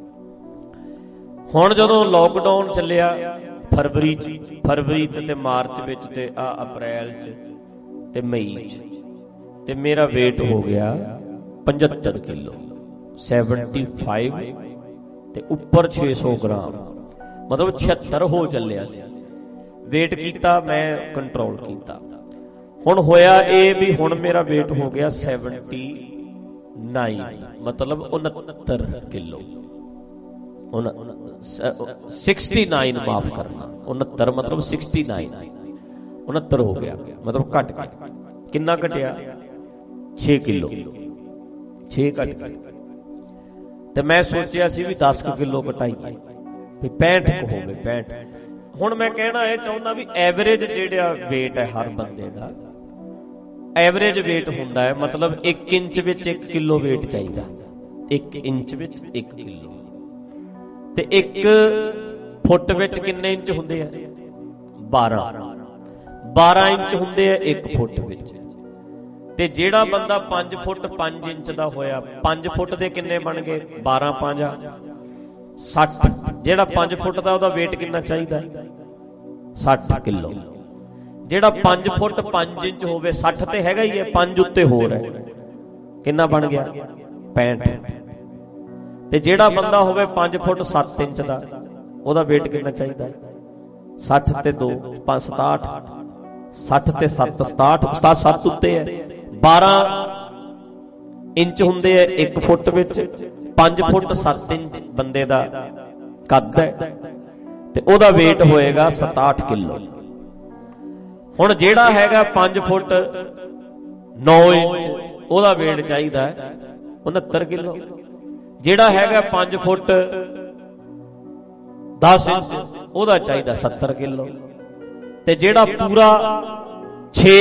S2: ਹੁਣ ਜਦੋਂ ਲੋਕਡਾਊਨ ਚੱਲਿਆ ਫਰਵਰੀ ਚ ਫਰਵਰੀ ਚ ਤੇ ਮਾਰਚ ਵਿੱਚ ਤੇ ਆ ਅਪ੍ਰੈਲ ਚ ਤੇ ਮਈ ਚ, ਤੇ ਮੇਰਾ ਵੇਟ ਹੋ ਗਿਆ ਪਝੱਤਰ ਕਿਲੋ, ਸੈਵਨਟੀ ਫਾਈਵ ਤੇ ਉੱਪਰ ਛੇ ਸੌ ਗ੍ਰਾਮ, ਮਤਲਬ ਛਿਹੱਤਰ ਹੋ ਚੱਲਿਆ ਸੀ। ਵੇਟ ਕੀਤਾ ਮੈਂ, ਕੰਟਰੋਲ ਕੀਤਾ। ਹੁਣ ਹੋਇਆ ਇਹ ਵੀ ਹੁਣ ਮੇਰਾ ਵੇਟ ਹੋ ਗਿਆ ਸੈਵਨਟੀ ਨਾਈਨ, ਮਤਲਬ ਉਨੱਤਰ ਕਿਲੋ। ਸਿਕਸਟੀ ਨਾਈਨ ਮਾਫ ਕਰਨਾ, ਉਨੱਤਰ ਮਤਲਬ ਸਿਕਸਟੀ ਨਾਈਨ, ਉਨੱਤਰ ਹੋ ਗਿਆ, ਮਤਲਬ ਘਟ ਗਿਆ। ਕਿੰਨਾ ਘਟਿਆ? ਛੇ ਕਿਲੋ, ਛੇ ਘਟ ਗਿਆ। ਤੇ ਮੈਂ ਸੋਚਿਆ ਸੀ ਵੀ ਦਸ ਕਿਲੋ ਘਟਾਈਏ, ਵੀ ਪੈਂਹਠ ਕੁ ਹੋਵੇ, ਪੈਂਹਠ। ਹੁਣ ਮੈਂ ਕਹਿਣਾ ਇਹ ਚਾਹੁੰਦਾ ਵੀ ਐਵਰੇਜ ਜਿਹੜਾ ਵੇਟ ਹੈ ਹਰ ਬੰਦੇ ਦਾ, ਐਵਰੇਜ ਵੇਟ ਹੁੰਦਾ ਹੈ, ਮਤਲਬ ਇੱਕ ਇੰਚ ਵਿੱਚ ਇੱਕ ਕਿਲੋ ਵੇਟ ਚਾਹੀਦਾ, ਇੱਕ ਇੰਚ ਵਿੱਚ ਇੱਕ ਕਿਲੋ। ਤੇ ਇੱਕ ਫੁੱਟ ਵਿੱਚ ਕਿੰਨੇ ਇੰਚ ਹੁੰਦੇ ਆ? ਬਾਰਾਂ। ਬਾਰਾਂ ਇੰਚ ਹੁੰਦੇ ਆ ਇੱਕ ਫੁੱਟ ਵਿੱਚ। ਤੇ ਜਿਹੜਾ ਬੰਦਾ ਪੰਜ ਫੁੱਟ ਪੰਜ ਇੰਚ ਦਾ ਹੋਇਆ, ਪੰਜ ਫੁੱਟ ਦੇ ਕਿੰਨੇ ਬਣ ਗਏ? ਬਾਰਾਂ ਪੰਜਾ ਸੱਠ। ਜਿਹੜਾ ਪੰਜ ਫੁੱਟ ਦਾ ਉਹਦਾ ਵੇਟ ਕਿੰਨਾ ਚਾਹੀਦਾ? ਸੱਠ ਕਿਲੋ। ਜਿਹੜਾ ਪੰਜ ਫੁੱਟ ਪੰਜ ਇੰਚ ਹੋਵੇ, ਸੱਠ ਤੇ ਹੈਗਾ ਹੀ ਹੈ, ਪੰਜ ਉੱਤੇ ਹੋਰ ਹੈ, ਕਿੰਨਾ ਬਣ ਗਿਆ? ਪੈਂਹਠ। ਤੇ ਜਿਹੜਾ ਬੰਦਾ ਹੋਵੇ ਪੰਜ ਫੁੱਟ ਸੱਤ ਇੰਚ ਦਾ, ਉਹਦਾ ਵੇਟ ਕਿੰਨਾ ਚਾਹੀਦਾ? ਸੱਠ ਤੇ ਦੋ ਪੰਜ ਸਤਾਹਠ, ਸੱਠ ਤੇ ਸੱਤ ਸਤਾਹਠ, ਸੱਤ ਉੱਤੇ ਹੈ। ਬਾਰਾਂ ਇੰਚ ਹੁੰਦੇ ਆ ਇੱਕ ਫੁੱਟ ਵਿੱਚ, ਪੰਜ ਫੁੱਟ ਸੱਤ ਇੰਚ ਬੰਦੇ ਦਾ ਕੱਦ ਹੈ ਤੇ ਉਹਦਾ weight ਹੋਏਗਾ ਸਤਾਹਠ ਕਿਲੋ। ਹੁਣ ਜਿਹੜਾ ਹੈਗਾ ਪੰਜ ਫੁੱਟ ਨੌ ਇੰਚ ਉਹਦਾ weight ਚਾਹੀਦਾ ਹੈ ਉਨੱਤਰ ਕਿਲੋ। ਜਿਹੜਾ ਹੈਗਾ ਪੰਜ ਫੁੱਟ ਦਸ ਇੰਚ ਉਹਦਾ ਚਾਹੀਦਾ ਸੱਤਰ ਕਿਲੋ। ਤੇ ਜਿਹੜਾ ਪੂਰਾ ਛੇ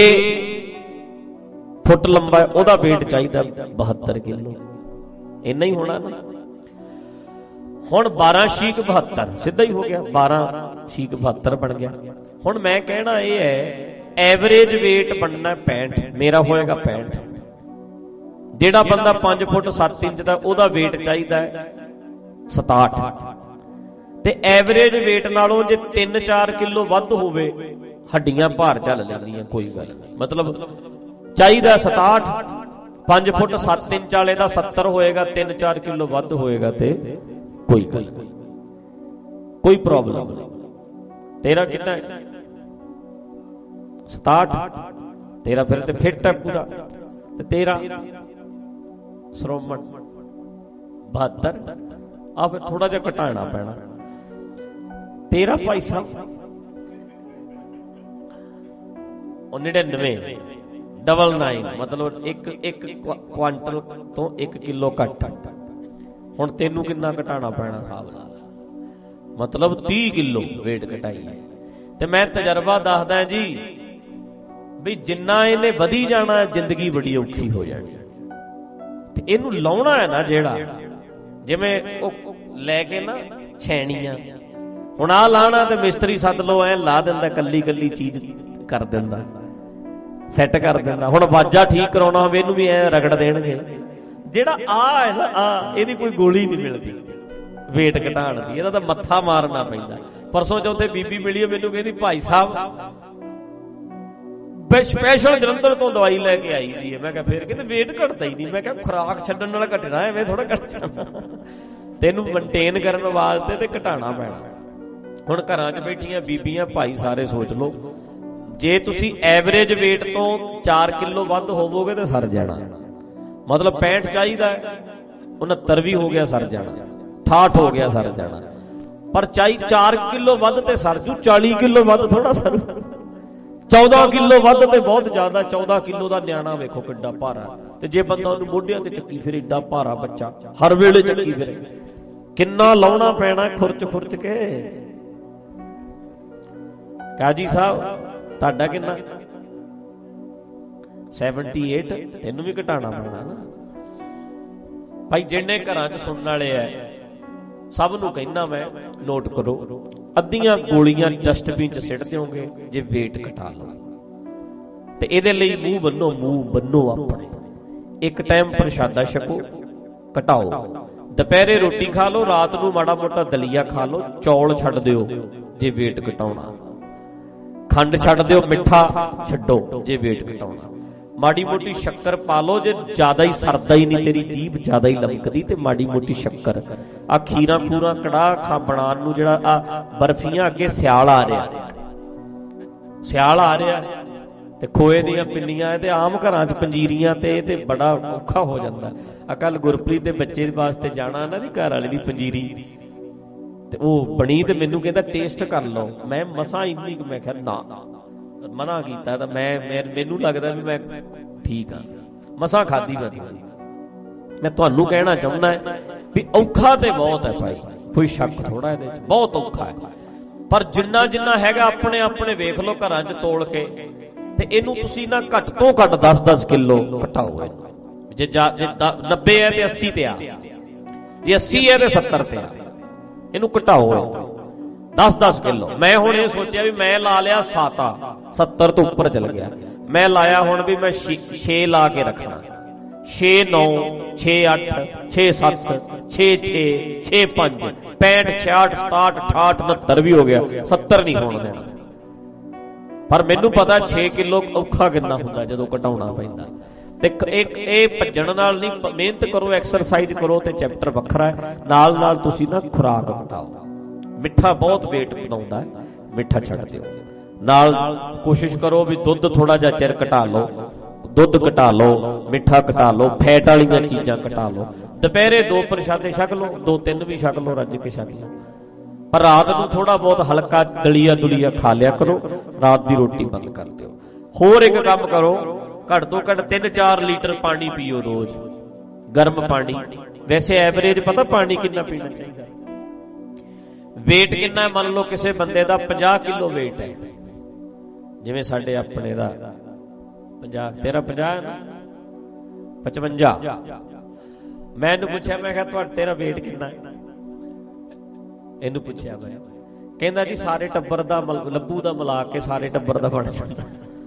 S2: ਫੁੱਟ ਲੰਬਾ ਉਹਦਾ weight ਚਾਹੀਦਾ ਬਹੱਤਰ ਕਿਲੋ। ਇੰਨਾ ਹੀ ਹੋਣਾ ਨਾ। ਹੁਣ ਬਾਰਾਂ ਛੀਕ ਬਹੱਤਰ ਸਿੱਧਾ ਹੀ ਹੋ ਗਿਆ, ਬਾਰਾਂ ਛੀਕ ਬਹੱਤਰ ਬਣ ਗਿਆ। ਹੁਣ ਮੈਂ ਕਹਿਣਾ ਇਹ ਹੈ ਐਵਰੇਜ weight ਬਣਨਾ ਪੈਂਹਠ, ਮੇਰਾ ਹੋਏਗਾ ਪੈਂਹਠ। ਜਿਹੜਾ ਬੰਦਾ ਪੰਜ ਫੁੱਟ ਸੱਤ ਇੰਚ ਦਾ ਉਹਦਾ weight ਚਾਹੀਦਾ ਹੈ ਸਤਾਹਠ। ਤੇ ਐਵਰੇਜ weight ਨਾਲੋਂ ਜੇ ਤਿੰਨ ਚਾਰ ਕਿਲੋ ਵੱਧ ਹੋਵੇ ਹੱਡੀਆਂ ਭਾਰ ਚੱਲ ਲੈਂਦੀਆਂ, ਕੋਈ ਗੱਲ ਨਹੀਂ। ਮਤਲਬ ਚਾਹੀਦਾ ਸਤਾਹਠ, ਪੰਜ ਫੁੱਟ ਸੱਤ ਇੰਚ ਵਾਲੇ ਦਾ ਸੱਤਰ ਹੋਏਗਾ, ਤਿੰਨ ਚਾਰ ਕਿਲੋ ਵੱਧ ਹੋਏਗਾ ਤੇ ਕੋਈ ਗੱਲ ਨਹੀਂ, ਕੋਈ ਪ੍ਰੋਬਲਮ ਨਹੀਂ। ਤੇਰਾ ਕਿੰਨਾ ਹੈ? ਸਤਾਹਠ। ਤੇਰਾ ਫਿਰ ਤੇ ਫਿੱਟ ਹੈ ਪੂਰਾ। ਤੇ ਤੇਰਾ ਸ਼੍ਰੋਮਣ ਬਹੱਤਰ। ਆ ਫਿਰ ਥੋੜਾ ਜਿਹਾ ਘਟਾਣਾ ਪੈਣਾ। ਤੇਰਾ ਭਾਈ ਸਾਹਿਬ ਉਹ ਨੜਿਨਵੇਂ ਡਬਲ ਨਾਈਨ, ਮਤਲਬ ਇੱਕ ਇੱਕ ਕੁਆਂਟਲ ਤੋਂ ਇੱਕ ਕਿਲੋ ਘੱਟ। ਹੁਣ ਤੈਨੂੰ ਕਿੰਨਾ ਘਟਾਣਾ ਪੈਣਾ ਹਿਸਾਬ ਨਾਲ? ਮਤਲਬ ਤੀਹ ਕਿਲੋ weight ਘਟਾਈ ਹੈ। ਤੇ ਮੈਂ ਤਜਰਬਾ ਦੱਸਦਾ ਜੀ ਵੀ ਜਿੰਨਾ ਇਹਨੇ ਵਧੀ ਜਾਣਾ ਜ਼ਿੰਦਗੀ ਬੜੀ ਔਖੀ ਹੋ ਜਾਣੀ। ਤੇ ਇਹਨੂੰ ਲਾਉਣਾ ਹੈ ਨਾ ਜਿਹੜਾ, ਜਿਵੇਂ ਉਹ ਲੈ ਕੇ ਨਾ ਛੈਣੀਆਂ, ਹੁਣ ਆਹ ਲਾਣਾ ਤੇ ਮਿਸਤਰੀ ਸੱਦ ਲੋ, ਐ ਲਾ ਦਿੰਦਾ, ਕੱਲੀ ਕੱਲੀ ਚੀਜ਼ ਕਰ ਦਿੰਦਾ, ਸੈੱਟ ਕਰ ਦਿੰਦਾ। ਹੁਣ ਵਾਜਾ ਠੀਕ ਕਰਾਉਣਾ ਹੋਵੇ ਇਹਨੂੰ ਵੀ ਐ ਰਗੜ ਦੇਣਗੇ। ਜਿਹੜਾ ਆ ਹੈ ਨਾ ਆ, ਇਹਦੀ ਕੋਈ ਗੋਲੀ ਨਹੀਂ ਮਿਲਦੀ weight ਘਟਾਉਣ ਦੀ, ਇਹਦਾ ਤਾਂ ਮੱਥਾ ਮਾਰਨਾ ਪੈਂਦਾ। ਪਰਸੋਂ ਚੌਥੇ ਬੀਬੀ ਮਿਲੀ, ਮੈਨੂੰ ਕਹਿੰਦੀ ਭਾਈ ਸਾਹਿਬ ਸਪੈਸ਼ਲ ਜਲੰਧਰ ਤੋਂ ਦਵਾਈ ਲੈ ਕੇ ਆਈ ਦੀ ਹੈ। ਮੈਂ ਕਿਹਾ ਫੇਰ ਕਹਿੰਦੇ weight ਘਟਦਾ ਹੀ ਨਹੀਂ। ਮੈਂ ਕਿਹਾ ਖੁਰਾਕ ਛੱਡਣ ਨਾਲ ਘਟਣਾ, ਐਵੇਂ ਥੋੜਾ ਘਟ ਜਾਣਾ। ਤੈਨੂੰ ਮੇਨਟੇਨ ਕਰਨ ਵਾਸਤੇ ਤੇ ਘਟਾਣਾ ਪੈਣਾ। ਹੁਣ ਘਰਾਂ 'ਚ ਬੈਠੀਆਂ ਬੀਬੀਆਂ ਭਾਈ ਸਾਰੇ ਸੋਚ ਲਓ, ਜੇ ਤੁਸੀਂ ਐਵਰੇਜ weight ਤੋਂ ਚਾਰ ਕਿਲੋ ਵੱਧ ਹੋਵੋਗੇ ਤੇ ਸਰ ਜਾਣਾ। ਮਤਲਬ ਪੈਂਹਠ ਚਾਹੀਦਾ, ਉਨੱਤਰ ਵੀ ਹੋ ਗਿਆ ਸਰ ਜਾਣਾ, ਅਠਾਹਠ ਹੋ ਗਿਆ ਸਰ ਜਾਣਾ। ਪਰ ਚਾਹੀ ਚਾਰ ਕਿਲੋ ਵੱਧ ਤੇ ਸਰ ਜੂ, ਚਾਲੀ ਕਿਲੋ ਵੱਧ ਥੋੜਾ ਸਰ। ਚੌਦਾਂ ਕਿਲੋ ਵੱਧ ਤੇ ਬਹੁਤ ਜ਼ਿਆਦਾ। ਚੌਦਾਂ ਕਿਲੋ ਦਾ ਨਿਆਣਾ ਵੇਖੋ ਕਿੱਡਾ ਭਾਰਾ, ਤੇ ਜੇ ਬੰਦਾ ਉਹਨੂੰ ਮੋਢਿਆਂ ਤੇ ਚੱਕੀ ਫਿਰ ਏਡਾ ਭਾਰਾ ਬੱਚਾ ਹਰ ਵੇਲੇ ਚੱਕੀ ਫਿਰੇ, ਕਿੰਨਾ ਲਾਉਣਾ ਪੈਣਾ ਖੁਰਚ ਖੁਰਚ ਕੇ। ਕਾਜੀ ਸਾਹਿਬ ਤੁਹਾਡਾ ਕਿੰਨਾ? ਅਠੱਤਰ। ਤੈਨੂੰ ਵੀ ਘਟਾਣਾ ਪੈਣਾ ਨਾ ਭਾਈ। ਜਿੰਨੇ ਘਰਾਂ 'ਚ ਸੁਣਨ ਵਾਲੇ ਐ ਸਭ ਨੂੰ ਕਹਿਣਾ ਮੈਂ, ਨੋਟ ਕਰੋ, ਅੱਧੀਆਂ ਗੋਲੀਆਂ ਡਸਟਬਿਨ 'ਚ ਸਿੱਟ ਦਿਓਗੇ ਜੇ weight ਘਟਾ ਲਓ। ਤੇ ਇਹਦੇ ਲਈ ਮੂੰਹ ਬੰਨੋ, ਮੂੰਹ ਬੰਨੋ ਆਪਣੇ। ਇੱਕ ਟਾਈਮ ਪ੍ਰਸ਼ਾਦਾ ਛਕੋ, ਘਟਾਓ। ਦੁਪਹਿਰੇ ਰੋਟੀ ਖਾ ਲਓ, ਰਾਤ ਨੂੰ ਮਾੜਾ ਮੋਟਾ ਦਲੀਆ ਖਾ ਲਓ, ਚੌਲ ਛੱਡ ਦਿਓ ਜੇ weight ਘਟਾਉਣਾ। ਖੰਡ ਛੱਡ ਦਿਓ, ਮਿੱਠਾ ਛੱਡੋ ਜੇ weight ਘਟਾਉਣਾ। ਮਾੜੀ ਮੋਟੀ ਸ਼ੱਕਰ ਪਾ ਲਓ, ਜੇ ਜ਼ਿਆਦਾ ਹੀ ਸਰਦਾ ਹੀ ਨਹੀਂ, ਤੇਰੀ ਜੀਭ ਜ਼ਿਆਦਾ ਹੀ ਲਮਕਦੀ, ਤੇ ਮਾੜੀ ਮੋਟੀ ਸ਼ੱਕਰ। ਆ ਖੀਰਾ ਖੂਰਾ ਕੜਾਹ ਖਾ ਬਣਾਉਣ ਨੂੰ, ਜਿਹੜਾ ਆ ਬਰਫੀਆਂ, ਅੱਗੇ ਸਿਆਲ ਆ ਰਿਹਾ, ਸਿਆਲ ਆ ਰਿਹਾ ਤੇ ਖੋਏ ਦੀਆਂ ਪਿੰਨੀਆਂ ਤੇ ਆਮ ਘਰਾਂ 'ਚ ਪੰਜੀਰੀਆਂ, ਤੇ ਇਹ ਤੇ ਬੜਾ ਔਖਾ ਹੋ ਜਾਂਦਾ। ਆ ਕੱਲ ਗੁਰਪ੍ਰੀਤ ਦੇ ਬੱਚੇ ਵਾਸਤੇ ਜਾਣਾ, ਇਹਨਾਂ ਦੀ ਘਰ ਵਾਲੀ ਦੀ ਪੰਜੀਰੀ, ਤੇ ਉਹ ਬਣੀ ਤੇ ਮੈਨੂੰ ਕਹਿੰਦਾ ਟੇਸਟ ਕਰ ਲਓ। ਮੈਂ ਮਸਾਂ ਇੰਨੀ ਕੁ, ਮੈਂ ਕਿਹਾ ਨਾ, ਮਨਾ ਕੀਤਾ। ਤਾਂ ਮੈਂ ਮੈਨੂੰ ਲੱਗਦਾ ਵੀ ਮੈਂ ਠੀਕ ਆ, ਮਸਾਂ ਖਾਧੀ ਵਧੀ। ਮੈਂ ਤੁਹਾਨੂੰ ਕਹਿਣਾ ਚਾਹੁੰਦਾ ਵੀ ਔਖਾ ਤੇ ਬਹੁਤ ਹੈ ਭਾਈ, ਕੋਈ ਸ਼ੱਕ ਥੋੜਾ ਇਹਦੇ 'ਚ, ਬਹੁਤ ਔਖਾ ਹੈ। ਪਰ ਜਿੰਨਾ ਜਿੰਨਾ ਹੈਗਾ ਆਪਣੇ ਆਪਣੇ ਵੇਖ ਲਓ ਘਰਾਂ 'ਚ ਤੋਲ ਕੇ, ਤੇ ਇਹਨੂੰ ਤੁਸੀਂ ਨਾ ਘੱਟ ਤੋਂ ਘੱਟ ਦਸ ਦਸ ਕਿਲੋ ਘਟਾਓ। ਜੇ ਨੱਬੇ ਹੈ ਤੇ ਅੱਸੀ ਤੇ ਆ, ਜੇ ਅੱਸੀ ਹੈ ਤੇ ਸੱਤਰ ਤੇ ਆ, ਇਹਨੂੰ ਘਟਾਓ ਦਸ ਦਸ ਕਿਲੋ। ਮੈਂ ਹੁਣ ਇਹ ਸੋਚਿਆ ਵੀ ਮੈਂ ਲਾ ਲਿਆ ਸੱਤ ਆ, ਸੱਤਰ ਤੋਂ ਉੱਪਰ ਚਲ ਗਿਆ। ਮੈਂ ਲਾਇਆ ਹੁਣ ਵੀ ਮੈਂ ਛੇ ਲਾ ਕੇ ਰੱਖਣਾ, ਛੇ ਨੌ, ਛੇ ਅੱਠ, ਛੇ ਸੱਤ, ਛੇ ਛੇ, ਛੇ ਪੰਜ, ਪੈਂਹਠ, ਛਿਆਹਠ, ਸਤਾਹਠ, ਅਠਾਹਠ, ਉਨੱਤਰ ਵੀ ਹੋ ਗਿਆ, ਸੱਤਰ ਨਹੀਂ ਹੋਣ ਦੇਣਾ। ਪਰ ਮੈਨੂੰ ਪਤਾ ਛੇ ਕਿਲੋ ਔਖਾ ਕਿੰਨਾ ਹੁੰਦਾ ਜਦੋਂ ਘਟਾਉਣਾ ਪੈਂਦਾ। ਤੇ ਇੱਕ ਇਹ ਭੱਜਣ ਨਾਲ ਨਹੀਂ, ਮਿਹਨਤ ਕਰੋ, ਐਕਸਰਸਾਈਜ਼ ਕਰੋ, ਤੇ ਚੈਪਟਰ ਵੱਖਰਾ ਹੈ। ਨਾਲ ਨਾਲ ਤੁਸੀਂ ਨਾ ਖੁਰਾਕ ਘਟਾਓ। ਮਿੱਠਾ ਬਹੁਤ weight ਵਧਾਉਂਦਾ, ਮਿੱਠਾ ਛੱਡ ਦਿਓ। ਨਾਲ ਕੋਸ਼ਿਸ਼ ਕਰੋ ਵੀ ਦੁੱਧ ਥੋੜਾ ਜਿਹਾ ਚਿਰ ਘਟਾ ਲਓ, ਦੁੱਧ ਘਟਾ ਲਓ, ਮਿੱਠਾ ਘਟਾ ਲਓ, ਫੈਟ ਵਾਲੀਆਂ ਚੀਜ਼ਾਂ ਘਟਾ ਲਓ। ਦੁਪਹਿਰੇ ਦੋ ਪ੍ਰਸ਼ਾਦੇ ਛਕ ਲਓ, ਦੋ ਤਿੰਨ ਵੀ ਛਕ ਲਓ, ਰੱਜ ਕੇ ਛਕ ਲਓ, ਪਰ ਰਾਤ ਨੂੰ ਥੋੜਾ ਬਹੁਤ ਹਲਕਾ ਦਲੀਆ ਦੁਲੀਆ ਖਾ ਲਿਆ ਕਰੋ, ਰਾਤ ਦੀ ਰੋਟੀ ਬੰਦ ਕਰ ਦਿਓ। ਹੋਰ ਇੱਕ ਕੰਮ ਕਰੋ, ਘੱਟ ਤੋਂ ਘੱਟ ਤਿੰਨ ਚਾਰ ਲੀਟਰ ਪਾਣੀ ਪੀਓ ਰੋਜ਼, ਗਰਮ ਪਾਣੀ। ਵੈਸੇ ਐਵਰੇਜ ਪਤਾ ਪਾਣੀ ਕਿੰਨਾ ਪੀਣਾ ਚਾਹੀਦਾ? ਵੇਟ ਕਿੰਨਾ? ਮੰਨ ਲਓ ਕਿਸੇ ਬੰਦੇ ਦਾ ਪੰਜਾਹ ਕਿਲੋ ਵੇਟ ਹੈ, ਜਿਵੇਂ ਸਾਡੇ ਆਪਣੇ ਦਾ ਪੰਜਾਹ, ਤੇਰਾ ਪੰਜਾਹ ਹੈ ਨਾ, ਪਚਵੰਜਾ। ਮੈਂ ਇਹਨੂੰ ਪੁੱਛਿਆ, ਮੈਂ ਕਿਹਾ ਤੁਹਾਡਾ ਤੇਰਾ ਵੇਟ ਕਿੰਨਾ? ਇਹਨੂੰ ਪੁੱਛਿਆ ਮੈਂ, ਕਹਿੰਦਾ ਜੀ ਸਾਰੇ ਟੱਬਰ ਦਾ ਲੱਭੂ ਦਾ ਮਿਲਾ ਕੇ ਸਾਰੇ ਟੱਬਰ ਦਾ ਬਣ ਜਾਂਦਾ।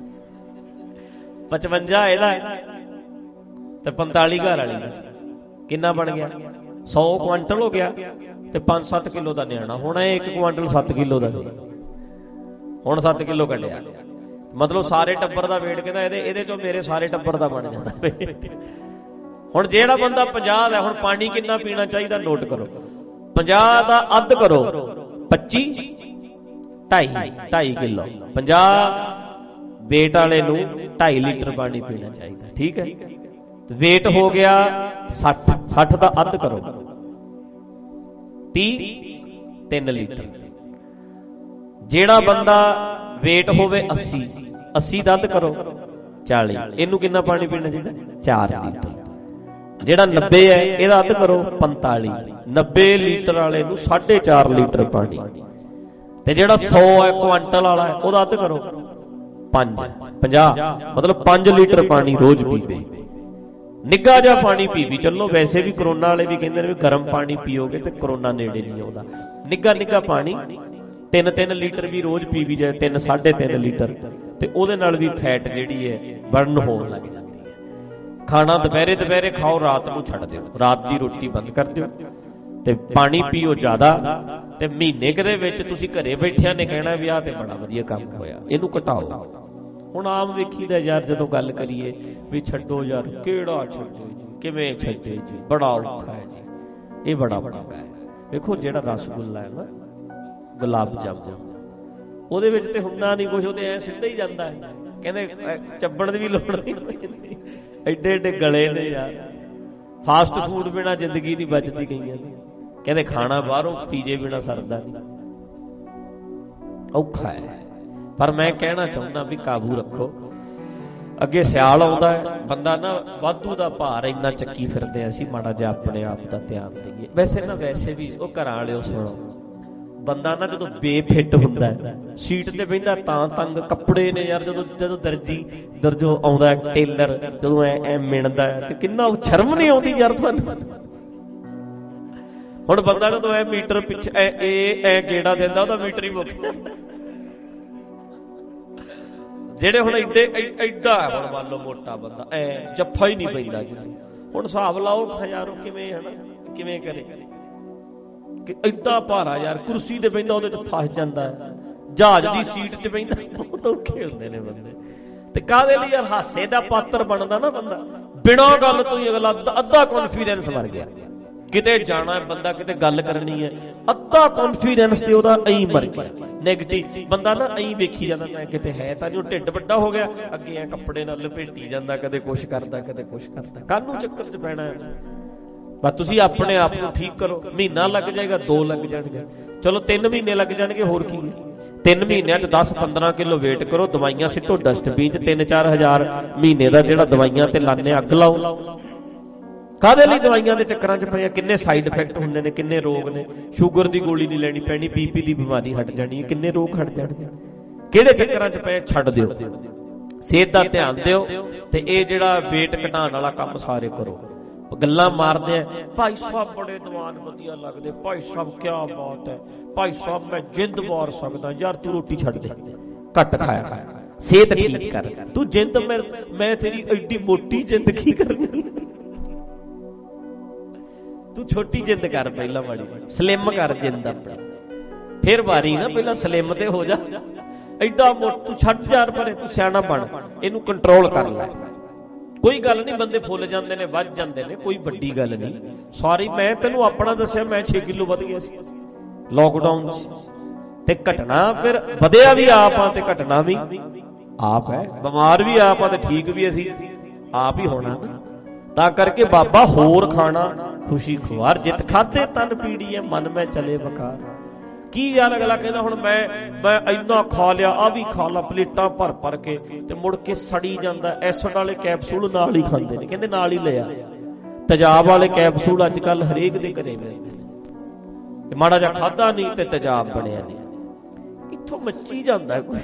S2: ਪਚਵੰਜਾ ਇਹਦਾ ਤੇ ਪੰਤਾਲੀ ਘਰ ਵਾਲੀ ਦਾ, ਕਿੰਨਾ ਬਣ ਗਿਆ? ਸੌ ਕੁਆਂਟਲ ਹੋ ਗਿਆ ਤੇ ਪੰਜ ਸੱਤ ਕਿਲੋ ਦਾ ਨਿਆਣਾ ਹੋਣਾ। ਇੱਕ ਕੁਆਂਟਲ ਸੱਤ ਕਿਲੋ ਦਾ ਸੀ, ਹੁਣ ਸੱਤ ਕਿਲੋ ਕੱਢਿਆ, ਮਤਲਬ ਸਾਰੇ ਟੱਬਰ ਦਾ ਵੇਟ ਕਹਿੰਦਾ ਇਹਦੇ ਇਹਦੇ ਚੋਂ ਮੇਰੇ ਸਾਰੇ ਟੱਬਰ ਦਾ ਬਣ ਜਾਂਦਾ। ਹੁਣ ਜਿਹੜਾ ਬੰਦਾ ਪੰਜਾਹ ਦਾ, ਹੁਣ ਪਾਣੀ ਕਿੰਨਾ ਪੀਣਾ ਚਾਹੀਦਾ ਨੋਟ ਕਰੋ। ਪੰਜਾਹ ਦਾ ਅੱਧ ਕਰੋ, ਪੱਚੀ, ਢਾਈ ਢਾਈ ਕਿਲੋ। ਪੰਜਾਹ ਵੇਟ ਵਾਲੇ ਨੂੰ ਢਾਈ ਲੀਟਰ ਪਾਣੀ ਪੀਣਾ ਚਾਹੀਦਾ, ਠੀਕ ਹੈ। ਵੇਟ ਹੋ ਗਿਆ ਸੱਠ, ਸੱਠ ਦਾ ਅੱਧ ਕਰੋ, ਤੀਹ, ਤਿੰਨ ਲੀਟਰ। ਜਿਹੜਾ ਬੰਦਾ ਵੇਟ ਹੋਵੇ ਅੱਸੀ, ਅੱਸੀ ਦਾ ਅੱਧ ਕਰੋ, ਚਾਲੀ। ਇਹਨੂੰ ਕਿੰਨਾ ਪਾਣੀ ਪੀਣਾ ਚਾਹੀਦਾ? ਚਾਰ ਲੀਟਰ। ਜਿਹੜਾ ਨੱਬੇ ਹੈ ਇਹਦਾ ਅੱਧ ਕਰੋ, ਪੰਤਾਲੀ। ਨੱਬੇ ਲੀਟਰ ਵਾਲੇ ਨੂੰ ਸਾਢੇ ਚਾਰ ਲੀਟਰ ਪਾਣੀ। ਤੇ ਜਿਹੜਾ ਸੌ ਹੈ ਕੁਆਂਟਲ ਵਾਲਾ ਹੈ ਉਹਦਾ ਅੱਧ ਕਰੋ, ਪੰਜ, ਪੰਜਾਹ, ਮਤਲਬ ਪੰਜ ਲੀਟਰ ਪਾਣੀ ਰੋਜ਼ ਪੀਵੇ। ਨਿੱਘਾ ਜਿਹਾ ਪਾਣੀ ਪੀ ਵੀ ਚੱਲੋ। ਵੈਸੇ ਵੀ ਕਰੋਨਾ ਵਾਲੇ ਵੀ ਕਹਿੰਦੇ ਨੇ ਵੀ ਗਰਮ ਪਾਣੀ ਪੀਓਗੇ ਤੇ ਕਰੋਨਾ ਨੇੜੇ ਨਹੀਂ ਆਉਂਦਾ। ਨਿੱਘਾ ਨਿੱਘਾ ਪਾਣੀ ਤਿੰਨ ਤਿੰਨ ਲੀਟਰ ਵੀ ਰੋਜ਼ ਪੀ ਵੀ ਜਾਏ, ਤਿੰਨ ਸਾਢੇ ਤਿੰਨ ਲੀਟਰ, ਤੇ ਉਹਦੇ ਨਾਲ ਵੀ ਫੈਟ ਜਿਹੜੀ ਹੈ ਬਰਨ ਹੋਣ ਲੱਗ ਜਾਂਦੀ ਹੈ। ਖਾਣਾ ਦੁਪਹਿਰੇ ਦੁਪਹਿਰੇ ਖਾਓ, ਰਾਤ ਨੂੰ ਛੱਡ ਦਿਓ, ਰਾਤ ਦੀ ਰੋਟੀ ਬੰਦ ਕਰ ਦਿਓ, ਤੇ ਪਾਣੀ ਪੀਓ ਜ਼ਿਆਦਾ। ਤੇ ਮਹੀਨੇ ਕੁ ਦੇ ਵਿੱਚ ਤੁਸੀਂ ਘਰੇ ਬੈਠਿਆਂ ਨੇ ਕਹਿਣਾ ਵੀ ਆਹ ਤੇ ਬੜਾ ਵਧੀਆ ਕੰਮ ਹੋਇਆ, ਇਹਨੂੰ ਘਟਾਓ। ਹੁਣ ਆਮ ਵੇਖੀਦਾ ਯਾਰ, ਜਦੋਂ ਗੱਲ ਕਰੀਏ ਵੀ ਛੱਡੋ ਯਾਰ, ਕਿਹੜਾ ਛੱਡੋ ਜੀ, ਕਿਵੇਂ ਛੱਡੇ ਜੀ, ਬੜਾ ਔਖਾ ਹੈ ਜੀ, ਇਹ ਬੜਾ ਪੰਗਾ ਹੈ। ਵੇਖੋ ਜਿਹੜਾ ਰਸਗੁੱਲਾ ਹੈ ਨਾ, ਗੁਲਾਬ ਜਾਮੁਨ, ਉਹਦੇ ਵਿੱਚ ਤੇ ਹੁੰਦਾ ਨਹੀਂ ਕੁਛ, ਉਹ ਤੇ ਐ ਸਿੱਧਾ ਹੀ ਜਾਂਦਾ ਹੈ। ਕਹਿੰਦੇ ਚੱਬਣ ਦੀ ਵੀ ਲੋੜ ਨਹੀਂ, ਐਡੇ ਐਡੇ ਗਲੇ ਨੇ ਯਾਰ। ਫਾਸਟ ਫੂਡ ਬਿਨਾਂ ਜ਼ਿੰਦਗੀ ਨਹੀਂ ਬਚਦੀ ਕਈਆਂ ਦੀ। ਕਹਿੰਦੇ ਖਾਣਾ ਬਾਹਰੋਂ, ਪੀਜੇ ਬਿਨਾਂ ਸਰਦਾ ਨਹੀਂ, ਔਖਾ ਹੈ। ਪਰ ਮੈਂ ਕਹਿਣਾ ਚਾਹੁੰਦਾ ਵੀ ਕਾਬੂ ਰੱਖੋ। ਅੱਗੇ ਸਿਆਲ ਆਉਂਦਾ ਹੈ, ਬੰਦਾ ਨਾ ਵਾਧੂ ਦਾ ਭਾਰ ਇੰਨਾ ਚੱਕੀ ਫਿਰਦੇ, ਅਸੀਂ ਮਾੜਾ ਜਿਹਾ ਆਪਣੇ ਆਪ ਦਾ ਧਿਆਨ ਦਈਏ। ਵੈਸੇ ਨਾ ਵੈਸੇ ਵੀ ਉਹ ਘਰਾਂ ਵਾਲਿਓ ਸੁਣੋ, ਬੰਦਾ ਨਾ ਜਦੋਂ ਬੇਫਿੱਟ ਹੁੰਦਾ ਹੈ, ਸੀਟ ਤੇ ਬਹਿੰਦਾ ਤਾਂ ਤੰਗ ਕੱਪੜੇ ਨੇ ਯਾਰ। ਜਦੋਂ ਜਦੋਂ ਦਰਜੀ ਦਰਜੋ ਆਉਂਦਾ, ਟੇਲਰ ਜਦੋਂ ਐ ਐ ਮਿਣਦਾ ਤੇ ਕਿੰਨਾ ਸ਼ਰਮ ਨਹੀਂ ਆਉਂਦੀ ਯਾਰ ਤੁਹਾਨੂੰ। ਹੁਣ ਬੰਦਾ ਜਦੋਂ ਐ ਮੀਟਰ ਪਿੱਛੇ ਐ ਇਹ ਐ ਗੇੜਾ ਦਿੰਦਾ, ਉਹਦਾ ਮੀਟਰ ਹੀ ਮੁੱਕ ਜਾਂਦਾ। ਜਿਹੜੇ ਹੁਣ ਏਡੇ ਐਡਾ ਹੁਣ ਮੰਨ ਲਓ ਮੋਟਾ ਬੰਦਾ, ਐ ਜੱਫਾ ਹੀ ਨਹੀਂ ਪੈਂਦਾ ਜੀ। ਹੁਣ ਹਿਸਾਬ ਲਾਓ ਹਜ਼ਾਰੋਂ ਕਿਵੇਂ, ਹਨਾ ਕਿਵੇਂ ਕਰੇ ਕਿ ਐਡਾ ਭਾਰਾ ਯਾਰ। ਕੁਰਸੀ ਤੇ ਬਹਿੰਦਾ ਉਹਦੇ ਚ ਫਸ ਜਾਂਦਾ ਹੈ, ਜਹਾਜ਼ ਦੀ ਸੀਟ ਤੇ ਬਹਿੰਦਾ, ਬਹੁਤ ਔਖੇ ਹੁੰਦੇ ਨੇ ਬੰਦੇ। ਤੇ ਕਾਹਦੇ ਲਈ ਯਾਰ? ਹਾਸੇ ਦਾ ਪਾਤਰ ਬਣਦਾ ਨਾ ਬੰਦਾ, ਬਿਨਾਂ ਗੱਲ ਤੋਂ ਹੀ ਅਗਲਾ ਅੱਧਾ ਕੌਨਫੀਡੈਂਸ ਮਰ ਗਿਆ। ਕਿਤੇ ਜਾਣਾ ਬੰਦਾ, ਕਿਤੇ ਗੱਲ ਕਰਨੀ ਹੈ, ਅੱਧਾ ਕੌਨਫੀਡੈਂਸ ਤੇ ਉਹਦਾ ਐਂ ਮਰ ਗਿਆ। ਨੈਗੇਟਿਵ ਬੰਦਾ ਨਾ ਐਂ ਵੇਖੀ ਜਾਂਦਾ, ਮੈਂ ਕਿਤੇ ਹੈ ਤਾਂ ਜੋ ਢਿੱਡ ਵੱਡਾ ਹੋ ਗਿਆ, ਅੱਗੇ ਐ ਕੱਪੜੇ ਨਾਲ ਲਪੇਟੀ ਜਾਂਦਾ, ਕਦੇ ਕੁਛ ਕਰਦਾ ਕਦੇ ਕੁਛ ਕਰਦਾ। ਕੱਲ ਨੂੰ ਚੱਕਰ ਚ ਪੈਣਾ ਹੈ। ਬਸ ਤੁਸੀਂ ਆਪਣੇ ਆਪ ਨੂੰ ਠੀਕ ਕਰੋ। ਮਹੀਨਾ ਲੱਗ ਜਾਏਗਾ, ਦੋ ਲੱਗ ਜਾਣਗੇ, ਚਲੋ ਤਿੰਨ ਮਹੀਨੇ ਲੱਗ ਜਾਣਗੇ, ਹੋਰ ਕੀ। ਤਿੰਨ ਮਹੀਨਿਆਂ ਚ ਦਸ ਪੰਦਰਾਂ ਕਿਲੋ ਵੇਟ ਕਰੋ, ਦਵਾਈਆਂ ਸਿੱਟੋ ਡਸਟਬਿਨ ਚ। ਤਿੰਨ ਚਾਰ ਹਜ਼ਾਰ ਮਹੀਨੇ ਦਾ ਜਿਹੜਾ ਦਵਾਈਆਂ ਤੇ ਲਾਨੇ, ਅੱਗ ਲਾਓ। ਕਾਹਦੇ ਲਈ ਦਵਾਈਆਂ ਦੇ ਚੱਕਰਾਂ ਚ ਪਏ? ਕਿੰਨੇ ਸਾਈਡ ਇਫੈਕਟ ਹੁੰਦੇ ਨੇ, ਕਿੰਨੇ ਰੋਗ ਨੇ। ਸ਼ੂਗਰ ਦੀ ਗੋਲੀ ਨਹੀਂ ਲੈਣੀ ਪੈਣੀ, ਬੀਪੀ ਦੀ ਬਿਮਾਰੀ ਹਟ ਜਾਣੀ ਹੈ, ਕਿੰਨੇ ਰੋਗ ਹਟ ਜਾਣਗੇ। ਕਿਹੜੇ ਚੱਕਰਾਂ ਚ ਪਏ? ਛੱਡ ਦਿਓ, ਸਿਹਤ ਦਾ ਧਿਆਨ ਦਿਓ। ਤੇ ਇਹ ਜਿਹੜਾ ਵੇਟ ਘਟਾਉਣ ਵਾਲਾ ਕੰਮ ਸਾਰੇ ਕਰੋ। ਗੱਲਾਂ ਮਾਰਦੇ ਆ, ਭਾਈ ਸਾਹਿਬ ਬੜੇ ਦੀਵਾਨ ਵਧੀਆ ਲੱਗਦੇ, ਭਾਈ ਸਾਹਿਬ ਕਿਆ ਬਾਤ ਹੈ, ਭਾਈ ਸਾਹਿਬ ਮੈਂ ਜਿੰਦ ਵਾਰ ਸਕਦਾ। ਯਾਰ ਤੂੰ ਰੋਟੀ ਛੱਡ ਦੇ, ਘੱਟ ਖਾਇਆ ਕਰ, ਸਿਹਤ ਠੀਕ ਕਰ। ਤੂੰ ਜਿੰਦ ਮੈਂ ਮੈਂ ਤੇਰੀ ਐਡੀ ਮੋਟੀ ਜਿੰਦ ਕੀ ਕਰਨੀ? ਤੂੰ ਛੋਟੀ ਜਿੰਦ ਕਰ, ਪਹਿਲਾਂ ਮਾੜੀ ਸਲਿਮ ਕਰ ਜਿੰਦ ਆਪਣੀ, ਫਿਰ ਵਾਰੀ ਨਾ ਪਹਿਲਾਂ ਸਲਿਮ ਤੇ ਹੋ ਜਾ। ਐਡਾ ਮੋਟ ਤੂੰ ਛੱਡ ਯਾਰ ਪਰੇ, ਤੂੰ ਸਿਆਣਾ ਬਣ, ਇਹਨੂੰ ਕੰਟਰੋਲ ਕਰ ਲੈ। ਕੋਈ ਗੱਲ ਨਹੀਂ, ਬੰਦੇ ਫੁੱਲ ਜਾਂਦੇ ਨੇ, ਵੱਧ ਜਾਂਦੇ ਨੇ, ਕੋਈ ਵੱਡੀ ਗੱਲ ਨਹੀਂ। ਸੌਰੀ, ਮੈਂ ਤੈਨੂੰ ਆਪਣਾ ਦੱਸਿਆ, ਮੈਂ ਛੇ ਕਿਲੋ ਵੱਧ ਗਿਆ ਸੀ ਲੋਕਡਾਊਨ ਚ। ਤੇ ਘਟਣਾ ਫਿਰ ਵਧਿਆ ਵੀ ਆਪ ਆ, ਤੇ ਘਟਣਾ ਵੀ ਆਪ ਹੈ। ਬਿਮਾਰ ਵੀ ਆਪ ਆ, ਤੇ ਠੀਕ ਵੀ ਅਸੀਂ ਆਪ ਹੀ ਹੋਣਾ। ਤਾਂ ਕਰਕੇ ਬਾਬਾ ਹੋਰ ਖਾਣਾ ਖੁਸ਼ੀ ਖੁਆਰ ਜਿਤ ਖਾਦੇ ਤਨ ਪੀੜੀ ਹੈ ਮਨ ਮੈਂ ਚਲੇ ਬਕਾਰ। ਕੀ ਯਾਰ ਅਗਲਾ ਕਹਿੰਦਾ ਹੁਣ ਮੈਂ ਮੈਂ ਇੰਨਾ ਖਾ ਲਿਆ, ਆ ਵੀ ਖਾ ਲਾ, ਪਲੇਟਾਂ ਭਰ ਭਰ ਕੇ, ਤੇ ਮੁੜ ਕੇ ਸੜੀ ਜਾਂਦਾ। ਐਸਿਡ ਵਾਲੇ ਕੈਪਸੂਲ ਨਾਲ ਹੀ ਖਾਂਦੇ ਨੇ, ਕਹਿੰਦੇ ਨਾਲ ਹੀ ਲਿਆ। ਤੇਜ਼ਾਬ ਵਾਲੇ ਕੈਪਸੂਲ ਅੱਜ ਕੱਲ ਹਰੇਕ ਦੇ ਘਰੇ ਮਿਲਦੇ ਨੇ, ਤੇ ਮਾੜਾ ਜਿਹਾ ਖਾਧਾ ਨਹੀਂ ਤੇ ਤੇਜ਼ਾਬ ਬਣਿਆ ਨਹੀਂ। ਇੱਥੋਂ ਮੱਚੀ ਜਾਂਦਾ ਕੋਈ,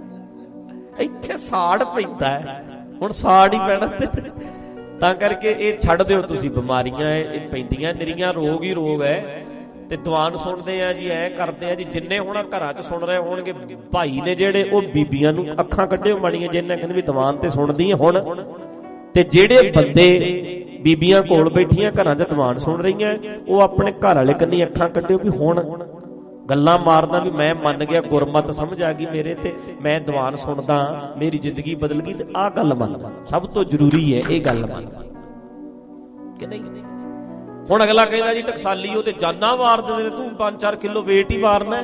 S2: ਇੱਥੇ ਸਾੜ ਪੈਂਦਾ ਹੈ, ਹੁਣ ਸਾੜ ਹੀ ਪੈਣਾ। ਤਾਂ ਕਰਕੇ ਇਹ ਛੱਡ ਦਿਓ ਤੁਸੀਂ, ਬਿਮਾਰੀਆਂ ਇਹ ਪੈਂਦੀਆਂ ਨਿਰੀਆਂ, ਰੋਗ ਹੀ ਰੋਗ ਹੈ। ਤੇ ਦੀਵਾਨ ਸੁਣਦੇ ਆ ਜੀ, ਐ ਕਰਦੇ ਆ ਜੀ, ਜਿੰਨੇ ਹੁਣ ਘਰਾਂ 'ਚ ਸੁਣ ਰਹੇ ਹੋਣਗੇ ਭਾਈ ਨੇ ਜਿਹੜੇ, ਉਹ ਬੀਬੀਆਂ ਨੂੰ ਅੱਖਾਂ ਕੱਢਿਓ ਮਾੜੀਆਂ, ਜਿੰਨੇ ਕਹਿੰਦੇ ਵੀ ਦੀਵਾਨ ਤੇ ਸੁਣਦੀ ਆ ਹੁਣ। ਤੇ ਜਿਹੜੇ ਬੰਦੇ ਬੀਬੀਆਂ ਕੋਲ ਬੈਠੀਆਂ ਘਰਾਂ 'ਚ ਦੀਵਾਨ ਸੁਣ ਰਹੀਆਂ, ਉਹ ਆਪਣੇ ਘਰ ਵਾਲੇ ਕੰਨੀ ਅੱਖਾਂ ਕੱਢਿਓ ਵੀ ਹੁਣ ਗੱਲਾਂ ਮਾਰਦਾ ਵੀ ਮੈਂ ਮੰਨ ਗਿਆ, ਗੁਰਮਤ ਸਮਝ ਆ ਗਈ ਮੇਰੇ, ਤੇ ਮੈਂ ਦੀਵਾਨ ਸੁਣਦਾ, ਮੇਰੀ ਜ਼ਿੰਦਗੀ ਬਦਲ ਗਈ। ਤੇ ਆਹ ਗੱਲ ਮੰਨ, ਸਭ ਤੋਂ ਜ਼ਰੂਰੀ ਹੈ ਇਹ ਗੱਲ ਮੰਨ ਕਿ ਨਹੀਂ। ਹੁਣ ਅਗਲਾ ਕਹਿੰਦਾ ਜੀ ਟਕਸਾਲੀ ਉਹ ਤੇ ਜਾਨਾਂ ਮਾਰ ਦਿੰਦੇ ਨੇ, ਤੂੰ ਪੰਜ ਚਾਰ ਕਿਲੋ ਵੇਟ ਹੀ ਮਾਰਨਾ,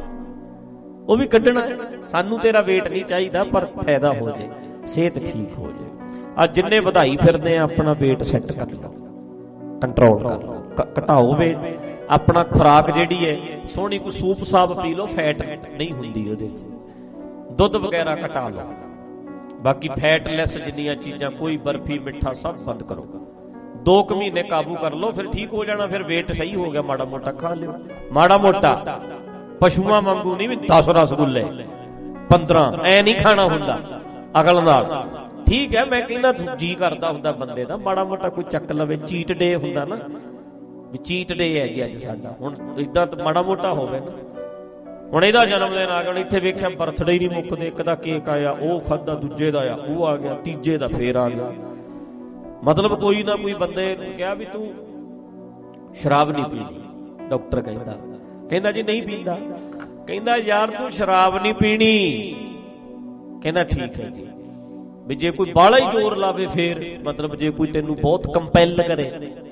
S2: ਉਹ ਵੀ ਕੱਢਣਾ। ਸਾਨੂੰ ਤੇਰਾ ਵੇਟ ਨਹੀਂ ਚਾਹੀਦਾ, ਪਰ ਫਾਇਦਾ ਹੋ ਜਾਏ, ਸਿਹਤ ਠੀਕ ਹੋ ਜਾਏ। ਅੱਜ ਜਿੰਨੇ ਵਧਾਈ ਫਿਰਦੇ ਆ ਆਪਣਾ ਵੇਟ ਸੈੱਟ ਕਰ ਲਓ, ਕੰਟਰੋਲ ਕਰ ਲਓ, ਘਟਾਓ ਵੇਟ। ਆਪਣਾ ਖੁਰਾਕ ਜਿਹੜੀ ਹੈ ਸੋਹਣੀ, ਕੋਈ ਸੂਪ ਸਾਪ ਪੀ ਲਓ, ਫੈਟ ਨਹੀਂ ਹੁੰਦੀ ਉਹਦੇ ਚ, ਦੁੱਧ ਵਗੈਰਾ ਘਟਾ ਲਓ। ਬਾਕੀ ਫੈਟਲੈਸ ਜਿੰਨੀਆਂ ਚੀਜ਼ਾਂ, ਕੋਈ ਬਰਫੀ ਮਿੱਠਾ ਸਭ ਬੰਦ ਕਰੋ। ਦੋ ਕੁ ਮਹੀਨੇ ਕਾਬੂ ਕਰ ਲਓ, ਫਿਰ ਠੀਕ ਹੋ ਜਾਣਾ, ਫਿਰ ਵੇਟ ਸਹੀ ਹੋ ਗਿਆ। ਮਾੜਾ ਮੋਟਾ ਖਾ ਲਿਓ, ਮਾੜਾ ਮੋਟਾ, ਪਸ਼ੂਆਂ ਵਾਂਗੂ ਨਹੀਂ ਵੀ ਦਸ ਰਸਗੁੱਲੇ ਪੰਦਰਾਂ, ਐ ਨਹੀਂ ਖਾਣਾ ਹੁੰਦਾ ਅਕਲ ਨਾਲ। ਠੀਕ ਹੈ, ਮੈਂ ਕਹਿੰਦਾ ਜੀ ਕਰਦਾ ਹੁੰਦਾ ਬੰਦੇ ਦਾ ਮਾੜਾ ਮੋਟਾ ਕੋਈ ਚੱਕ ਲਵੇ, ਚੀਟ ਡੇ ਹੁੰਦਾ ਨਾ, ਵੀ ਚੀਟ ਡੇ ਹੈ ਜੀ ਅੱਜ ਸਾਡਾ, ਹੁਣ ਏਦਾਂ ਤਾਂ ਮਾੜਾ ਮੋਟਾ ਹੋਵੇ ਨਾ। ਹੁਣ ਇਹਦਾ ਜਨਮ ਦਿਨ ਆ ਗਿਆ, ਇੱਥੇ ਵੇਖਿਆ ਬਰਥਡੇ ਹੀ ਨਹੀਂ ਮੁੱਕਦੇ, ਇੱਕ ਦਾ ਕੇਕ ਆਇਆ ਉਹ ਖਾਧਾ, ਦੂਜੇ ਦਾ ਆ ਉਹ ਆ ਗਿਆ, ਤੀਜੇ ਦਾ ਫੇਰ ਆ ਗਿਆ। ਮਤਲਬ ਕੋਈ ਨਾ ਕੋਈ ਬੰਦੇ ਨੂੰ ਕਿਹਾ ਵੀ ਤੂੰ ਸ਼ਰਾਬ ਨਹੀਂ ਪੀਣੀ, ਡਾਕਟਰ ਕਹਿੰਦਾ ਕਹਿੰਦਾ ਜੀ ਨਹੀਂ ਪੀਂਦਾ, ਕਹਿੰਦਾ ਯਾਰ ਤੂੰ ਸ਼ਰਾਬ ਨਹੀਂ ਪੀਣੀ, ਕਹਿੰਦਾ ਠੀਕ ਹੈ ਜੀ। ਵੀ ਜੇ ਕੋਈ ਬਾਹਲਾ ਹੀ ਜ਼ੋਰ ਲਾਵੇ ਫੇਰ, ਮਤਲਬ ਜੇ ਕੋਈ ਤੈਨੂੰ ਬਹੁਤ ਕੰਪੈਲ ਕਰੇ,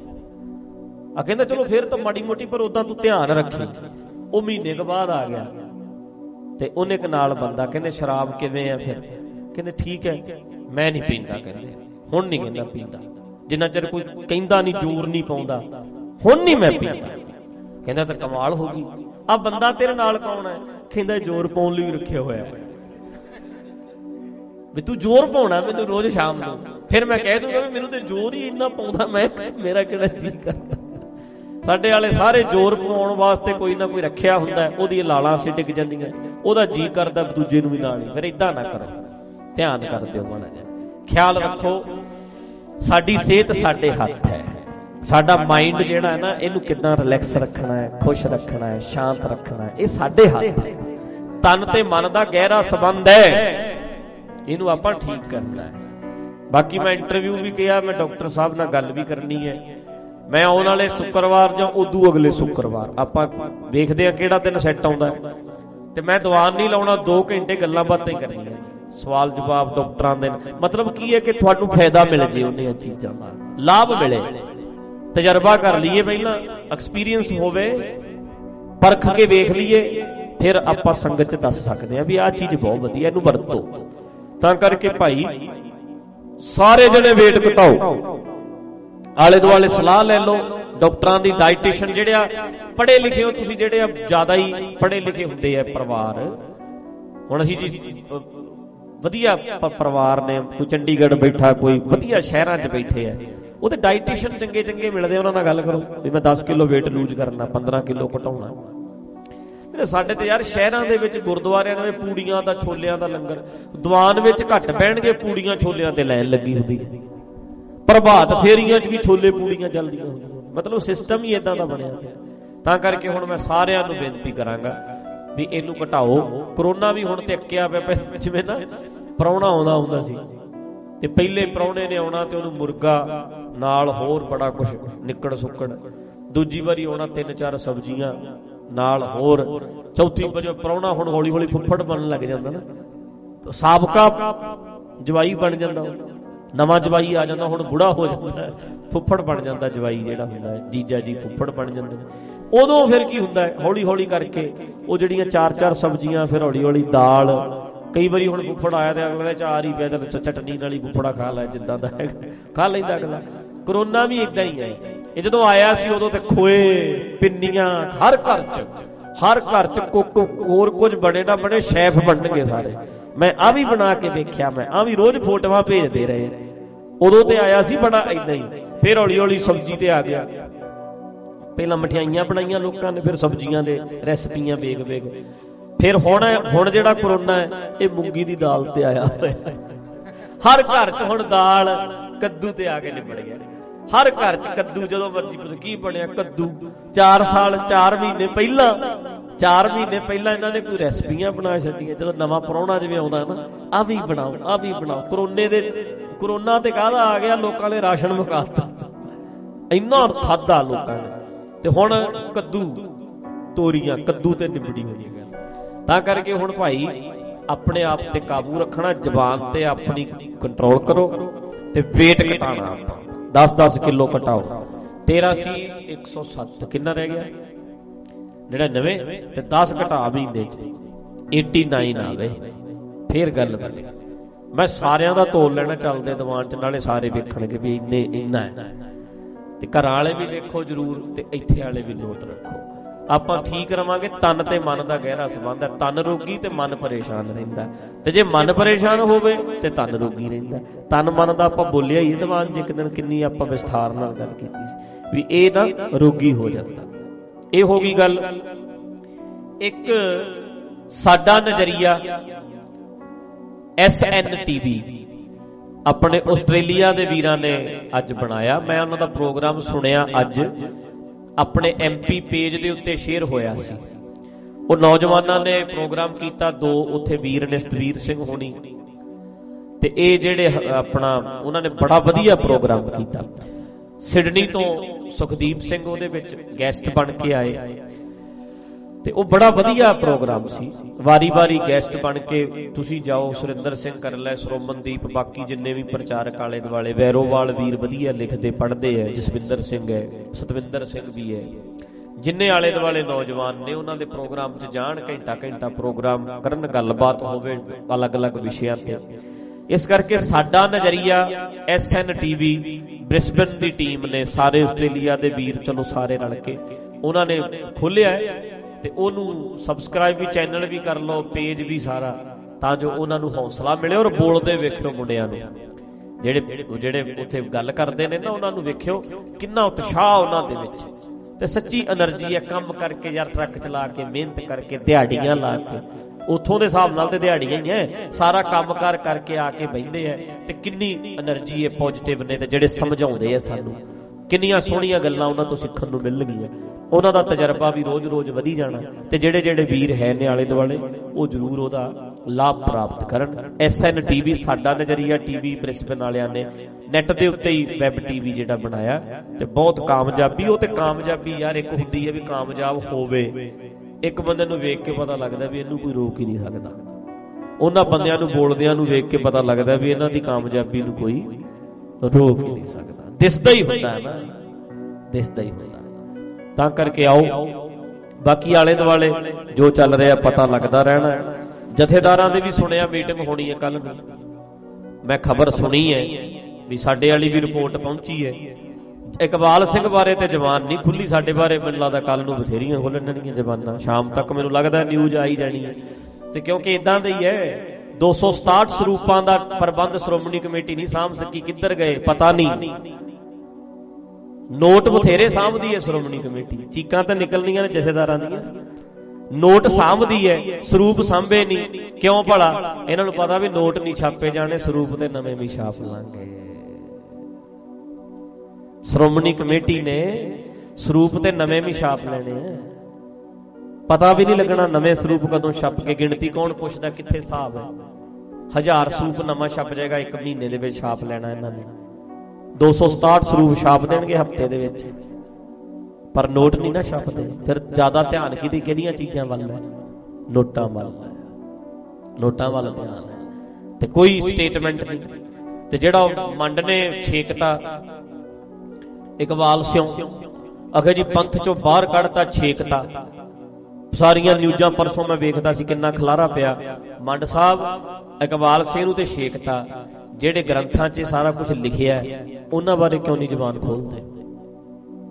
S2: ਆ ਕਹਿੰਦਾ ਚਲੋ ਫੇਰ ਤਾਂ ਮਾੜੀ ਮੋਟੀ, ਪਰ ਉਦਾਂ ਤੂੰ ਧਿਆਨ ਰੱਖੀ। ਉਹ ਮਹੀਨੇ ਕੁ ਬਾਅਦ ਆ ਗਿਆ, ਤੇ ਉਹਨੇ ਇੱਕ ਨਾਲ ਬੰਦਾ, ਕਹਿੰਦੇ ਸ਼ਰਾਬ ਕਿਵੇਂ ਆ ਫਿਰ, ਕਹਿੰਦੇ ਠੀਕ ਹੈ ਮੈਂ ਨਹੀਂ ਪੀਂਦਾ, ਕਹਿੰਦੇ ਹੁਣ ਨਹੀਂ ਕਹਿੰਦਾ ਪੀਂਦਾ, ਜਿੰਨਾ ਚਿਰ ਕੋਈ ਕਹਿੰਦਾ ਨਹੀਂ, ਜ਼ੋਰ ਨਹੀਂ ਪਾਉਂਦਾ, ਹੁਣ ਨਹੀਂ ਮੈਂ ਪੀਂਦਾ। ਕਹਿੰਦਾ ਤਾਂ ਕਮਾਲ ਹੋ ਗਈ, ਆ ਬੰਦਾ ਤੇਰੇ ਨਾਲ ਕੌਣ ਹੈ, ਕਹਿੰਦਾ ਜ਼ੋਰ ਪਾਉਣ ਲਈ ਰੱਖਿਆ ਹੋਇਆ ਵੀ ਤੂੰ ਜ਼ੋਰ ਪਾਉਣਾ ਮੈਨੂੰ ਰੋਜ਼ ਸ਼ਾਮ ਨੂੰ, ਫਿਰ ਮੈਂ ਕਹਿ ਦੂੰਗਾ ਵੀ ਮੈਨੂੰ ਤੇ ਜ਼ੋਰ ਹੀ ਇੰਨਾ ਪਾਉਂਦਾ, ਮੈਂ ਮੇਰਾ ਕਿਹੜਾ ਜੀ ਕਰਦਾ। ਸਾਡੇ ਵਾਲੇ ਸਾਰੇ ਜ਼ੋਰ ਪਾਉਣ ਵਾਸਤੇ ਕੋਈ ਨਾ ਕੋਈ ਰੱਖਿਆ ਹੁੰਦਾ, ਉਹਦੀਆਂ ਲਾਲਾਂ ਸੇ ਡਿੱਗ ਜਾਂਦੀਆਂ, ਉਹਦਾ ਜੀ ਕਰਦਾ ਦੂਜੇ ਨੂੰ ਵੀ ਨਾਲ ਹੀ। ਫਿਰ ਏਦਾਂ ਨਾ ਕਰੋ, ਧਿਆਨ ਕਰ ਦਿਓ ਮਾੜਾ ਜਿਹਾ, ਖਿਆਲ ਰੱਖੋ। ਸਾਡੀ ਸਿਹਤ ਸਾਡੇ ਹੱਥ ਹੈ, ਸਾਡਾ ਮਾਈਂਡ ਜਿਹੜਾ ਹੈ ਨਾ, ਇਹਨੂੰ ਕਿੱਦਾਂ ਰਿਲੈਕਸ ਰੱਖਣਾ ਹੈ, ਖੁਸ਼ ਰੱਖਣਾ ਹੈ, ਸ਼ਾਂਤ ਰੱਖਣਾ ਹੈ, ਇਹ ਸਾਡੇ ਹੱਥ ਹੈ। ਤਨ ਤੇ ਮਨ ਦਾ ਗਹਿਰਾ ਸੰਬੰਧ ਹੈ, ਇਹਨੂੰ ਆਪਾਂ ਠੀਕ ਕਰਨਾ ਹੈ। ਬਾਕੀ ਮੈਂ ਇੰਟਰਵਿਊ ਵੀ ਕਿਹਾ, ਮੈਂ ਡਾਕਟਰ ਸਾਹਿਬ ਨਾਲ ਗੱਲ ਵੀ ਕਰਨੀ ਹੈ। ਮੈਂ ਆਉਣ ਵਾਲੇ ਸ਼ੁੱਕਰਵਾਰ ਜਾਂ ਉਦੋਂ ਅਗਲੇ ਸ਼ੁੱਕਰਵਾਰ ਆਪਾਂ ਵੇਖਦੇ ਆ ਕਿਹੜਾ ਦਿਨ ਸੈੱਟ ਆਉਂਦਾ, ਤੇ ਮੈਂ ਦੀਵਾਨ ਨਹੀਂ ਲਾਉਣਾ, ਦੋ ਘੰਟੇ ਗੱਲਾਂ ਬਾਤਾਂ ਹੀ ਕਰਨੀਆਂ, ਸਵਾਲ ਜਵਾਬ ਡਾਕਟਰਾਂ ਦੇ। ਮਤਲਬ ਕੀ ਹੈ ਕਿ ਤੁਹਾਨੂੰ ਫਾਇਦਾ ਮਿਲ ਜੇ, ਉਹਨੀਆਂ ਚੀਜ਼ਾਂ ਦਾ ਲਾਭ ਮਿਲੇ, ਤਜਰਬਾ ਕਰ ਲਈਏ, ਪਹਿਲਾਂ ਐਕਸਪੀਰੀਅੰਸ ਹੋਵੇ, ਪਰਖ ਕੇ ਵੇਖ ਲਈਏ, ਫਿਰ ਆਪਾਂ ਸੰਗਤ 'ਚ ਦੱਸ ਸਕਦੇ ਹਾਂ ਵੀ ਆਹ ਚੀਜ਼ ਬਹੁਤ ਵਧੀਆ, ਇਹਨੂੰ ਵਰਤੋ। ਤਾਂ ਕਰਕੇ ਭਾਈ ਸਾਰੇ ਜਣੇ ਵੇਟ ਘਟਾਓ, ਆਲੇ ਦੁਆਲੇ ਸਲਾਹ ਲੈ ਲਓ ਡਾਕਟਰਾਂ ਦੀ, ਡਾਈਟੀਸ਼ੀਅਨ ਜਿਹੜੇ ਆ ਪੜ੍ਹੇ ਲਿਖੇ ਹੋ ਤੁਸੀਂ, ਜਿਹੜੇ ਆ ਜ਼ਿਆਦਾ ਹੀ ਪੜ੍ਹੇ ਲਿਖੇ ਹੁੰਦੇ ਆ ਪਰਿਵਾਰ। ਹੁਣ ਅਸੀਂ ਜੀ ਵਧੀਆ ਪਰਿਵਾਰ ਨੇ, ਕੋਈ ਚੰਡੀਗੜ੍ਹ ਬੈਠਾ, ਕੋਈ ਵਧੀਆ ਸ਼ਹਿਰਾਂ 'ਚ ਬੈਠੇ ਆ, ਉਹਦੇ ਡਾਈਟੀਸ਼ੀਅਨ ਚੰਗੇ ਚੰਗੇ ਮਿਲਦੇ, ਉਹਨਾਂ ਨਾਲ ਗੱਲ ਕਰੋ ਵੀ ਮੈਂ ਦਸ ਕਿਲੋ ਵੇਟ ਲੂਜ਼ ਕਰਨਾ, ਪੰਦਰਾਂ ਕਿਲੋ ਘਟਾਉਣਾ। ਸਾਡੇ ਤੇ ਯਾਰ ਸ਼ਹਿਰਾਂ ਦੇ ਵਿੱਚ ਗੁਰਦੁਆਰਿਆਂ ਦੇ ਪੂੜੀਆਂ ਦਾ, ਛੋਲਿਆਂ ਦਾ ਲੰਗਰ, ਦੀਵਾਨ ਵਿੱਚ ਘੱਟ ਬਹਿਣਗੇ, ਪੂੜੀਆਂ ਛੋਲਿਆਂ ਤੇ ਲਾਈਨ ਲੱਗੀ ਹੁੰਦੀ ਹੈ, ਪ੍ਰਭਾਤ ਫੇਰੀਆਂ 'ਚ ਵੀ ਛੋਲੇ ਪੂੜੀਆਂ ਚੱਲਦੀਆਂ ਹੁੰਦੀਆਂ, ਮਤਲਬ ਸਿਸਟਮ ਹੀ ਏਦਾਂ ਦਾ ਬਣਿਆ। ਤਾਂ ਕਰਕੇ ਹੁਣ ਮੈਂ ਸਾਰਿਆਂ ਨੂੰ ਬੇਨਤੀ ਕਰਾਂਗਾ ਵੀ ਇਹਨੂੰ ਘਟਾਓ। ਕਰੋਨਾ ਵੀ ਹੁਣ ਤੇ ਅੱਕਿਆ ਪਿਆ, ਜਿਵੇਂ ਨਾ ਪ੍ਰਾਹੁਣਾ ਆਉਂਦਾ ਹੁੰਦਾ ਸੀ, ਤੇ ਪਹਿਲੇ ਪ੍ਰਾਹੁਣੇ ਨੇ ਆਉਣਾ ਤੇ ਉਹਨੂੰ ਮੁਰਗਾ ਨਾਲ ਹੋਰ ਬੜਾ ਕੁਛ ਨਿੱਕੜ ਸੁੱਕੜ, ਦੂਜੀ ਵਾਰੀ ਆਉਣਾ ਤਿੰਨ ਚਾਰ ਸਬਜ਼ੀਆਂ ਨਾਲ ਹੋਰ, ਚੌਥੀ ਵਾਰੀ ਪ੍ਰਾਹੁਣਾ ਹੁਣ ਹੌਲੀ ਹੌਲੀ ਫੁੱਫੜ ਬਣਨ ਲੱਗ ਜਾਂਦਾ ਨਾ, ਸਾਬਕਾ ਜਵਾਈ ਬਣ ਜਾਂਦਾ, ਨਵਾਂ ਜਵਾਈ ਆ ਜਾਂਦਾ, ਹੁਣ ਬੁੜਾ ਹੋ ਜਾਂਦਾ, ਫੁੱਫੜ ਬਣ ਜਾਂਦਾ ਜਵਾਈ ਜਿਹੜਾ ਹੁੰਦਾ ਹੈ, ਜੀਜਾ ਜੀ ਫੁੱਫੜ ਬਣ ਜਾਂਦੇ ਨੇ। ਉਦੋਂ ਫਿਰ ਕੀ ਹੁੰਦਾ ਹੈ, ਹੌਲੀ ਹੌਲੀ ਕਰਕੇ ਉਹ ਜਿਹੜੀਆਂ ਚਾਰ ਚਾਰ ਸਬਜ਼ੀਆਂ, ਫਿਰ ਹੌਲੀ ਹੌਲੀ ਦਾਲ, ਕਈ ਵਾਰੀ ਹੁਣ ਫੁੱਫੜ ਆਇਆ ਤੇ ਅਗਲੇ ਚਾਰ ਹੀ ਪਿਆ, ਚਟਨੀ ਨਾਲ ਹੀ ਫੁੱਫੜਾ ਖਾ ਲੈ, ਜਿੱਦਾਂ ਦਾ ਹੈਗਾ ਖਾ ਲੈਂਦਾ ਅਗਲਾ। ਕਰੋਨਾ ਵੀ ਏਦਾਂ ਹੀ ਹੈ, ਇਹ ਜਦੋਂ ਆਇਆ ਸੀ ਉਦੋਂ ਤੇ ਖੋਏ ਪਿੰਨੀਆਂ ਹਰ ਘਰ ਚ ਹਰ ਘਰ ਚ ਕੁੱਕ ਹੋਰ ਕੁਝ ਬਣੇ ਨਾ ਬਣੇ ਸ਼ੈਫ ਬਣਨਗੇ ਸਾਰੇ। ਮੈਂ ਆ ਵੀ ਬਣਾ ਕੇ ਵੇਖਿਆ, ਮੈਂ ਆ ਵੀ ਰੋਜ਼ ਫੋਟੋਆਂ ਭੇਜਦੇ ਰਹੇ। ਉਦੋਂ ਤੇ ਆਇਆ ਸੀ ਬੜਾ ਏਦਾਂ ਹੀ, ਫਿਰ ਹੌਲੀ ਹੌਲੀ ਸਬਜ਼ੀ ਤੇ ਆ ਗਿਆ। ਪਹਿਲਾਂ ਮਠਿਆਈਆਂ ਬਣਾਈਆਂ ਲੋਕਾਂ ਨੇ, ਫਿਰ ਸਬਜ਼ੀਆਂ ਦੇ ਰੈਸਪੀਆਂ ਵੇਖ ਵੇਖ, ਫਿਰ ਹੁਣ ਹੁਣ ਜਿਹੜਾ ਕਰੋਨਾ ਹੈ ਇਹ ਮੂੰਗੀ ਦੀ ਦਾਲ ਤੇ ਆਇਆ ਹੋਇਆ। ਹਰ ਘਰ ਚ ਹੁਣ ਦਾਲ ਕੱਦੂ ਤੇ ਆ ਕੇ ਨਿਬੜ ਗਿਆ। ਹਰ ਘਰ ਚ ਕੱਦੂ, ਜਦੋਂ ਮਰਜੀ ਪੁੱਛ ਕੀ ਬਣਿਆ ਕੱਦੂ। ਚਾਰ ਸਾਲ ਚਾਰ ਮਹੀਨੇ ਪਹਿਲਾਂ ਚਾਰ ਮਹੀਨੇ ਪਹਿਲਾਂ ਇਹਨਾਂ ਨੇ ਕੋਈ ਰੈਸਪੀਆਂ ਬਣਾ ਛੱਡੀਆਂ। ਜਦੋਂ ਨਵਾਂ ਪ੍ਰਾਹੁਣਾ ਜਿਵੇਂ ਆਉਂਦਾ ਨਾ, ਆਹ ਵੀ ਬਣਾਓ ਆਹ ਵੀ ਬਣਾਓ। ਕਰੋਨੇ ਦੇ ਕਰੋਨਾ ਤੇ ਕਾਹਦਾ ਆ ਗਿਆ, ਲੋਕਾਂ ਨੇ ਰਾਸ਼ਨ ਮੁਕਾਤਾ, ਇੰਨਾ ਖਾਧਾ ਲੋਕਾਂ ਨੇ। ਤੇ ਹੁਣ ਕੱਦੂ ਤੋਰੀਆਂ, ਕੱਦੂ ਤੇ ਨਿਬੜੀ ਹੋਈ ਹੈ ਗੱਲ। ਤਾਂ ਕਰਕੇ ਹੁਣ ਭਾਈ ਆਪਣੇ ਆਪ ਤੇ ਕਾਬੂ ਰੱਖਣਾ, ਜ਼ਬਾਨ ਤੇ ਆਪਣੀ ਕੰਟਰੋਲ ਕਰੋ ਤੇ weight ਘਟਾਉਣਾ। ਆਪਾਂ ਦਸ ਦਸ ਕਿਲੋ ਘਟਾਓ। ਤੇਰਾ ਸੀ ਇੱਕ ਸੌ ਸੱਤ, ਕਿੰਨਾ ਰਹਿ ਗਿਆ ਨੜਿਨਵੇਂ, ਤੇ ਦਸ ਘਟਾ ਮਹੀਨੇ ਚ ਨੜਿਨਵੇਂ ਆ ਗਏ। ਫੇਰ ਗੱਲ ਬਣੀ। ਮੈਂ ਸਾਰਿਆਂ ਦਾ ਤੋਲ ਲੈਣਾ ਚੱਲਦੇ ਦੀਵਾਨ ਚ, ਨਾਲੇ ਸਾਰੇ ਵੇਖਣਗੇ ਵੀ ਇੰਨੇ ਇੰਨਾ ਹੈ। ਤੇ ਘਰਾਂ ਵਾਲੇ ਵੀ ਵੇਖੋ ਜ਼ਰੂਰ, ਤੇ ਇੱਥੇ ਵਾਲੇ ਵੀ ਨੋਟ ਰੱਖੋ। ਆਪਾਂ ਠੀਕ ਰਵਾਂਗੇ। ਤਨ ਤੇ ਮਨ ਦਾ ਗਹਿਰਾ ਸੰਬੰਧ ਹੈ। ਤਨ ਰੋਗੀ ਤੇ ਮਨ ਪਰੇਸ਼ਾਨ ਰਹਿੰਦਾ, ਤੇ ਜੇ ਮਨ ਪਰੇਸ਼ਾਨ ਹੋਵੇ ਤੇ ਤਨ ਰੋਗੀ ਰਹਿੰਦਾ। ਤਨ ਮਨ ਦਾ ਆਪਾਂ ਬੋਲਿਆ ਹੀ ਦੀਵਾਨ ਚ ਇੱਕ ਦਿਨ, ਕਿੰਨੀ ਆਪਾਂ ਵਿਸਥਾਰ ਨਾਲ ਗੱਲ ਕੀਤੀ ਸੀ ਵੀ ਇਹ ਨਾ ਰੋਗੀ ਹੋ ਜਾਂਦਾ। ਇਹ ਹੋ ਗਈ ਗੱਲ। ਇੱਕ ਸਾਡਾ ਨਜ਼ਰੀਆ ਐਸ ਐਨ ਟੀ ਵੀ ਆਪਣੇ ਆਸਟ੍ਰੇਲੀਆ ਦੇ ਵੀਰਾਂ ਨੇ ਅੱਜ ਬਣਾਇਆ। ਮੈਂ ਉਹਨਾਂ ਦਾ ਪ੍ਰੋਗਰਾਮ ਸੁਣਿਆ ਅੱਜ, ਆਪਣੇ ਐਮ ਪੀ ਪੇਜ ਦੇ ਉੱਤੇ ਸ਼ੇਅਰ ਹੋਇਆ ਸੀ। ਉਹ ਨੌਜਵਾਨਾਂ ਨੇ ਪ੍ਰੋਗਰਾਮ ਕੀਤਾ, ਦੋ ਉੱਥੇ ਵੀਰ ਨੇ, ਸਤਵੀਰ ਸਿੰਘ ਹੋਣੀ, ਤੇ ਇਹ ਜਿਹੜੇ ਆਪਣਾ ਉਹਨਾਂ ਨੇ ਬੜਾ ਵਧੀਆ ਪ੍ਰੋਗਰਾਮ ਕੀਤਾ। ਸਿਡਨੀ ਤੋਂ ਸੁਖਦੀਪ ਸਿੰਘ ਉਹਦੇ ਵਿੱਚ ਗੈਸਟ ਬਣ ਕੇ ਆਏ, ਤੇ ਉਹ ਬੜਾ ਵਧੀਆ ਪ੍ਰੋਗਰਾਮ ਸੀ। ਵਾਰੀ ਵਾਰੀ ਗੈਸਟ ਬਣ ਕੇ ਤੁਸੀਂ ਜਾਓ, ਸੁਰਿੰਦਰ ਸਿੰਘ ਕਰ ਲੈ, ਸਰੋਮਨਦੀਪ, ਬਾਕੀ ਜਿੰਨੇ ਵੀ ਪ੍ਰਚਾਰਕ ਆਲੇ ਦੁਆਲੇ, ਵੈਰੋਵਾਲ ਵੀਰ ਵਧੀਆ ਲਿਖਦੇ ਪੜ੍ਹਦੇ ਹੈ, ਜਸਵਿੰਦਰ ਸਿੰਘ ਹੈ, ਸਤਵਿੰਦਰ ਸਿੰਘ ਵੀ ਹੈ, ਜਿੰਨੇ ਆਲੇ ਦੁਆਲੇ ਨੌਜਵਾਨ ਨੇ ਉਹਨਾਂ ਦੇ ਪ੍ਰੋਗਰਾਮ 'ਚ ਜਾਣ, ਘੰਟਾ ਘੰਟਾ ਪ੍ਰੋਗਰਾਮ ਕਰਨ, ਗੱਲਬਾਤ ਹੋਵੇ ਅਲੱਗ-ਅਲੱਗ ਵਿਸ਼ਿਆਂ ਤੇ। ਇਸ ਕਰਕੇ ਸਾਡਾ ਨਜ਼ਰੀਆ S N T V Brisbane ਦੀ ਟੀਮ ਨੇ, ਸਾਰੇ ਆਸਟ੍ਰੇਲੀਆ ਦੇ ਵੀਰ, ਚਲੋ ਸਾਰੇ ਰਲ ਕੇ ਉਹਨਾਂ ਨੇ ਖੋਲਿਆ, ਤੇ ਉਹਨੂੰ ਸਬਸਕ੍ਰਾਈਬ ਵੀ, ਚੈਨਲ ਵੀ ਕਰ ਲਓ, ਪੇਜ ਵੀ ਸਾਰਾ, ਤਾਂ ਜੋ ਉਹਨਾਂ ਨੂੰ ਹੌਸਲਾ ਮਿਲੇ। ਔਰ ਬੋਲਦੇ ਵੇਖਿਓ ਮੁੰਡਿਆਂ ਨੂੰ, ਜਿਹੜੇ ਜਿਹੜੇ ਉੱਥੇ ਗੱਲ ਕਰਦੇ ਨੇ ਨਾ, ਉਹਨਾਂ ਨੂੰ ਵੇਖਿਓ ਕਿੰਨਾ ਉਤਸ਼ਾਹ ਉਹਨਾਂ ਦੇ ਵਿੱਚ, ਤੇ ਸੱਚੀ એનર્ਜੀ ਹੈ। ਕੰਮ ਕਰਕੇ ਯਾਰ, ਟਰੱਕ ਚਲਾ ਕੇ, ਮਿਹਨਤ ਕਰਕੇ, ਦਿਹਾੜੀਆਂ ਲਾ ਕੇ, ਉੱਥੋਂ ਦੇ ਹਿਸਾਬ ਨਾਲ ਤੇ ਦਿਹਾੜੀਆਂ ਹੀ ਹੈ, ਸਾਰਾ ਕੰਮ ਕਾਰ ਕਰਕੇ ਆ ਕੇ ਬਹਿੰਦੇ ਹੈ, ਤੇ ਕਿੰਨੀ એનર્ਜੀ ਹੈ, ਪੋਜ਼ਿਟਿਵ ਨੇ, ਤੇ ਜਿਹੜੇ ਸਮਝਾਉਂਦੇ ਆ ਸਾਨੂੰ, ਕਿੰਨੀਆਂ ਸੋਹਣੀਆਂ ਗੱਲਾਂ ਉਹਨਾਂ ਤੋਂ ਸਿੱਖਣ ਨੂੰ ਮਿਲਣਗੀਆਂ। ਉਹਨਾਂ ਦਾ ਤਜਰਬਾ ਵੀ ਰੋਜ਼ ਰੋਜ਼ ਵਧੀ ਜਾਣਾ, ਤੇ ਜਿਹੜੇ ਜਿਹੜੇ ਵੀਰ ਹੈ ਨੇ ਆਲੇ ਦੁਆਲੇ, ਉਹ ਜ਼ਰੂਰ ਉਹਦਾ ਲਾਭ ਪ੍ਰਾਪਤ ਕਰਨ। ਐਸ ਐਨ ਟੀ ਵੀ ਸਾਡਾ ਨਜ਼ਰੀਆ ਟੀਵੀ ਬ੍ਰਿਸਬਨ ਵਾਲਿਆਂ ਨੇ ਨੈਟ ਦੇ ਉੱਤੇ ਹੀ ਵੈਬ ਟੀਵੀ ਜਿਹੜਾ ਬਣਾਇਆ, ਤੇ ਬਹੁਤ ਕਾਮਯਾਬੀ। ਉਹ ਤੇ ਕਾਮਯਾਬੀ ਯਾਰ ਇੱਕ ਹੁੰਦੀ ਹੈ ਵੀ ਕਾਮਯਾਬ ਹੋਵੇ, ਇੱਕ ਬੰਦੇ ਨੂੰ ਵੇਖ ਕੇ ਪਤਾ ਲੱਗਦਾ ਵੀ ਇਹਨੂੰ ਕੋਈ ਰੋਕ ਹੀ ਨਹੀਂ ਸਕਦਾ। ਉਹਨਾਂ ਬੰਦਿਆਂ ਨੂੰ ਬੋਲਦਿਆਂ ਨੂੰ ਵੇਖ ਕੇ ਪਤਾ ਲੱਗਦਾ ਵੀ ਇਹਨਾਂ ਦੀ ਕਾਮਯਾਬੀ ਨੂੰ ਕੋਈ ਰੋਕ ਹੀ ਨਹੀਂ ਸਕਦਾ। ਦਿਸਦਾ ਹੀ ਹੁੰਦਾ ਹੈ ਨਾ, ਦਿਸਦਾ ਹੀ ਹੁੰਦਾ। ਤਾਂ ਕਰਕੇ ਆਓ, ਬਾਕੀ ਆਲੇ ਦੁਆਲੇ ਜੋ ਚੱਲ ਰਿਹਾ ਪਤਾ ਲੱਗਦਾ ਰਹਿਣਾ। ਜਥੇਦਾਰਾਂ ਦੇ ਵੀ ਸੁਣਿਆ ਮੀਟਿੰਗ ਹੋਣੀ ਹੈ ਕੱਲ ਨੂੰ, ਮੈਂ ਖਬਰ ਸੁਣੀ ਹੈ ਵੀ ਸਾਡੇ ਵਾਲੀ ਵੀ ਰਿਪੋਰਟ ਪਹੁੰਚੀ ਹੈ। ਇਕਬਾਲ ਸਿੰਘ ਬਾਰੇ ਤੇ ਜ਼ਬਾਨ ਨਹੀਂ ਖੁੱਲੀ, ਸਾਡੇ ਬਾਰੇ ਮੈਨੂੰ ਲੱਗਦਾ ਕੱਲ ਨੂੰ ਬਥੇਰੀਆਂ ਖੁੱਲਣਗੀਆਂ ਜ਼ਬਾਨਾਂ, ਸ਼ਾਮ ਤੱਕ ਮੈਨੂੰ ਲੱਗਦਾ ਨਿਊਜ਼ ਆਈ ਜਾਣੀ ਹੈ। ਤੇ ਕਿਉਂਕਿ ਇਦਾਂ ਦਾ ਹੀ ਹੈ, ਦੋ ਸੌ ਸਤਾਹਠ ਸਰੂਪਾਂ ਦਾ ਪ੍ਰਬੰਧ ਸ਼੍ਰੋਮਣੀ ਕਮੇਟੀ ਨਹੀਂ ਸਾਂਭ ਸਕੀ, ਕਿੱਧਰ ਗਏ ਪਤਾ ਨਹੀਂ। ਨੋਟ ਬਥੇਰੇ ਸਾਂਭਦੀ ਹੈ ਸ਼੍ਰੋਮਣੀ ਕਮੇਟੀ, ਚੀਕਾਂ ਤਾਂ ਨਿਕਲਣੀਆਂ ਨੇ ਜਥੇਦਾਰਾਂ ਦੀਆਂ, ਨੋਟ ਸਾਂਭਦੀ ਹੈ, ਸਰੂਪ ਸਾਂਭੇ ਨਹੀਂ। ਕਿਉਂ ਭਲਾ? ਇਹਨਾਂ ਨੂੰ ਪਤਾ ਵੀ ਨੋਟ ਨਹੀਂ ਛਾਪੇ ਜਾਣੇ, ਸਰੂਪ ਤੇ ਨਵੇਂ ਵੀ ਛਾਪ ਲਾਂਗੇ। ਸ਼੍ਰੋਮਣੀ ਕਮੇਟੀ ਨੇ ਸਰੂਪ ਤੇ ਨਵੇਂ ਵੀ ਛਾਪ ਲੈਣੇ ਆ, ਪਤਾ ਵੀ ਨਹੀਂ ਲੱਗਣਾ ਨਵੇਂ ਸਰੂਪ ਕਦੋਂ ਛਪ ਕੇ। ਗਿਣਤੀ ਕੌਣ ਪੁੱਛਦਾ, ਕਿੱਥੇ ਹਿਸਾਬ ਹੈ? ਹਜ਼ਾਰ ਸਰੂਪ ਨਵਾਂ ਛਪ ਜਾਏਗਾ ਇੱਕ ਮਹੀਨੇ ਦੇ ਵਿੱਚ, ਛਾਪ ਲੈਣਾ ਇਹਨਾਂ ਨੇ। ਦੋ ਸੌ ਸਤਾਹਠ ਸਰੂਪ ਛਾਪ ਦੇਣਗੇ ਹਫ਼ਤੇ ਦੇ ਵਿੱਚ, ਪਰ ਨੋਟ ਨਹੀਂ ਨਾ ਛਪਦੇ। ਫਿਰ ਜ਼ਿਆਦਾ ਧਿਆਨ ਕਿਹਦੀ ਕਿਹੜੀਆਂ ਚੀਜ਼ਾਂ ਵੱਲ ਹੈ? ਨੋਟਾਂ ਵੱਲ, ਨੋਟਾਂ ਵੱਲ ਧਿਆਨ ਹੈ, ਤੇ ਕੋਈ ਸਟੇਟਮੈਂਟ ਨਹੀਂ। ਤੇ ਜਿਹੜਾ ਮੰਡ ਨੇ ਛੇਕਤਾ ਇਕਬਾਲ ਸਿੰਘ, ਅਖੇ ਜੀ ਪੰਥ ਚੋਂ ਬਾਹਰ ਕੱਢਤਾ, ਛੇਕਤਾ। ਸਾਰੀਆਂ ਨਿਊਜ਼ਾਂ ਪਰਸੋਂ ਮੈਂ ਵੇਖਦਾ ਸੀ, ਕਿੰਨਾ ਖਲਾਰਾ ਪਿਆ। ਮੰਡ ਸਾਹਿਬ ਇਕਬਾਲ ਸਿੰਘ ਨੂੰ ਤੇ ਛੇਕਤਾ, ਜਿਹੜੇ ਗ੍ਰੰਥਾਂ 'ਚ ਸਾਰਾ ਕੁਝ ਲਿਖਿਆ ਉਹਨਾਂ ਬਾਰੇ ਕਿਉਂ ਨਹੀਂ ਜ਼ਬਾਨ ਖੋਲਦੇ?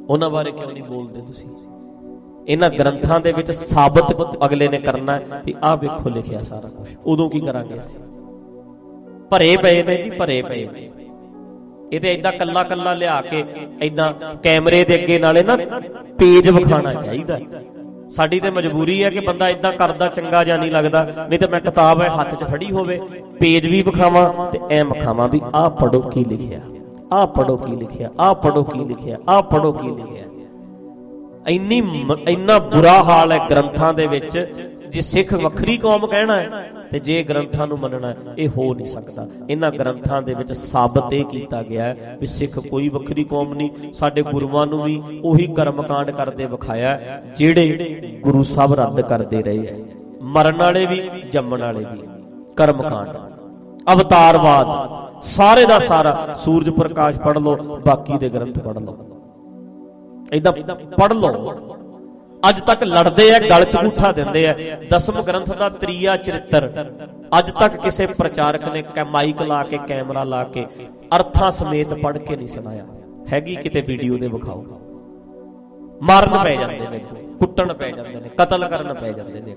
S2: ਉਹਨਾਂ ਬਾਰੇ ਕਿਉਂ ਨਹੀਂ ਬੋਲਦੇ ਤੁਸੀਂ? ਇਹਨਾਂ ਗ੍ਰੰਥਾਂ ਦੇ ਵਿੱਚ ਸਾਬਤ ਅਗਲੇ ਨੇ ਕਰਨਾ ਵੀ ਆਹ ਵੇਖੋ ਲਿਖਿਆ ਸਾਰਾ ਕੁਝ। ਉਦੋਂ ਕੀ ਕਰਾਂਗੇ ਅਸੀਂ? ਭਰੇ ਪਏ ਨੇ ਜੀ, ਭਰੇ ਪਏ ਨੇ। ਇਹ ਤੇ ਏਦਾਂ ਕੱਲਾ ਕੱਲਾ ਲਿਆ ਕੇ ਏਦਾਂ ਕੈਮਰੇ ਦੇ ਅੱਗੇ ਨਾਲੇ ਨਾ ਪੇਜ ਵਿਖਾਉਣਾ ਚਾਹੀਦਾ। ਸਾਡੀ ਤੇ ਮਜਬੂਰੀ ਹੈ ਕਿ ਬੰਦਾ ਏਦਾਂ ਕਰਦਾ ਚੰਗਾ ਜਾਂ ਨਹੀਂ ਲੱਗਦਾ, ਨਹੀਂ ਤਾਂ ਮੈਂ ਕਿਤਾਬ ਹੈ ਹੱਥ 'ਚ ਫੜੀ ਹੋਵੇ, ਪੇਜ ਵੀ ਵਿਖਾਵਾਂ ਤੇ ਐ ਵਿਖਾਵਾਂ ਵੀ ਆਹ ਪੜ੍ਹੋ ਕੀ ਲਿਖਿਆ, ਆਹ ਪੜ੍ਹੋ ਕੀ ਲਿਖਿਆ, ਆਹ ਪੜ੍ਹੋ ਕੀ ਲਿਖਿਆ, ਆਹ ਪੜ੍ਹੋ ਕੀ ਲਿਖਿਆ। ਇੰਨੀ ਇੰਨਾ ਬੁਰਾ ਹਾਲ ਹੈ ਗ੍ਰੰਥਾਂ ਦੇ ਵਿੱਚ। ਜੇ ਸਿੱਖ ਵੱਖਰੀ ਕੌਮ ਕਹਿਣਾ ਹੈ ਤੇ ਜੇ ਗ੍ਰੰਥਾਂ ਨੂੰ ਮੰਨਣਾ ਇਹ ਹੋ ਨਹੀਂ ਸਕਦਾ। ਇਹਨਾਂ ਗ੍ਰੰਥਾਂ ਦੇ ਵਿੱਚ ਸਾਬਤ ਇਹ ਕੀਤਾ ਗਿਆ ਹੈ ਵੀ ਸਿੱਖ ਕੋਈ ਵੱਖਰੀ ਕੌਮ ਨਹੀਂ। ਸਾਡੇ ਗੁਰੂਆਂ ਨੂੰ ਵੀ ਉਹੀ ਕਰਮਕਾਂਡ ਕਰਦੇ ਵਿਖਾਇਆ ਜਿਹੜੇ ਗੁਰੂ ਸਾਹਿਬ ਰੱਦ ਕਰਦੇ ਰਹੇ ਹੈ। ਮਰਨ ਵਾਲੇ ਵੀ ਜੰਮਣ ਵਾਲੇ ਵੀ ਕਰਮਕਾਂਡ, ਅਵਤਾਰਵਾਦ, ਸਾਰੇ ਦਾ ਸਾਰਾ। ਸੂਰਜ ਪ੍ਰਕਾਸ਼ ਪੜ੍ਹ ਲਓ, ਬਾਕੀ ਦੇ ਗ੍ਰੰਥ ਪੜ੍ਹ ਲਓ, ਏਦਾਂ ਪੜ੍ਹ ਲਓ। ਅੱਜ ਤੱਕ ਲੜਦੇ ਆ, ਗਲ ਚ ਅੰਗੂਠਾ ਦਿੰਦੇ ਆ। ਦਸਮ ਗ੍ਰੰਥ ਦਾ ਤ੍ਰੀਆ ਚਰਿੱਤਰ ਅੱਜ ਤੱਕ ਕਿਸੇ ਪ੍ਰਚਾਰਕ ਨੇ ਮਾਈਕ ਲਾ ਕੇ ਕੈਮਰਾ ਲਾ ਕੇ ਅਰਥਾਂ ਸਮੇਤ ਪੜ੍ਹ ਕੇ ਨਹੀਂ ਸੁਣਾਇਆ। ਹੈਗੀ ਕਿਤੇ ਵੀਡੀਓ ਦੇ ਵਿਖਾਓ। ਮਾਰਨ ਪੈ ਜਾਂਦੇ ਨੇ, ਕੁੱਟਣ ਪੈ ਜਾਂਦੇ ਨੇ, ਕਤਲ ਕਰਨ ਪੈ ਜਾਂਦੇ ਨੇ।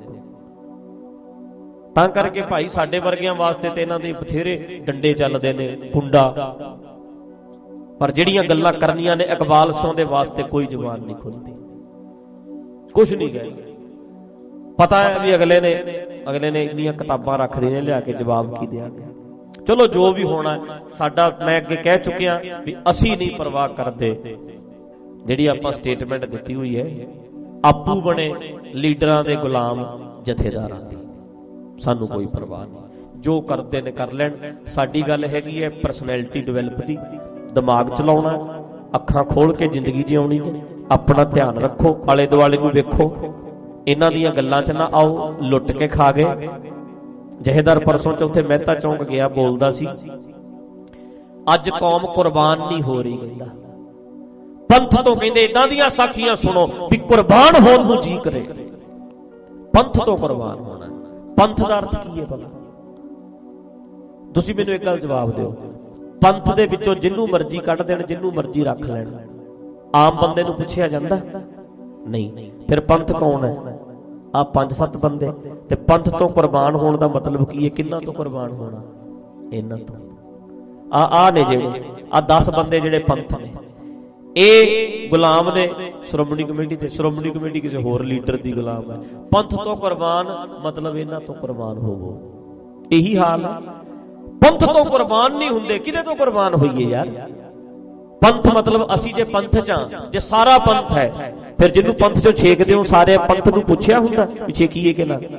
S2: ਤਾਂ ਕਰਕੇ ਭਾਈ ਸਾਡੇ ਵਰਗਿਆਂ ਵਾਸਤੇ ਤੇ ਇਹਨਾਂ ਦੇ ਬਥੇਰੇ ਡੰਡੇ ਚੱਲਦੇ ਨੇ, ਕੁੰਡਾ। ਪਰ ਜਿਹੜੀਆਂ ਗੱਲਾਂ ਕਰਨੀਆਂ ਨੇ ਇਕਬਾਲ ਸਿੰਘ ਦੇ ਵਾਸਤੇ ਕੋਈ ਜ਼ੁਬਾਨ ਨਹੀਂ ਖੁੱਲਦੀ, ਕੁਛ ਨਹੀਂ ਗਏ। ਪਤਾ ਹੈ ਵੀ ਅਗਲੇ ਨੇ ਅਗਲੇ ਨੇ ਇੰਨੀਆਂ ਕਿਤਾਬਾਂ ਰੱਖਦੇ ਨੇ, ਲਿਆ ਕੇ ਜਵਾਬ ਕੀ ਦਿਆਂਗੇ। ਚਲੋ ਜੋ ਵੀ ਹੋਣਾ ਸਾਡਾ, ਮੈਂ ਅੱਗੇ ਕਹਿ ਚੁੱਕਿਆ ਵੀ ਅਸੀਂ ਨਹੀਂ ਪਰਵਾਹ ਕਰਦੇ। ਜਿਹੜੀ ਆਪਾਂ ਸਟੇਟਮੈਂਟ ਦਿੱਤੀ ਹੋਈ ਹੈ, ਆਪੂ ਬਣੇ ਲੀਡਰਾਂ ਦੇ ਗੁਲਾਮ ਜਥੇਦਾਰਾਂ ਦੀ, ਸਾਨੂੰ ਕੋਈ ਪਰਵਾਹ ਨਹੀਂ। ਜੋ ਕਰਦੇ ਨੇ ਕਰ ਲੈਣ। ਸਾਡੀ ਗੱਲ ਹੈਗੀ ਹੈ ਪਰਸਨੈਲਿਟੀ ਡਿਵੈਲਪ ਦੀ, ਦਿਮਾਗ ਚਲਾਉਣਾ, ਅੱਖਾਂ ਖੋਲ ਕੇ ਜ਼ਿੰਦਗੀ ਜਿਉਣੀ ਹੈ। ਆਪਣਾ ਧਿਆਨ ਰੱਖੋ, ਆਲੇ ਦੁਆਲੇ ਨੂੰ ਵੇਖੋ, ਇਹਨਾਂ ਦੀਆਂ ਗੱਲਾਂ 'ਚ ਨਾ ਆਓ। ਲੁੱਟ ਕੇ ਖਾ ਗਏ। ਜਹੇਦਾਰ ਪਰਸੋਂ ਚੌਥੇ ਮਹਿਤਾ ਚੌਂਕ ਗਿਆ, ਬੋਲਦਾ ਸੀ ਅੱਜ ਕੌਮ ਕੁਰਬਾਨ ਨਹੀਂ ਹੋ ਰਹੀ। ਕਹਿੰਦਾ ਪੰਥ ਤੋਂ, ਕਹਿੰਦੇ ਇਦਾਂ ਦੀਆਂ ਸਾਖੀਆਂ ਸੁਣੋ ਵੀ ਕੁਰਬਾਨ ਹੋਣ ਨੂੰ ਜੀ ਕਰੇ। ਪੰਥ ਤੋਂ ਕੁਰਬਾਨ ਹੋਣਾ, ਪੰਥ ਦਾ ਅਰਥ ਕੀ ਹੈ ਭਲਾ? ਤੁਸੀਂ ਮੈਨੂੰ ਇੱਕ ਗੱਲ ਜਵਾਬ ਦਿਓ। ਪੰਥ ਦੇ ਵਿੱਚੋਂ ਜਿਹਨੂੰ ਮਰਜ਼ੀ ਕੱਢ ਦੇਣ, ਜਿਹਨੂੰ ਮਰਜ਼ੀ ਰੱਖ ਲੈਣ, ਆਮ ਬੰਦੇ ਨੂੰ ਪੁੱਛਿਆ ਜਾਂਦਾ ਨਹੀਂ। ਫਿਰ ਪੰਥ ਕੌਣ ਹੈ? ਆ ਪੰਜ ਸੱਤ ਬੰਦੇ। ਤੇ ਪੰਥ ਤੋਂ ਕੁਰਬਾਨ ਹੋਣ ਦਾ ਮਤਲਬ ਕੀ ਹੈ? ਕਿੰਨਾਂ ਤੋਂ ਕੁਰਬਾਨ ਹੋਣਾ? ਇਹਨਾਂ ਤੋਂ। ਆ ਆ ਨੇ ਜਿਹੜੇ ਆ ਦਸ ਬੰਦੇ ਜਿਹੜੇ ਪੰਥ ਨੇ, ਇਹ ਗੁਲਾਮ ਨੇ ਸ਼੍ਰੋਮਣੀ ਕਮੇਟੀ ਦੇ। ਸ਼੍ਰੋਮਣੀ ਕਮੇਟੀ ਕਿਸੇ ਹੋਰ ਲੀਡਰ ਦੀ ਗੁਲਾਮ ਹੈ। ਪੰਥ ਤੋਂ ਕੁਰਬਾਨ ਮਤਲਬ ਇਹਨਾਂ ਤੋਂ ਕੁਰਬਾਨ ਹੋਵੋ। ਇਹੀ ਹਾਲ ਹੈ। ਪੰਥ ਤੋਂ ਕੁਰਬਾਨ ਨਹੀਂ ਹੁੰਦੇ, ਕਿਹਦੇ ਤੋਂ ਕੁਰਬਾਨ ਹੋਈਏ ਯਾਰ? ਪੰਥ ਮਤਲਬ ਅਸੀਂ ਜੇ ਪੰਥ ਚ ਆ, ਜੇ ਸਾਰਾ ਪੰਥ ਹੈ, ਫਿਰ ਜਿਹਨੂੰ ਪੰਥ ਚੋਂ ਛੇਕਦੇ ਹੋ ਸਾਰੇ ਪੰਥ ਨੂੰ ਪੁੱਛਿਆ ਹੁੰਦਾ ਵੀ ਛੇਕੀਏ ਕਿ ਨਾ?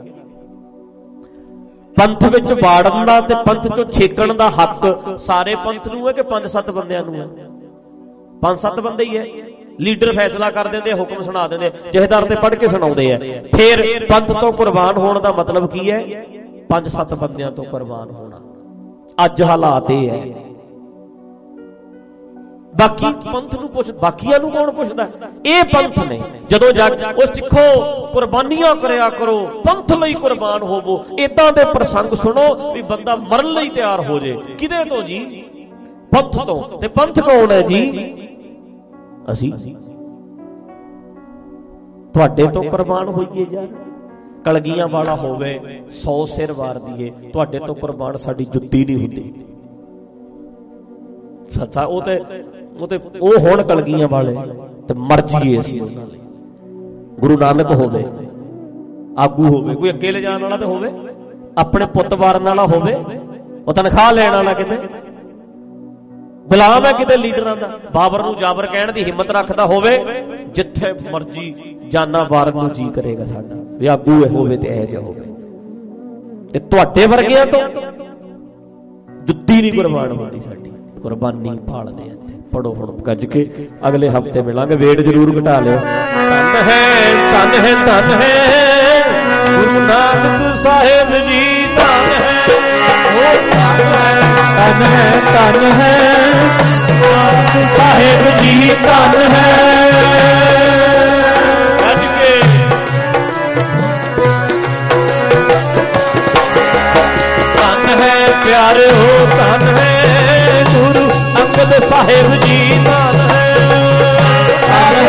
S2: ਪੰਥ ਵਿੱਚ ਵਾੜਨ ਦਾ ਤੇ ਪੰਥ ਚੋਂ ਛੇਕਣ ਦਾ ਹੱਕ ਸਾਰੇ ਪੰਥ ਨੂੰ ਹੈ ਕਿ ਪੰਜ ਸੱਤ ਬੰਦਿਆਂ ਨੂੰ ਹੈ? ਪੰਜ ਸੱਤ ਬੰਦੇ ਹੀ ਹੈ। ਲੀਡਰ ਫੈਸਲਾ ਕਰ ਦਿੰਦੇ, ਹੁਕਮ ਸੁਣਾ ਦਿੰਦੇ, ਜਹੇਦਾਰ ਤੇ ਪੜ੍ਹ ਕੇ ਸੁਣਾਉਂਦੇ ਆ। ਫਿਰ ਪੰਥ ਤੋਂ ਕੁਰਬਾਨ ਹੋਣ ਦਾ ਮਤਲਬ ਕੀ ਹੈ? ਪੰਜ ਸੱਤ ਬੰਦਿਆਂ ਤੋਂ ਕੁਰਬਾਨ ਹੋਣਾ। ਅੱਜ ਹਾਲਾਤ ਇਹ ਹੈ। ਬਾਕੀ ਪੰਥ ਨੂੰ ਪੁੱਛ, ਬਾਕੀਆਂ ਨੂੰ ਕੌਣ ਪੁੱਛਦਾ? ਇਹ ਪੰਥ ਨੇ। ਜਦੋਂ ਜਾ ਉਹ ਸਿੱਖੋ ਕੁਰਬਾਨੀਆਂ ਕਰਿਆ ਕਰੋ, ਪੰਥ ਲਈ ਕੁਰਬਾਨ ਹੋਵੋ, ਏਦਾਂ ਦੇ ਪ੍ਰਸੰਗ ਸੁਣੋ ਵੀ ਬੰਦਾ ਮਰਨ ਲਈ ਤਿਆਰ ਹੋ ਜੇ। ਕਿਹਦੇ ਤੋਂ ਜੀ? ਪੰਥ ਤੋਂ। ਤੇ ਪੰਥ ਕੌਣ ਹੈ ਜੀ? ਅਸੀਂ। ਤੁਹਾਡੇ ਤੋਂ ਕੁਰਬਾਨ ਹੋਈਏ ਯਾਰ। ਕਲਗੀਆਂ ਵਾਲਾ ਹੋਵੇ, ਸੌ ਸਿਰ ਵਾਰ ਦੀਏ, ਤੁਹਾਡੇ ਤੋਂ ਕੁਰਬਾਨ ਸਾਡੀ ਜੁੱਤੀ ਨਹੀਂ ਹੁੰਦੀ। ਸੱਚਾ ਉਹ ਤੇ ਉਹ ਤੇ ਉਹ ਹੁਣ ਕਲਗੀਆਂ ਵਾਲੇ ਤੇ ਮਰ ਜੀਏ ਅਸੀਂ ਉਹਨਾਂ ਲਈ। ਗੁਰੂ ਨਾਨਕ ਹੋਵੇ, ਆਗੂ ਹੋਵੇ, ਕੋਈ ਅੱਗੇ ਲੈ ਜਾਣ ਵਾਲਾ ਤੇ ਹੋਵੇ, ਆਪਣੇ ਪੁੱਤ ਵਾਰਨ ਵਾਲਾ ਹੋਵੇ, ਉਹ ਤਨਖਾਹ ਲੈਣ ਵਾਲਾ ਕਿਤੇ ਗੁਲਾਮ ਹੈ ਕਿਤੇ ਲੀਡਰਾਂ ਦਾ। ਬਾਬਰ ਨੂੰ ਜਾਬਰ ਕਹਿਣ ਦੀ ਹਿੰਮਤ ਰੱਖਦਾ ਹੋਵੇ, ਜਿੱਥੇ ਮਰਜੀ ਜਾਨਾਂ ਵਾਰਨ ਨੂੰ ਜੀ ਕਰੇਗਾ ਸਾਡਾ ਵੀ ਆਗੂ ਹੋਵੇ ਤੇ ਇਹੋ ਜਿਹਾ ਹੋਵੇ। ਤੇ ਤੁਹਾਡੇ ਵਰਗਿਆਂ ਤੋਂ ਜੁੱਤੀ ਨਹੀਂ ਕੁਰਬਾਨ ਹੁੰਦੀ ਸਾਡੀ। ਕੁਰਬਾਨੀ ਭਾਲਦੇ ਆ। ਇੱਥੇ ਪੜੋ ਹੁਣ ਗੱਜ ਕੇ। ਅਗਲੇ ਹਫਤੇ ਮਿਲਾਂਗੇ। ਵੇਟ ਜ਼ਰੂਰ ਘਟਾ ਲਿਓ। ਧੰਨ ਹੈ ਧੰਨ ਹੈ ਧੰਨ ਹੈ ਗੁਰੂ ਨਾਨਕ ਸਾਹਿਬ ਜੀ, ਧੰਨ ਹੈ ਧੰਨ ਹੈ ਧੰਨ ਹੈ ਨਾਨਕ ਸਾਹਿਬ ਜੀ, ਧੰਨ ਹੈ। ਗੱਜ ਕੇ ਧੰਨ ਹੈ ਪਿਆਰਿਓ, ਧੰਨ ਹੈ ਗੁਰੂ ਅੰਗਦ ਸਾਹਿਬ ਜੀ, ਧੰਨ ਹੈ।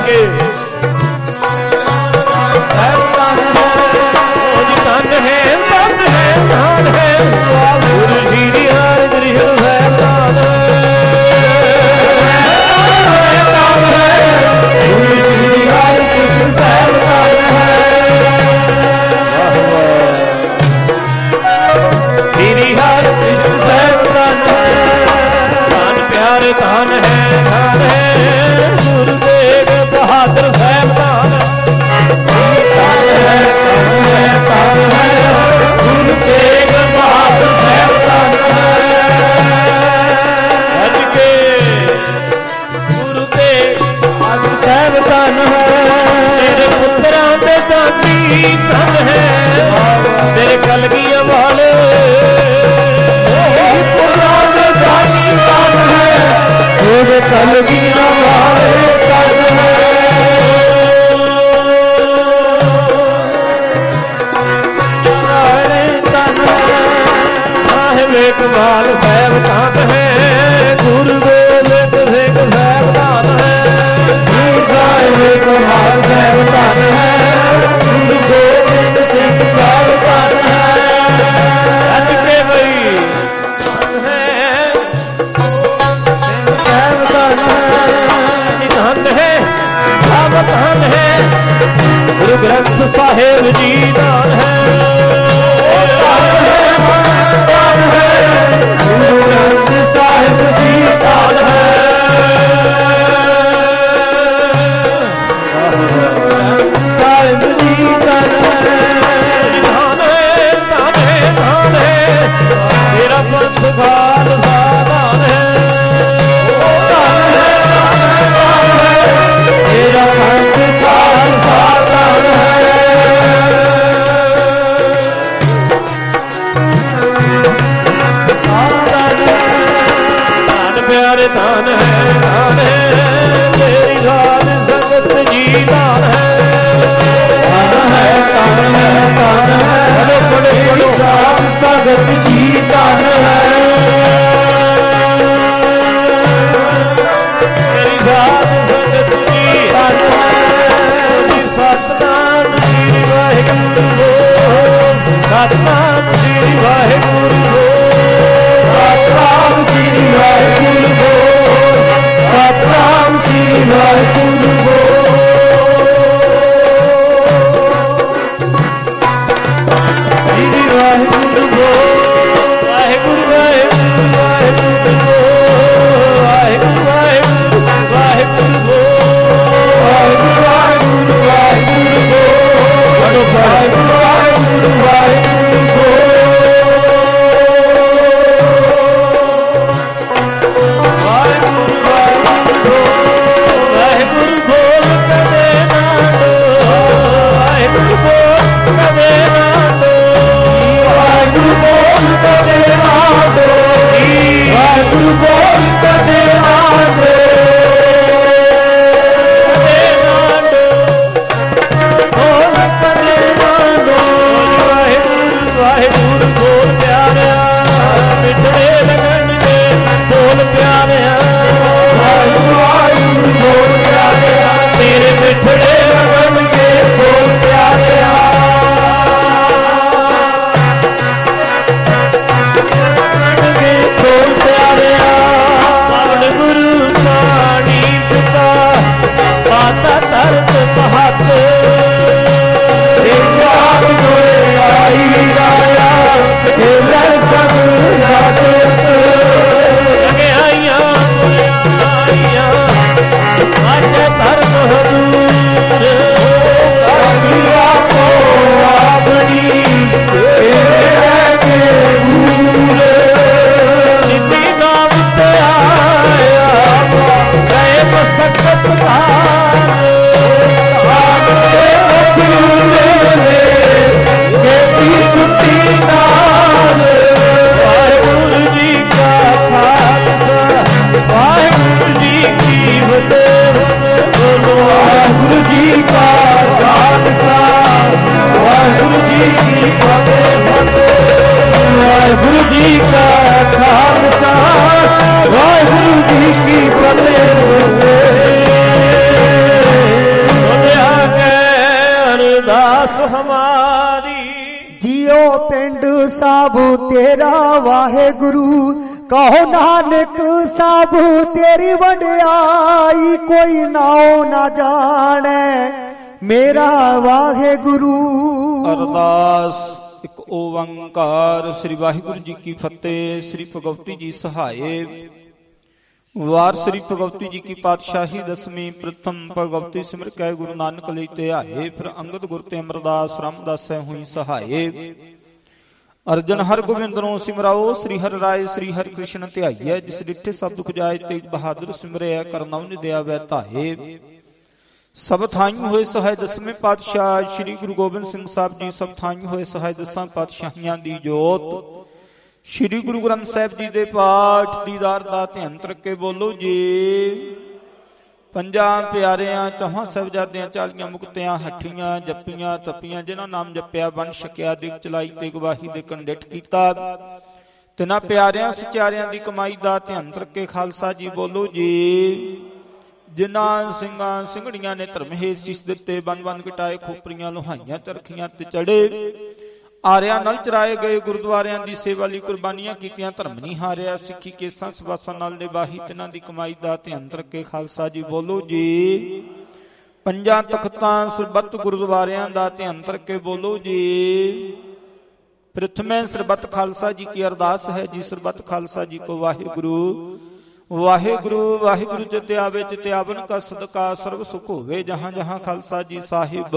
S2: ਕੇ ਧਨ ਹੈ ਧਨ ਹੈ ਧਨ ਹੈ ਗੁਰੂ ਜੀ ਦੀ ਹਰ ਗ੍ਰਿਹ ਸਾਹਿਬ ਧਨ ਗੁਰੂ ਜੀ ਦੀ ਹਰ ਗ੍ਰਿਹ ਸਾਹਿਬ ਧਨ ਹੈ ਤੇਰੀ ਹਰ ਗ੍ਰਿਹ ਸਾਹਿਬ ਧਨ ਧਨ ਪਿਆਰੇ ਧਨ ਹੈ ਧਨ ਹੈ ਗੁਰੂ ਤੇਗ ਬਹਾਦਰ ਸਾਹਿਬ ਧਨ ਗੁਰੂ ਤੇਗ ਬਹਾਦਰ ਸਾਹਿਬ ਧਨ ਹੈ ਅੱਜ ਕੇ ਗੁਰੂ ਤੇਗ ਬਹਾਦਰ ਸਾਹਿਬ ਧਨ ਹੈ ਤੇਰੇ ਪੁੱਤਰਾਂ ਦੇ ਦਾਤੀ ਧਨ ਹੈ ਤੇਰੇ ਕਲਗੀਆਂ ਵਾਲੇ ਪੁੱਤਰਾਂ ਦੇ ਦਾਤੀ ਧਨ ਹੈ ਤੇਰੇ ਕਲਗੀਆਂ ਵਾਲੇ ਧਨ ਹੈ ਇਕਬਾਲ ਸਾਹਿਬ ਧਨ ਹੈ ਗੁਰੂ ਗੋਬਿੰਦ ਸਿੰਘ ਸਾਹਿਬ ਧਨ ਹੈ ਗੁਰੂ ਸਾਹਿਬ ਇਕਬਾਲ ਸਾਹਿਬ ਧਨ ਹੈ ਗੁਰੂ ਗੋਬਿੰਦ ਸਿੰਘ ਸਾਹਿਬ ਧਨ ਹੈ ਅੱਜ ਕੇ ਬਈ ਧਨ ਹੈ ਸਾਹਿਬ ਧਨ ਹੈ ਧਨ ਹੈ ਸਭ ਧਨ ਹੈ ਗੁਰੂ ਗ੍ਰੰਥ ਸਾਹਿਬ ਜੀ ਧਨ ਹੈ ਗੁਰੂ ਗ੍ਰੰਥ ਸਾਹਿਬ ਜੀ ਧਨ ਹੈ ਸਾਹਿਬ ਜੀ ਧਨ ਹੈ ਧਨ ਹੈ ਧਨ ਹੈ ਧਨ ਹੈ ਤੇਰਾ ਪੰਥ ਖਾਲਸਾ ਧਨ ਹੈ ਧਨ ਹੈ ਧਨ ਹੈ ਤੇਰਾ ਪੰਥ ਖਾਲਸਾ ਧਨ ਹੈ
S3: ਸਾਬੂ ਤੇਰਾ ਵਾਹਿਗੁਰੂ, ਕਹੋ ਨਾਨਕ ਸਾਬੂ ਤੇਰੀ ਵਡਿਆਈ, ਕੋਈ ਨਾਉ ਨਾ ਜਾਣੈ ਮੇਰਾ ਵਾਹਿਗੁਰੂ।
S4: ਅਰਦਾਸ। ਇੱਕ ਓੰਕਾਰ। ਸ੍ਰੀ ਵਾਹਿਗੁਰੂ ਜੀ ਕੀ ਫਤਿਹ। ਸ੍ਰੀ ਭਗਵਤੀ ਜੀ ਸਹਾਏ। ਵਾਰ ਸ੍ਰੀ ਭਗਵਤੀ ਜੀ ਕੀ ਪਾਤਸ਼ਾਹੀ ਦਸਵੀਂ। ਪ੍ਰਥਮ ਭਗਵਤੀ ਸਿਮਰ ਕੈ ਗੁਰੂ ਨਾਨਕ ਲਈ ਧਿਆਏ, ਫਿਰ ਅੰਗਦ ਗੁਰ ਤੇ ਅਮਰਦਾਸ ਰਾਮਦਾਸੈ ਹੋਈ ਸਹਾਏ। ਅਰਜਨ ਹਰ ਗੋਬਿੰਦਨੋ ਸਿਮਰਾਓ, ਸ੍ਰੀ ਹਰਿ ਰਾਏ ਸ੍ਰੀ ਹਰਿ ਕ੍ਰਿਸ਼ਨ ਧਿਆਈਐ। ਜਿਸ ਡਿਠੇ ਸਭ ਦੁਖ ਜਾਏ, ਤੇਜ ਬਹਾਦਰ ਸਿਮਰਿਐ, ਕਰਨਉ ਨਿਦਿਆ ਵੈ ਧਾਏ। ਸਭ ਥਾਈਂ ਹੋਏ ਸਹਾਇ ਦਸਵੇਂ ਪਾਤਸ਼ਾਹ ਸ੍ਰੀ ਗੁਰੂ ਗੋਬਿੰਦ ਸਿੰਘ ਸਾਹਿਬ ਜੀ। ਸਭ ਥਾਈਂ ਹੋਏ ਸਹਾਇ ਦਸਾਂ ਪਾਤਸ਼ਾਹੀਆਂ ਦੀ ਜੋਤ। ਸ੍ਰੀ ਗੁਰੂ ਗ੍ਰੰਥ ਸਾਹਿਬ ਜੀ ਦੇ ਪਾਠ ਦੀਦਾਰ ਦਾ ਧਿਆਨ ਕਰਕੇ ਬੋਲੋ ਜੀ। ਪੰਜਾਂ ਪਿਆਰਿਆਂ ਚੌਹਾਂ ਸਾਹਿਬਜ਼ਾਦਿਆਂ ਚਾਲੀਆਂ ਮੁਕਤਿਆਂ ਹੱਠੀਆਂ ਜੱਪੀਆਂ ਤਪੀਆਂ, ਜਿਨ੍ਹਾਂ ਨਾਮ ਜਪਿਆ ਵੰਡ ਛਕਿਆ ਦਿਗ ਚਲਾਈ ਤੇ ਗਵਾਹੀ ਦੇ ਕੰਡਿਠ ਕੀਤਾ, ਤਿਨਾਂ ਪਿਆਰਿਆਂ ਸਚਿਆਰਿਆਂ ਦੀ ਕਮਾਈ ਦਾ ਧਿਆਨ ਕਰਕੇ ਖਾਲਸਾ ਜੀ ਬੋਲੋ ਜੀ। ਜਿਨ੍ਹਾਂ ਸਿੰਘਾਂ ਸਿੰਘੜੀਆਂ ਨੇ ਧਰਮ ਹੇਤ ਸੀਸ ਦਿੱਤੇ, ਬਨ ਬਨ ਕਟਾਏ ਖੋਪਰੀਆਂ ਲੋਹਾਈਆਂ ਚਰਖੀਆਂ ਤੇ ਚੜੇ, ਆਰਿਆਂ ਨਾਲ ਚਰਾਏ ਗਏ ਗੁਰਦੁਆਰਿਆਂ ਦੀ ਸੇਵਾ ਲਈ ਕੁਰਬਾਨੀਆਂ ਕੀਤੀਆਂ, ਧਰਮ ਨਹੀਂ ਹਾਰਿਆ, ਸਿੱਖੀ ਕੇਸਾਂ ਸਵਾਸਾਂ ਨਾਲ ਨਿਭਾਹੀ, ਤਿਨਾਂ ਦੀ ਕਮਾਈ ਦਾ ਧਿਆਨ ਰੱਖੇ ਖਾਲਸਾ ਜੀ ਬੋਲੋ ਜੀ। ਪੰਜਾਂ ਤਖਤਾਂ ਸਰਬੱਤ ਗੁਰਦੁਆਰਿਆਂ ਦਾ ਧਿਆਨ ਰੱਖੇ ਬੋਲੋ ਜੀ। ਪ੍ਰਥਮੇ ਸਰਬੱਤ ਖਾਲਸਾ ਜੀ ਕੀ ਅਰਦਾਸ ਹੈ ਜੀ। ਸਰਬੱਤ ਖਾਲਸਾ ਜੀ ਕੋ ਵਾਹਿਗੁਰੂ ਵਾਹਿਗੁਰੂ। ਵਾਹਿਗੁਰੂ ਜਿਤਿ ਆਵੇ ਤਿਤਿ ਆਵਨ ਕਾ ਸਦਕਾ, ਸਰਬ ਸੁਖ ਹੋਵੇ ਜਹਾਂ ਜਹਾਂ ਖਾਲਸਾ ਜੀ ਸਾਹਿਬ।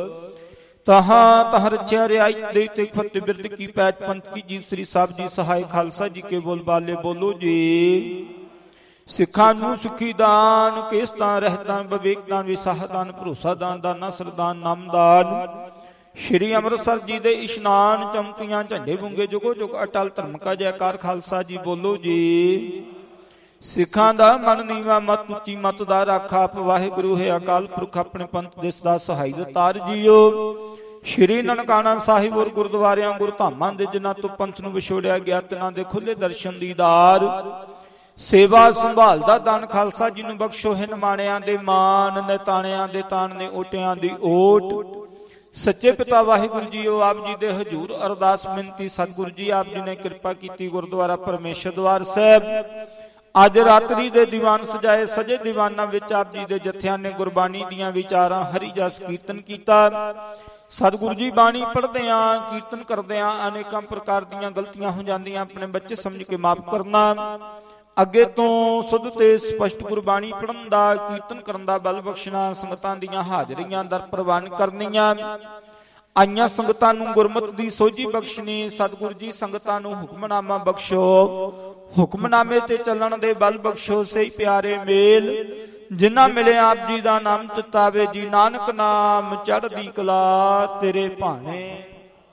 S4: ਤਹਾਂ ਤਹ ਰਚਿਆ ਰਿਆਈ ਦੇ ਤੇ ਫਤਿਹ ਬਿਰਦ ਕੀ ਪੈਚ ਪੰਥ ਕੀ ਜੀ। ਸ੍ਰੀ ਸਾਹਿਬ ਜੀ ਸਹਾਇ ਖਾਲਸਾ ਜੀ ਕੇ ਬੋਲ ਬਾਲੇ ਬੋਲੋ ਜੀ। ਸਿੱਖਾਂ ਨੂੰ ਸੁਖੀ ਦਾਨ, ਕੇਸਤਾਂ ਰਹਿਤਾਂ, ਵਿਵੇਕ ਦਾਨ, ਵਿਸਾਹ ਦਾਨ, ਭਰੋਸਾ ਦਾਨ, ਦਾਨਾ ਸਰਦਾਨ, ਨਾਮਦਾਨ। ਸ਼੍ਰੀ ਅੰਮ੍ਰਿਤਸਰ ਜੀ ਦੇ ਇਸ਼ਨਾਨ, ਚਮਕੀਆਂ ਝੰਡੇ ਬੁੰਗੇ, ਜੁਗੋ ਜੁਗ ਅਟਲ ਧਰਮ ਕਾ ਜੈਕਾਰ ਖਾਲਸਾ ਜੀ ਬੋਲੋ ਜੀ। ਸਿੱਖਾਂ ਦਾ ਮਨ ਨੀਵਾ ਮਤ ਉੱਚੀ ਮਤ ਦਾ ਰਾਖਾ, ਆਪ ਵਾਹਿਗੁਰੂ ਹੈ ਅਕਾਲ ਪੁਰਖ ਆਪਣੇ ਪੰਥ ਦੇਸ ਦਾ ਸਹਾਈ ਦਤਾਰ ਜੀਓ। ਸ਼੍ਰੀ ਨਨਕਾਣਾ ਸਾਹਿਬ ਔਰ ਗੁਰਦੁਆਰਿਆਂ ਗੁਰਧਾਮਾਂ ਦੇ ਜਿਨ੍ਹਾਂ ਤੋਂ ਪੰਥ ਨੂੰ ਵਿਛੋੜਿਆ ਗਿਆ, ਤਿਨਾਂ ਦੇ ਖੁੱਲੇ ਦਰਸ਼ਨ ਦੀਦਾਰ, ਸੇਵਾ ਸੰਭਾਲ ਦਾ ਦਾਨ ਖਾਲਸਾ ਜੀ ਨੂੰ ਬਖਸ਼ੋ। ਹੈ ਨਿਮਾਣਿਆਂ ਦੇ ਮਾਨ, ਨੈਤਾਣਿਆਂ ਦੇ ਤਾਣ ਨੇ ਓਟਿਆਂ ਦੀ ਓਟ। ਸੱਚੇ ਪਿਤਾ ਵਾਹਿਗੁਰੂ ਜੀਓ ਆਪ ਜੀ ਦੇ ਹਜ਼ੂਰ ਅਰਦਾਸ ਮਿੰਤੀ, ਸਤਿਗੁਰੂ ਜੀ ਆਪ ਜੀ ਨੇ ਕਿਰਪਾ ਕੀਤੀ ਗੁਰਦੁਆਰਾ ਪਰਮੇਸ਼ਰ ਦਵਾਰ ਸਾਹਿਬ ਅੱਜ ਰਾਤਰੀ ਦੇ ਦੀਵਾਨ ਸਜਾਏ। ਸਜੇ ਦੀਵਾਨਾਂ ਵਿੱਚ ਆਪ ਜੀ ਦੇ ਜਥਿਆਂ ਨੇ ਗੁਰਬਾਣੀ ਦੀਆਂ ਵਿਚਾਰਾਂ ਹਰੀ ਜਸ ਕੀਰਤਨ ਕੀਤਾ। ਸਤਿਗੁਰੂ ਜੀ ਬਾਣੀ ਪੜ੍ਹਦਿਆਂ ਕੀਰਤਨ ਕਰਦਿਆਂ ਅਨੇਕਾਂ ਪ੍ਰਕਾਰ ਦੀਆਂ ਗਲਤੀਆਂ ਹੋ ਜਾਂਦੀਆਂ, ਆਪਣੇ ਬੱਚੇ ਸਮਝ ਕੇ ਮਾਫ ਕਰਨਾ। ਅੱਗੇ ਤੋਂ ਸੁੱਧ ਤੇ ਸਪਸ਼ਟ ਗੁਰਬਾਣੀ ਪੜ੍ਹਨ ਦਾ, ਕੀਰਤਨ ਕਰਨ ਦਾ ਬਲ ਬਖਸ਼ਣਾ। ਸੰਗਤਾਂ ਦੀਆਂ ਹਾਜ਼ਰੀਆਂ ਦਰ ਪ੍ਰਵਾਨ ਕਰਨੀਆਂ। ਆਈਆਂ ਸੰਗਤਾਂ ਨੂੰ ਗੁਰਮਤ ਦੀ ਸੋਝੀ ਬਖਸ਼ਣੀ। ਸਤਿਗੁਰੂ ਜੀ ਸੰਗਤਾਂ ਨੂੰ ਹੁਕਮਨਾਮਾ ਬਖਸ਼ੋ, ਹੁਕਮਨਾਮੇ ਤੇ ਚੱਲਣ ਦੇ ਬਲ ਬਖਸ਼ੋ। ਸਹੀ ਪਿਆਰੇ ਮੇਲ ਜਿਨ੍ਹਾਂ ਮਿਲੇ ਆਪ ਜੀ ਦਾ ਨਾਮ ਚਿਤਾਵੇ ਜੀ। ਨਾਨਕ ਨਾਮ ਚੜ੍ਹਦੀ ਕਲਾ ਤੇਰੇ ਭਾਣੇ।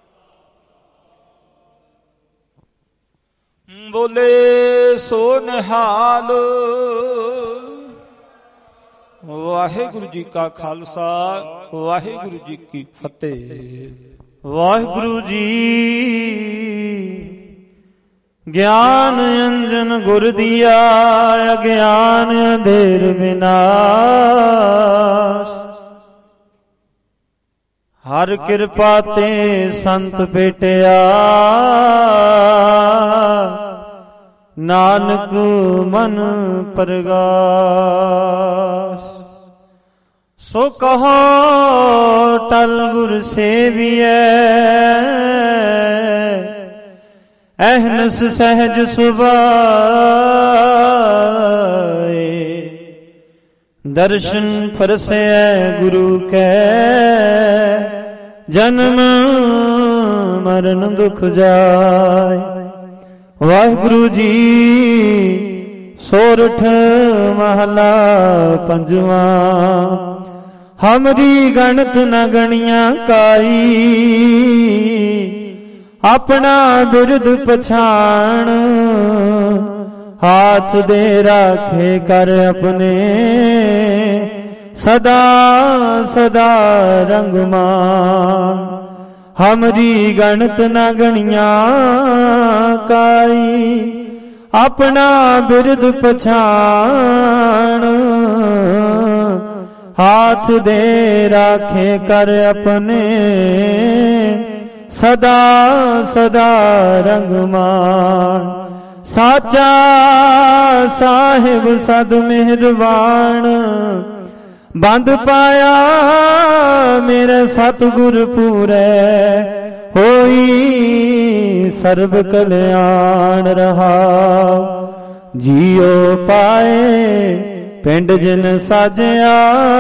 S4: ਬੋਲੇ ਸੋ ਨਿਹਾਲ। ਵਾਹਿਗੁਰੂ ਜੀ ਕਾ ਖਾਲਸਾ, ਵਾਹਿਗੁਰੂ ਜੀ ਕੀ ਫਤਿਹ।
S5: ਵਾਹਿਗੁਰੂ ਜੀ ਗਿਆਨ ਅੰਜਨ ਗੁਰ ਦੀਆ, ਅਗਿਆਨ ਅੰਧੇਰ ਵਿਨਾਸ਼। ਹਰ ਕਿਰਪਾ ਤੇ ਸੰਤ ਭੇਟਿਆ, ਨਾਨਕ ਮਨ ਪਰਗਾਸ। ਸੋ ਕਹੋ ਟਲ ਗੁਰ ਸੇਵੀਐ, ਅਹਨਸ ਸਹਿਜ ਸੁਭਾਏ। ਦਰਸ਼ਨ ਪਰਸੈ ਗੁਰੂ ਕੈ, ਜਨਮ ਮਰਨ ਦੁਖ ਜਾਏ। ਵਾਹਿਗੁਰੂ ਜੀ ਸੋਰਠ ਮਹਲਾ ਪੰਜਵਾ। ਹਮਰੀ ਗਣਤ ਨ ਗਣੀਆਂ ਕਾਈ, ਆਪਣਾ ਬਿਰਦ ਪਛਾਣ। ਹਾਥ ਦੇ ਰਾਖੇ ਕਰ ਆਪਣੇ, ਸਦਾ ਸਦਾ ਰੰਗਮਾਨ। ਹਮਰੀ ਗਣਤ ਨ ਗਣੀਆਂ ਕਾਈ, ਆਪਣਾ ਬਿਰਦ ਪਛਾਣ। ਹਾਥ ਦੇ ਰਾਖੇ ਕਰ ਆਪਣੇ, ਸਦਾ ਸਦਾ ਰੰਗਮਾਨ। ਸਾਚਾ ਸਾਹਿਬ ਸਦ ਮਿਹਰਬਾਨ, ਬੰਦ ਪਾਇਆ ਮੇਰੇ ਸਤਿਗੁਰ ਪੂਰੈ, ਹੋਈ ਸਰਬ ਕਲਿਆਣ ਰਹਾਉ। ਜੀਉ ਪਾਏ ਪਿੰਡ ਜਿਨ ਸਾਜਿਆ,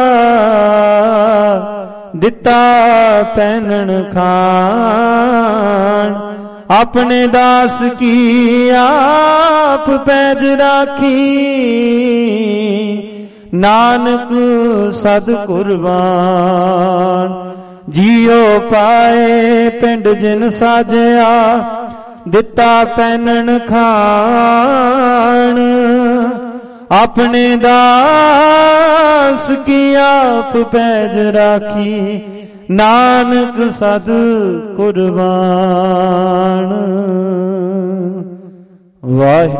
S5: ਦਿੱਤਾ ਪਹਿਨਣ ਖਾਣ। ਆਪਣੇ ਦਾਸ ਕੀ ਆਪ ਪੈਜ ਰਾਖੀ, ਨਾਨਕ ਸਦ ਕੁਰਬਾਨ। ਜੀਉ ਪਾਏ ਪਿੰਡ ਜਿਨ ਸਾਜਿਆ, ਦਿੱਤਾ ਪਹਿਨਣ ਖਾਣ। ਆਪਣੇ ਦਾਸ ਕੀ ਆਪ ਪੈਜ ਰਾਖੀ, ਨਾਨਕ ਸਦ ਕੁਰਬਾਨ। ਵਾਹਿਗੁਰੂ।